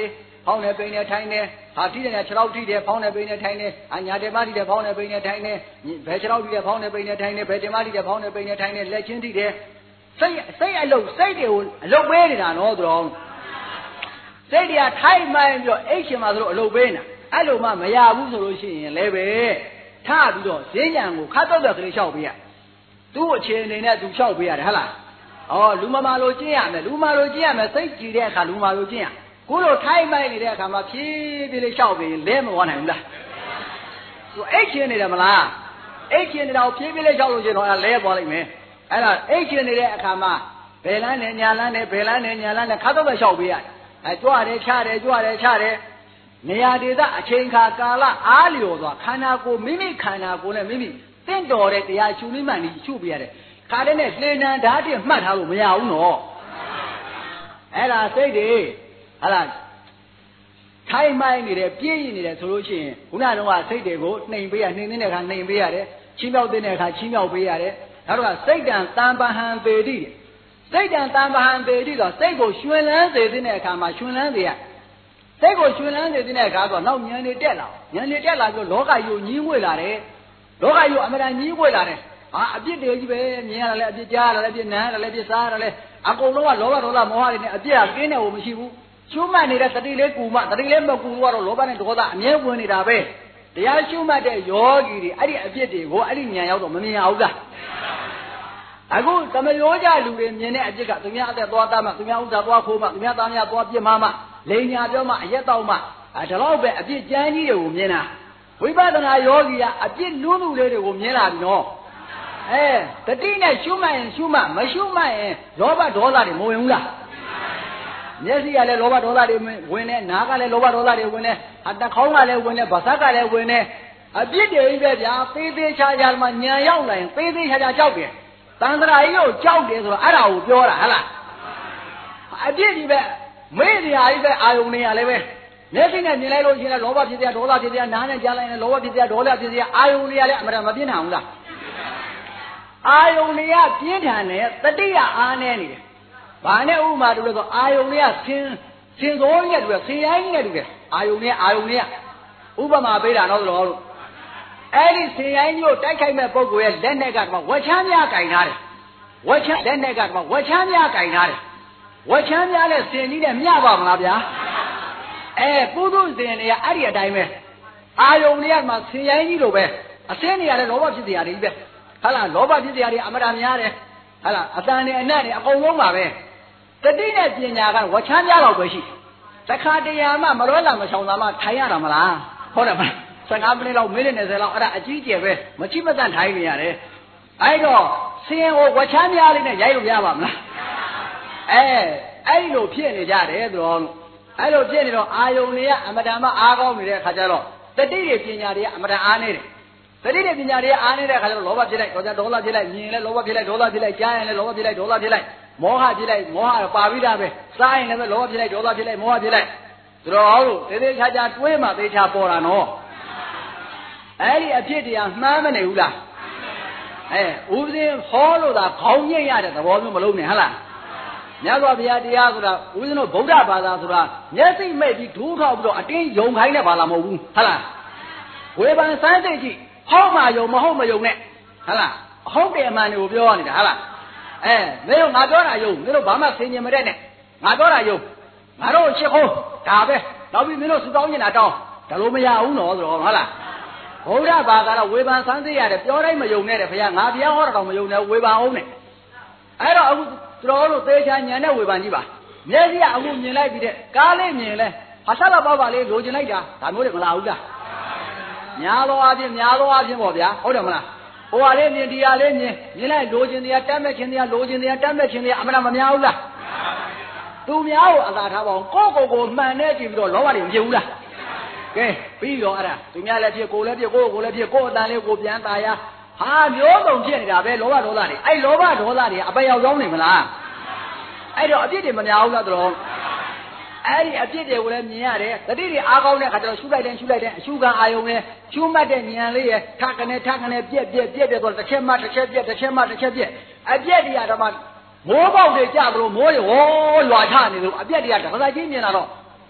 ဖောင်းနေပိန်နေထိုင်နေဟာထိတယ်ခြေထောက်ထိတယ်ဖောင်းနေပိန်နေထိုင်နေအညာတယ်မထိတယ်ဖောင်းနေပိန်နေထိုင်နေဘယ်ခြေထောက်ထိတယ်ဖောင်းနေပိန်နေထိုင်နေဘယ်တယ်မထိတယ်ဖောင်းနေပိန်နေထိုင်နေလက်ချင်းထိတယ်စိတ်စိတ်အလုပ်စိတ်တွေကိုအလုပ်ပေးနေတာနော်သူတော်စိတ်တွေကထိုက်မှန်ပြီးတော့အိတ်ရှင်မှာသူတို့အလုပ်ပေးနေတာအဲ့လိုမှမရဘူးဆိုလို့ရှိရင်လည်းပဲထပြီးတော့ဈဉ္ဉံကိုခတ်တော့တဲ့ကလေးလျှောက်ပေးရသူ့အခြေအနေနဲ့သူလျှောက်ပေးရတယ်ဟုတ်လားဩလူမမာလိုကျင့်ရမယ်လူမလိုကျင့်ရမယ်စိတ်ကြည်တဲ့အခါလူမလိုကျင့်ရကိုလိုထိုက်မှန်နေတဲ့အခါမှာဖြည်းဖြည်းလေးလျှောက်ပေးရင်လဲမဝနိုင်ဘူးလားသူအိတ်ရှင်နေတယ်မလားအိတ်ရှင်နေတာကိုဖြည်းဖြည်းလေးလျှောက်လို့ရှိရင်တော့လဲပေါ်လိုက်မယ်အဲ့ဒါအိတ်ရှင်နေတဲ့အခါမှာဘယ်လန်းနဲ့ညာလန်းနဲ့ဘယ်လန်းနဲ့ညာလန်းနဲ့ခါတော့ပဲလျှောက်ပေးရတယ်အဲကြွတယ်ချတယ်ကြွတယ်ချတယ်နေရာဒေသအချိန်ခါကာလအားလျော်သွားခန္ဓာကိုယ်မိမိခန္ဓာကိုယ်နဲ့မိမိတင့်တော်တဲ့တရားရှုနိမှန်ကြီးရှုပြရတယ်ခါတဲ့နဲ့လှေနံဓာတ်တည်းမှတ်ထားလို့မရဘူးနော်အဲ့ဒါစိတ်တွေဟာလားထိုင်မိုင်းနေတယ်ပြည့်ရနေတယ်ဆိုလို့ရှိရင်ခုနကတော့စိတ်တွေကိုနှိမ်ပေးရနှိမ်နေတဲ့အခါနှိမ်ပေးရတယ်ချင်းမြောက်တဲ့အခါချင်းမြောက်ပေးရတယ်နောက်တော့စိတ်တံတံပဟံပေတိစိတ်တံတံပဟံပေတိဆိုစိတ်ကိုရှင်လန်းစေတဲ့အခါမှာရှင်လန်းစေရစိတ်ကိုရှင်လန်းစေတဲ့အခါဆိုနောက်ဉာဏ်တွေတက်လာဉာဏ်တွေတက်လာပြီးလောကကြီးကိုညှင်းဝှေ့လာတယ်လောကကြီးကိုအမှန်တန်ညှင်းဝှေ့လာတယ်ဟာအပြစ်တွေကြီးပဲမြင်ရတယ်လည်းအပြစ်ကြားရတယ်လည်းအပြစ်နားရတယ်လည်းအပြစ်စားရတယ်လည်းအကုန်လုံးကလောဘဒေါသမောဟတွေနဲ့အပြစ်ကကင်းတယ်လို့မရှိဘူးရှုမှတ်နေတဲ့တတိလေးကူမှတတိလေးမကူတော့လောဘနဲ့ဒေါသအမြဲဝင်နေတာပဲတရားရှုမှတ်တဲ့ယောဂီတွေအဲ့ဒီအပြစ်တွေကိုအဲ့ဒီဉာဏ်ရောက်တော့မမြင်ရဘူးလားအခုသမယောကြလူတွေမြင်တဲ့အပြစ်ကသူများအသက်သွားသားမှသူများဥစ္စာသွားခိုးမှသူများသားများသွားပြစ်မှားမှလိန်ညာပြောမှအရက်တော့မှအဲဒါတော့ပဲအပြစ်ကြမ်းကြီးတွေကိုမြင်တာဝိပဿနာယောဂီကအပြစ်နုနုလေးတွေကိုမြင်လာပြီနော်အဲတတိနဲ့ရှုမှတ်ရင်ရှုမှတ်မရှုမှတ်ရင်လောဘဒေါသတွေမဝင်ဘူးလားမျက်စိကလည်းလောဘဒေါသတွေဝင်နေနားကလည်းလောဘဒေါသတွေဝင်နေအတခေါင်းကလည်းဝင်နေဗစက်ကလည်းဝင်နေအပြစ်တွေကြီးပဲဗျာသေးသေးချာချာမှညံရောက်လာရင်သေးသေးချာချာကြောက်တယ်တန်ត្រာကြီးကိုကြောက်တယ်ဆိုတော့အဲ့ဒါကိုပြောတာဟဟလားအပြစ်ကြီးပဲမေ့တရားကြီးပဲအာယုန်နေရလည်းပဲမျက်စိနဲ့မြင်လိုက်လို့ရှိရင်လောဘဖြစ်တဲ့ဒေါသဖြစ်တဲ့နားနဲ့ကြားလိုက်ရင်လောဘဖြစ်တဲ့ဒေါသဖြစ်တဲ့အာယုန်နေရလည်းအမှန်တမပြင်းထန်ဘူးလားအာယုန်နေရပြင်းထန်တယ်တတိယအားနေနေတယ်ဘာနဲ့ဥမာတူလဲဆိုအာယုန်တွေကဆင်းဆင်းစိုးကြီးနဲ့တူတယ်ဆင်းရိုင်းကြီးနဲ့တူတယ်အာယုန်တွေအာယုန်တွေကဥပမာပေးတာတော့တော်လို့အဲ့ဒီဆင်းရိုင်းကြီးကိုတိုက်ခိုက်မဲ့ပုဂ္ဂိုလ်ရဲ့လက်နဲ့ကတော့ဝက်ချမ်းများကင်ထားတယ်ဝက်ချမ်းလက်နဲ့ကတော့ဝက်ချမ်းများကင်ထားတယ်ဝက်ချမ်းများနဲ့ဆင်းကြီးနဲ့မျှပါမလားဗျာအဲပုထုဇဉ်တွေကအဲ့ဒီအတိုင်းပဲအာယုန်တွေကမှဆင်းရိုင်းကြီးလိုပဲအစင်းတွေကလည်းလောဘဖြစ်စရာတွေပဲဟာလားလောဘဖြစ်စရာတွေအမတန်များတယ်ဟာလားအတန်နဲ့အနတ်တွေအကုန်လုံးပါပဲတတိနဲ့ပညာကဝချမ်းများတော့ပဲရှိတခါတရံမှမလွဲလာမချောင်သာမှထိုင်ရတာမလားဟုတ်တယ်မလားဆယ်ငါးမိနစ်လောက်မိနစ်၂၀လောက်အဲ့ဒါအကြီးကျယ်ပဲမချိမတန့်ထိုင်နေရတယ်အဲ့တော့ဆင်းကိုဝချမ်းများလေးနဲ့ရိုက်လို့ရပါမလားအဲအဲ့လိုဖြစ်နေကြတယ်သူတော်အဲ့လိုဖြစ်နေတော့အာယုန်တွေကအမတန်မှအားကောင်းနေတဲ့ခါကျတော့တတိတွေပညာတွေကအမတန်အားနေတယ်တတိတွေပညာတွေအားနေတဲ့ခါကျတော့လောဘဖြစ်လိုက်ဒေါသဒေါသဖြစ်လိုက်မြင်လဲလောဘဖြစ်လိုက်ဒေါသဖြစ်လိုက်ကြားရင်လဲလောဘဖြစ်လိုက်ဒေါသဖြစ်လိုက်မောဟဖြစ်လိုက်မောဟပါပြီးသားပဲစားရင်လည်းလောဘဖြစ်လိုက်ဒေါသဖြစ်လိုက်မောဟဖြစ်လိုက်သူတော်ဟောလို့သေသေးချာချာတွေးမှသေချာပေါ်တာနော်အဲ့ဒီအဖြစ်တရားမှန်းမနေဘူးလားအဲဥပဒေဟောလို့သာခေါင်းညိတ်ရတဲ့သဘောမျိုးမလုံးနဲ့ဟဟလားမြတ်စွာဘုရားတရားဆိုတာဦးဇင်းတို့ဗုဒ္ဓဘာသာဆိုတာမျက်စိမိတ်ပြီးဒူးထောက်ပြီးတော့အတင်းယုံခိုင်းတဲ့ဘာသာမဟုတ်ဘူးဟဟလားဝေဖန်စမ်းသိကြည့်ဟုတ်မှယုံမဟုတ်မယုံနဲ့ဟဟလားဟုတ်တယ်အမှန်တွေကိုပြောနေတာဟဟလားအဲမင်းတို့ငါပြောတာယုံမင်းတို့ဘာမှဆင်ញင်မတဲ့နဲ့ငါပြောတာယုံငါတို့ချစ်ခိုးဒါပဲနောက်ပြီးမင်းတို့စူတောင်းနေတာတောင်းဒါလို့မရဘူးနော်ဆိုတော့ဟုတ်လားဗုဒ္ဓဘာသာကတော့ဝေဖန်စမ်းသိရတယ်ပြောတိုင်းမယုံနဲ့တဲ့ဘုရားငါဘုရားဟောတာတော့မယုံနဲ့ဝေဖန်အောင်နဲ့အဲ့တော့အခုတော်လို့သေချာညံတဲ့ဝေဖန်ကြီးပါမျက်စိကအခုမြင်လိုက်ပြီးတဲ့ကားလေးမြင်လဲဟာဆက်တော့ပေါ့ပါလေးလိုချင်လိုက်တာဒါမျိုးတွေမလာဘူးလားများသောအားဖြင့်များသောအားဖြင့်ပေါ့ဗျာဟုတ်တယ်မလားဟိုဟာလေးမြင်ဒီဟာလေးမြင်မြင်လိုက်လိုချင်တရားတတ်မဲ့ခြင်းတရားလိုချင်တရားတတ်မဲ့ခြင်းတရားအမှန်မများဘူးလားသူများကိုအသာထားပါအောင်ကိုယ့်ကိုယ်ကိုမှန်နေကြည့်ပြီးတော့လောဘတွေမဖြစ်ဘူးလားကဲပြီးတော့အဲ့ဒါသူများလည်းဖြစ်ကိုယ်လည်းဖြစ်ကိုယ့်ကိုယ်လည်းဖြစ်ကိုယ့်အတန်လေးကိုပြန်ตายရဟာမျိုးစုံဖြစ်နေတာပဲလောဘဒေါသတွေအဲ့လောဘဒေါသတွေအပယ်ရောက်ရောက်နေမလားအဲ့တော့အပြစ်တွေမများဘူးလားတော်အဲ့ဒီအပြစ်တွေကိုလည်းမြင်ရတယ်တတိတွေအားကောင်းတဲ့ခါကျတော့ရှုလိုက်တယ်ရှုလိုက်တယ်အရှုခံအာယုံနဲ့ရှုမှတ်တဲ့ဉာဏ်လေးရထကနေထကနေပြက်ပြက်ပြက်ပြက်ဆိုတစ်ချက်မှတစ်ချက်ပြက်တစ်ချက်မှတစ်ချက်ပြက်အပြက်တွေကတော့မိုးပေါက်တွေကြသလိုမိုးရောရွာချနေလို့အပြက်တွေကတခါကြီးမြင်လာတော့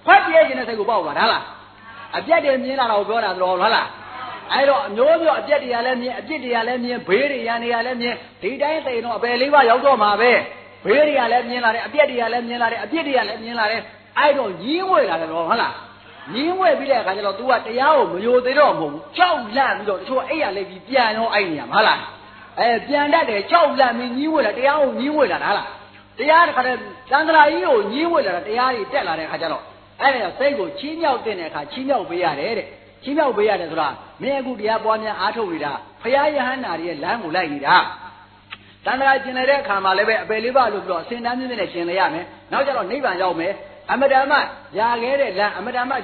ခွက်ပြဲခြင်းနဲ့စိတ်ကိုပေါ့ပါဒါလားအပြက်တွေမြင်လာတော့ပြောတာတော်ဟုတ်လားအဲ့တော့အမျိုးမျိုးအပြက်တွေကလည်းမြင်အပြစ်တွေကလည်းမြင်ဘေးတွေရန်တွေကလည်းမြင်ဒီတိုင်းသိတော့အပယ်လေးပါးရောက်တော့မှာပဲဘေးတွေကလည်းမြင်လာတယ်အပြက်တွေကလည်းမြင်လာတယ်အပြစ်တွေကလည်းမြင်လာတယ်အဲ့တော့ညီးဝဲလာတယ်တော့ဟုတ်လားညီးဝဲပြီးတဲ့အခါကျတော့ तू ကတရားကိုမယိုသေးတော့မဟုတ်ဘူးကြောက်လန့်ပြီးတော့တချို့အဲ့ရလေးပြီးပြန်ရောအဲ့နေရမှာဟုတ်လားအဲပြန်တတ်တယ်ကြောက်လန့်ပြီးညီးဝဲလာတရားကိုညီးဝဲလာတာလားတရားတစ်ခါတည်းသံဃာကြီးကိုညီးဝဲလာတာတရားတွေတက်လာတဲ့အခါကျတော့အဲ့ဒါစိတ်ကိုချီးမြှောက်တဲ့အခါချီးမြှောက်ပေးရတယ်တဲ့ချီးမြှောက်ပေးရတယ်ဆိုတာမင်းအခုတရားပွားများအားထုတ်နေတာဖရာယဟန္တာရဲ့လမ်းကိုလိုက်နေတာတန်ត្រာကျင်တဲ့အခါမှာလည်းပဲအပေလေးပါလို့ပြောအစဉ်တန်းမြင့်မြင့်နဲ့ကျင်လေရမယ်နောက်ကျတော့နိဗ္ဗာန်ရောက်မယ်အမတ္တမຢာခဲ့တဲ့လမ်းအမတ္တမ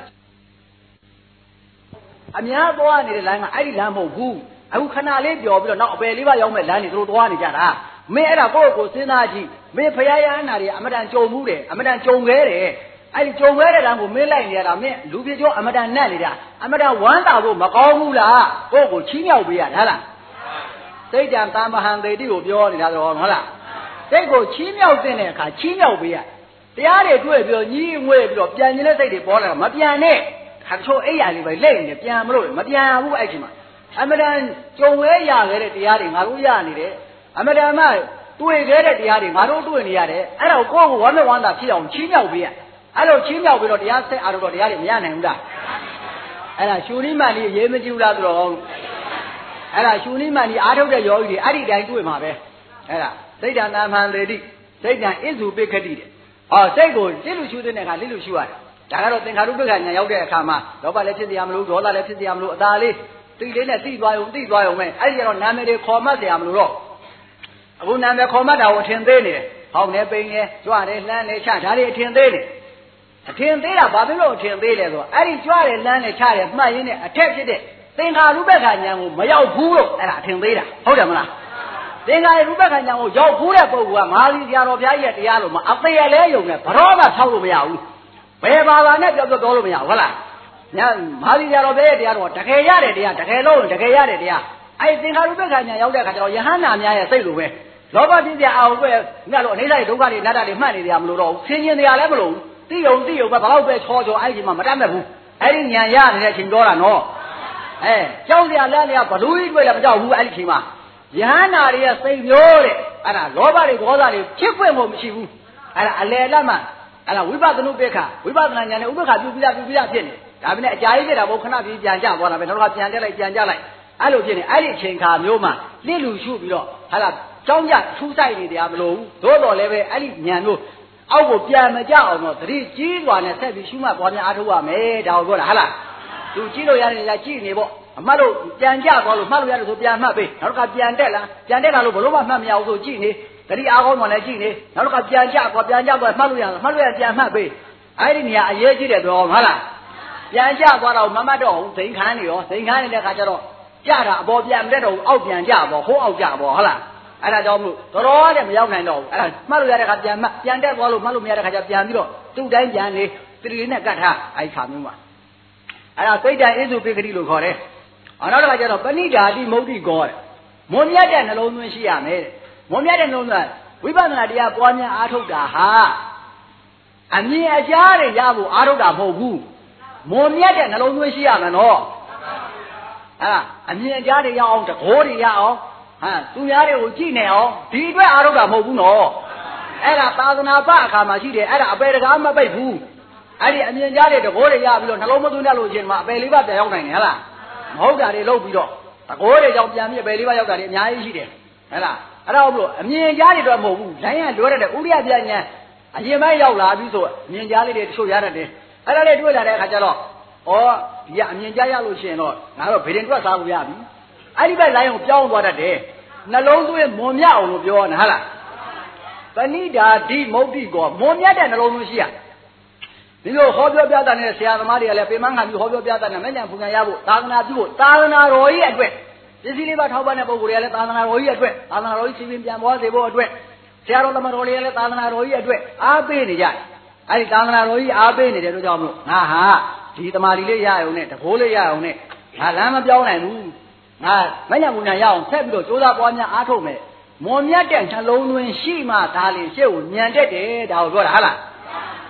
အများသွားနေတဲ့လမ်းကအဲ့ဒီလမ်းမဟုတ်ဘူးအခုခဏလေးပြောပြီးတော့နောက်အပေလေးပါရောက်မဲ့လမ်းတွေသူတို့သွားနေကြတာမင်းအဲ့ဒါကိုယ့်ကိုစဉ်းစားကြည့်မင်းဖရာယဟန္တာတွေအမတန်ကြုံမှုတယ်အမတန်ကြုံခဲ့တယ်အဲ့ဒီကြုံခဲ့တဲ့လမ်းကိုမင်းလိုက်နေရတာမင်းလူပြကျော်အမတန်နဲ့နေတာအမတန်ဝမ်းသာဖို့မကောင်းဘူးလားကိုယ့်ကိုချီးမြှောက်ပေးရလားလားစိတ်တံတမဟံသေတိကိုပြောနေတာတော့ဟုတ်လားစိတ်ကိုချီးမြှောက်တဲ့အခါချီးမြှောက်ပေးရတရားတွေတွေ့ပြီးတော့ညီးငွေပြီးတော့ပြန်နေတဲ့စိတ်တွေပေါ်လာတာမပြန်နဲ့ခါချိုးအိယာလေးပဲလက်နေပြန်မလို့မပြန်ဘူးအဲ့ဒီမှာအမတန်ကြုံရဲရခဲ့တဲ့တရားတွေငါတို့ရနေတယ်အမတန်မှတွေ့ခဲ့တဲ့တရားတွေငါတို့တွေ့နေရတယ်အဲ့ဒါကိုကိုယ့်ကိုဝမ်းနဲ့ဝမ်းသာဖြစ်အောင်ချီးမြှောက်ပေးရအဲ့လိုချင်းမြောက်ပြီးတော့တရားဆက်အားတော့တရားတွေမရနိုင်ဘူးလားအဲ့ဒါရှုနိမန်ကြီးအရေးမကြီးဘူးလားဆိုတော့အဲ့ဒါရှုနိမန်ကြီးအားထုတ်တဲ့ယောဂီတွေအဲ့ဒီတိုင်းတွေ့မှာပဲအဲ့ဒါစိတ်တန်သာမန်လေတိစိတ်တန်ဣဇုပိခတိတဲ့ဟောစိတ်ကိုလိလူရှုတဲ့အခါလိလူရှုရတယ်ဒါကတော့သင်္ခါရုပ္ပခဉာဏ်ရောက်တဲ့အခါမှာလောဘလည်းဖြစ်စေရမလို့ဒေါသလည်းဖြစ်စေရမလို့အသာလေးသိလေးနဲ့သိသွားရုံသိသွားရုံပဲအဲ့ဒီကျတော့နာမည်တွေခေါ်မှတ်စေရမလို့တော့အခုနာမည်ခေါ်မှတ်တာကိုအထင်သေးနေတယ်ဟောင်းနေပိန်နေကြွတယ်လှမ်းနေချဒါတွေအထင်သေးနေအထင်သေးတာဘာဖြစ်လို့အထင်သေးလဲဆိုတော့အဲ့ဒီကြွတယ်လမ်းနဲ့ချတယ်မှတ်ရင်းနဲ့အထက်ဖြစ်တဲ့သင်္ခါရုပ္ပခဉာဏ်ကိုမရောက်ဘူးလို့အဲ့ဒါအထင်သေးတာဟုတ်တယ်မလားသင်္ခါရုပ္ပခဉာဏ်ကိုရောက်ဘူးတဲ့ပုဂ္ဂိုလ်ကမဟာသီဆရာတော်ဘုရားကြီးရဲ့တရားလို့မအသေးလဲယုံနဲ့ဘရောမှဆောက်လို့မရဘူးဘယ်ဘာသာနဲ့ပြောပြောပြောလို့မရဘူးဟုတ်လားညာမဟာသီဆရာတော်ဘုရားရဲ့တရားတော့တကယ်ရတဲ့တရားတကယ်လို့တကယ်ရတဲ့တရားအဲ့သင်္ခါရုပ္ပခဉာဏ်ရောက်တဲ့အခါကျတော့ယဟန္တာများရဲ့စိတ်လိုပဲလောဘဖြစ်ပြအောင်ပဲငါတို့အနေနဲ့ဒုက္ခတွေနတ္တတွေမှတ်နေကြမလို့တော့ဆင်းရဲတရားလည်းမလို့တိယုံတိယုံပဲဘာလို့ပဲချောချောအဲ့ဒီမှာမတတ်မဲ့ဘူးအဲ့ဒီညာရနေတဲ့အချိန်ပြောတာနော်အဲကြောက်စရာလမ်းတွေကဘလူးကြီးတွေ့လည်းမကြောက်ဘူးအဲ့ဒီချိန်မှာယဟန္တာတွေရဲ့စိတ်မျိုးတဲ့အဲ့ဒါလောဘတွေဒေါသတွေဖြစ်ခွင့်မို့မရှိဘူးအဲ့ဒါအလယ်လက်မှအဲ့ဒါဝိပဿနာပိက္ခဝိပဿနာဉာဏ်နဲ့ဥပ္ပခါပြုပြီးသားပြုပြီးသားဖြစ်နေဒါပေမဲ့အကြာကြီးဖြစ်တာဘုခဏပြီးပြန်ကြသွားတာပဲနောက်တော့ပြန်တက်လိုက်ပြန်ကြလိုက်အဲ့လိုဖြစ်နေအဲ့ဒီအချိန်ခါမျိုးမှာလိလူရှုပြီးတော့ဟာလားကြောင်းကြထူးဆိုင်နေတရားမလို့ဘူးသို့တော်လည်းပဲအဲ့ဒီဉာဏ်တို့အောက်ကိုပြန်မကြအောင်တော့သတိကြီးစွာနဲ့ဆက်ပြီးရှုမှတ်ပွားများအားထုတ်ရမယ်ဒါကိုပြောတာဟာလားသူကြည့်လို့ရတယ်လားကြည့်နေပေါ့အမှတ်လို့ပြန်ကြသွားလို့မှတ်လို့ရတယ်ဆိုပြန်မှတ်ပေးနောက်တစ်ခါပြန်တက်လာပြန်တက်လာလို့ဘလို့မှမှတ်မရဘူးဆိုကြည့်နေသတိအားကောင်းမှလည်းကြည့်နေနောက်တစ်ခါပြန်ကြသွားပြန်ကြသွားမှတ်လို့ရတယ်မှတ်လို့ရပြန်မှတ်ပေးအဲ့ဒီနေရာအရေးကြီးတယ်တော့ဟုတ်လားပြန်ကြသွားတော့မမှတ်တော့ဘူးစိန်ခမ်းနေရောစိန်ခမ်းနေတဲ့ခါကျတော့ကြတာအပေါ်ပြန်မတက်တော့ဘူးအောက်ပြန်ကြပေါ့ဟိုးအောက်ကြပေါ့ဟုတ်လားအဲ့ဒါကြောင့်မို့တော်တော်နဲ့မရောက်နိုင်တော့ဘူးအဲ့ဒါမှတ်လို့ရတဲ့ခါပြန်မှတ်ပြန်တက်သွားလို့မှတ်လို့မရတဲ့ခါကျပြန်ပြီးတော့သူ့တိုင်းပြန်နေတတိနဲ့ကတ်ထားအဲ့ဒီခါမျိုးမှာအဲ့ဒါစိတ်တန်ဣဇုပိခတိလို့ခေါ်တယ်။နောက်တစ်ခါကျတော့ပဏိဓာတိမုဒ္ဒိကောတဲ့မွန်မြတ်တဲ့နှလုံးသွင်းရှိရမယ်တဲ့မွန်မြတ်တဲ့နှလုံးသွင်းဝိပဿနာတရားပွားများအားထုတ်တာဟာအမြင်အကြားတွေရဖို့အားထုတ်တာမဟုတ်ဘူးမွန်မြတ်တဲ့နှလုံးသွင်းရှိရမယ်နော်အဲ့ဒါအမြင်အကြားတွေရအောင်တကိုးတွေရအောင်ဟာသူများတွေကိုကြည့်နေအောင်ဒီအတွက်အားထုတ်တာမဟုတ်ဘူးနော်အဲ့ဒါသာသနာ့ဘအခါမှာရှိတယ်အဲ့ဒါအပေတကားမပိတ်ဘူးအဲ့ဒီအမြင်ကြားတွေတကိုးတွေရပြီးတော့နှလုံးမသွင်းတတ်လို့ရှင်မှာအပေလေးပါပြန်ရောက်နိုင်တယ်ဟလားမဟုတ်တာတွေလုပ်ပြီးတော့တကိုးတွေကြောင့်ပြန်ပြီးအပေလေးပါရောက်တာတွေအများကြီးရှိတယ်ဟဲ့လားအဲ့ဒါဟုတ်လို့အမြင်ကြားတွေတော့မဟုတ်ဘူးလိုင်းရလွဲတဲ့ဥရိယပြညာအရင်ပိုင်းရောက်လာပြီဆိုအမြင်ကြားလေးတွေတချို့ရတတ်တယ်အဲ့ဒါလေးတွေ့လာတဲ့အခါကျတော့ဩဒီကအမြင်ကြားရလို့ရှိရင်တော့ငါတော့ဗေဒင်တွက်စားလို့ရပြီအဲ့ဒီဘက်လိုင်းကိုပြောင်းသွားတတ်တယ်နှလုံးသွင်းမွန်မြတ်အောင်လို့ပြောနေဟလားပဏိဓာတိမုဒ္ဒိကောမွန်မြတ်တဲ့နှလုံးသွင်းရှိရဒီလိုဟောပြောပြတာနဲ့ဆရာသမားတွေကလည်းပေမန်းခံပြီးဟောပြောပြတာနဲ့မဲ့ညာပူညာရဖို့သာသနာပြုဖို့သာသနာတော်ကြီးအတွက်ပစ္စည်းလေးပါထောက်ပံ့တဲ့ပုဂ္ဂိုလ်တွေကလည်းသာသနာတော်ကြီးအတွက်သာသနာတော်ကြီးစီပင်ပြန်ပွားစေဖို့အတွက်ဆရာတော်သမတော်တွေကလည်းသာသနာတော်ကြီးအတွက်အားပေးနေကြတယ်အဲဒီသာသနာတော်ကြီးအားပေးနေတဲ့တို့ကြောင့်မလို့ငါဟာဒီတမာတိလေးရအောင်နဲ့တကိုးလေးရအောင်နဲ့ငါလမ်းမပြောင်းနိုင်ဘူးငါမညာပူညာရအောင်ဆက်ပြီးတော့ကြိုးစားပွားများအားထုတ်မယ်မွန်မြတ်တဲ့နှလုံးသွင်းရှိမှဒါလေရှေ့ကိုညံတက်တယ်ဒါကိုပြောတာဟုတ်လား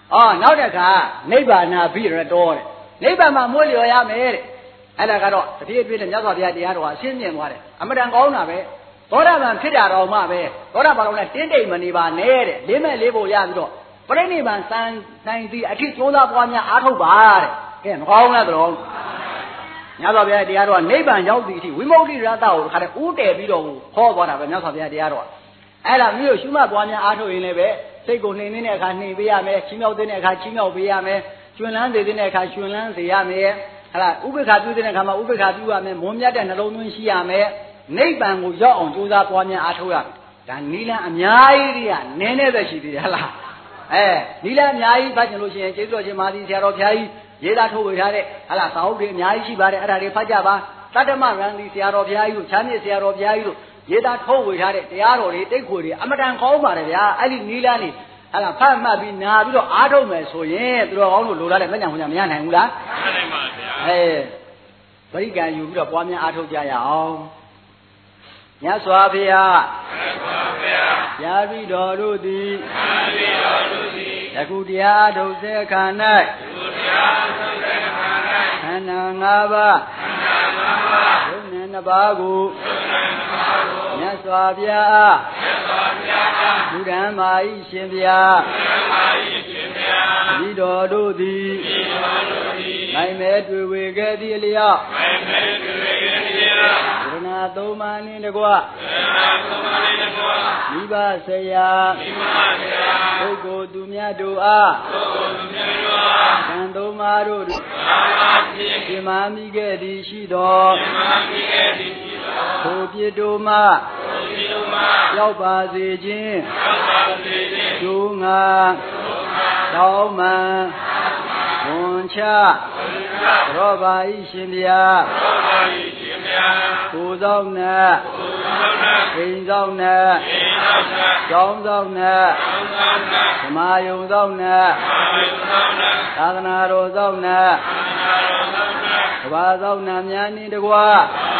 အော်နောက်တစ်ခါနိဗ္ဗာန်ဘိရတောတဲ့နိဗ္ဗာန်မှာမွေးလျော်ရမယ်တဲ့အဲ့ဒါကတော့တတိယပြည့်တဲ့မြတ်စွာဘုရားတရားတော်ကအရှင်းမြင်သွားတယ်အမတန်ကောင်းတာပဲသောတာပန်ဖြစ်တာတော်မှပဲသောတာပန်တော်နဲ့တင်းတိမ်မနေပါနဲ့တဲ့လေးမဲ့လေးဖို့ရပြီးတော့ပြိဋိဘံစံနိုင်သည်အထိကျိုးသားပွားများအားထုတ်ပါတဲ့ကဲမကောင်းလားတော်မြတ်စွာဘုရားတရားတော်ကနိဗ္ဗာန်ရောက်သည်အထိဝိမု ക്തി ရတ္တကိုခါတဲ့ဦးတည်ပြီးတော့ဟောသွားတာပဲမြတ်စွာဘုရားတရားတော်အဲ့ဒါမျိုးရှုမှတ်ပွားများအားထုတ်ရင်လည်းပဲစိတ်ကိုနှိမ်နေတဲ့အခါနှိမ်ပေးရမယ်ချီးမြှောက်တဲ့အခါချီးမြှောက်ပေးရမယ်ကျွန်းလန်းစေတဲ့အခါကျွန်းလန်းစေရမယ်ဟလာဥပိ္ပခာပြုတဲ့အခါမှာဥပိ္ပခာပြုရမယ်မွန်မြတ်တဲ့နှလုံးသွင်းရှိရမယ်နိဗ္ဗာန်ကိုရောက်အောင်ကြိုးစားပွားများအားထုတ်ရမယ်ဒါနီလန်းအများကြီးတွေကနည်းနည်းပဲရှိသေးတယ်ဟလားအဲနီလန်းအများကြီးဖတ်ကြလို့ရှိရင်ကျေးဇူးတော်ရှင်မာသီဆရာတော်ဘုရားကြီးရေးသားထုတ်ဝေထားတဲ့ဟလာစာအုပ်တွေအများကြီးရှိပါတယ်အဲ့ဒါတွေဖတ်ကြပါတတ္တမရန်ဒီဆရာတော်ဘုရားကြီးတို့ချမ်းမြေဆရာတော်ဘုရားကြီးတို့ရေးသားထုတ်ဝေထားတဲ့တရားတော်တွေတိတ်ခွေတွေအမတန်ကောင်းပါတယ်ဗျာအဲ့ဒီနီလန်းနေဟလာဖတ်မှတ်ပြီးနာပြီးတော့အားထုတ်မယ်ဆိုရင်သူတော်ကောင်းတို့လိုလားတဲ့မညံခွန်ညမရနိုင်ဘူးလားမနိုင်ပါဗျာအဲပရိကံယူပြီးတော့ပွားများအားထုတ်ကြရအောင်မြတ်စွာဘုရားမြတ်စွာဘုရားယာပိတော်တို့သည်ယာပိတော်တို့သည်ယခုတရားထုတ်စေခါ၌ယခုတရားထုတ်စေခါ၌ခန္ဓာ၅ပါးခန္ဓာ၅ပါးယုံနဲ့နှစ်ပါးကိုယုံနဲ့နှစ်ပါးကိုမြတ်စွာဘုရားမြတ်စွာဘုရားဘုရားမာဤရှင်ဘုရားဘုရားမာဤရှင်ဘုရားဤတော်တို့သည်ဤတော်တို့သည်နိုင်မဲတွေ့ဝေခဲ့သည့်အလျောက်နိုင်မဲတွေ့ဝေခဲ့သည့်အလျောက်ဒုနာသုံးပါးနှင့်တကွဒုနာသုံးပါးနှင့်တကွမိဘဆရာမိဘဆရာပုဂ္ဂိုလ်သူမြတ်တို့အားပုဂ္ဂိုလ်သူမြတ်တို့အားသံသုံးပါးတို့သာသာဖြင့်ပြမမိခဲ့သည်ရှိသောပြမမိခဲ့သည်ရှိသောထိုပြစ်တို့မှထိုပြစ်တို့မှရောက်ပါစေခြင်းရောက်ပါစေခြင်းဒုငါတောင်းမှန်ဝန်ချရောပါဤရှင်ဗျာရောပါဤရှင်ဗျာကိုသောနဲ့ကိုသောနဲ့ဂိမ်းသောနဲ့ဂိမ်းသောနဲ့ကျောင်းသောနဲ့ကျောင်းသောနဲ့ဓမ္မယုံသောနဲ့ဓမ္မယုံသောနဲ့သာသနာတော်သောနဲ့သာသနာတော်သောနဲ့ကဘာသောနဲ့များနှင့်တကွာ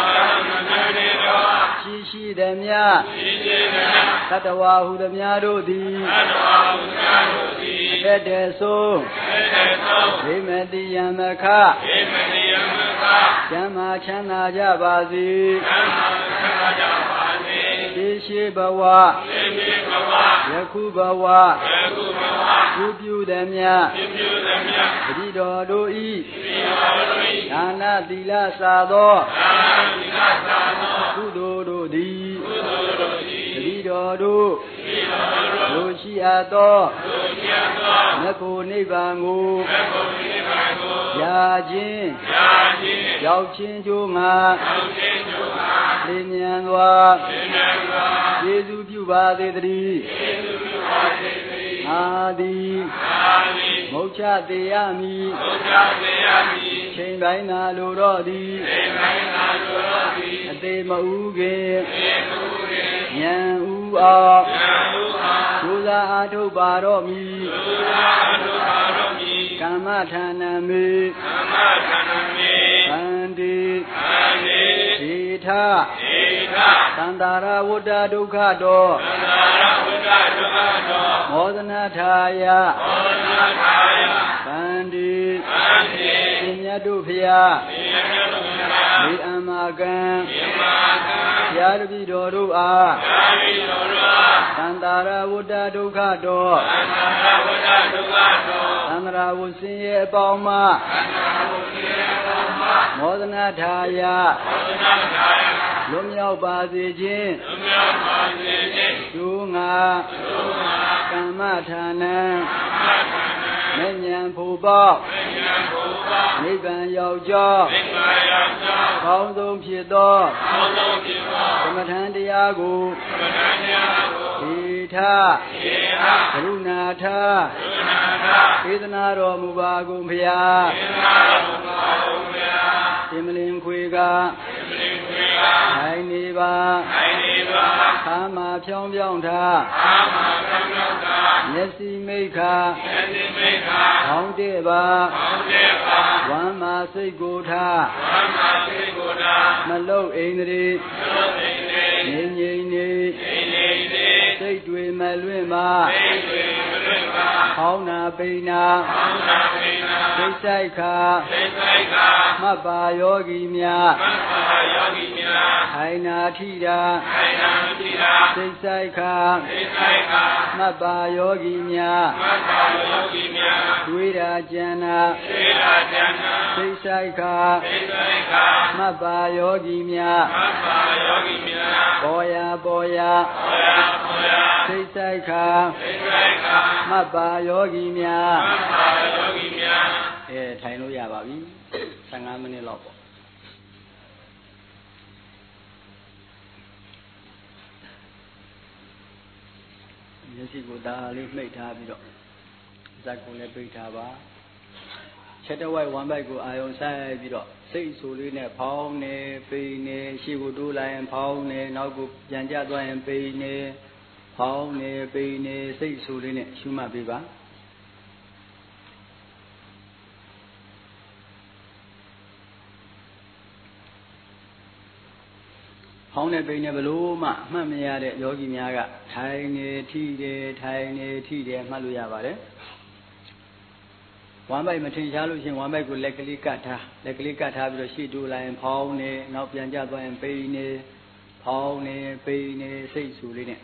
ရှိရှိသည်များရှိရှိသည်များသတ္တဝါဟုသည်များတို့သည်သတ္တဝါဟုသည်များတို့သည်အသက်တည်းဆုံးအသက်တည်းဆုံးဝိမတိယမခဝိမတိယမခကျမ်းမာချမ်းသာကြပါစေကျမ်းမာချမ်းသာကြပါစေရှိရှိဘဝရှိရှိဘဝယခုဘဝယခုဘဝပြုပြုသည်များပြုပြုသည်များတတိတော်တို့ဤတတိတော်တို့ဤဒါနသီလစာသောဒါနသီလစာသောကုသိုလ်တို့သည်ကုသိုလ်တို့သည်တတိတော်တို့တတိတော်တို့လူရှိအပ်သောလူရှိအပ်သောမဂ္ဂိုနိဗ္ဗာန်ကိုမဂ္ဂိုနိဗ္ဗာန်ကိုရာခြင်းရာခြင်းရောက်ခြင်းကျိုးငါရောက်ခြင်းကျိုးငါလင်းမြန်စွာလင်းမြန်စွာယေရှုပြုပါစေတည်းယေရှုပြုပါစေတည်းအာသည်အာသည်မုတ်ချတေယမိမုတ်ချတေယမိချိန်တိုင်းသာလိုတော့သည်ချိန်တိုင်းသာလိုတော့သည်အသေးမဥခင်အသေးမဥခင်ဉာဏ်ဥအောင်ဉာဏ်ဥအောင်ဒုသာအာထုတ်ပါတော့မီဒုသာအာထုတ်ပါတော့မီကမ္မဌာနမေကမ္မဌာနမေသန္တိသန္တိဒိဋ္ဌဒိဋ္ဌသန္တာရဝတ္တဒုက္ခတောသန္တာရဝတ္တဒုက္ခတောမောဒနာထာယမောဒနာထာယသန္တိသန္တိရှင်မြတ်တို့ဖျားရှင်မြတ်တို့ဖျားဒီအမကံဒီအမကံဘုရားတပည့်တော်တို့အားဘုရားတပည့်တော်တို့အားသန္တာရဝတ္တဒုက္ခတောသန္တာရဝတ္တဒုက္ခတောသန္တာရဝဆင်းရဲအပေါင်းမှသန္တာရဝဆင်းရဲအပေါင်းမှမောဒနာထာယမောဒနာထာယလွတ်မြောက်ပါစေခြင်းလွတ်မြောက်ပါစေခြင်းဒုငါဒုငါကမ္မဌာနံကမ္မဌာနံမဉ္ဇဉ်ဖို့ပေါမဉ္ဇဉ်ဖို့ပေါနိဗ္ဗာန်ရောက်ကြောနိဗ္ဗာန်ရောက်ကြောကောင်းဆုံးဖြစ်သောကောင်းဆုံးဖြစ်သောသမထံတရားကိုသမထံတရားကိုဣထာဣထာကရုဏာထကရုဏာထဒေသနာတော်မူပါကုန်ဖျားဒေသနာတော်မူပါကုန်ဖျားသင်္မလင်ခွေကသင်္မလင်ခွေကထိုင်နေပါထိုင်နေပါခါမှာဖြောင်းဖြောင်းထားခါမှာဖြောင်းဖြောင်းထားမျက်စိမိတ်ခါမျက်စိမိတ်ခါခေါင်းတဲ့ပါခေါင်းတဲ့ပါဝမ်းမှာစိတ်ကိုထားဝမ်းမှာစိတ်ကိုထားမလုတ်အိန္ဒြေမလုတ်အိန္ဒြေငြိမ်ငြိမ်နေငြိမ်ငြိမ်နေစိတ်တွေမလွင့်ပါစိတ်တွေမလွင့်ပါဟောင်းနာပိနာသိဆိုင်ခာမတ်ပါယောဂီများထိုင်နာထိတာသိဆိုင်ခာမတ်ပါယောဂီများတွေးတာကြံနာသိဆိုင်ခာမတ်ပါယောဂီများပေါ်ရာပေါ်ရာသိဆိုင်ခာမတ်ပါယောဂီများအဲထိုင်လို့ရပါပြီဆယ်ငါးမိနစ်လောက်ပေါ့မျက်စိကိုဒါလေးနှိပ်ထားပြီးတော့ဇက်ကိုလည်းပိတ်ထားပါချက်တဝိုက်ဝမ်းဘိုက်ကိုအာယုံဆိုင်ပြီးတော့စိတ်ဆိုလေးနဲ့ဖောင်းနေပိန်နေရှေ့ကိုတိုးလိုက်ရင်ဖောင်းနေနောက်ကိုပြန်ကျသွားရင်ပိန်နေဖောင်းနေပိန်နေစိတ်ဆိုလေးနဲ့ရှုမှတ်ပေးပါဟောင်းနေပိန်နေဘလို့မှမှတ်မရတဲ့ယောဂီများကထိုင်နေထိတယ်ထိုင်နေထိတယ်မှတ်လို့ရပါတယ်ဝမ်းပိုက်မထင်ရှားလို့ရှိရင်ဝမ်းပိုက်ကိုလက်ကလေးကတ်ထားလက်ကလေးကတ်ထားပြီးတော့ရှေ့တိုးလိုက်ရင်ဖောင်းနေနောက်ပြန်ကျသွားရင်ပိန်နေဖောင်းနေပိန်နေစိတ်ဆူလေးနဲ့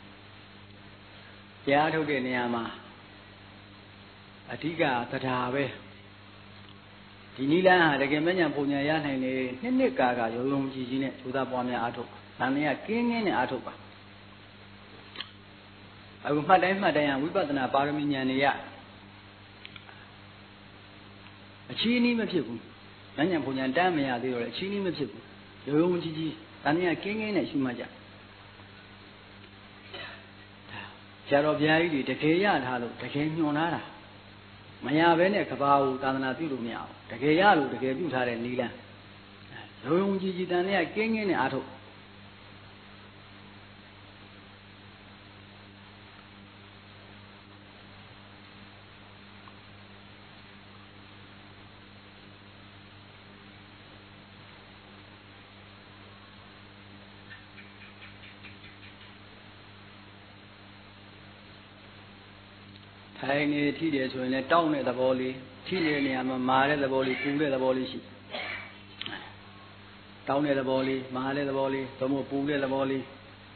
ကြားထုတ်တဲ့နေရာမှာအဓိကတရားပဲဒီနိလန်းဟာတကယ်မညာပုံညာရနိုင်နေနှစ်နှစ်ကာကရုံရုံကြည်ကြီးနဲ့သုသာပွားများအားထုတ်ဒါနဲ့ကကင်းကင်းနဲ့အားထုတ်ပါအခုမှတ်တိုင်းမှတ်တိုင်းဝိပဿနာပါရမီဉာဏ်တွေရအချီးနှီးမဖြစ်ဘူး။ဉာဏ်ဉာဏ်ပုံဉာဏ်တမ်းမရသေးတော့လေအချီးနှီးမဖြစ်ဘူး။ရုံရုံကြီးကြီးဒါနဲ့ကင်းကင်းနဲ့ရှုမှတ်ကြ။ဆရာတော်ဘုရားကြီးတွေတကယ်ရထားလို့တကယ်ညွှန်ထားတာမရဘဲနဲ့ကဘာကိုသာသနာပြုလို့မရဘူး။တကယ်ရလို့တကယ်ပြုထားတဲ့နိလန်း။ရုံရုံကြီးကြီးဒါနဲ့ကင်းကင်းနဲ့အားထုတ်ထိုင်နေထိတယ်ဆိုရင်လည်းတောင်းတဲ့သဘောလေးထိတဲ့နေရာမှာမာတဲ့သဘောလေးပူတဲ့သဘောလေးရှိတောင်းတဲ့သဘောလေးမာတဲ့သဘောလေးသို့မဟုတ်ပူတဲ့သဘောလေး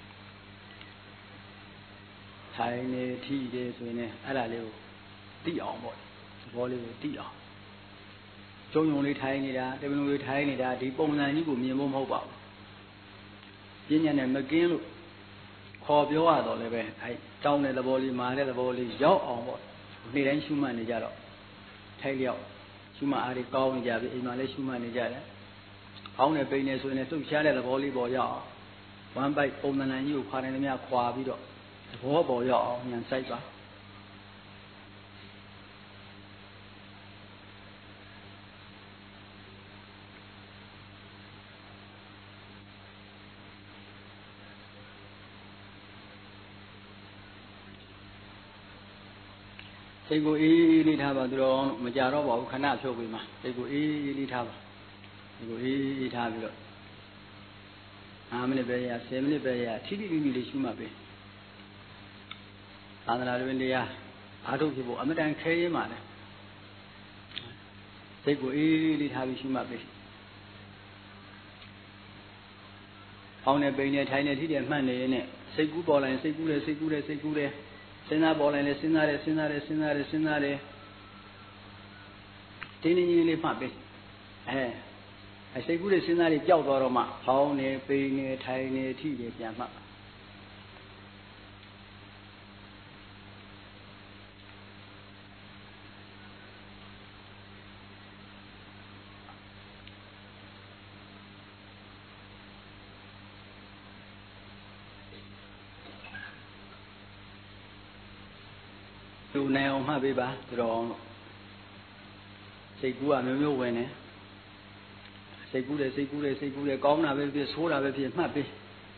ထိုင်နေထိတယ်ဆိုရင်လည်းအဲ့ဒါလေးကိုသိအောင်ပေါ့သဘောလေးကိုသိအောင်ကျုံယုံလေးထိုင်နေတာတပင်လေးထိုင်နေတာဒီပုံစံကြီးကိုမြင်ဖို့မဟုတ်ပါဘူးပညာနဲ့မကင်းလို့ခေါ်ပြောရတော့လည်းပဲအဲတောင်းတဲ့သဘောလေးမာတဲ့သဘောလေးရောက်အောင်ပေါ့နေ့တိုင်းရှုမှတ်နေကြတော့ထိုက်လျောက်ရှုမှတ်အားတွေကောင်းနေကြပြီအိမ်မှာလည်းရှုမှတ်နေကြတယ်။အောင်းနဲ့ပိန်နေဆိုရင်လည်းလှုပ်ရှားတဲ့သဘောလေးပေါ်ရောက်အောင်ဝမ်းပိုက်ပုံသဏ္ဍာန်ကြီးကိုခွာနေသမျှခွာပြီးတော့သဘောပေါ်ရောက်အောင်ဉာဏ်စိုက်ပါစိတ်ကိုအေးအေးလေးထားပါသူတော်မကြတော့ပါဘူးခဏဖြုတ်ပြီးမှစိတ်ကိုအေးအေးလေးထားပါစိတ်ကိုအေးအေးထားပြီးတော့၅မိနစ်ပဲရဆယ်မိနစ်ပဲရထိထိတိတိလေးရှုမှတ်ပေးသာသနာ့တွင်တရားအားထုတ်ဖြစ်ဖို့အမတန်ခဲရင်းပါလေစိတ်ကိုအေးအေးလေးထားပြီးရှုမှတ်ပေးအောင်းနဲ့ပိန်နဲ့ထိုင်နဲ့ထိတယ်မှတ်နေရင်နဲ့စိတ်ကူးပေါ်လာရင်စိတ်ကူးတယ်စိတ်ကူးတယ်စိတ်ကူးတယ်စဉ်းစားပေါ်လာရင်စဉ်းစားတယ်စဉ်းစားတယ်စဉ်းစားတယ်စဉ်းစားတယ်တင်းတင်းကြီးလေးမှတ်ပေးအဲအစိတ်ကူးတဲ့စဉ်းစားလေးပျောက်သွားတော့မှဟောင်းနေပိန်နေထိုင်နေထိတယ်ပြန်မှတ်သူနိုင်အောင်မှတ်ပေးပါသူတော်အောင်လို့စိတ်ကူးကမျိုးမျိုးဝင်နေစိတ်ကူးတယ်စိတ်ကူးတယ်စိတ်ကူးတယ်ကောင်းတာပဲဖြစ်ဆိုးတာပဲဖြစ်မှတ်ပေး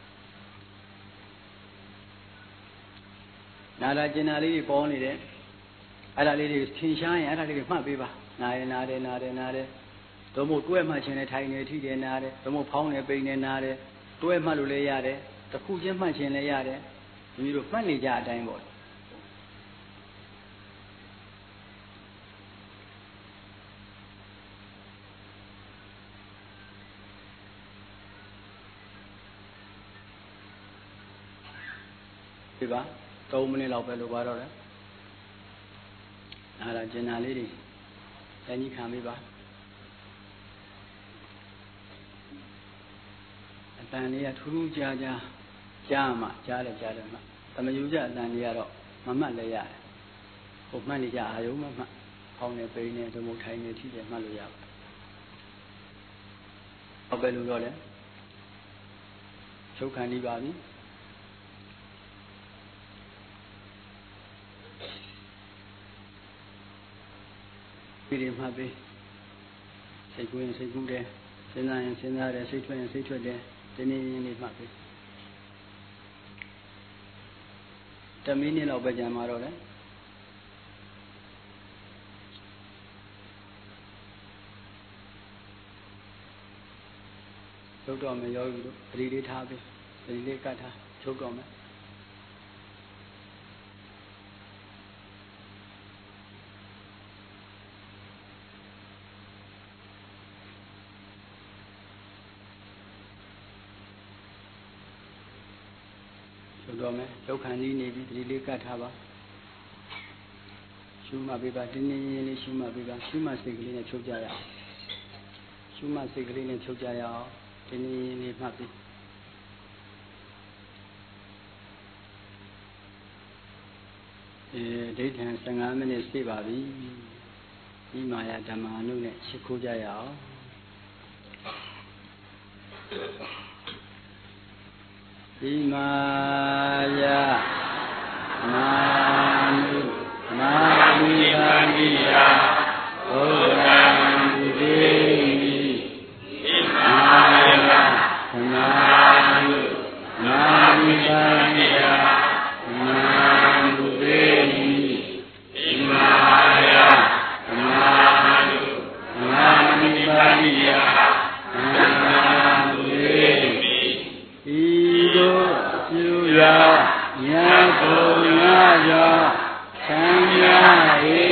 နာလာကျင်နာလေးတွေပေါ်နေတယ်အဲ့ဒါလေးတွေထင်ရှားရင်အဲ့ဒါလေးတွေမှတ်ပေးပါနာရနာတယ်နာတယ်နာတယ်သို့မဟုတ်တွဲမှတ်ခြင်းနဲ့ထိုင်နေထိတယ်နာတယ်သို့မဟုတ်ဖောင်းနေပိန်နေနာတယ်တွဲမှတ်လို့လည်းရတယ်တစ်ခုချင်းမှတ်ခြင်းလည်းရတယ်ဒီလိုမှတ်နေကြအတိုင်းပေါ့ဒီပါသုံးမိနစ်လောက်ပဲလိုပါတော့တယ်အဲ့ဒါကျင်နာလေးတွေတန်းကြီးခံပေးပါအတန်လေးကထူးထူးခြားခြားကြားမှကြားတယ်ကြားတယ်မှသမယုကြအတန်လေးကတော့မမှတ်လဲရတယ်ဟိုမှတ်နေကြအာယုံမမှတ်ဖောင်းနေပိန်းနေဒုံမထိုင်နေထိတယ်မှတ်လို့ရပါဟုတ်ပဲလို့တော့လေချုပ်ခံနေပါပြီဒီဒီမှတ်ပေးစိတ်ကူးရင်စိတ်ကူးတယ်စဉ်းစားရင်စဉ်းစားတယ်စိတ်ထွက်ရင်စိတ်ထွက်တယ်ဒီနေ့နေ့မှတ်ပေးတမိနစ်လောက်ပဲကြာမှာတော့လေချုပ်တော့မယ်ယောဂီတို့သတိလေးထားပေးသတိလေးကတ်ထားချုပ်တော့မယ်ချုပ်တော့မယ်ချုပ်ခံပြီးနေပြီးသတိလေးကတ်ထားပါရှုမှတ်ပေးပါတင်းတင်းရင်းလေးရှုမှတ်ပေးပါရှုမှတ်စိတ်ကလေးနဲ့ချုပ်ကြရအောင်ရှုမှတ်စိတ်ကလေးနဲ့ချုပ်ကြရအောင်ဒီနေ့နေ့မှတ်ပြီးအဲဒိဋ္ဌံဆယ်ငါးမိနစ်ရှိပါပြီဒီမာယာဓမ္မအနုနဲ့ရှ िख ိုးကြရအောင်ဒီမာယာမာနုမာနိပါဏိယဘုရားဒီဒေဒီမာယာမာနုမာနိပါဏိယမာနုဒေဒီမာယာမာနုမာနိပါဏိယမာနုဒေဤသို့ပြုရာမြတ်ဘုရားကြောင့်သံဃာ